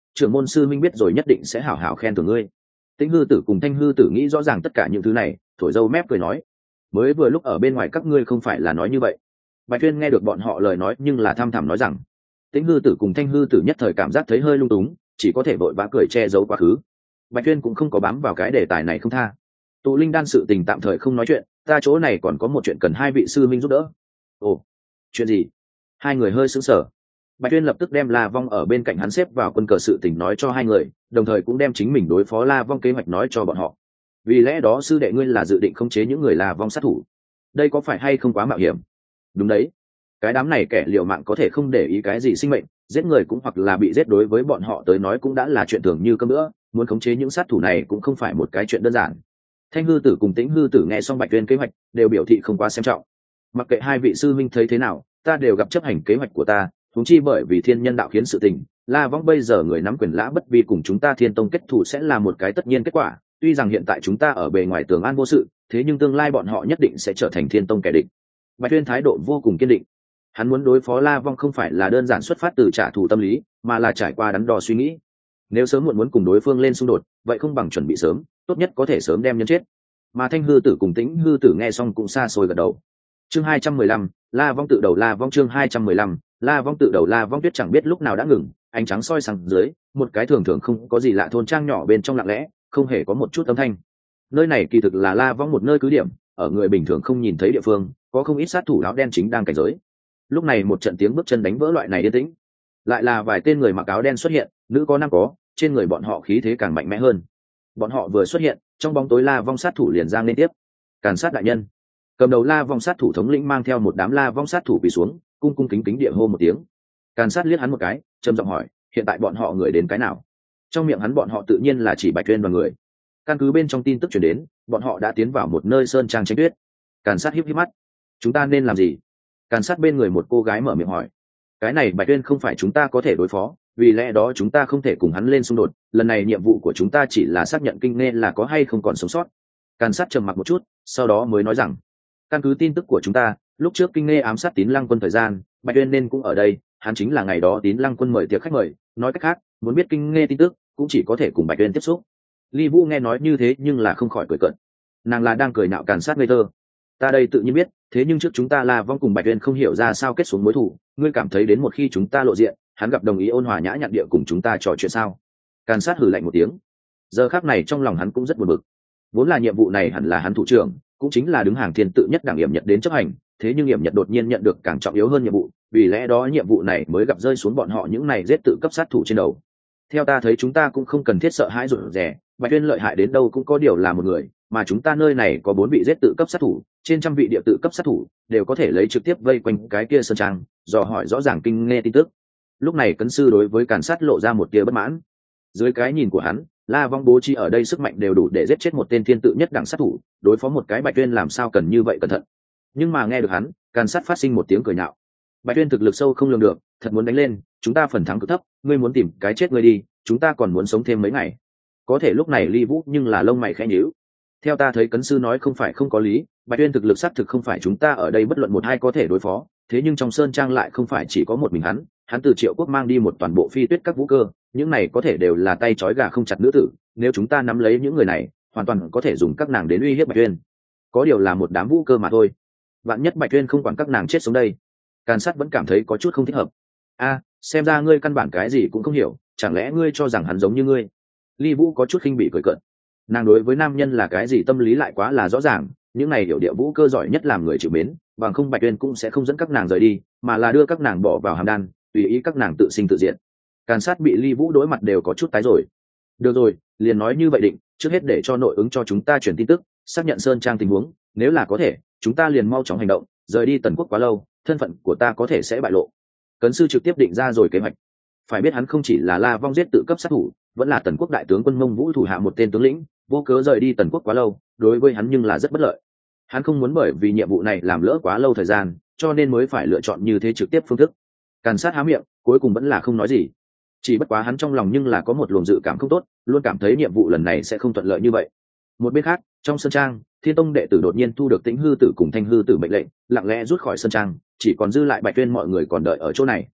trưởng môn sư minh biết rồi nhất định sẽ hảo hảo khen thưởng ngươi. Tĩnh hư tử cùng thanh hư tử nghĩ rõ ràng tất cả những thứ này, thổi dâu mép cười nói, mới vừa lúc ở bên ngoài các ngươi không phải là nói như vậy. Bạch Tuyên nghe được bọn họ lời nói nhưng là tham thẳm nói rằng, Tĩnh hư tử cùng thanh hư tử nhất thời cảm giác thấy hơi lung túng, chỉ có thể vội vã cười che giấu quá khứ. Bạch Tuyên cũng không có bám vào cái đề tài này không tha. Tụ linh đan sự tình tạm thời không nói chuyện, ta chỗ này còn có một chuyện cần hai vị sư minh giúp đỡ. Ồ, chuyện gì? Hai người hơi sững sờ. Bạch Tuyên lập tức đem La Vong ở bên cạnh hắn xếp vào quân cờ sự tình nói cho hai người, đồng thời cũng đem chính mình đối phó La Vong kế hoạch nói cho bọn họ. Vì lẽ đó sư đệ ngươi là dự định khống chế những người La Vong sát thủ, đây có phải hay không quá mạo hiểm? Đúng đấy, cái đám này kẻ liều mạng có thể không để ý cái gì sinh mệnh, giết người cũng hoặc là bị giết đối với bọn họ tới nói cũng đã là chuyện thường như cơm nữa, muốn khống chế những sát thủ này cũng không phải một cái chuyện đơn giản. Thanh hư tử cùng Tĩnh hư tử nghe xong Bạch Tuyên kế hoạch đều biểu thị không quá xem trọng. Mặc kệ hai vị sư minh thấy thế nào, ta đều gặp chấp hành kế hoạch của ta, huống chi bởi vì thiên nhân đạo khiến sự tình, La Vong bây giờ người nắm quyền lã bất vi cùng chúng ta Thiên Tông kết thủ sẽ là một cái tất nhiên kết quả, tuy rằng hiện tại chúng ta ở bề ngoài tường an vô sự, thế nhưng tương lai bọn họ nhất định sẽ trở thành Thiên Tông kẻ địch. Bạch Tuyên thái độ vô cùng kiên định. Hắn muốn đối phó La Vong không phải là đơn giản xuất phát từ trả thù tâm lý, mà là trải qua đắn đo suy nghĩ. Nếu sớm muộn muốn cùng đối phương lên xung đột, vậy không bằng chuẩn bị sớm, tốt nhất có thể sớm đem nhân chết. Mà Thanh hư tử cùng Tĩnh hư tử nghe xong cũng xa xôi gật đầu. Chương hai trăm mười lăm, La Vong tự đầu La Vong chương hai trăm mười lăm, La Vong tự đầu La Vong tuyết chẳng biết lúc nào đã ngừng, ánh trắng soi sáng dưới, một cái thường thường không có gì lạ thôn trang nhỏ bên trong lặng lẽ, không hề có một chút âm thanh. Nơi này kỳ thực là La Vong một nơi cứ điểm, ở người bình thường không nhìn thấy địa phương, có không ít sát thủ áo đen chính đang cảnh giới. Lúc này một trận tiếng bước chân đánh vỡ loại này yên tĩnh, lại là vài tên người mặc áo đen xuất hiện, nữ có nam có, trên người bọn họ khí thế càng mạnh mẽ hơn. Bọn họ vừa xuất hiện, trong bóng tối La Vong sát thủ liền giang lên tiếp. Càn sát đại nhân. Cầm đầu La Vong sát thủ thống lĩnh mang theo một đám La Vong sát thủ quỳ xuống, cung cung kính kính địa hô một tiếng. Càn sát liếc hắn một cái, trầm giọng hỏi, hiện tại bọn họ người đến cái nào? Trong miệng hắn bọn họ tự nhiên là chỉ Bạch Tuyên và người. Căn cứ bên trong tin tức truyền đến, bọn họ đã tiến vào một nơi sơn trang tranh tuyết. Càn sát híp híp mắt, chúng ta nên làm gì? Càn sát bên người một cô gái mở miệng hỏi. Cái này Bạch Tuyên không phải chúng ta có thể đối phó, vì lẽ đó chúng ta không thể cùng hắn lên xung đột, lần này nhiệm vụ của chúng ta chỉ là xác nhận Kinh Nghe là có hay không còn sống sót. Càn sát trầm mặc một chút, sau đó mới nói rằng, căn cứ tin tức của chúng ta, lúc trước Kinh Nghe ám sát Tín Lăng Quân thời gian, Bạch Tuyên nên cũng ở đây, hắn chính là ngày đó Tín Lăng Quân mời tiệc khách mời, nói cách khác, muốn biết Kinh Nghe tin tức, cũng chỉ có thể cùng Bạch Tuyên tiếp xúc. Ly Vũ nghe nói như thế nhưng là không khỏi cười cợt. Nàng là đang cười nạo Càn sát ngây thơ. Ta đây tự nhiên biết, thế nhưng trước chúng ta La Vong cùng Bạch Tuyên không hiểu ra sao kết xuống mối thù, ngươi cảm thấy đến một khi chúng ta lộ diện, hắn gặp đồng ý ôn hòa nhã nhặn địa cùng chúng ta trò chuyện sao? Càn sát hừ lạnh một tiếng. Giờ khắc này trong lòng hắn cũng rất buồn bực. Vốn là nhiệm vụ này hẳn là hắn thủ trưởng, cũng chính là đứng hàng thiên tự nhất đảng Yểm Nhật đến chấp hành, thế nhưng Yểm Nhật đột nhiên nhận được càng trọng yếu hơn nhiệm vụ, vì lẽ đó nhiệm vụ này mới gặp rơi xuống bọn họ những này giết tự cấp sát thủ trên đầu. Theo ta thấy chúng ta cũng không cần thiết sợ hãi rụt rè, Bạch Tuyên lợi hại đến đâu cũng có điều là một người, mà chúng ta nơi này có bốn vị giết tự cấp sát thủ, trên trăm vị địa tự cấp sát thủ đều có thể lấy trực tiếp vây quanh cái kia sơn trang, dò hỏi rõ ràng Kinh Nghe tin tức. Lúc này Cấn sư đối với Càn sát lộ ra một tia bất mãn. Dưới cái nhìn của hắn, La Vong bố trí ở đây sức mạnh đều đủ để giết chết một tên thiên tự nhất đẳng sát thủ, đối phó một cái Bạch Tuyên làm sao cần như vậy cẩn thận. Nhưng mà nghe được hắn, Càn sát phát sinh một tiếng cười nhạo. Bạch Tuyên thực lực sâu không lường được, thật muốn đánh lên, chúng ta phần thắng cực thấp, ngươi muốn tìm cái chết ngươi đi, chúng ta còn muốn sống thêm mấy ngày. Có thể lúc này Ly Vũ nhưng là lông mày khẽ nhíu. Theo ta thấy Cấn sư nói không phải không có lý, Bạch Tuyên thực lực xác thực không phải chúng ta ở đây bất luận một hai có thể đối phó, thế nhưng trong sơn trang lại không phải chỉ có một mình hắn, hắn từ Triệu Quốc mang đi một toàn bộ phi tuyết các vũ cơ, những này có thể đều là tay trói gà không chặt nữ tử, nếu chúng ta nắm lấy những người này, hoàn toàn có thể dùng các nàng đến uy hiếp Bạch Tuyên. Có điều là một đám vũ cơ mà thôi, vạn nhất Bạch Tuyên không quản các nàng chết sống đây. Càn sát vẫn cảm thấy có chút không thích hợp. A, xem ra ngươi căn bản cái gì cũng không hiểu, chẳng lẽ ngươi cho rằng hắn giống như ngươi? Ly Vũ có chút khinh bỉ cười cợt. Nàng đối với nam nhân là cái gì tâm lý lại quá là rõ ràng, những này hiểu địa vũ cơ giỏi nhất làm người chịu mến, bằng không Bạch Tuyên cũng sẽ không dẫn các nàng rời đi, mà là đưa các nàng bỏ vào hàm đan, tùy ý các nàng tự sinh tự diệt. Càn sát bị Ly Vũ đối mặt đều có chút tái rồi. Được rồi, liền nói như vậy định, trước hết để cho nội ứng cho chúng ta truyền tin tức, xác nhận sơn trang tình huống, nếu là có thể, chúng ta liền mau chóng hành động, rời đi Tần Quốc quá lâu, thân phận của ta có thể sẽ bại lộ. Cấn sư trực tiếp định ra rồi kế hoạch. Phải biết hắn không chỉ là La Vong giết tự cấp sát thủ, vẫn là Tần Quốc đại tướng quân Mông Vũ thủ hạ một tên tướng lĩnh, vô cớ rời đi Tần Quốc quá lâu, đối với hắn nhưng là rất bất lợi. Hắn không muốn bởi vì nhiệm vụ này làm lỡ quá lâu thời gian, cho nên mới phải lựa chọn như thế trực tiếp phương thức. Càn sát há miệng, cuối cùng vẫn là không nói gì. Chỉ bất quá hắn trong lòng nhưng là có một luồng dự cảm không tốt, luôn cảm thấy nhiệm vụ lần này sẽ không thuận lợi như vậy. Một bên khác, trong sơn trang, Thiên Tông đệ tử đột nhiên thu được Tĩnh hư tử cùng Thanh hư tử mệnh lệnh, lặng lẽ rút khỏi sơn trang, chỉ còn dư lại Bạch Tuyên mọi người còn đợi ở chỗ này.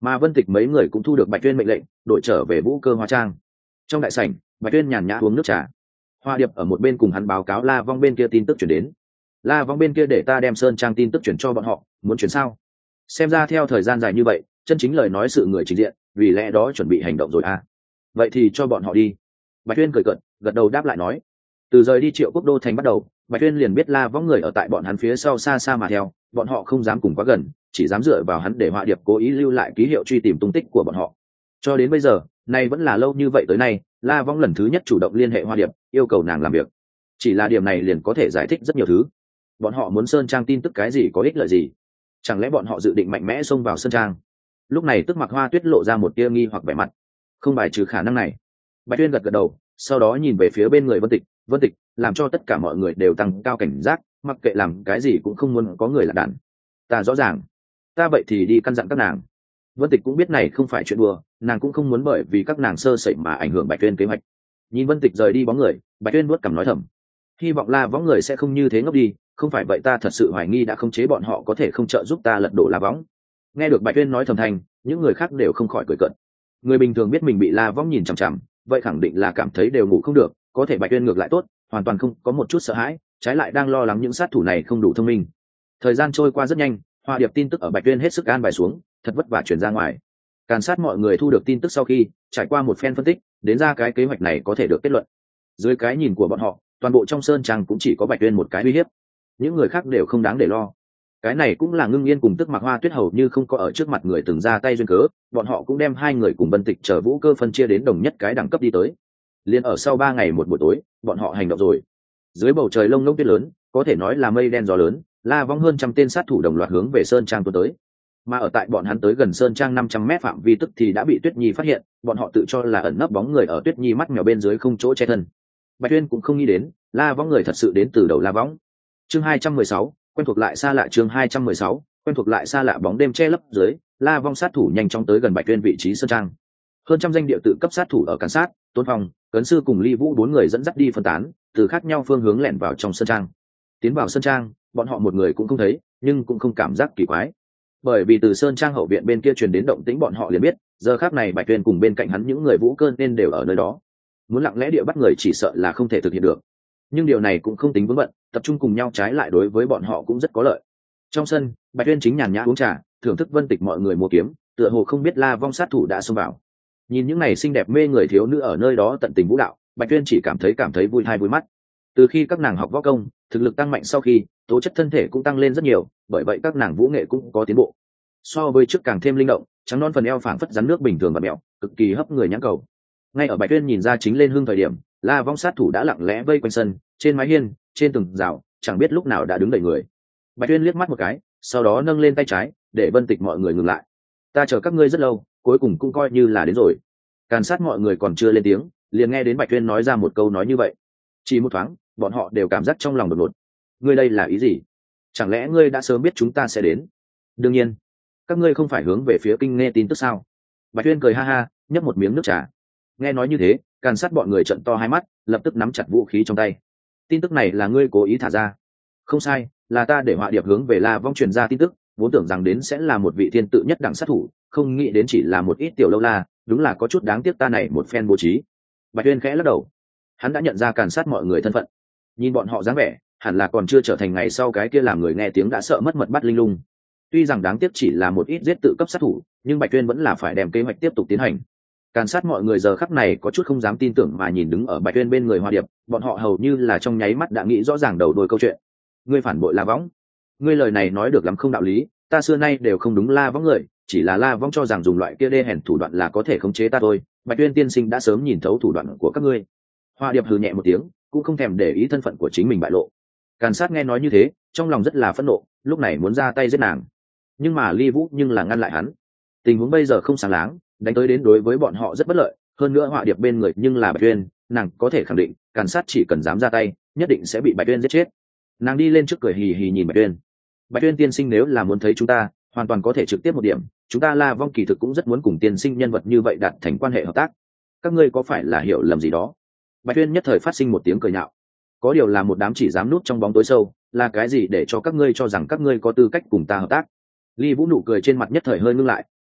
mà Vân Tịch mấy người cũng thu được Bạch Tuyên mệnh lệnh đội trở về Vũ Cơ Hoa Trang. Trong đại sảnh, Bạch Tuyên nhàn nhã uống nước trà. Hoa Điệp ở một bên cùng hắn báo cáo La Vong bên kia tin tức chuyển đến. La Vong bên kia để ta đem Sơn Trang tin tức chuyển cho bọn họ, muốn chuyển sao? Xem ra theo thời gian dài như vậy, chân chính lời nói sự người trình diện, vì lẽ đó chuẩn bị hành động rồi à? Vậy thì cho bọn họ đi. Bạch Tuyên cười cợt, gật đầu đáp lại nói. Từ rời đi Triệu Quốc đô thành bắt đầu, Bạch Tuyên liền biết La Vong người ở tại bọn hắn phía sau xa xa mà theo, bọn họ không dám cùng quá gần, chỉ dám dựa vào hắn để Hoa Điệp cố ý lưu lại ký hiệu truy tìm tung tích của bọn họ. Cho đến bây giờ, nay vẫn là lâu như vậy tới nay, La Vong lần thứ nhất chủ động liên hệ Hoa Điệp, yêu cầu nàng làm việc. Chỉ là điểm này liền có thể giải thích rất nhiều thứ. Bọn họ muốn Sơn Trang tin tức cái gì có ích lợi gì? Chẳng lẽ bọn họ dự định mạnh mẽ xông vào Sơn Trang? Lúc này Tức Mặc Hoa Tuyết lộ ra một tia nghi hoặc vẻ mặt. Không bài trừ khả năng này. Bạch Tuyên gật gật đầu, sau đó nhìn về phía bên người Vân Tịch, Vân Tịch, làm cho tất cả mọi người đều tăng cao cảnh giác, mặc kệ làm cái gì cũng không muốn có người là đàn. Ta rõ ràng. Ta vậy thì đi căn dặn các nàng. Vân Tịch cũng biết này không phải chuyện đùa, nàng cũng không muốn bởi vì các nàng sơ sẩy mà ảnh hưởng Bạch Tuyên kế hoạch. Nhìn Vân Tịch rời đi bóng người, Bạch Tuyên nuốt cằm nói thầm, hy vọng La Võng người sẽ không như thế ngốc đi, không phải vậy ta thật sự hoài nghi đã khống chế bọn họ có thể không trợ giúp ta lật đổ La Võng. Nghe được Bạch Tuyên nói thầm thành, những người khác đều không khỏi cười cợt. Người bình thường biết mình bị La Võng nhìn chằm chằm, vậy khẳng định là cảm thấy đều ngủ không được, có thể Bạch Tuyên ngược lại tốt, hoàn toàn không có một chút sợ hãi, trái lại đang lo lắng những sát thủ này không đủ thông minh. Thời gian trôi qua rất nhanh, Hoa Điệp tin tức ở Bạch Tuyên hết sức an bài xuống, thật vất vả truyền ra ngoài. Càn sát mọi người thu được tin tức sau khi trải qua một phen phân tích, đến ra cái kế hoạch này có thể được kết luận. Dưới cái nhìn của bọn họ, toàn bộ trong Sơn Trang cũng chỉ có Bạch Tuyên một cái uy hiếp, những người khác đều không đáng để lo. Cái này cũng là Ngưng Yên cùng Tức Mặc Hoa Tuyết hầu như không có ở trước mặt người từng ra tay duyên cớ, bọn họ cũng đem hai người cùng Vân Tịch chờ Vũ Cơ phân chia đến đồng nhất cái đẳng cấp đi tới. Liên ở sau ba ngày một buổi tối, bọn họ hành động rồi. Dưới bầu trời lông ngỗng tuyết lớn, có thể nói là mây đen gió lớn, La Vong hơn trăm tên sát thủ đồng loạt hướng về Sơn Trang tuôn tới. Mà ở tại bọn hắn tới gần Sơn Trang năm trăm mét phạm vi tức thì đã bị Tuyết Nhi phát hiện, bọn họ tự cho là ẩn nấp bóng người ở Tuyết Nhi mắt mèo bên dưới không chỗ che thân. Bạch Tuyên cũng không nghĩ đến, La Vong người thật sự đến từ đầu La Vong. Chương hai trăm mười sáu, quen thuộc lại xa lạ. Chương hai trăm mười sáu, quen thuộc lại xa lạ. Bóng đêm che lấp dưới, La Vong sát thủ nhanh chóng tới gần Bạch Tuyên vị trí Sơn Trang. Hơn trăm danh địa tự cấp sát thủ ở Càn Sát, Tôn Phong, Cấn Sư cùng Ly Vũ bốn người dẫn dắt đi phân tán, từ khác nhau phương hướng lẻn vào trong Sơn Trang. Tiến vào Sơn Trang, bọn họ một người cũng không thấy, nhưng cũng không cảm giác kỳ quái, bởi vì từ Sơn Trang hậu viện bên kia truyền đến động tĩnh bọn họ liền biết, giờ khắc này Bạch Tuyên cùng bên cạnh hắn những người Vũ Cơ nên đều ở nơi đó. Muốn lặng lẽ địa bắt người chỉ sợ là không thể thực hiện được, nhưng điều này cũng không tính vướng bận, tập trung cùng nhau trái lại đối với bọn họ cũng rất có lợi. Trong sân, Bạch Tuyên chính nhàn nhã uống trà, thưởng thức Vân Tịch mọi người mua kiếm, tựa hồ không biết La Vong sát thủ đã xông vào. Nhìn những này xinh đẹp mê người thiếu nữ ở nơi đó tận tình vũ đạo, Bạch Tuyên chỉ cảm thấy cảm thấy vui hai vui mắt. Từ khi các nàng học võ công, thực lực tăng mạnh sau khi, tố chất thân thể cũng tăng lên rất nhiều, bởi vậy các nàng vũ nghệ cũng có tiến bộ. So với trước càng thêm linh động, trắng non phần eo phảng phất rắn nước bình thường và mẹo, cực kỳ hấp người nhãn cầu. Ngay ở Bạch Tuyên nhìn ra chính lên hương thời điểm, La Vong sát thủ đã lặng lẽ vây quanh sân, trên mái hiên, trên tường rào, chẳng biết lúc nào đã đứng đầy người. Bạch Tuyên liếc mắt một cái, sau đó nâng lên tay trái, để Vân Tịch mọi người ngừng lại. Ta chờ các ngươi rất lâu, cuối cùng cũng coi như là đến rồi. Càn Sát mọi người còn chưa lên tiếng, liền nghe đến Bạch Tuyên nói ra một câu nói như vậy. Chỉ một thoáng, bọn họ đều cảm giác trong lòng đột ngột. Ngươi đây là ý gì? Chẳng lẽ ngươi đã sớm biết chúng ta sẽ đến? Đương nhiên, các ngươi không phải hướng về phía Kinh nghe tin tức sao? Bạch Tuyên cười ha ha, nhấp một miếng nước trà. Nghe nói như thế, Càn Sát bọn người trợn to hai mắt, lập tức nắm chặt vũ khí trong tay. Tin tức này là ngươi cố ý thả ra? Không sai, là ta để Họa Điệp hướng về La Vong truyền ra tin tức, vốn tưởng rằng đến sẽ là một vị thiên tự nhất đẳng sát thủ, không nghĩ đến chỉ là một ít tiểu lâu la, đúng là có chút đáng tiếc ta này một phen bố trí. Bạch Tuyên khẽ lắc đầu, hắn đã nhận ra Càn Sát mọi người thân phận, nhìn bọn họ dáng vẻ, hẳn là còn chưa trở thành ngày sau cái kia làm người nghe tiếng đã sợ mất mật bắt linh lung. Tuy rằng đáng tiếc chỉ là một ít giết tự cấp sát thủ, nhưng Bạch Tuyên vẫn là phải đem kế hoạch tiếp tục tiến hành. Càn Sát mọi người giờ khắc này có chút không dám tin tưởng mà nhìn đứng ở Bạch Tuyên bên người Hoa Điệp, bọn họ hầu như là trong nháy mắt đã nghĩ rõ ràng đầu đuôi câu chuyện. Ngươi phản bội La Võng, ngươi lời này nói được lắm không đạo lý, ta xưa nay đều không đúng La Võng người, chỉ là La Võng cho rằng dùng loại kia đê hèn thủ đoạn là có thể khống chế ta thôi. Bạch Tuyên tiên sinh đã sớm nhìn thấu thủ đoạn của các ngươi. Hoa Điệp hừ nhẹ một tiếng, cũng không thèm để ý thân phận của chính mình bại lộ. Càn Sát nghe nói như thế, trong lòng rất là phẫn nộ, lúc này muốn ra tay giết nàng, nhưng mà Ly Vũ nhưng là ngăn lại hắn. Tình huống bây giờ không sáng láng, đánh tới đến đối với bọn họ rất bất lợi, hơn nữa Họa Điệp bên người nhưng là Bạch Tuyên, nàng có thể khẳng định, Càn Sát chỉ cần dám ra tay, nhất định sẽ bị Bạch Tuyên giết chết. Nàng đi lên trước cười hì hì nhìn Bạch Tuyên. Bạch Tuyên tiên sinh nếu là muốn thấy chúng ta, hoàn toàn có thể trực tiếp một điểm, chúng ta La Vong kỳ thực cũng rất muốn cùng tiên sinh nhân vật như vậy đạt thành quan hệ hợp tác. Các ngươi có phải là hiểu lầm gì đó? Bạch Tuyên nhất thời phát sinh một tiếng cười nhạo. Có điều là một đám chỉ dám núp trong bóng tối sâu, là cái gì để cho các ngươi cho rằng các ngươi có tư cách cùng ta hợp tác? Ly Vũ nụ cười trên mặt nhất thời hơi ngưng lại,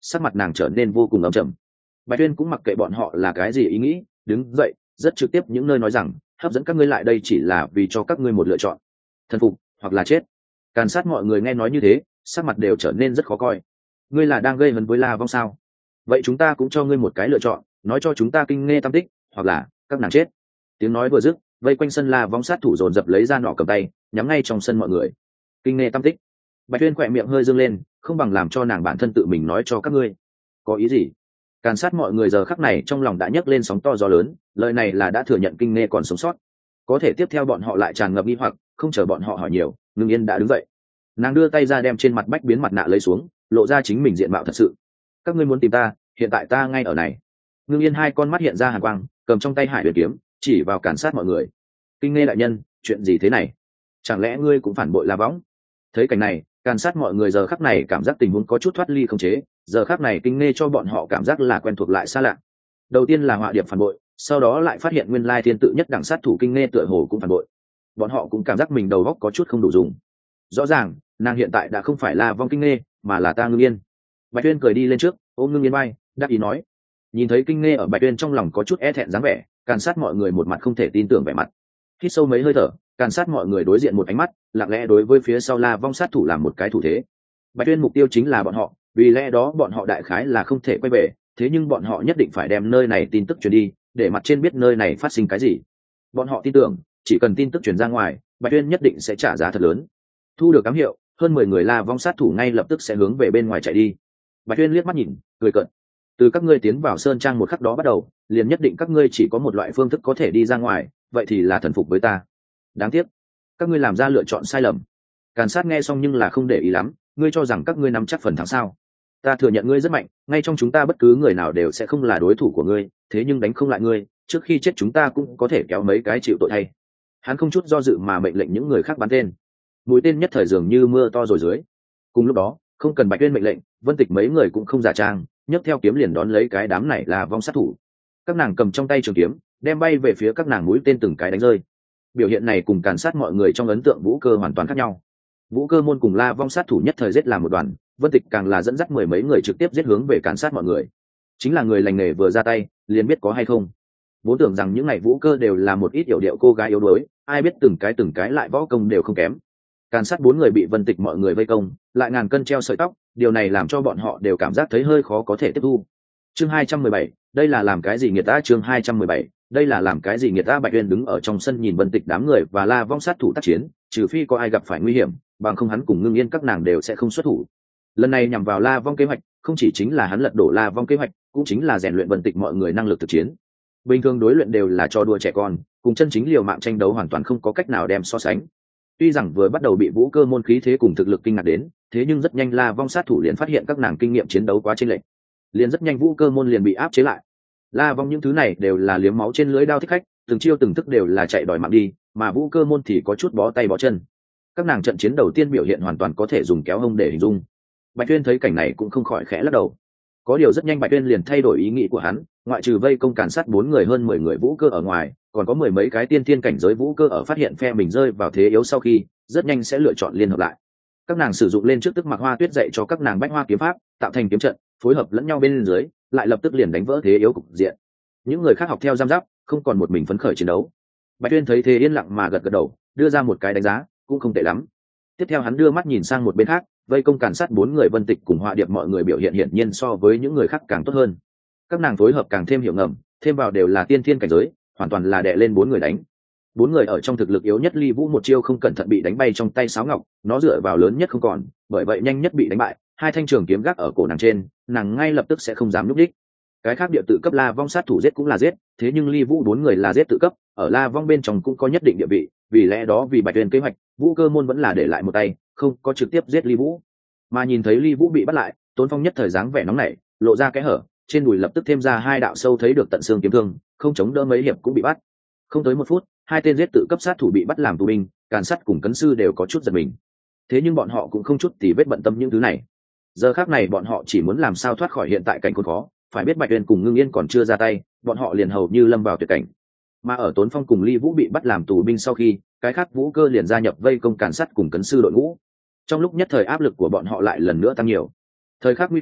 sắc mặt nàng trở nên vô cùng ấm trầm. Bạch Tuyên cũng mặc kệ bọn họ là cái gì ý nghĩ, đứng dậy rất trực tiếp những nơi nói rằng hấp dẫn các ngươi lại đây chỉ là vì cho các ngươi một lựa chọn, thần phục hoặc là chết. Càn sát mọi người nghe nói như thế sắc mặt đều trở nên rất khó coi. Ngươi là đang gây hấn với La Vong sao? Vậy chúng ta cũng cho ngươi một cái lựa chọn, nói cho chúng ta kinh nghe tam tích hoặc là các nàng chết. Tiếng nói vừa dứt, vây quanh sân La Vong sát thủ dồn dập lấy ra nỏ cầm tay nhắm ngay trong sân mọi người. Kinh nghe tam tích. Bạch Tuyên khỏe miệng hơi dương lên, không bằng làm cho nàng bản thân tự mình nói cho các ngươi. Có ý gì? Càn sát mọi người giờ khắc này trong lòng đã nhấc lên sóng to gió lớn, lời này là đã thừa nhận kinh nghe còn sống sót. Có thể tiếp theo bọn họ lại tràn ngập nghi hoặc, không chờ bọn họ hỏi nhiều, Ngưng Yên đã đứng dậy. Nàng đưa tay ra đem trên mặt bách biến mặt nạ lấy xuống, lộ ra chính mình diện mạo thật sự. Các ngươi muốn tìm ta, hiện tại ta ngay ở này. Ngưng Yên hai con mắt hiện ra hàn quang, cầm trong tay Hải Huyền kiếm, chỉ vào Càn sát mọi người. Kinh nghe đại nhân, chuyện gì thế này? Chẳng lẽ ngươi cũng phản bội La Võng? Thấy cảnh này, Càn sát mọi người giờ khắc này cảm giác tình huống có chút thoát ly không chế, giờ khắc này kinh nghe cho bọn họ cảm giác là quen thuộc lại xa lạ. Đầu tiên là Họa Điệp phản bội, sau đó lại phát hiện nguyên lai thiên tự nhất đẳng sát thủ kinh nghe tựa hồ cũng phản bội. Bọn họ cũng cảm giác mình đầu óc có chút không đủ dùng. Rõ ràng nàng hiện tại đã không phải là Vong kinh nghe mà là ta Ngưng Yên. Bạch Tuyên cười đi lên trước ôm Ngưng Yên bay đáp ý nói. Nhìn thấy kinh nghe ở Bạch Tuyên trong lòng có chút e thẹn dáng vẻ, Càn sát mọi người một mặt không thể tin tưởng vẻ mặt. Hít sâu mấy hơi thở, Càn sát mọi người đối diện một ánh mắt lặng lẽ đối với phía sau La Vong sát thủ làm một cái thủ thế. Bạch Tuyên mục tiêu chính là bọn họ, vì lẽ đó bọn họ đại khái là không thể quay về, thế nhưng bọn họ nhất định phải đem nơi này tin tức truyền đi, để mặt trên biết nơi này phát sinh cái gì. Bọn họ tin tưởng chỉ cần tin tức truyền ra ngoài, Bạch Tuyên nhất định sẽ trả giá thật lớn. Thu được ám hiệu, hơn mười người La Vong sát thủ ngay lập tức sẽ hướng về bên ngoài chạy đi. Bạch Tuyên liếc mắt nhìn, cười cợt. Từ các ngươi tiến vào sơn trang một khắc đó bắt đầu, liền nhất định các ngươi chỉ có một loại phương thức có thể đi ra ngoài, vậy thì là thần phục với ta. Đáng tiếc, các ngươi làm ra lựa chọn sai lầm. Càn sát nghe xong nhưng là không để ý lắm, ngươi cho rằng các ngươi nắm chắc phần thắng sao? Ta thừa nhận ngươi rất mạnh, ngay trong chúng ta bất cứ người nào đều sẽ không là đối thủ của ngươi, thế nhưng đánh không lại ngươi, trước khi chết chúng ta cũng có thể kéo mấy cái chịu tội thay. Hắn không chút do dự mà mệnh lệnh những người khác bắn tên. Mũi tên nhất thời dường như mưa to rồi dưới. Cùng lúc đó, không cần Bạch Tuyên mệnh lệnh, Vân Tịch mấy người cũng không giả trang, nhấc theo kiếm liền đón lấy cái đám này là vong sát thủ. Các nàng cầm trong tay trường kiếm, đem bay về phía các nàng mũi tên từng cái đánh rơi. Biểu hiện này cùng Càn sát mọi người trong ấn tượng Vũ Cơ hoàn toàn khác nhau. Vũ Cơ môn cùng La Vong sát thủ nhất thời giết làm một đoàn, Vân Tịch càng là dẫn dắt mười mấy người trực tiếp giết hướng về Càn sát mọi người. Chính là người lành nghề vừa ra tay, liền biết có hay không. Vốn tưởng rằng những ngày Vũ Cơ đều là một ít yểu điệu cô gái yếu đuối, ai biết từng cái từng cái lại võ công đều không kém. Càn sát bốn người bị Vân Tịch mọi người vây công, lại ngàn cân treo sợi tóc, điều này làm cho bọn họ đều cảm giác thấy hơi khó có thể tiếp thu. Chương hai trăm mười bảy, đây là làm cái gì nghiệt ta? Chương hai trăm mười bảy, đây là làm cái gì nghiệt ta? Bạch Uyên đứng ở trong sân nhìn Vân Tịch đám người và La Vong sát thủ tác chiến, trừ phi có ai gặp phải nguy hiểm, bằng không hắn cùng Ngưng Yên các nàng đều sẽ không xuất thủ. Lần này nhằm vào La Vong kế hoạch, không chỉ chính là hắn lật đổ La Vong kế hoạch, cũng chính là rèn luyện Vân Tịch mọi người năng lực thực chiến. Bình thường đối luyện đều là cho đùa trẻ con, cùng chân chính liều mạng tranh đấu hoàn toàn không có cách nào đem so sánh. Tuy rằng vừa bắt đầu bị Vũ Cơ môn khí thế cùng thực lực kinh ngạc đến, thế nhưng rất nhanh La Vong sát thủ liền phát hiện các nàng kinh nghiệm chiến đấu quá chênh lệch, liền rất nhanh Vũ Cơ môn liền bị áp chế lại. La Vong những thứ này đều là liếm máu trên lưới đao thích khách, từng chiêu từng thức đều là chạy đòi mạng đi, mà Vũ Cơ môn thì có chút bó tay bó chân. Các nàng trận chiến đầu tiên biểu hiện hoàn toàn có thể dùng kéo hông để hình dung. Bạch Tuyên thấy cảnh này cũng không khỏi khẽ lắc đầu. Có điều rất nhanh Bạch Tuyên liền thay đổi ý nghĩ của hắn, ngoại trừ vây công Càn sát bốn người hơn mười người Vũ Cơ ở ngoài, còn có mười mấy cái tiên thiên cảnh giới Vũ Cơ ở phát hiện phe mình rơi vào thế yếu sau khi, rất nhanh sẽ lựa chọn liên hợp lại. Các nàng sử dụng lên trước tức Mặc Hoa Tuyết dạy cho các nàng bách hoa kiếm pháp, tạo thành kiếm trận, phối hợp lẫn nhau bên dưới, lại lập tức liền đánh vỡ thế yếu cục diện. Những người khác học theo giam giáp, không còn một mình phấn khởi chiến đấu. Bạch Tuyên thấy thế yên lặng mà gật gật đầu, đưa ra một cái đánh giá, cũng không tệ lắm. Tiếp theo hắn đưa mắt nhìn sang một bên khác, vây công Càn sát bốn người Vân Tịch cùng Họa Điệp mọi người biểu hiện hiển nhiên so với những người khác càng tốt hơn. Các nàng phối hợp càng thêm hiểu ngầm, thêm vào đều là tiên thiên cảnh giới, hoàn toàn là đè lên bốn người đánh. Bốn người ở trong thực lực yếu nhất Ly Vũ một chiêu không cẩn thận bị đánh bay trong tay sáo ngọc, nó dựa vào lớn nhất không còn, bởi vậy nhanh nhất bị đánh bại. Hai thanh trường kiếm gác ở cổ nàng trên, nàng ngay lập tức sẽ không dám núp đích. Cái khác địa tự cấp La Vong sát thủ giết cũng là giết, thế nhưng Ly Vũ bốn người là giết tự cấp, ở La Vong bên trong cũng có nhất định địa vị, vì lẽ đó vì Bạch Tuyên kế hoạch, Vũ Cơ môn vẫn là để lại một tay, không có trực tiếp giết Ly Vũ. Mà nhìn thấy Ly Vũ bị bắt lại, Tốn Phong nhất thời dáng vẻ nóng nảy, lộ ra cái hở, trên đùi lập tức thêm ra hai đạo sâu thấy được tận xương kiếm thương, không chống đỡ mấy hiệp cũng bị bắt. Không tới một phút, hai tên giết tự cấp sát thủ bị bắt làm tù binh, Càn sát cùng Cấn sư đều có chút giật mình. Thế nhưng bọn họ cũng không chút tì vết bận tâm những thứ này. Giờ khắc này bọn họ chỉ muốn làm sao thoát khỏi hiện tại cảnh khốn khó, phải biết Bạch Uyên cùng Ngưng Yên còn chưa ra tay, bọn họ liền hầu như lâm vào tuyệt cảnh. Mà ở Tốn Phong cùng Ly Vũ bị bắt làm tù binh sau khi, cái khác Vũ Cơ liền gia nhập vây công Càn sát cùng Cấn sư đội ngũ. Trong lúc nhất thời áp lực của bọn họ lại lần nữa tăng nhiều. Thời khắc nguy cơ,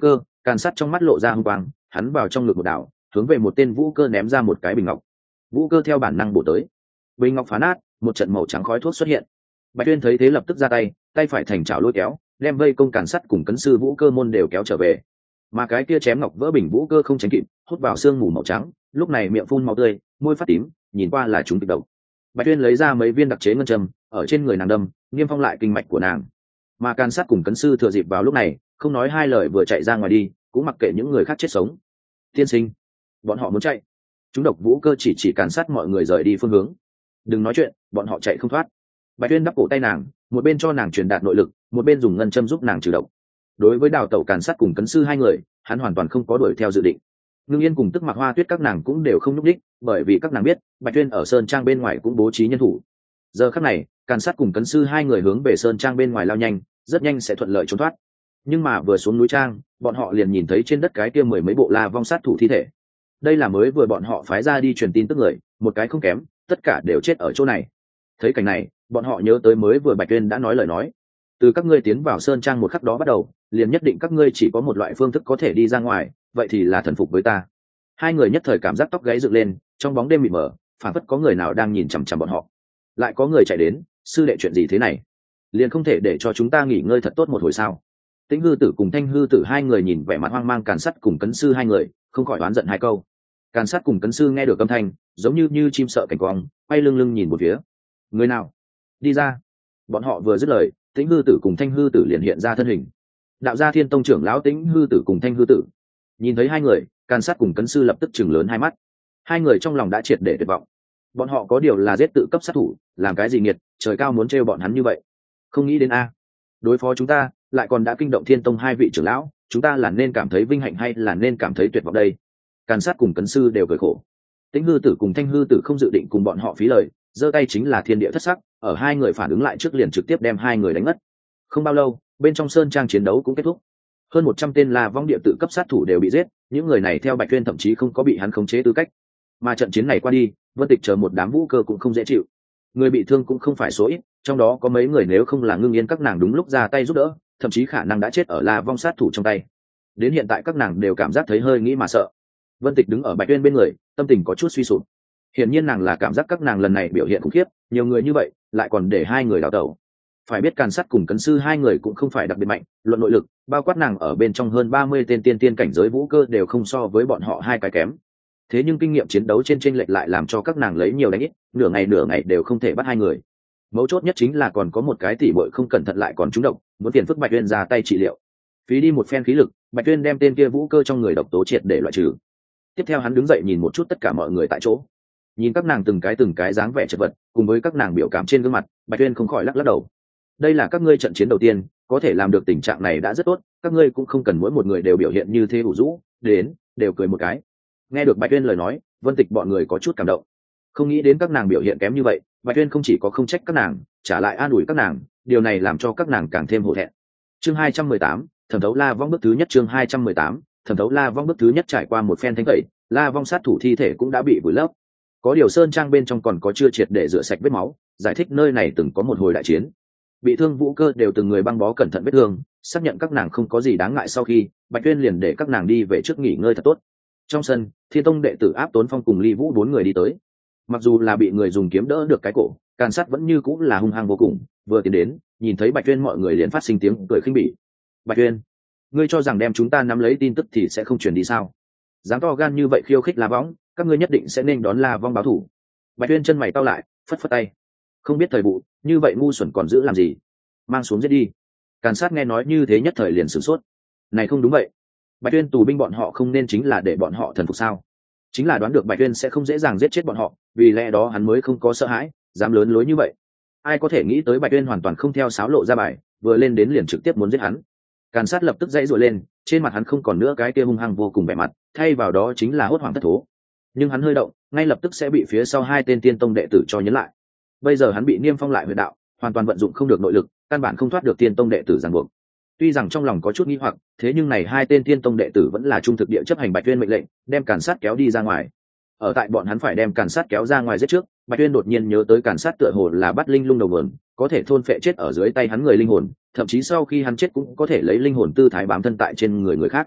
Càn Sát trong mắt lộ ra hung quang, hắn vào trong ngực một đảo, hướng về một tên vũ cơ ném ra một cái bình ngọc. Vũ cơ theo bản năng bổ tới, bình ngọc phá nát, một trận màu trắng khói thuốc xuất hiện. Bạch Tuyên thấy thế lập tức ra tay, tay phải thành chảo lôi kéo, đem vây công Càn Sát cùng cấn sư vũ cơ môn đều kéo trở về. Mà cái kia chém ngọc vỡ bình vũ cơ không tránh kịp, hút vào xương mù màu trắng, lúc này miệng phun máu tươi, môi phát tím, nhìn qua là chúng kịch độc. Bạch Tuyên lấy ra mấy viên đặc chế ngân châm, ở trên người nàng đâm, niêm phong lại kinh mạch của nàng. Mà Càn Sát cùng cấn sư thừa dịp vào lúc này, không nói hai lời vừa chạy ra ngoài đi, cũng mặc kệ những người khác chết sống. Tiên sinh, bọn họ muốn chạy. Chúng độc vũ cơ chỉ chỉ Càn Sát mọi người rời đi phương hướng. Đừng nói chuyện, bọn họ chạy không thoát. Bạch Tuyên đắp cổ tay nàng, một bên cho nàng truyền đạt nội lực, một bên dùng ngân châm giúp nàng trừ độc. Đối với đào tẩu Càn Sát cùng cấn sư hai người, hắn hoàn toàn không có đuổi theo dự định. Ngưng Yên cùng Tức Mặc Hoa Tuyết các nàng cũng đều không nhúc đích, bởi vì các nàng biết Bạch Tuyên ở sơn trang bên ngoài cũng bố trí nhân thủ. Giờ khắc này, Càn Sát cùng cấn sư hai người hướng về sơn trang bên ngoài lao nhanh, rất nhanh sẽ thuận lợi trốn thoát. Nhưng mà vừa xuống núi trang, bọn họ liền nhìn thấy trên đất cái kia mười mấy bộ La Vong sát thủ thi thể. Đây là mới vừa bọn họ phái ra đi truyền tin tức người, một cái không kém, tất cả đều chết ở chỗ này. Thấy cảnh này, bọn họ nhớ tới mới vừa Bạch Tuyên đã nói lời nói, từ các ngươi tiến vào sơn trang một khắc đó bắt đầu, liền nhất định các ngươi chỉ có một loại phương thức có thể đi ra ngoài, vậy thì là thần phục với ta. Hai người nhất thời cảm giác tóc gáy dựng lên, trong bóng đêm mịt mờ, phảng phất có người nào đang nhìn chằm chằm bọn họ. Lại có người chạy đến, sư đệ chuyện gì thế này? Liền không thể để cho chúng ta nghỉ ngơi thật tốt một hồi sao? Tĩnh Hư Tử cùng Thanh Hư Tử hai người nhìn vẻ mặt hoang mang Càn Sát cùng cấn sư hai người, không khỏi oán giận hai câu. Càn Sát cùng cấn sư nghe được âm thanh, giống như như chim sợ cảnh quang, quay lưng lưng nhìn một phía. Người nào? Đi ra! Bọn họ vừa dứt lời, Tĩnh Hư Tử cùng Thanh Hư Tử liền hiện ra thân hình. Đạo gia Thiên Tông trưởng lão Tĩnh Hư Tử cùng Thanh Hư Tử nhìn thấy hai người, Càn Sát cùng cấn sư lập tức chừng lớn hai mắt. Hai người trong lòng đã triệt để tuyệt vọng. Bọn họ có điều là giết tự cấp sát thủ, làm cái gì nghiệt, trời cao muốn trêu bọn hắn như vậy. Không nghĩ đến a, đối phó chúng ta, lại còn đã kinh động Thiên Tông hai vị trưởng lão, chúng ta là nên cảm thấy vinh hạnh hay là nên cảm thấy tuyệt vọng đây? Càn Sát cùng cấn sư đều cười khổ. Tĩnh Hư Tử cùng Thanh Hư Tử không dự định cùng bọn họ phí lời, giơ tay chính là thiên địa thất sắc, ở hai người phản ứng lại trước liền trực tiếp đem hai người đánh ngất. Không bao lâu, bên trong sơn trang chiến đấu cũng kết thúc. Hơn một trăm tên La Vong địa tự cấp sát thủ đều bị giết, những người này theo Bạch Tuyên thậm chí không có bị hắn khống chế tư cách. Mà trận chiến này qua đi, Vân Tịch chờ một đám vũ cơ cũng không dễ chịu. Người bị thương cũng không phải số ít, trong đó có mấy người nếu không là Ngưng Yên các nàng đúng lúc ra tay giúp đỡ, thậm chí khả năng đã chết ở La Vong sát thủ trong tay. Đến hiện tại các nàng đều cảm giác thấy hơi nghĩ mà sợ. Vân Tịch đứng ở Bạch Tuyên bên người, tâm tình có chút suy sụp. Hiển nhiên nàng là cảm giác các nàng lần này biểu hiện khủng khiếp, nhiều người như vậy, lại còn để hai người đào tẩu. Phải biết Càn Sát cùng cấn sư hai người cũng không phải đặc biệt mạnh, luận nội lực, bao quát nàng ở bên trong hơn ba mươi tên tiên tiên cảnh giới vũ cơ đều không so với bọn họ hai cái kém. Thế nhưng kinh nghiệm chiến đấu trên chênh lệch lại làm cho các nàng lấy nhiều đánh ít, nửa ngày nửa ngày đều không thể bắt hai người. Mấu chốt nhất chính là còn có một cái tỉ muội không cẩn thận lại còn trúng độc, muốn tiền phức Bạch Tuyên ra tay trị liệu. Phí đi một phen khí lực, Bạch Tuyên đem tên kia vũ cơ trong người độc tố triệt để loại trừ. Tiếp theo hắn đứng dậy nhìn một chút tất cả mọi người tại chỗ, nhìn các nàng từng cái từng cái dáng vẻ chật vật, cùng với các nàng biểu cảm trên gương mặt, Bạch Tuyên không khỏi lắc lắc đầu. Đây là các ngươi trận chiến đầu tiên, có thể làm được tình trạng này đã rất tốt, các ngươi cũng không cần mỗi một người đều biểu hiện như thế ủ rũ, đến, đều cười một cái. Nghe được Bạch Tuyên lời nói, Vân Tịch bọn người có chút cảm động. Không nghĩ đến các nàng biểu hiện kém như vậy, Bạch Tuyên không chỉ có không trách các nàng, trả lại an ủi các nàng, điều này làm cho các nàng càng thêm hổ thẹn. Chương hai trăm mười tám, Thẩm Thấu La Vong bước thứ nhất. Chương hai trăm mười tám, Thẩm Thấu La Vong bước thứ nhất. Trải qua một phen thánh tẩy, La Vong sát thủ thi thể cũng đã bị vùi lấp. Có điều sơn trang bên trong còn có chưa triệt để rửa sạch vết máu, giải thích nơi này từng có một hồi đại chiến. Bị thương vũ cơ đều từng người băng bó cẩn thận vết thương, xác nhận các nàng không có gì đáng ngại sau khi, Bạch Tuyên liền để các nàng đi về trước nghỉ ngơi thật tốt. Trong sân, Thiên Tông đệ tử Áp Tốn Phong cùng Ly Vũ bốn người đi tới. Mặc dù là bị người dùng kiếm đỡ được cái cổ, Càn Sát vẫn như cũng là hung hăng vô cùng, vừa tiến đến, nhìn thấy Bạch Tuyên mọi người liền phát sinh tiếng cười khinh bỉ. Bạch Tuyên, ngươi cho rằng đem chúng ta nắm lấy tin tức thì sẽ không truyền đi sao? Dám to gan như vậy khiêu khích La Vong, các ngươi nhất định sẽ nên đón La Vong báo thủ. Bạch Tuyên chân mày cau lại, phất phất tay. Không biết thời vụ, như vậy ngu xuẩn còn giữ làm gì? Mang xuống giết đi. Càn Sát nghe nói như thế nhất thời liền sửng sốt. Này không đúng vậy. Bạch Tuyên tù binh bọn họ không nên chính là để bọn họ thần phục sao? Chính là đoán được Bạch Tuyên sẽ không dễ dàng giết chết bọn họ, vì lẽ đó hắn mới không có sợ hãi, dám lớn lối như vậy. Ai có thể nghĩ tới Bạch Tuyên hoàn toàn không theo sáo lộ ra bài, vừa lên đến liền trực tiếp muốn giết hắn. Càn Sát lập tức dãy dội lên, trên mặt hắn không còn nữa cái kia hung hăng vô cùng vẻ mặt, thay vào đó chính là hốt hoảng thất thố. Nhưng hắn hơi động, ngay lập tức sẽ bị phía sau hai tên tiên tông đệ tử cho nhấn lại. Bây giờ hắn bị niêm phong lại huyệt đạo, hoàn toàn vận dụng không được nội lực, căn bản không thoát được tiên tông đệ tử ràng buộc. Tuy rằng trong lòng có chút nghi hoặc, thế nhưng này hai tên tiên tông đệ tử vẫn là trung thực địa chấp hành Bạch Tuyên mệnh lệnh, đem Càn Sát kéo đi ra ngoài. Ở tại bọn hắn phải đem Càn Sát kéo ra ngoài giết trước, Bạch Tuyên đột nhiên nhớ tới Càn Sát tựa hồ là bắt linh lung đầu nguồn, có thể thôn phệ chết ở dưới tay hắn người linh hồn, thậm chí sau khi hắn chết cũng có thể lấy linh hồn tư thái bám thân tại trên người người khác.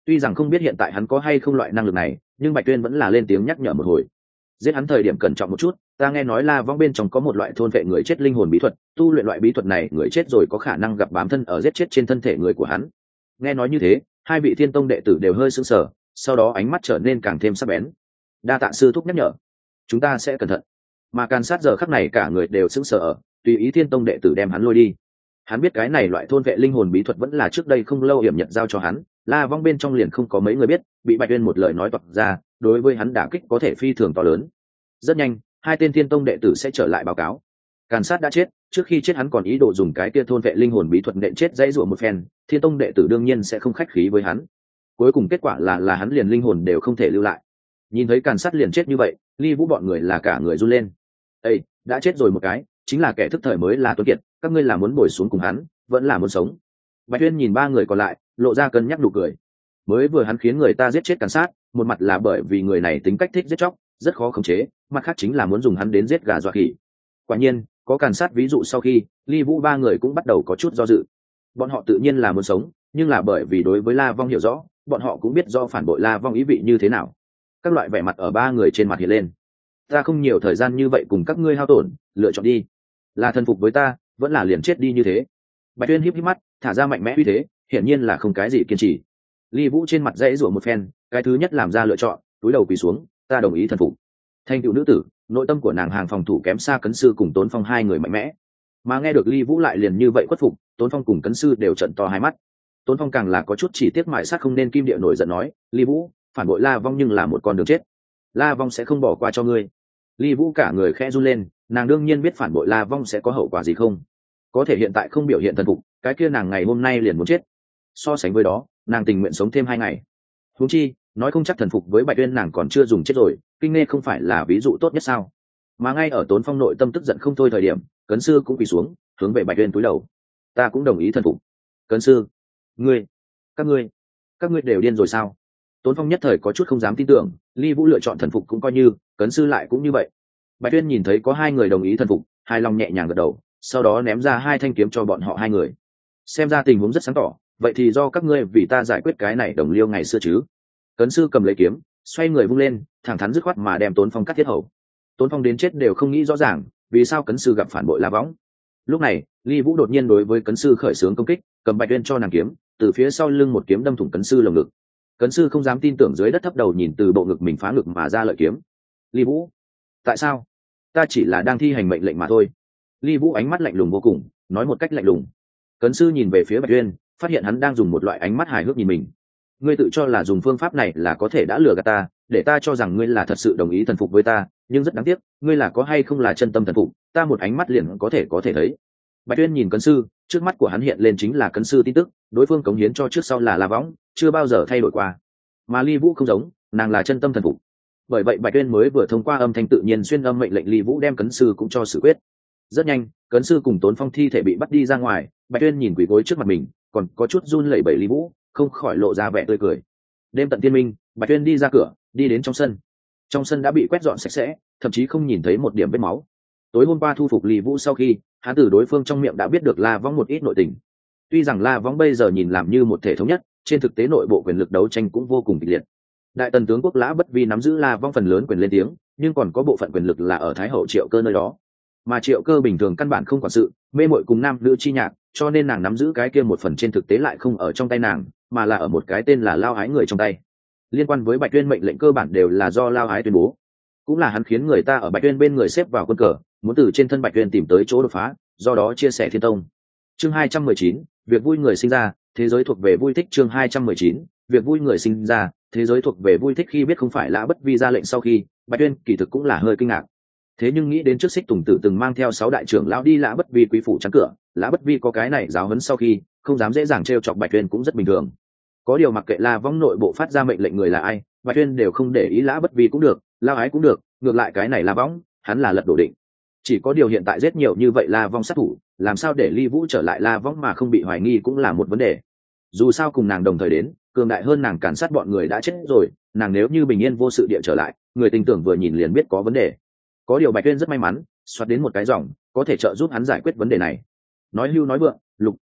Tuy rằng không biết hiện tại hắn có hay không loại năng lực này, nhưng Bạch Tuyên vẫn là lên tiếng nhắc nhở một hồi. Giết hắn thời điểm cẩn trọng một chút, ta nghe nói La Vong bên trong có một loại thôn vệ người chết linh hồn bí thuật, tu luyện loại bí thuật này người chết rồi có khả năng gặp bám thân ở giết chết trên thân thể người của hắn. Nghe nói như thế, hai vị Thiên Tông đệ tử đều hơi sững sờ, sau đó ánh mắt trở nên càng thêm sắc bén. Đa tạ sư thúc nhắc nhở, chúng ta sẽ cẩn thận. Mà can sát giờ khắc này cả người đều sững sờ ở, tùy ý Thiên Tông đệ tử đem hắn lôi đi. Hắn biết cái này loại thôn vệ linh hồn bí thuật vẫn là trước đây không lâu hiểm nhận giao cho hắn, La Vong bên trong liền không có mấy người biết, bị Bạch Uyên một lời nói toạc ra, đối với hắn đả kích có thể phi thường to lớn. Rất nhanh, hai tên Thiên Tông đệ tử sẽ trở lại báo cáo. Càn Sát đã chết, trước khi chết hắn còn ý đồ dùng cái kia thôn vệ linh hồn bí thuật nện chết dãy rủa một phen, Thiên Tông đệ tử đương nhiên sẽ không khách khí với hắn. Cuối cùng kết quả là là hắn liền linh hồn đều không thể lưu lại. Nhìn thấy Càn Sát liền chết như vậy, Ly Vũ bọn người là cả người run lên. "Ê, đã chết rồi một cái, chính là kẻ thức thời mới là tuấn kiệt, các ngươi là muốn bồi xuống cùng hắn, vẫn là muốn sống?" Bạch Uyên nhìn ba người còn lại, lộ ra cân nhắc nụ cười. Mới vừa hắn khiến người ta giết chết Càn Sát, một mặt là bởi vì người này tính cách thích giết chóc, rất khó khống chế, mặt khác chính là muốn dùng hắn đến giết gà dọa khỉ. Quả nhiên, có Càn Sát ví dụ sau khi, Ly Vũ ba người cũng bắt đầu có chút do dự. Bọn họ tự nhiên là muốn sống, nhưng là bởi vì đối với La Vong hiểu rõ, bọn họ cũng biết do phản bội La Vong ý vị như thế nào. Các loại vẻ mặt ở ba người trên mặt hiện lên. Ta không nhiều thời gian như vậy cùng các ngươi hao tổn, lựa chọn đi. Là thần phục với ta, vẫn là liền chết đi như thế. Bạch Tuyên híp híp mắt, thả ra mạnh mẽ uy thế, hiển nhiên là không cái gì kiên trì. Ly Vũ trên mặt dãy rủa một phen, cái thứ nhất làm ra lựa chọn, túi đầu quỳ xuống, ta đồng ý thần phục. Thanh tựu nữ tử, nội tâm của nàng hàng phòng thủ kém xa Cấn Sư cùng Tốn Phong hai người mạnh mẽ. Mà nghe được Ly Vũ lại liền như vậy khuất phục, Tốn Phong cùng Cấn Sư đều trợn to hai mắt. Tốn Phong càng là có chút chỉ tiếc mại sát không nên kim địa nổi giận nói, Ly Vũ, phản bội La Vong nhưng là một con đường chết. La Vong sẽ không bỏ qua cho ngươi. Ly Vũ cả người khẽ run lên, nàng đương nhiên biết phản bội La Vong sẽ có hậu quả gì không. Có thể hiện tại không biểu hiện thần phục, cái kia nàng ngày hôm nay liền muốn chết. So sánh với đó, nàng tình nguyện sống thêm hai ngày. Huống chi, nói không chắc thần phục với Bạch Uyên nàng còn chưa dùng chết rồi, kinh nghe không phải là ví dụ tốt nhất sao? Mà ngay ở Tốn Phong nội tâm tức giận không thôi thời điểm, Cấn Sư cũng quỳ xuống, hướng về Bạch Uyên cúi đầu. Ta cũng đồng ý thần phục. Cấn Sư, ngươi, các ngươi, các ngươi đều điên rồi sao? Tốn Phong nhất thời có chút không dám tin tưởng, Ly Vũ lựa chọn thần phục cũng coi như, Cấn Sư lại cũng như vậy. Bạch Uyên nhìn thấy có hai người đồng ý thần phục, hai lòng nhẹ nhàng gật đầu, sau đó ném ra hai thanh kiếm cho bọn họ hai người. Xem ra tình huống rất sáng tỏ, vậy thì do các ngươi vì ta giải quyết cái này đồng liêu ngày xưa chứ. Cấn Sư cầm lấy kiếm, xoay người vung lên, thẳng thắn dứt khoát mà đem Tốn Phong cắt thiết hầu. Tốn Phong đến chết đều không nghĩ rõ ràng, vì sao Cấn Sư gặp phản bội La Vong. Lúc này, Ly Vũ đột nhiên đối với Cấn Sư khởi xướng công kích, cầm Bạch Uyên cho nàng kiếm, từ phía sau lưng một kiếm đâm thủng Cấn Sư lồng ngực. Cấn Sư không dám tin tưởng dưới đất thấp đầu nhìn từ bộ ngực mình phá ngực mà ra lợi kiếm. Ly Vũ, tại sao? Ta chỉ là đang thi hành mệnh lệnh mà thôi. Ly Vũ ánh mắt lạnh lùng vô cùng, nói một cách lạnh lùng. Cấn Sư nhìn về phía Bạch Uyên, phát hiện hắn đang dùng một loại ánh mắt hài hước nhìn mình. Ngươi tự cho là dùng phương pháp này là có thể đã lừa gạt ta, để ta cho rằng ngươi là thật sự đồng ý thần phục với ta, nhưng rất đáng tiếc, ngươi là có hay không là chân tâm thần phục, ta một ánh mắt liền có thể có thể thấy. Bạch Uyên nhìn Cấn Sư, trước mắt của hắn hiện lên chính là Cấn Sư tin tức, đối phương cống hiến cho trước sau là La Vong, chưa bao giờ thay đổi qua. Mà Ly Vũ không giống, nàng là chân tâm thần phục. Bởi vậy Bạch Uyên mới vừa thông qua âm thanh tự nhiên xuyên âm mệnh lệnh Ly Vũ đem Cấn Sư cũng cho xử quyết. Rất nhanh, Cấn Sư cùng Tốn Phong thi thể bị bắt đi ra ngoài, Bạch Uyên nhìn quỳ gối trước mặt mình, còn có chút run lẩy bẩy Ly Vũ, không khỏi lộ ra vẻ tươi cười. Đêm tận tiên minh, Bạch Uyên đi ra cửa, đi đến trong sân. Trong sân đã bị quét dọn sạch sẽ, thậm chí không nhìn thấy một điểm vết máu. Tối hôm qua thu phục Ly Vũ sau khi, hắn từ đối phương trong miệng đã biết được La Vong một ít nội tình. Tuy rằng La Vong bây giờ nhìn làm như một thể thống nhất, trên thực tế nội bộ quyền lực đấu tranh cũng vô cùng kịch liệt. Đại tần tướng quốc Lã Bất Vi nắm giữ La Vong phần lớn quyền lên tiếng, nhưng còn có bộ phận quyền lực là ở Thái hậu Triệu Cơ nơi đó. Mà Triệu Cơ bình thường căn bản không quản sự, mê muội cùng nam nữ chi nhạc, cho nên nàng nắm giữ cái kia một phần trên thực tế lại không ở trong tay nàng, mà là ở một cái tên là Lao Ái người trong tay. Liên quan với Bạch Uyên mệnh lệnh cơ bản đều là do Lao Ái tuyên bố, cũng là hắn khiến người ta ở Bạch Uyên bên người xếp vào quân cờ, muốn từ trên thân Bạch Uyên tìm tới chỗ đột phá, do đó chia sẻ thiên tông. Chương hai trăm mười chín, việc vui người sinh ra, thế giới thuộc về vui thích. Chương hai trăm mười chín, việc vui người sinh ra, thế giới thuộc về vui thích. Khi biết không phải Lã Bất Vi ra lệnh sau khi, Bạch Uyên kỳ thực cũng là hơi kinh ngạc. Thế nhưng nghĩ đến trước Xích Tùng Tử từng mang theo sáu đại trưởng lão đi Lã Bất Vi quý phủ chắn cửa, Lã Bất Vi có cái này giáo huấn sau khi, không dám dễ dàng trêu chọc Bạch Uyên cũng rất bình thường. Có điều mặc kệ La Vong nội bộ phát ra mệnh lệnh người là ai, Bạch Uyên đều không để ý. Lã Bất Vi cũng được, Lao Ái cũng được, ngược lại cái này La Vong, hắn là lật đổ định. Chỉ có điều hiện tại rất nhiều như vậy La Vong sát thủ, làm sao để Ly Vũ trở lại La Vong mà không bị hoài nghi cũng là một vấn đề. Dù sao cùng nàng đồng thời đến, cường đại hơn nàng càn sát bọn người đã chết rồi, nàng nếu như bình yên vô sự địa trở lại, người tình tưởng vừa nhìn liền biết có vấn đề. Có điều Bạch Uyên rất may mắn, xoát đến một cái dòng, có thể trợ giúp hắn giải quyết vấn đề này. Nói hưu nói vượng, Lục,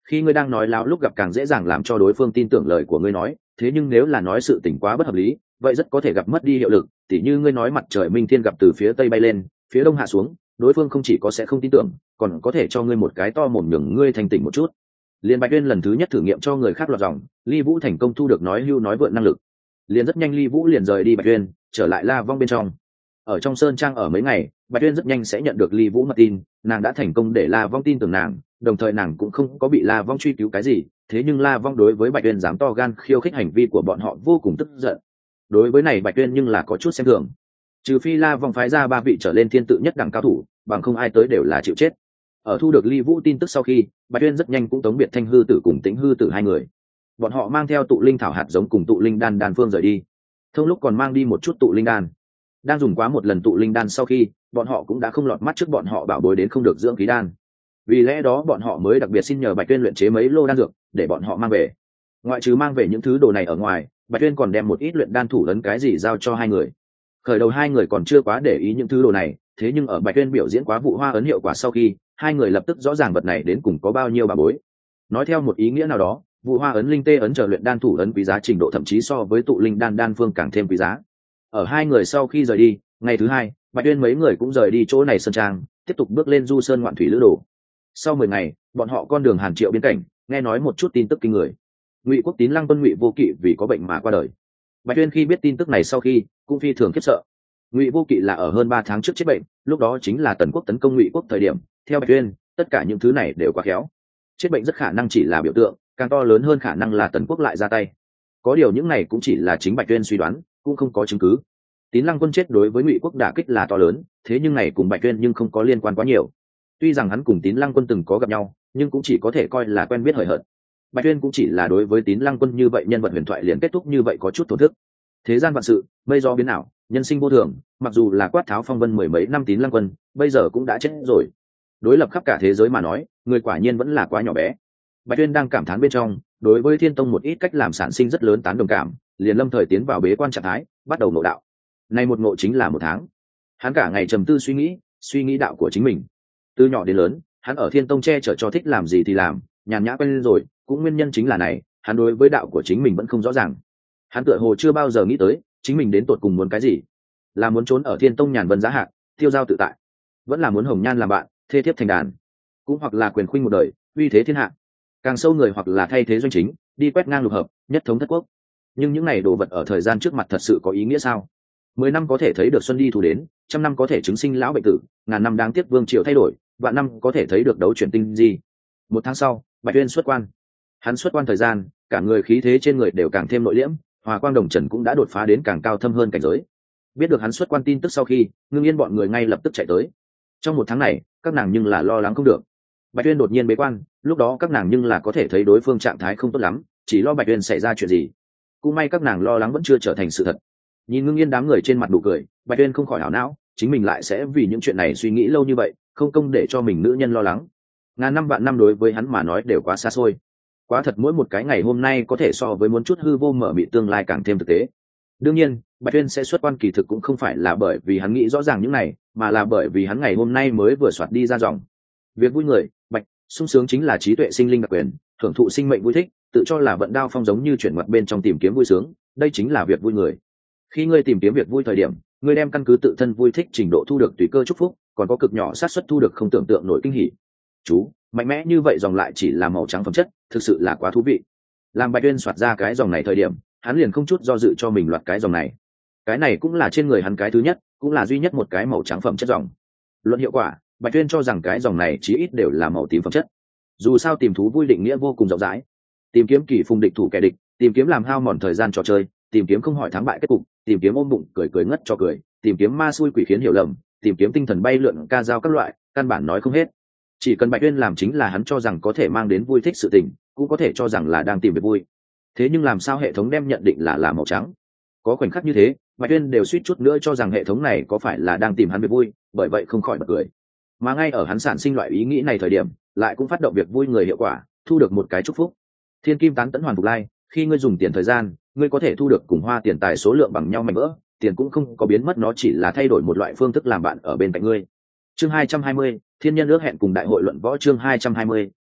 Khi ngươi đang nói láo lúc gặp càng dễ dàng làm cho đối phương tin tưởng lời của ngươi nói, thế nhưng nếu là nói sự tình quá bất hợp lý, vậy rất có thể gặp mất đi hiệu lực. Tỉ như ngươi nói mặt trời minh thiên gặp từ phía tây bay lên, phía đông hạ xuống, đối phương không chỉ có sẽ không tin tưởng, còn có thể cho ngươi một cái to mồm nhường ngươi thành tỉnh một chút. Liên Bạch Uyên lần thứ nhất thử nghiệm cho người khác lọt dòng, Ly Vũ thành công thu được nói hưu nói vượn năng lực. Liền rất nhanh Ly Vũ liền rời đi Bạch Uyên, trở lại La Vong bên trong. Ở trong sơn trang ở mấy ngày, Bạch Uyên rất nhanh sẽ nhận được Ly Vũ mật tin, nàng đã thành công để La Vong tin tưởng nàng, đồng thời nàng cũng không có bị La Vong truy cứu cái gì, thế nhưng La Vong đối với Bạch Uyên dám to gan khiêu khích hành vi của bọn họ vô cùng tức giận. Đối với này Bạch Uyên nhưng là có chút xem thường. Trừ phi La Vong phái ra ba vị trở lên thiên tự nhất đẳng cao thủ, bằng không ai tới đều là chịu chết. Ở thu được Ly Vũ tin tức sau khi, Bạch Uyên rất nhanh cũng tống biệt Thanh hư tử cùng Tĩnh hư tử hai người. Bọn họ mang theo tụ linh thảo hạt giống cùng tụ linh đan đan phương rời đi. Thông lúc còn mang đi một chút tụ linh đan. Đang dùng quá một lần tụ linh đan sau khi, bọn họ cũng đã không lọt mắt trước bọn họ bảo bối đến không được dưỡng khí đan. Vì lẽ đó bọn họ mới đặc biệt xin nhờ Bạch Uyên luyện chế mấy lô đan dược để bọn họ mang về. Ngoại trừ mang về những thứ đồ này ở ngoài, Bạch Uyên còn đem một ít luyện đan thủ ấn cái gì giao cho hai người. Khởi đầu hai người còn chưa quá để ý những thứ đồ này, thế nhưng ở Bạch Uyên biểu diễn quá vụ hoa ấn hiệu quả sau khi, hai người lập tức rõ ràng vật này đến cùng có bao nhiêu bảo bối. Nói theo một ý nghĩa nào đó, vụ hoa ấn linh tê ấn chờ luyện đan thủ ấn quý giá trình độ thậm chí so với tụ linh đan đan phương càng thêm quý giá. Ở hai người sau khi rời đi, ngày thứ hai, Bạch Uyên mấy người cũng rời đi chỗ này sơn trang, tiếp tục bước lên du sơn ngoạn thủy lữ đồ. Sau mười ngày, bọn họ con đường Hàn Triệu biên cảnh, nghe nói một chút tin tức kinh người. Ngụy Quốc Tín Lăng Quân Ngụy Vô Kỵ vì có bệnh mà qua đời. Bạch Uyên khi biết tin tức này sau khi, cũng phi thường khiếp sợ. Ngụy Vô Kỵ là ở hơn ba tháng trước chết bệnh, lúc đó chính là Tần Quốc tấn công Ngụy Quốc thời điểm, theo Bạch Uyên, tất cả những thứ này đều quá khéo. Chết bệnh rất khả năng chỉ là biểu tượng, càng to lớn hơn khả năng là Tần Quốc lại ra tay. Có điều những này cũng chỉ là chính Bạch Uyên suy đoán, cũng không có chứng cứ. Tín Lăng Quân chết đối với Ngụy Quốc đả kích là to lớn, thế nhưng này cùng Bạch Uyên nhưng không có liên quan quá nhiều. Tuy rằng hắn cùng Tín Lăng Quân từng có gặp nhau, nhưng cũng chỉ có thể coi là quen biết hời hợt. Bạch Uyên cũng chỉ là đối với Tín Lăng Quân như vậy nhân vật huyền thoại liền kết thúc như vậy có chút thổn thức. Thế gian vạn sự, mây gió biến ảo, nhân sinh vô thường, mặc dù là quát tháo phong vân mười mấy năm Tín Lăng Quân, bây giờ cũng đã chết rồi. Đối lập khắp cả thế giới mà nói, người quả nhiên vẫn là quá nhỏ bé. Bạch Uyên đang cảm thán bên trong, đối với Thiên Tông một ít cách làm sản sinh rất lớn tán đồng cảm, liền lâm thời tiến vào bế quan trạng thái, bắt đầu ngộ đạo. Nay một ngộ chính là một tháng. Hắn cả ngày trầm tư suy nghĩ, suy nghĩ đạo của chính mình. Từ nhỏ đến lớn, hắn ở Thiên Tông che chở cho thích làm gì thì làm, nhàn nhã quen lên rồi, cũng nguyên nhân chính là này, hắn đối với đạo của chính mình vẫn không rõ ràng. Hắn tựa hồ chưa bao giờ nghĩ tới, chính mình đến tột cùng muốn cái gì, là muốn trốn ở Thiên Tông nhàn vân giá hạng, tiêu dao tự tại, vẫn là muốn hồng nhan làm bạn, thê thiếp thành đàn, cũng hoặc là quyền khuynh một đời, uy thế thiên hạ. Càng sâu người hoặc là thay thế doanh chính, đi quét ngang lục hợp, nhất thống thất quốc. Nhưng những này đồ vật ở thời gian trước mặt thật sự có ý nghĩa sao? Mười năm có thể thấy được xuân đi thu đến, trăm năm có thể chứng sinh lão bệnh tử, ngàn năm đáng tiếc vương triều thay đổi, vạn năm có thể thấy được đấu chuyển tinh gì. Một tháng sau, Bạch Uyên xuất quan. Hắn xuất quan thời gian, cả người khí thế trên người đều càng thêm nội liễm, hòa quang đồng trần cũng đã đột phá đến càng cao thâm hơn cảnh giới. Biết được hắn xuất quan tin tức sau khi, Ngưng Yên bọn người ngay lập tức chạy tới. Trong một tháng này, các nàng nhưng là lo lắng không được. Bạch Uyên đột nhiên bế quan, lúc đó các nàng nhưng là có thể thấy đối phương trạng thái không tốt lắm, chỉ lo Bạch Uyên xảy ra chuyện gì. Cũng may các nàng lo lắng vẫn chưa trở thành sự thật. Nhìn Ngưng Yên đám người trên mặt nụ cười, Bạch Uyên không khỏi ảo não, chính mình lại sẽ vì những chuyện này suy nghĩ lâu như vậy, không công để cho mình nữ nhân lo lắng. Ngàn năm vạn năm đối với hắn mà nói đều quá xa xôi. Quá thật mỗi một cái ngày hôm nay có thể so với muốn chút hư vô mở mị tương lai càng thêm thực tế. Đương nhiên, Bạch Uyên sẽ xuất quan kỳ thực cũng không phải là bởi vì hắn nghĩ rõ ràng những này, mà là bởi vì hắn ngày hôm nay mới vừa soạt đi ra dòng. Việc vui người, Bạch, sung sướng chính là trí tuệ sinh linh đặc quyền, thưởng thụ sinh mệnh vui thích, tự cho là vận đao phong giống như chuyển mặt bên trong tìm kiếm vui sướng, đây chính là việc vui người. Khi ngươi tìm kiếm việc vui thời điểm, ngươi đem căn cứ tự thân vui thích trình độ thu được tùy cơ chúc phúc, còn có cực nhỏ xác suất thu được không tưởng tượng nổi kinh hỉ. Chú, mạnh mẽ như vậy dòng lại chỉ là màu trắng phẩm chất, thực sự là quá thú vị. Làm Bạch Uyên soạt ra cái dòng này thời điểm, hắn liền không chút do dự cho mình loạt cái dòng này. Cái này cũng là trên người hắn cái thứ nhất, cũng là duy nhất một cái màu trắng phẩm chất dòng. Luận hiệu quả, Bạch Uyên cho rằng cái dòng này chí ít đều là màu tím phẩm chất. Dù sao tìm thú vui định nghĩa vô cùng rộng rãi, tìm kiếm kỳ phùng địch thủ kẻ địch, tìm kiếm làm hao mòn thời gian trò chơi, tìm kiếm không hỏi thắng bại kết cục, tìm kiếm ôm bụng cười cười ngất cho cười, tìm kiếm ma xui quỷ khiến hiểu lầm, tìm kiếm tinh thần bay lượn ca dao các loại, căn bản nói không hết. Chỉ cần Bạch Uyên làm chính là hắn cho rằng có thể mang đến vui thích sự tình, cũng có thể cho rằng là đang tìm việc vui. Thế nhưng làm sao hệ thống đem nhận định là là màu trắng? Có khoảnh khắc như thế, Bạch Uyên đều suýt chút nữa cho rằng hệ thống này có phải là đang tìm hắn việc vui, bởi vậy không khỏi bật cười. Mà ngay ở hắn sản sinh loại ý nghĩ này thời điểm, lại cũng phát động việc vui người hiệu quả, thu được một cái chúc phúc. Thiên kim tán tẫn hoàn phục lai, khi ngươi dùng tiền thời gian, ngươi có thể thu được cùng hoa tiền tài số lượng bằng nhau mảnh vỡ, tiền cũng không có biến mất, nó chỉ là thay đổi một loại phương thức làm bạn ở bên cạnh ngươi. Chương hai trăm hai mươi, Thiên nhân ước hẹn cùng đại hội luận võ. Chương hai trăm hai mươi,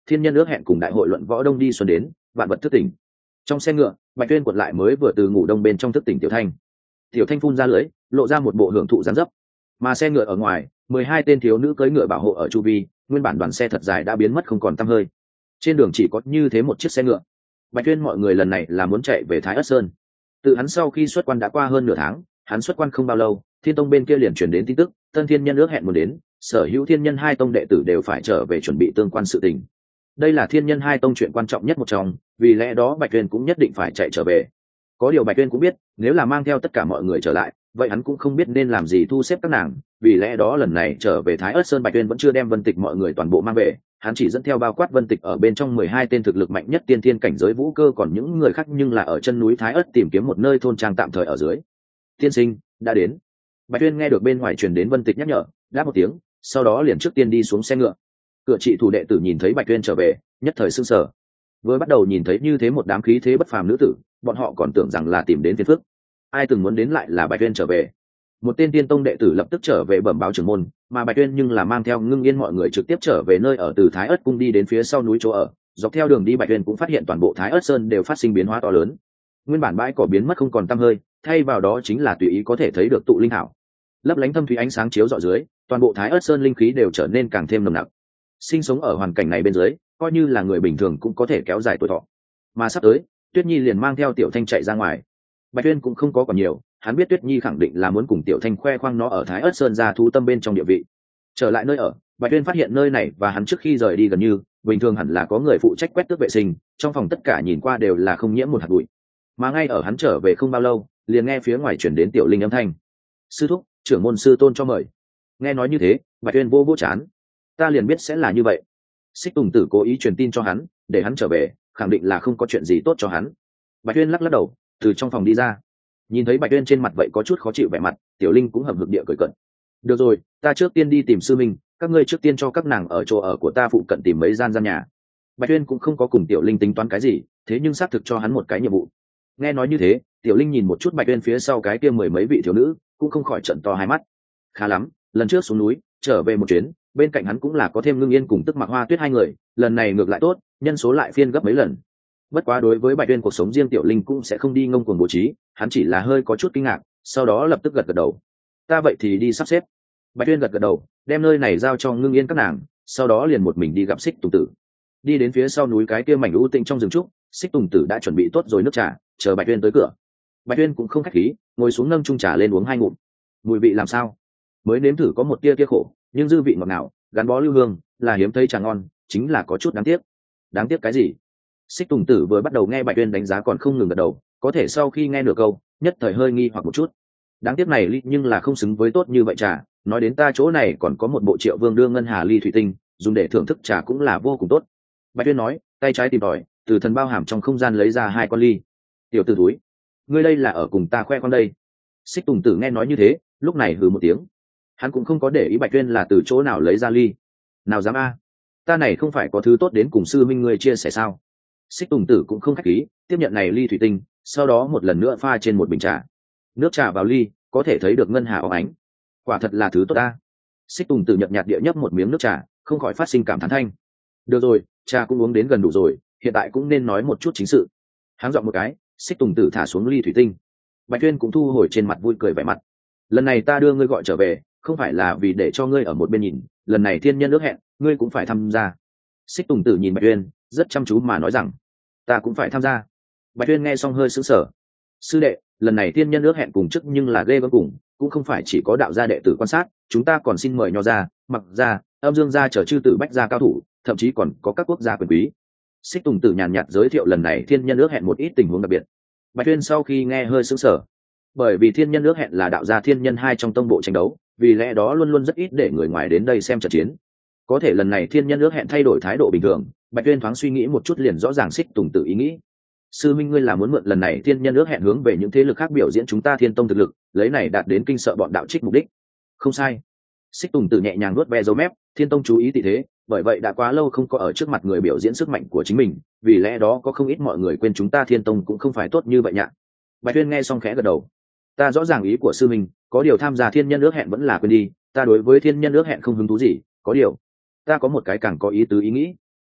thiên nhân ước hẹn cùng đại hội luận võ đông đi xuân đến, vạn vật thức tỉnh. Trong xe ngựa, Bạch Tuyên quật lại mới vừa từ ngủ đông bên trong thức tỉnh Tiểu Thanh. Tiểu Thanh phun ra lưỡi, lộ ra một bộ hưởng thụ dáng dấp. Mà xe ngựa ở ngoài, mười hai tên thiếu nữ cưỡi ngựa bảo hộ ở chu vi, nguyên bản đoàn xe thật dài đã biến mất không còn tăm hơi. Trên đường chỉ có như thế một chiếc xe ngựa. Bạch Tuyên mọi người lần này là muốn chạy về Thái Ất Sơn. Từ hắn sau khi xuất quan đã qua hơn nửa tháng, hắn xuất quan không bao lâu, Thiên Tông bên kia liền truyền đến tin tức, Tân Thiên Nhân ước hẹn muốn đến, sở hữu Thiên Nhân hai tông đệ tử đều phải trở về chuẩn bị tương quan sự tình. Đây là Thiên Nhân hai tông chuyện quan trọng nhất một trong, vì lẽ đó Bạch Tuyên cũng nhất định phải chạy trở về. Có điều Bạch Tuyên cũng biết, nếu là mang theo tất cả mọi người trở lại, vậy hắn cũng không biết nên làm gì thu xếp các nàng, vì lẽ đó lần này trở về Thái Ất Sơn Bạch Tuyên vẫn chưa đem Vân Tịch mọi người toàn bộ mang về, hắn chỉ dẫn theo bao quát Vân Tịch ở bên trong mười hai tên thực lực mạnh nhất tiên thiên cảnh giới vũ cơ, còn những người khác nhưng là ở chân núi Thái Ất tìm kiếm một nơi thôn trang tạm thời ở dưới. Tiên sinh đã đến. Bạch Tuyên nghe được bên ngoài truyền đến Vân Tịch nhắc nhở, đáp một tiếng, sau đó liền trước tiên đi xuống xe ngựa. Cửa trị thủ đệ tử nhìn thấy Bạch Tuyên trở về, nhất thời sửng sở. Vừa bắt đầu nhìn thấy như thế một đám khí thế bất phàm nữ tử, bọn họ còn tưởng rằng là tìm đến phiền phức. Ai từng muốn đến lại là Bạch Tuyên trở về. Một tên tiên tông đệ tử lập tức trở về bẩm báo trưởng môn, mà Bạch Tuyên nhưng là mang theo Ngưng Yên mọi người trực tiếp trở về nơi ở từ Thái Ất cung đi đến phía sau núi chỗ ở. Dọc theo đường đi Bạch Tuyên cũng phát hiện toàn bộ Thái Ất Sơn đều phát sinh biến hóa to lớn. Nguyên bản bãi cỏ biến mất không còn tăm hơi, thay vào đó chính là tùy ý có thể thấy được tụ linh thảo. Lấp lánh thâm thúy ánh sáng chiếu rọi dưới, toàn bộ Thái Ất Sơn linh khí đều trở nên càng thêm nồng nặc. Sinh sống ở hoàn cảnh này bên dưới, coi như là người bình thường cũng có thể kéo dài tuổi thọ. Mà sắp tới, Tuyết Nhi liền mang theo Tiểu Thanh chạy ra ngoài. Bạch Tuyên cũng không có còn nhiều, hắn biết Tuyết Nhi khẳng định là muốn cùng Tiểu Thanh khoe khoang nó ở Thái Ất Sơn ra thú tâm bên trong địa vị. Trở lại nơi ở, Bạch Tuyên phát hiện nơi này và hắn trước khi rời đi gần như, bình thường hẳn là có người phụ trách quét tước vệ sinh, trong phòng tất cả nhìn qua đều là không nhiễm một hạt bụi. Mà ngay ở hắn trở về không bao lâu, liền nghe phía ngoài truyền đến Tiểu Linh âm thanh. "Sư thúc, trưởng môn sư tôn cho mời." Nghe nói như thế, Bạch Tuyên vô vô chán. Ta liền biết sẽ là như vậy. Xích Tùng Tử cố ý truyền tin cho hắn, để hắn trở về, khẳng định là không có chuyện gì tốt cho hắn. Bạch Tuyên lắc lắc đầu, từ trong phòng đi ra. Nhìn thấy Bạch Tuyên trên mặt vậy có chút khó chịu vẻ mặt, Tiểu Linh cũng hậm hực địa cười cợt. "Được rồi, ta trước tiên đi tìm sư minh, các ngươi trước tiên cho các nàng ở chỗ ở của ta phụ cận tìm mấy gian gian nhà." Bạch Tuyên cũng không có cùng Tiểu Linh tính toán cái gì, thế nhưng xác thực cho hắn một cái nhiệm vụ. Nghe nói như thế, Tiểu Linh nhìn một chút Bạch Tuyên phía sau cái kia mười mấy vị thiếu nữ, cũng không khỏi trợn to hai mắt. Khá lắm, lần trước xuống núi, trở về một chuyến, bên cạnh hắn cũng là có thêm Ngưng Yên cùng Tức Mặc Hoa Tuyết hai người, lần này ngược lại tốt, nhân số lại phiên gấp mấy lần. Bất quá đối với Bạch Tuyên cuộc sống riêng Tiểu Linh cũng sẽ không đi ngông cuồng bố trí, hắn chỉ là hơi có chút kinh ngạc, sau đó lập tức gật gật đầu. "Ta vậy thì đi sắp xếp." Bạch Tuyên gật gật đầu, đem nơi này giao cho Ngưng Yên các nàng, sau đó liền một mình đi gặp Xích Tùng Tử. Đi đến phía sau núi cái kia mảnh u tĩnh trong rừng trúc, Xích Tùng Tử đã chuẩn bị tốt rồi nước trà, chờ Bạch Tuyên tới cửa. Bạch Tuyên cũng không khách khí, ngồi xuống nâng chung trà lên uống hai ngụm. Mùi vị làm sao? Mới nếm thử có một tia tia khổ, nhưng dư vị ngọt ngào, gắn bó lưu hương, là hiếm thấy trà ngon, chính là có chút đáng tiếc. Đáng tiếc cái gì? Xích Tùng Tử vừa bắt đầu nghe Bạch Tuyên đánh giá còn không ngừng gật đầu, có thể sau khi nghe nửa câu, nhất thời hơi nghi hoặc một chút. Đáng tiếc này ly nhưng là không xứng với tốt như vậy trà, nói đến ta chỗ này còn có một bộ Triệu Vương đưa ngân hà ly thủy tinh, dùng để thưởng thức trà cũng là vô cùng tốt. Bạch Tuyên nói, tay trái tìm tòi, từ thần bao hàm trong không gian lấy ra hai con ly. "Tiểu tử túi, ngươi đây là ở cùng ta khoe con đây?" Xích Tùng Tử nghe nói như thế, lúc này hừ một tiếng. Hắn cũng không có để ý Bạch Tuyên là từ chỗ nào lấy ra ly. "Nào dám a, ta này không phải có thứ tốt đến cùng sư minh ngươi chia sẻ sao?" Xích Tùng Tử cũng không khách khí, tiếp nhận này ly thủy tinh, sau đó một lần nữa pha trên một bình trà. Nước trà vào ly, có thể thấy được ngân hà óng ánh. Quả thật là thứ tốt ta. Xích Tùng Tử nhợt nhạt địa nhấp một miếng nước trà, không khỏi phát sinh cảm thán thanh. "Được rồi, trà cũng uống đến gần đủ rồi, hiện tại cũng nên nói một chút chính sự." Hắn giọng một cái, Xích Tùng Tử thả xuống ly thủy tinh. Bạch Tuyên cũng thu hồi trên mặt vui cười vẻ mặt. "Lần này ta đưa ngươi gọi trở về, không phải là vì để cho ngươi ở một bên nhìn, lần này thiên nhân ước hẹn, ngươi cũng phải tham gia." Xích Tùng Tử nhìn Bạch Tuyên, rất chăm chú mà nói rằng, "Ta cũng phải tham gia." Bạch Tuyên nghe xong hơi sững sờ. "Sư đệ, lần này thiên nhân ước hẹn cùng chức nhưng là ghê gớm cùng, cũng không phải chỉ có đạo gia đệ tử quan sát, chúng ta còn xin mời nho gia, Mặc gia, Âm Dương gia trở chư tử bách gia cao thủ, thậm chí còn có các quốc gia quyền quý." Xích Tùng Tử nhàn nhạt giới thiệu lần này thiên nhân ước hẹn một ít tình huống đặc biệt. Bạch Tuyên sau khi nghe hơi sững sờ, bởi vì thiên nhân ước hẹn là đạo gia thiên nhân hai trong tông bộ tranh đấu, vì lẽ đó luôn luôn rất ít để người ngoài đến đây xem trận chiến. Có thể lần này thiên nhân ước hẹn thay đổi thái độ bình thường, Bạch Tuyên thoáng suy nghĩ một chút liền rõ ràng Xích Tùng Tử ý nghĩ. "Sư minh ngươi là muốn mượn lần này thiên nhân ước hẹn hướng về những thế lực khác biểu diễn chúng ta Thiên Tông thực lực, lấy này đạt đến kinh sợ bọn đạo trích mục đích." "Không sai." Xích Tùng Tử nhẹ nhàng nuốt ve dấu mép, Thiên Tông chú ý tỷ thế, bởi vậy đã quá lâu không có ở trước mặt người biểu diễn sức mạnh của chính mình, vì lẽ đó có không ít mọi người quên chúng ta Thiên Tông cũng không phải tốt như vậy nhạ. Bạch Tuyên nghe xong khẽ gật đầu. "Ta rõ ràng ý của sư minh, có điều tham gia thiên nhân ước hẹn vẫn là quên đi, ta đối với thiên nhân ước hẹn không hứng thú gì, có điều ta có một cái càng có ý tứ ý nghĩ."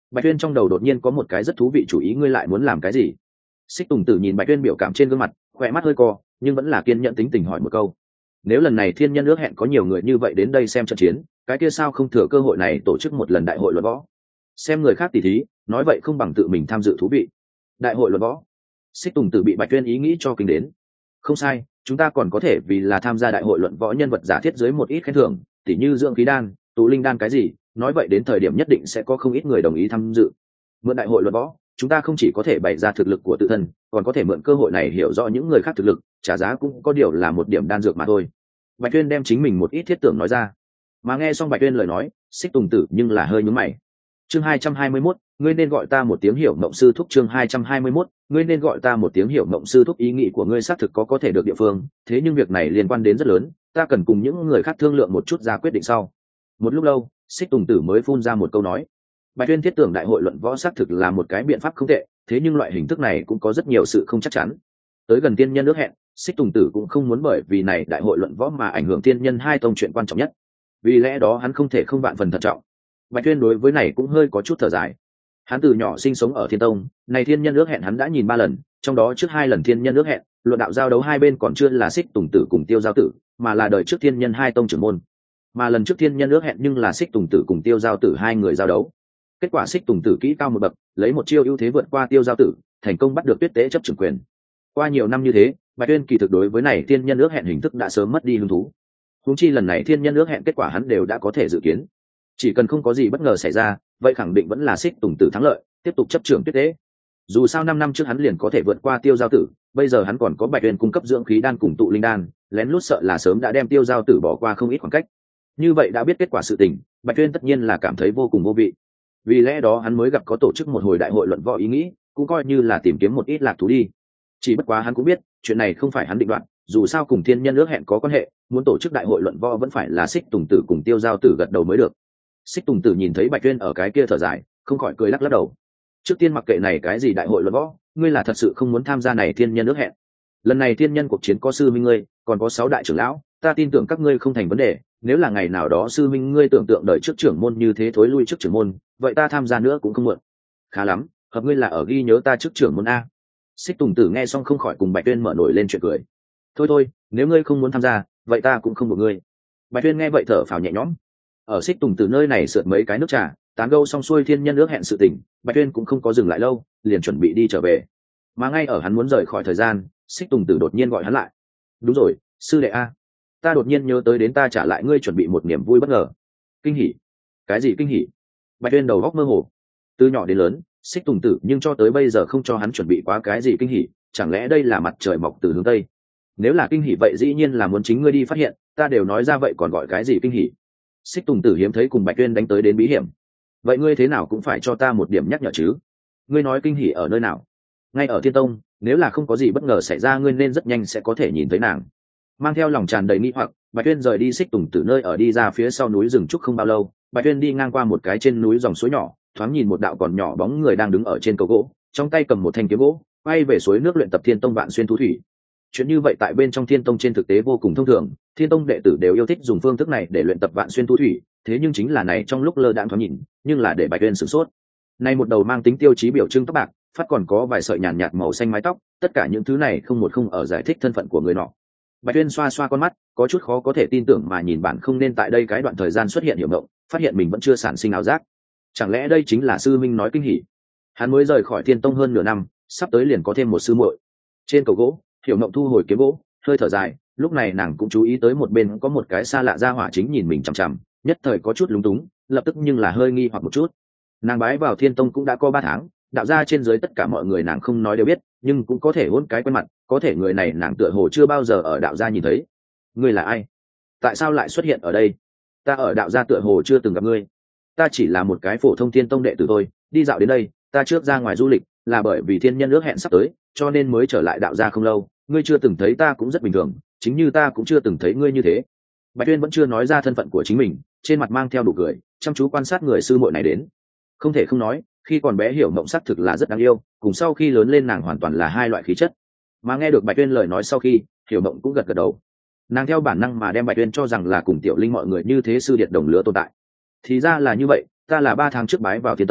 Bạch Tuyên trong đầu đột nhiên có một cái rất thú vị chủ ý, ngươi lại muốn làm cái gì? Xích Tùng Tử nhìn Bạch Tuyên biểu cảm trên gương mặt, khỏe mắt hơi co, nhưng vẫn là kiên nhẫn tính tình hỏi một câu. Nếu lần này thiên nhân ước hẹn có nhiều người như vậy đến đây xem trận chiến, cái kia sao không thừa cơ hội này tổ chức một lần đại hội luận võ? Xem người khác tỉ thí, nói vậy không bằng tự mình tham dự thú vị. Đại hội luận võ. Xích Tùng Tử bị Bạch Tuyên ý nghĩ cho kinh đến. Không sai, chúng ta còn có thể vì là tham gia đại hội luận võ nhân vật giả thiết dưới một ít khen thưởng, tỉ như dưỡng khí đan, tụ linh đan cái gì, nói vậy đến thời điểm nhất định sẽ có không ít người đồng ý tham dự. Mượn đại hội luận võ, chúng ta không chỉ có thể bày ra thực lực của tự thân, còn có thể mượn cơ hội này hiểu rõ những người khác thực lực, trả giá cũng có điều là một điểm đan dược mà thôi. Bạch Tuyên đem chính mình một ít thiết tưởng nói ra. Mà nghe xong Bạch Tuyên lời nói, Xích Tùng Tử nhưng là hơi nhướng mày. Chương hai trăm hai mươi mốt, ngươi nên gọi ta một tiếng Hiểu Mộng sư thúc. Chương hai trăm hai mươi mốt, ngươi nên gọi ta một tiếng Hiểu Mộng sư thúc. Ý nghĩ của ngươi xác thực có có thể được địa phương, thế nhưng việc này liên quan đến rất lớn, ta cần cùng những người khác thương lượng một chút ra quyết định sau. Một lúc lâu, Xích Tùng Tử mới phun ra một câu nói. Bạch Tuyên thiết tưởng đại hội luận võ xác thực là một cái biện pháp không tệ, thế nhưng loại hình thức này cũng có rất nhiều sự không chắc chắn. Tới gần tiên nhân ước hẹn, Xích Tùng Tử cũng không muốn bởi vì này đại hội luận võ mà ảnh hưởng tiên nhân hai tông chuyện quan trọng nhất. Vì lẽ đó hắn không thể không vạn phần thận trọng. Bạch Tuyên đối với này cũng hơi có chút thở dài. Hắn từ nhỏ sinh sống ở Thiên Tông, này thiên nhân ước hẹn hắn đã nhìn ba lần, trong đó trước hai lần thiên nhân ước hẹn, luận đạo giao đấu hai bên còn chưa là Xích Tùng Tử cùng Tiêu Giao Tử, mà là đời trước thiên nhân hai tông trưởng môn. Mà lần trước thiên nhân ước hẹn nhưng là Xích Tùng Tử cùng Tiêu Giao Tử hai người giao đấu. Kết quả Xích Tùng Tử kỹ cao một bậc, lấy một chiêu ưu thế vượt qua Tiêu Giao Tử, thành công bắt được Tuyết Tế chấp trưởng quyền. Qua nhiều năm như thế, Bạch Tuyên kỳ thực đối với này thiên nhân ước hẹn hình thức đã sớm mất đi hứng thú. Huống chi lần này thiên nhân ước hẹn kết quả hắn đều đã có thể dự kiến. Chỉ cần không có gì bất ngờ xảy ra, vậy khẳng định vẫn là Xích Tùng Tử thắng lợi, tiếp tục chấp trưởng Tuyết Tế. Dù sao năm năm trước hắn liền có thể vượt qua Tiêu Giao Tử, bây giờ hắn còn có Bạch Tuyên cung cấp dưỡng khí đan cùng tụ linh đan, lén lút sợ là sớm đã đem Tiêu Giao Tử bỏ qua không ít khoảng cách. Như vậy đã biết kết quả sự tình, Bạch Tuyên tất nhiên là cảm thấy vô cùng vô vị. Vì lẽ đó hắn mới gặp có tổ chức một hồi đại hội luận võ ý nghĩ, cũng coi như là tìm kiếm một ít lạc thú đi. Chỉ bất quá hắn cũng biết, chuyện này không phải hắn định đoạt, dù sao cùng thiên nhân ước hẹn có quan hệ, muốn tổ chức đại hội luận võ vẫn phải là Xích Tùng Tử cùng Tiêu Giao Tử gật đầu mới được. Xích Tùng Tử nhìn thấy Bạch Tuyên ở cái kia thở dài, không khỏi cười lắc lắc đầu. Trước tiên mặc kệ này cái gì đại hội luận võ, ngươi là thật sự không muốn tham gia này thiên nhân ước hẹn. Lần này thiên nhân cuộc chiến có sư minh ngươi, còn có sáu đại trưởng lão, ta tin tưởng các ngươi không thành vấn đề. Nếu là ngày nào đó sư minh ngươi tưởng tượng đời trước trưởng môn như thế thối lui trước trưởng môn, vậy ta tham gia nữa cũng không muộn. Khá lắm, hợp ngươi là ở ghi nhớ ta trước trưởng môn a. Xích Tùng Tử nghe xong không khỏi cùng Bạch Tuyên mở nổi lên chuyện cười. Thôi thôi, nếu ngươi không muốn tham gia, vậy ta cũng không buộc ngươi. Bạch Tuyên nghe vậy thở phào nhẹ nhõm. Ở Xích Tùng Tử nơi này sượt mấy cái nước trà, tán gẫu xong xuôi thiên nhân ước hẹn sự tình, Bạch Tuyên cũng không có dừng lại lâu, liền chuẩn bị đi trở về. Mà ngay ở hắn muốn rời khỏi thời gian, Xích Tùng Tử đột nhiên gọi hắn lại. Đúng rồi, sư đệ a, ta đột nhiên nhớ tới đến ta trả lại ngươi chuẩn bị một niềm vui bất ngờ. Kinh hỉ? Cái gì kinh hỉ? Bạch Tuyên đầu góc mơ hồ. Từ nhỏ đến lớn, Xích Tùng Tử nhưng cho tới bây giờ không cho hắn chuẩn bị quá cái gì kinh hỉ, chẳng lẽ đây là mặt trời mọc từ hướng tây? Nếu là kinh hỉ vậy dĩ nhiên là muốn chính ngươi đi phát hiện, ta đều nói ra vậy còn gọi cái gì kinh hỉ? Xích Tùng Tử hiếm thấy cùng Bạch Tuyên đánh tới đến bí hiểm. Vậy ngươi thế nào cũng phải cho ta một điểm nhắc nhở chứ? Ngươi nói kinh hỉ ở nơi nào? Ngay ở Thiên Tông, nếu là không có gì bất ngờ xảy ra ngươi nên rất nhanh sẽ có thể nhìn thấy nàng. Mang theo lòng tràn đầy nghi hoặc, Bạch Tuyên rời đi Xích Tùng Tử nơi ở đi ra phía sau núi rừng trúc không bao lâu, Bạch Tuyên đi ngang qua một cái trên núi dòng suối nhỏ, thoáng nhìn một đạo còn nhỏ bóng người đang đứng ở trên cầu gỗ, trong tay cầm một thanh kiếm gỗ, quay về suối nước luyện tập Thiên Tông Vạn Xuyên Thú Thủy. Chuyện như vậy tại bên trong Thiên Tông trên thực tế vô cùng thông thường, Thiên Tông đệ tử đều yêu thích dùng phương thức này để luyện tập Vạn Xuyên Thú Thủy, thế nhưng chính là này trong lúc lơ đãng thoáng nhìn, nhưng là để Bạch Tuyên sửng sốt. Này một đầu mang tính tiêu chí biểu trưng tóc bạc, phát còn có vài sợi nhàn nhạt màu xanh mái tóc, tất cả những thứ này không một không ở giải thích thân phận của người nọ. Bạch Tuyên xoa xoa con mắt, có chút khó có thể tin tưởng mà nhìn bản không nên tại đây cái đoạn thời gian xuất hiện Hiểu Mộng, phát hiện mình vẫn chưa sản sinh ảo giác. Chẳng lẽ đây chính là sư minh nói kinh hỉ? Hắn mới rời khỏi Thiên Tông hơn nửa năm, sắp tới liền có thêm một sư muội. Trên cầu gỗ, Hiểu Mộng thu hồi kiếm gỗ, hơi thở dài, lúc này nàng cũng chú ý tới một bên có một cái xa lạ gia hỏa chính nhìn mình chằm chằm, nhất thời có chút lúng túng, lập tức nhưng là hơi nghi hoặc một chút. Nàng bái vào Thiên Tông cũng đã có ba tháng, đạo gia trên dưới tất cả mọi người nàng không nói đều biết, nhưng cũng có thể hôn cái quen mặt, có thể người này nàng tựa hồ chưa bao giờ ở đạo gia nhìn thấy. Ngươi là ai? Tại sao lại xuất hiện ở đây? Ta ở đạo gia tựa hồ chưa từng gặp ngươi. Ta chỉ là một cái phổ thông Thiên Tông đệ tử thôi, đi dạo đến đây, ta trước ra ngoài du lịch, là bởi vì thiên nhân ước hẹn sắp tới, cho nên mới trở lại đạo gia không lâu, ngươi chưa từng thấy ta cũng rất bình thường, chính như ta cũng chưa từng thấy ngươi như thế. Bạch Tuyên vẫn chưa nói ra thân phận của chính mình, trên mặt mang theo đủ cười, chăm chú quan sát người sư muội này đến. Không thể không nói, khi còn bé Hiểu Mộng sắc thực là rất đáng yêu, cùng sau khi lớn lên nàng hoàn toàn là hai loại khí chất. Mà nghe được Bạch Tuyên lời nói sau khi, Hiểu Mộng cũng gật gật đầu. Nàng theo bản năng mà đem Bạch Tuyên cho rằng là cùng Tiểu Linh mọi người như thế sư điệt đồng lứa tồn tại. Thì ra là như vậy, ta là ba tháng trước bái vào Thiên Tông,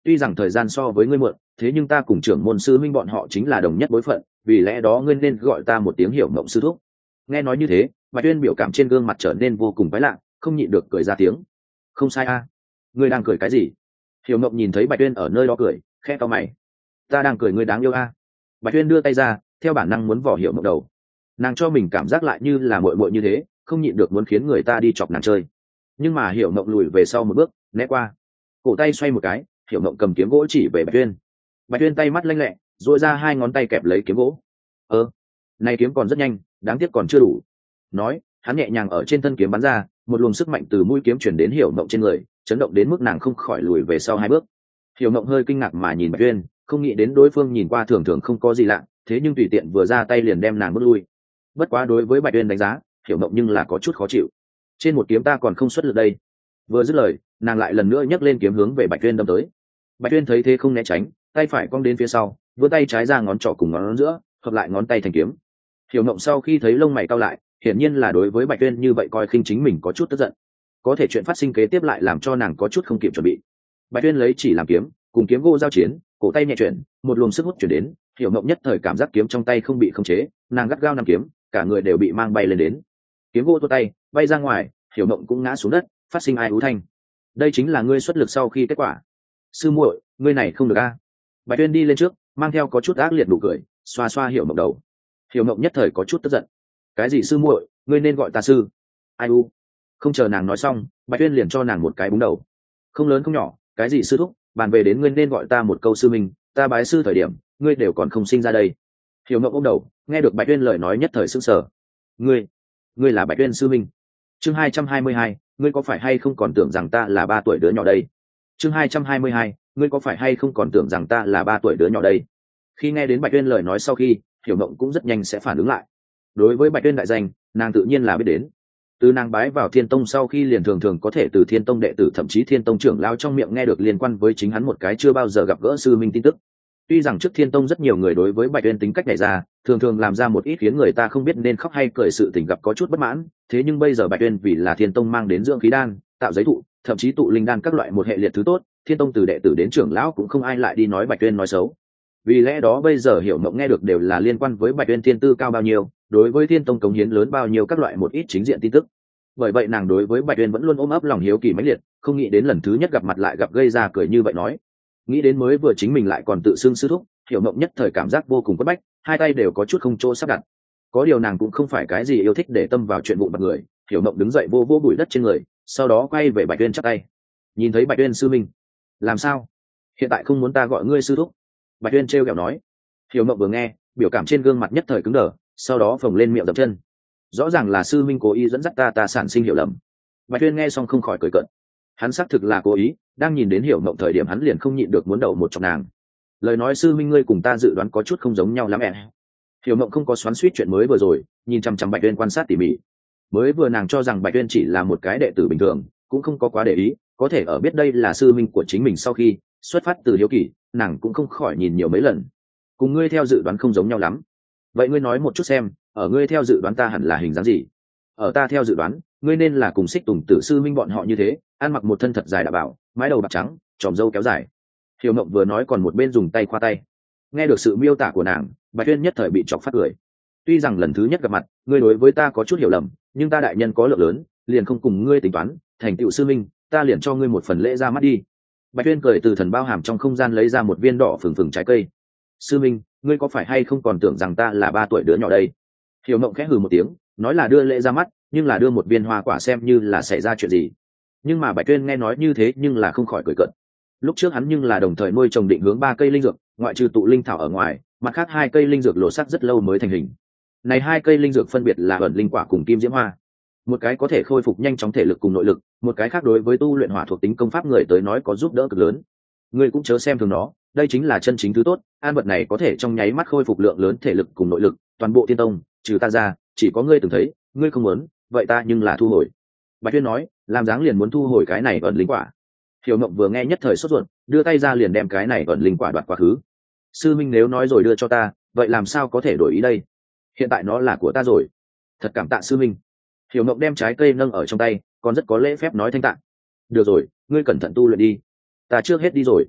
tuy rằng thời gian so với ngươi muộn, thế nhưng ta cùng trưởng môn sư minh bọn họ chính là đồng nhất bối phận, vì lẽ đó ngươi nên gọi ta một tiếng Hiểu Mộng sư thúc. Nghe nói như thế, Bạch Tuyên biểu cảm trên gương mặt trở nên vô cùng quái lạ, không nhịn được cười ra tiếng. Không sai a, ngươi đang cười cái gì? Hiểu Mộng nhìn thấy Bạch Tuyên ở nơi đó cười, khẽ cau mày. Ta đang cười ngươi đáng yêu a. Bạch Tuyên đưa tay ra, theo bản năng muốn vỏ Hiểu Mộng đầu. Nàng cho mình cảm giác lại như là muội muội như thế, không nhịn được muốn khiến người ta đi chọc nàng chơi. Nhưng mà Hiểu Mộng lùi về sau một bước, né qua, cổ tay xoay một cái, Hiểu Mộng cầm kiếm gỗ chỉ về Bạch Tuyên. Bạch Tuyên tay mắt lanh lẹ, duỗi ra hai ngón tay kẹp lấy kiếm gỗ. ơ này kiếm còn rất nhanh, đáng tiếc còn chưa đủ. Nói, hắn nhẹ nhàng ở trên thân kiếm bắn ra, một luồng sức mạnh từ mũi kiếm chuyển đến Hiểu Mộng trên người, chấn động đến mức nàng không khỏi lùi về sau hai bước. Hiểu Mộng hơi kinh ngạc mà nhìn Bạch Tuyên, không nghĩ đến đối phương nhìn qua thường thường không có gì lạ, thế nhưng tùy tiện vừa ra tay liền đem nàng bước lui. Bất quá đối với Bạch Tuyên đánh giá, Hiểu Mộng nhưng là có chút khó chịu. Trên một kiếm ta còn không xuất lực đây. Vừa dứt lời, nàng lại lần nữa nhấc lên kiếm hướng về Bạch Tuyên đâm tới. Bạch Tuyên thấy thế không né tránh, tay phải cong đến phía sau, vươn tay trái ra ngón trỏ cùng ngón giữa, hợp lại ngón tay thành kiếm. Hiểu Mộng sau khi thấy lông mày cau lại, hiển nhiên là đối với Bạch Tuyên như vậy coi khinh chính mình có chút tức giận. Có thể chuyện phát sinh kế tiếp lại làm cho nàng có chút không kịp chuẩn bị. Bạch Tuyên lấy chỉ làm kiếm, cùng kiếm gỗ giao chiến, cổ tay nhẹ chuyển, một luồng sức hút chuyển đến, Hiểu Mộng nhất thời cảm giác kiếm trong tay không bị khống chế, nàng gắt gao nắm kiếm, cả người đều bị mang bay lên đến. Kiếm gỗ tua tay, bay ra ngoài, Hiểu Mộng cũng ngã xuống đất, phát sinh ai ú thanh. Đây chính là ngươi xuất lực sau khi kết quả. Sư muội, ngươi này không được a. Bạch Tuyên đi lên trước, mang theo có chút ác liệt nụ cười, xoa xoa Hiểu Mộng đầu. Hiểu Mộng nhất thời có chút tức giận. Cái gì sư muội, ngươi nên gọi ta sư. Ai u. Không chờ nàng nói xong, Bạch Tuyên liền cho nàng một cái búng đầu. Không lớn không nhỏ, cái gì sư thúc, bàn về đến ngươi nên gọi ta một câu sư minh, ta bái sư thời điểm, ngươi đều còn không sinh ra đây. Hiểu Mộng ôm đầu, nghe được Bạch Tuyên lời nói nhất thời sững sờ. Ngươi, ngươi là Bạch Tuyên sư minh? Chương hai trăm hai mươi hai, ngươi có phải hay không còn tưởng rằng ta là ba tuổi đứa nhỏ đây? Chương hai trăm hai mươi hai, ngươi có phải hay không còn tưởng rằng ta là ba tuổi đứa nhỏ đây? Khi nghe đến Bạch Tuyên lời nói sau khi, Hiểu Mộng cũng rất nhanh sẽ phản ứng lại. Đối với Bạch Tuyên đại danh, nàng tự nhiên là biết đến. Từ nàng bái vào Thiên Tông sau khi liền thường thường có thể từ Thiên Tông đệ tử thậm chí Thiên Tông trưởng lão trong miệng nghe được liên quan với chính hắn một cái chưa bao giờ gặp gỡ sư minh tin tức. Tuy rằng trước Thiên Tông rất nhiều người đối với Bạch Tuyên tính cách này ra, thường thường làm ra một ít khiến người ta không biết nên khóc hay cười sự tình gặp có chút bất mãn, thế nhưng bây giờ Bạch Tuyên vì là Thiên Tông mang đến dưỡng khí đan, tạo giấy thụ, thậm chí tụ linh đan các loại một hệ liệt thứ tốt, Thiên Tông từ đệ tử đến trưởng lão cũng không ai lại đi nói Bạch Tuyên nói xấu. Vì lẽ đó bây giờ Hiểu Mộng nghe được đều là liên quan với Bạch Tuyên thiên tư cao bao nhiêu, đối với Thiên Tông cống hiến lớn bao nhiêu các loại một ít chính diện tin tức. Bởi vậy nàng đối với Bạch Tuyên vẫn luôn ôm ấp lòng hiếu kỳ mãnh liệt, không nghĩ đến lần thứ nhất gặp mặt lại gặp gây ra cười như vậy nói. Nghĩ đến mới vừa chính mình lại còn tự xưng sư thúc, Hiểu Mộng nhất thời cảm giác vô cùng quất bách, hai tay đều có chút không chỗ sắp đặt. Có điều nàng cũng không phải cái gì yêu thích để tâm vào chuyện vụn vặt người, Hiểu Mộng đứng dậy vô vô bụi đất trên người, sau đó quay về Bạch Tuyên chắp tay. Nhìn thấy Bạch Tuyên sư minh, làm sao? Hiện tại không muốn ta gọi ngươi sư thúc? Bạch Tuyên trêu ghẹo nói. Hiểu Mộng vừa nghe, biểu cảm trên gương mặt nhất thời cứng đờ, sau đó phồng lên miệng dậm chân. Rõ ràng là sư minh cố ý dẫn dắt ta ta sản sinh hiểu lầm. Bạch Tuyên nghe xong không khỏi cười cợt. Hắn xác thực là cố ý, đang nhìn đến Hiểu Mộng thời điểm hắn liền không nhịn được muốn đậu một chọc nàng. Lời nói sư minh ngươi cùng ta dự đoán có chút không giống nhau lắm ẹ. Hiểu Mộng không có xoắn xuýt chuyện mới vừa rồi, nhìn chăm chăm Bạch Tuyên quan sát tỉ mỉ. Mới vừa nàng cho rằng Bạch Tuyên chỉ là một cái đệ tử bình thường, cũng không có quá để ý, có thể ở biết đây là sư minh của chính mình sau khi xuất phát từ hiếu kỳ, nàng cũng không khỏi nhìn nhiều mấy lần. Cùng ngươi theo dự đoán không giống nhau lắm. Vậy ngươi nói một chút xem, ở ngươi theo dự đoán ta hẳn là hình dáng gì? Ở ta theo dự đoán, ngươi nên là cùng Xích Tùng Tử sư minh bọn họ như thế, ăn mặc một thân thật dài đạo bảo, mái đầu bạc trắng, tròm râu kéo dài. Hiểu Mộng vừa nói còn một bên dùng tay khoa tay. Nghe được sự miêu tả của nàng, Bạch Tuyên nhất thời bị chọc phát cười. Tuy rằng lần thứ nhất gặp mặt, ngươi đối với ta có chút hiểu lầm, nhưng ta đại nhân có lượng lớn, liền không cùng ngươi tính toán, thành tựu sư minh, ta liền cho ngươi một phần lễ ra mắt đi. Bạch Tuyên cười từ thần bao hàm trong không gian lấy ra một viên đỏ phừng phừng trái cây. Sư minh, ngươi có phải hay không còn tưởng rằng ta là ba tuổi đứa nhỏ đây? Hiểu Mộng khẽ hừ một tiếng, nói là đưa lễ ra mắt, nhưng là đưa một viên hoa quả xem như là xảy ra chuyện gì. Nhưng mà Bạch Tuyên nghe nói như thế nhưng là không khỏi cười cợt. Lúc trước hắn nhưng là đồng thời nuôi trồng định hướng ba cây linh dược, ngoại trừ tụ linh thảo ở ngoài, mặt khác hai cây linh dược lộ sắc rất lâu mới thành hình. Này hai cây linh dược phân biệt là ẩn linh quả cùng kim diễm hoa. Một cái có thể khôi phục nhanh chóng thể lực cùng nội lực, một cái khác đối với tu luyện hỏa thuộc tính công pháp người tới nói có giúp đỡ cực lớn. Ngươi cũng chớ xem thường nó, đây chính là chân chính thứ tốt, an vật này có thể trong nháy mắt khôi phục lượng lớn thể lực cùng nội lực, toàn bộ Thiên Tông, trừ ta ra, chỉ có ngươi từng thấy, ngươi không muốn, vậy ta nhưng là thu hồi. Bạch Tuyên nói, làm dáng liền muốn thu hồi cái này ẩn linh quả. Hiểu Mộng vừa nghe nhất thời sốt ruột, đưa tay ra liền đem cái này ẩn linh quả đoạt quá khứ. Sư minh nếu nói rồi đưa cho ta, vậy làm sao có thể đổi ý đây? Hiện tại nó là của ta rồi. Thật cảm tạ sư minh. Hiểu Mộng đem trái cây nâng ở trong tay, còn rất có lễ phép nói thanh tạ. Được rồi, ngươi cẩn thận tu luyện đi. Ta trước hết đi rồi.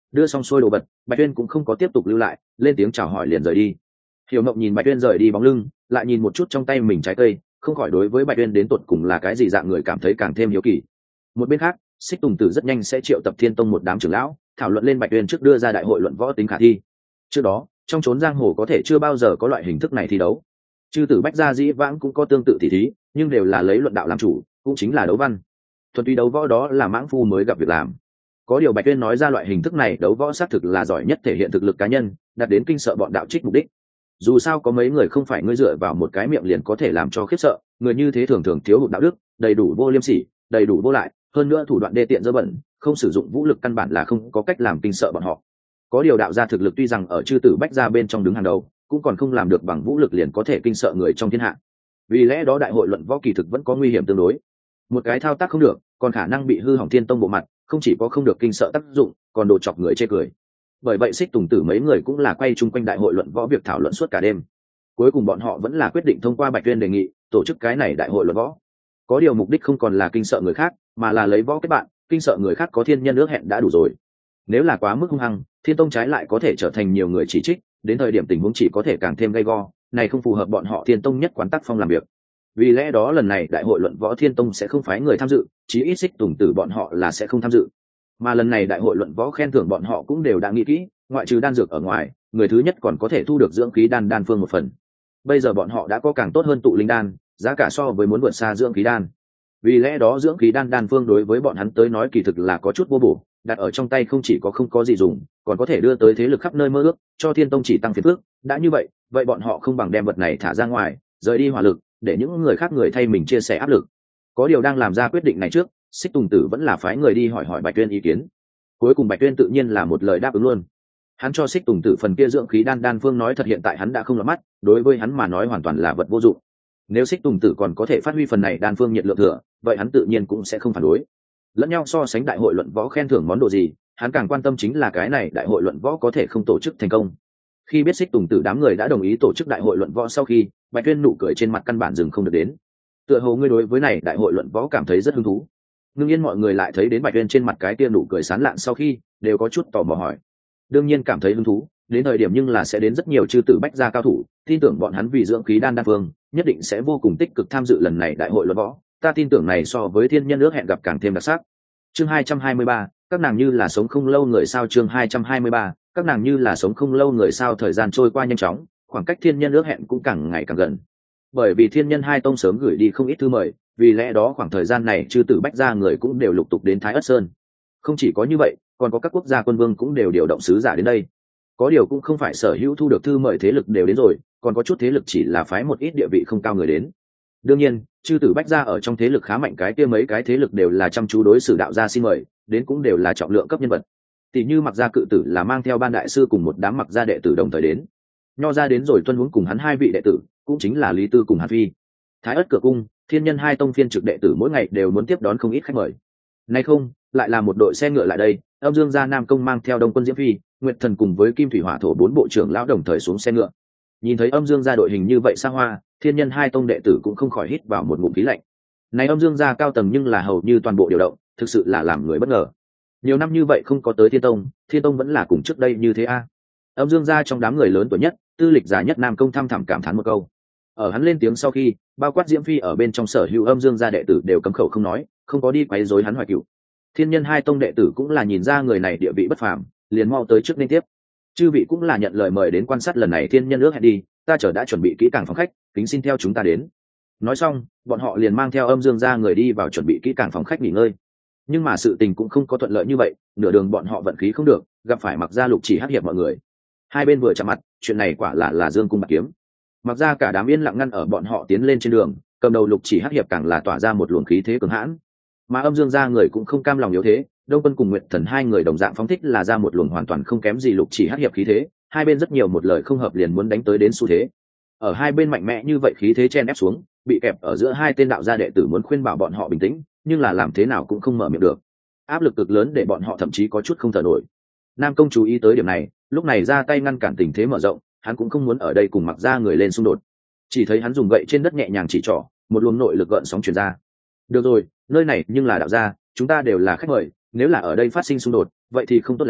đưa xong xuôi đồ vật, Bạch Tuyên cũng không có tiếp tục lưu lại, lên tiếng chào hỏi liền rời đi. Hiểu Mộng nhìn Bạch Tuyên rời đi bóng lưng, lại nhìn một chút trong tay mình trái cây, không khỏi đối với Bạch Tuyên đến tột cùng là cái gì dạng người cảm thấy càng thêm hiếu kỳ. Một bên khác, Xích Tùng Tử rất nhanh sẽ triệu tập Thiên Tông một đám trưởng lão, thảo luận lên Bạch Tuyên trước đưa ra đại hội luận võ tính khả thi. Trước đó, trong chốn giang hồ có thể chưa bao giờ có loại hình thức này thi đấu. Chư tử Bách gia dĩ vãng cũng có tương tự tỷ thí, nhưng đều là lấy luận đạo làm chủ, cũng chính là đấu văn. Thuần túy đấu võ đó là mãng phu mới gặp việc làm. Có điều Bạch Tuyên nói ra loại hình thức này đấu võ xác thực là giỏi nhất thể hiện thực lực cá nhân, đạt đến kinh sợ bọn đạo trích mục đích. Dù sao có mấy người không phải ngươi dựa vào một cái miệng liền có thể làm cho khiếp sợ, người như thế thường thường thiếu hụt đạo đức, đầy đủ vô liêm sỉ, đầy đủ vô lại, hơn nữa thủ đoạn đê tiện dơ bẩn, không sử dụng vũ lực căn bản là không có cách làm kinh sợ bọn họ. Có điều đạo gia thực lực tuy rằng ở chư tử Bách gia bên trong đứng hàng đầu, cũng còn không làm được bằng vũ lực liền có thể kinh sợ người trong thiên hạ. Vì lẽ đó đại hội luận võ kỳ thực vẫn có nguy hiểm tương đối. Một cái thao tác không được, còn khả năng bị hư hỏng Thiên Tông bộ mặt, không chỉ có không được kinh sợ tác dụng, còn đổ chọc người chê cười. Bởi vậy Xích Tùng Tử mấy người cũng là quay chung quanh đại hội luận võ việc thảo luận suốt cả đêm. Cuối cùng bọn họ vẫn là quyết định thông qua Bạch Tuyên đề nghị, tổ chức cái này đại hội luận võ. Có điều mục đích không còn là kinh sợ người khác, mà là lấy võ kết bạn, kinh sợ người khác có thiên nhân ước hẹn đã đủ rồi. Nếu là quá mức hung hăng, Thiên Tông trái lại có thể trở thành nhiều người chỉ trích, đến thời điểm tình huống chỉ có thể càng thêm gay go, này không phù hợp bọn họ Thiên Tông nhất quán tác phong làm việc. Vì lẽ đó lần này đại hội luận võ Thiên Tông sẽ không phái người tham dự, chí ít Xích Tùng Tử bọn họ là sẽ không tham dự. Mà lần này đại hội luận võ khen thưởng bọn họ cũng đều đã nghĩ kỹ, ngoại trừ đan dược ở ngoài, người thứ nhất còn có thể thu được dưỡng khí đan đan phương một phần. Bây giờ bọn họ đã có càng tốt hơn tụ linh đan, giá cả so với muốn vượt xa dưỡng khí đan. Vì lẽ đó dưỡng khí đan đan phương đối với bọn hắn tới nói kỳ thực là có chút vô bổ, đặt ở trong tay không chỉ có không có gì dùng, còn có thể đưa tới thế lực khắp nơi mơ ước, cho Thiên Tông chỉ tăng phiền phức. Đã như vậy, vậy bọn họ không bằng đem vật này thả ra ngoài, rời đi hỏa lực, để những người khác người thay mình chia sẻ áp lực. Có điều đang làm ra quyết định này trước, Xích Tùng Tử vẫn là phái người đi hỏi hỏi Bạch Tuyên ý kiến. Cuối cùng Bạch Tuyên tự nhiên là một lời đáp ứng luôn. Hắn cho Xích Tùng Tử phần kia dưỡng khí đan đan phương nói thật hiện tại hắn đã không lọt mắt, đối với hắn mà nói hoàn toàn là vật vô dụng. Nếu Xích Tùng Tử còn có thể phát huy phần này đan phương nhiệt lượng thừa, vậy hắn tự nhiên cũng sẽ không phản đối. Lẫn nhau so sánh đại hội luận võ khen thưởng món đồ gì, hắn càng quan tâm chính là cái này đại hội luận võ có thể không tổ chức thành công. Khi biết Xích Tùng Tử đám người đã đồng ý tổ chức đại hội luận võ sau khi, Bạch Tuyên nụ cười trên mặt căn bản dừng không được đến. Tựa hồ ngươi đối với này đại hội luận võ cảm thấy rất hứng thú. Ngưng yên mọi người lại thấy đến Bạch Tuyên trên mặt cái tia nụ cười sán lạn sau khi, đều có chút tò mò hỏi. Đương nhiên cảm thấy hứng thú, đến thời điểm nhưng là sẽ đến rất nhiều chư tử Bách gia cao thủ, tin tưởng bọn hắn vì dưỡng khí đan đan phương, nhất định sẽ vô cùng tích cực tham dự lần này đại hội luận võ. Ta tin tưởng này so với thiên nhân ước hẹn gặp càng thêm đặc sắc. Chương hai trăm hai mươi ba, các nàng như là sống không lâu người sao chương hai trăm hai mươi ba, các nàng như là sống không lâu người sao thời gian trôi qua nhanh chóng, khoảng cách thiên nhân ước hẹn cũng càng ngày càng gần. Bởi vì thiên nhân hai tông sớm gửi đi không ít thư mời, vì lẽ đó khoảng thời gian này chư tử Bách gia người cũng đều lục tục đến Thái Ất Sơn. Không chỉ có như vậy, còn có các quốc gia quân vương cũng đều điều động sứ giả đến đây. Có điều cũng không phải sở hữu thu được thư mời thế lực đều đến rồi, còn có chút thế lực chỉ là phái một ít địa vị không cao người đến. Đương nhiên, chư tử Bách gia ở trong thế lực khá mạnh, cái kia mấy cái thế lực đều là chăm chú đối xử đạo gia xin mời, đến cũng đều là trọng lượng cấp nhân vật. Tỷ như Mặc gia cự tử là mang theo ban đại sư cùng một đám Mặc gia đệ tử đồng thời đến. Nho gia đến rồi tuân huống cùng hắn hai vị đệ tử, cũng chính là Lý Tư cùng Hàn Phi. Thái Ất cửa cung, thiên nhân hai tông phiên trực đệ tử mỗi ngày đều muốn tiếp đón không ít khách mời. Nay không, lại là một đội xe ngựa lại đây, Âm Dương gia Nam Công mang theo Đông Quân Diễm Phi, Nguyệt Thần cùng với Kim Thủy Hỏa Thổ bốn bộ trưởng lão đồng thời xuống xe ngựa. Nhìn thấy Âm Dương gia đội hình như vậy xa hoa, thiên nhân hai tông đệ tử cũng không khỏi hít vào một ngụm khí lạnh. Này Âm Dương gia cao tầng nhưng là hầu như toàn bộ điều động, thực sự là làm người bất ngờ. Nhiều năm như vậy không có tới Thiên Tông, Thiên Tông vẫn là cùng trước đây như thế a. À. Âm Dương gia trong đám người lớn tuổi nhất, tư lịch già nhất Nam Công thăm thẳm cảm thán một câu. Ở hắn lên tiếng sau khi, bao quát Diễm Phi ở bên trong sở hữu Âm Dương gia đệ tử đều cấm khẩu không nói, không có đi quấy rối hắn hoài cửu. Thiên nhân hai tông đệ tử cũng là nhìn ra người này địa vị bất phàm, liền mau tới trước nên tiếp. Chư vị cũng là nhận lời mời đến quan sát lần này thiên nhân ước hẹn đi, ta chờ đã chuẩn bị kỹ càng phòng khách, kính xin theo chúng ta đến. Nói xong, bọn họ liền mang theo Âm Dương gia người đi vào chuẩn bị kỹ càng phòng khách nghỉ ngơi. Nhưng mà sự tình cũng không có thuận lợi như vậy, nửa đường bọn họ vận khí không được, gặp phải Mặc gia Lục Chỉ hắc hiệp mọi người. Hai bên vừa chạm mặt, chuyện này quả là là dương cung bạc kiếm. Mặc gia cả đám yên lặng ngăn ở bọn họ tiến lên trên đường, cầm đầu Lục Chỉ hắc hiệp càng là tỏa ra một luồng khí thế cường hãn. Mà Âm Dương gia người cũng không cam lòng yếu thế, Đông Quân cùng Nguyệt Thần hai người đồng dạng phóng thích là ra một luồng hoàn toàn không kém gì Lục Chỉ hắc hiệp khí thế, hai bên rất nhiều một lời không hợp liền muốn đánh tới đến xu thế. Ở hai bên mạnh mẽ như vậy khí thế chen ép xuống, bị kẹp ở giữa hai tên đạo gia đệ tử muốn khuyên bảo bọn họ bình tĩnh, nhưng là làm thế nào cũng không mở miệng được. Áp lực cực lớn để bọn họ thậm chí có chút không thở nổi. Nam Công chú ý tới điểm này, lúc này ra tay ngăn cản tình thế mở rộng, hắn cũng không muốn ở đây cùng Mặc gia người lên xung đột. Chỉ thấy hắn dùng gậy trên đất nhẹ nhàng chỉ trỏ, một luồng nội lực gợn sóng truyền ra. Được rồi, nơi này nhưng là đạo gia, chúng ta đều là khách mời, nếu là ở đây phát sinh xung đột, vậy thì không tốt lắm,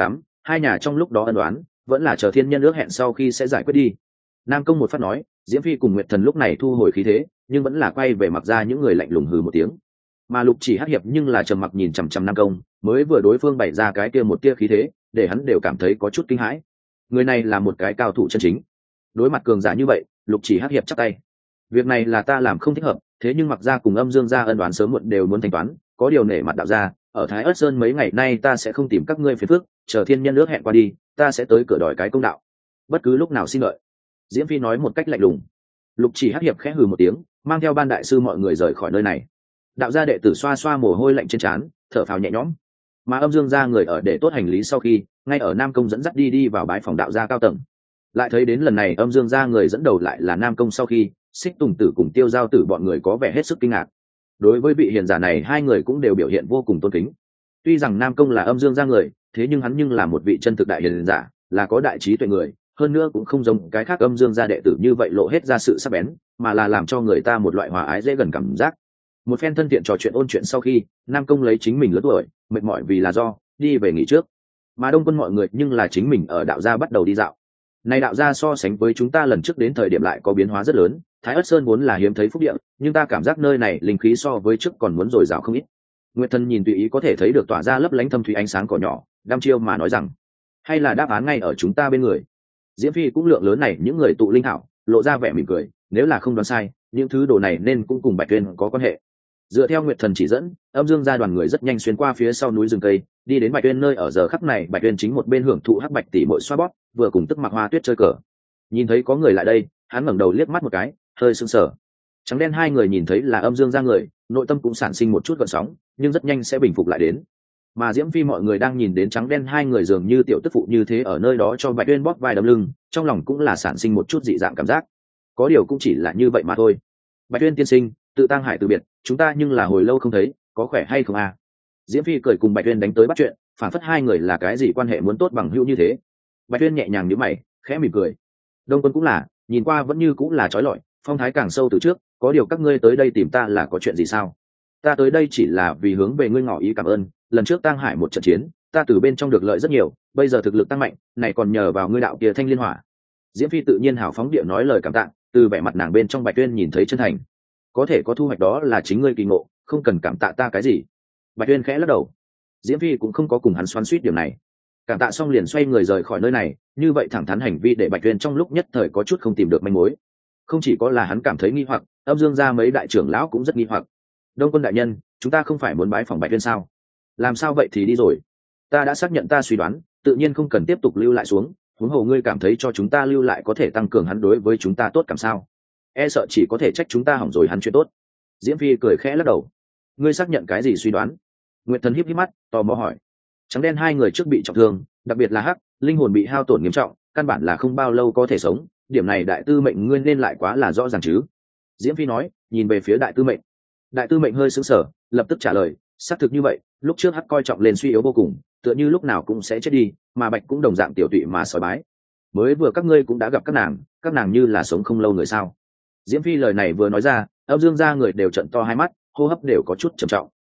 hai nhà trong lúc đó ân đoán vẫn là chờ thiên nhân ước hẹn sau khi sẽ giải quyết đi. Nam Công một phát nói, Diễm Phi cùng Nguyệt Thần lúc này thu hồi khí thế, nhưng vẫn là quay về mặc ra những người lạnh lùng hừ một tiếng. Mà Lục Chỉ hắc hiệp nhưng là trầm mặc nhìn chằm chằm Nam Công, mới vừa đối phương bày ra cái kia một tia khí thế, để hắn đều cảm thấy có chút kinh hãi. Người này là một cái cao thủ chân chính. Đối mặt cường giả như vậy, Lục Chỉ hắc hiệp chắp tay. Việc này là ta làm không thích hợp, thế nhưng mặc ra cùng Âm Dương gia ân đoán sớm muộn đều muốn thanh toán, có điều nể mặt đạo gia, ở Thái Ức Sơn mấy ngày nay ta sẽ không tìm các ngươi phiền phức, chờ thiên nhân ước hẹn qua đi, ta sẽ tới cửa đòi cái công đạo. Bất cứ lúc nào xin lợi. Diễm Phi nói một cách lạnh lùng. Lục Chỉ hắc hiệp khẽ hừ một tiếng, mang theo ban đại sư mọi người rời khỏi nơi này. Đạo gia đệ tử xoa xoa mồ hôi lạnh trên trán, thở phào nhẹ nhõm. Mà Âm Dương gia người ở để tốt hành lý sau khi, ngay ở Nam Công dẫn dắt đi đi vào bái phòng đạo gia cao tầng. Lại thấy đến lần này Âm Dương gia người dẫn đầu lại là Nam Công sau khi, Xích Tùng Tử cùng Tiêu Giao Tử bọn người có vẻ hết sức kinh ngạc. Đối với vị hiền giả này, hai người cũng đều biểu hiện vô cùng tôn kính. Tuy rằng Nam Công là Âm Dương gia người, thế nhưng hắn nhưng là một vị chân thực đại hiền giả, là có đại trí tuệ người, hơn nữa cũng không giống cái khác Âm Dương gia đệ tử như vậy lộ hết ra sự sắc bén, mà là làm cho người ta một loại hòa ái dễ gần cảm giác. Một phen thân thiện trò chuyện ôn chuyện sau khi, Nam Công lấy chính mình lớn tuổi, mệt mỏi vì là do đi về nghỉ trước, mà Đông Quân mọi người nhưng là chính mình ở đạo gia bắt đầu đi dạo. Này đạo gia so sánh với chúng ta lần trước đến thời điểm lại có biến hóa rất lớn, Thái Ức Sơn vốn là hiếm thấy phúc địa, nhưng ta cảm giác nơi này linh khí so với trước còn muốn dồi dào không ít. Nguyệt Thần nhìn tùy ý có thể thấy được tỏa ra lấp lánh thâm thủy ánh sáng cỏ nhỏ, đăm chiêu mà nói rằng, hay là đáp án ngay ở chúng ta bên người. Diễm Phi cũng lượng lớn này những người tụ linh hảo, lộ ra vẻ mỉm cười, nếu là không đoán sai, những thứ đồ này nên cũng cùng Bạch Tuyên có quan hệ. Dựa theo Nguyệt Thần chỉ dẫn, Âm Dương gia đoàn người rất nhanh xuyên qua phía sau núi rừng cây, đi đến Bạch Tuyên nơi ở. Giờ khắc này Bạch Tuyên chính một bên hưởng thụ hắc bạch tỷ muội xoa bóp, vừa cùng Tức Mặc Hoa Tuyết chơi cờ. Nhìn thấy có người lại đây, hắn ngẩng đầu liếc mắt một cái, hơi sững sờ. Trắng đen hai người nhìn thấy là Âm Dương gia người, nội tâm cũng sản sinh một chút gợn sóng, nhưng rất nhanh sẽ bình phục lại đến. Mà Diễm Phi mọi người đang nhìn đến trắng đen hai người dường như tiểu tức phụ như thế ở nơi đó cho Bạch Tuyên bóp vai đấm lưng, trong lòng cũng là sản sinh một chút dị dạng cảm giác. Có điều cũng chỉ là như vậy mà thôi. Bạch Tuyên tiên sinh, Tự Tăng Hải từ biệt, chúng ta nhưng là hồi lâu không thấy, có khỏe hay không à? Diễm Phi cười cùng Bạch Tuyên đánh tới bắt chuyện, phản phất hai người là cái gì quan hệ muốn tốt bằng hữu như thế. Bạch Tuyên nhẹ nhàng nhíu mày, khẽ mỉm cười. Đông Quân cũng là, nhìn qua vẫn như cũng là trói lọi, phong thái càng sâu từ trước, có điều các ngươi tới đây tìm ta là có chuyện gì sao? Ta tới đây chỉ là vì hướng về ngươi ngỏ ý cảm ơn, lần trước Tăng Hải một trận chiến, ta từ bên trong được lợi rất nhiều, bây giờ thực lực tăng mạnh, này còn nhờ vào ngươi đạo kia Thanh Liên Hỏa. Diễm Phi tự nhiên hào phóng địa nói lời cảm tạ, từ vẻ mặt nàng bên trong Bạch Tuyên nhìn thấy chân thành. Có thể có thu hoạch đó là chính ngươi kỳ ngộ, không cần cảm tạ ta cái gì. Bạch Tuyên khẽ lắc đầu. Diễm Phi cũng không có cùng hắn xoắn xuýt điểm này. Cảm tạ xong liền xoay người rời khỏi nơi này, như vậy thẳng thắn hành vi để Bạch Tuyên trong lúc nhất thời có chút không tìm được manh mối. Không chỉ có là hắn cảm thấy nghi hoặc, Âm Dương gia mấy đại trưởng lão cũng rất nghi hoặc. Đông Quân đại nhân, chúng ta không phải muốn bái phỏng Bạch Tuyên sao? Làm sao vậy thì đi rồi? Ta đã xác nhận ta suy đoán, tự nhiên không cần tiếp tục lưu lại xuống, huống hồ ngươi cảm thấy cho chúng ta lưu lại có thể tăng cường hắn đối với chúng ta tốt cảm sao? E sợ chỉ có thể trách chúng ta hỏng rồi hắn chuyện tốt. Diễm Phi cười khẽ lắc đầu. Ngươi xác nhận cái gì suy đoán? Nguyệt Thần híp híp mắt, tò mò hỏi. Trắng đen hai người trước bị trọng thương, đặc biệt là Hắc, linh hồn bị hao tổn nghiêm trọng, căn bản là không bao lâu có thể sống, điểm này đại tư mệnh ngươi nên lại quá là rõ ràng chứ. Diễm Phi nói, nhìn về phía đại tư mệnh. Đại tư mệnh hơi sững sờ, lập tức trả lời, xác thực như vậy, lúc trước Hắc coi trọng lên suy yếu vô cùng, tựa như lúc nào cũng sẽ chết đi, mà Bạch cũng đồng dạng tiểu tụy mà sói bái. Mới vừa các ngươi cũng đã gặp các nàng, các nàng như là sống không lâu người sao? Diễm Phi lời này vừa nói ra, Âm Dương gia người đều trợn to hai mắt, hô hấp đều có chút trầm trọng.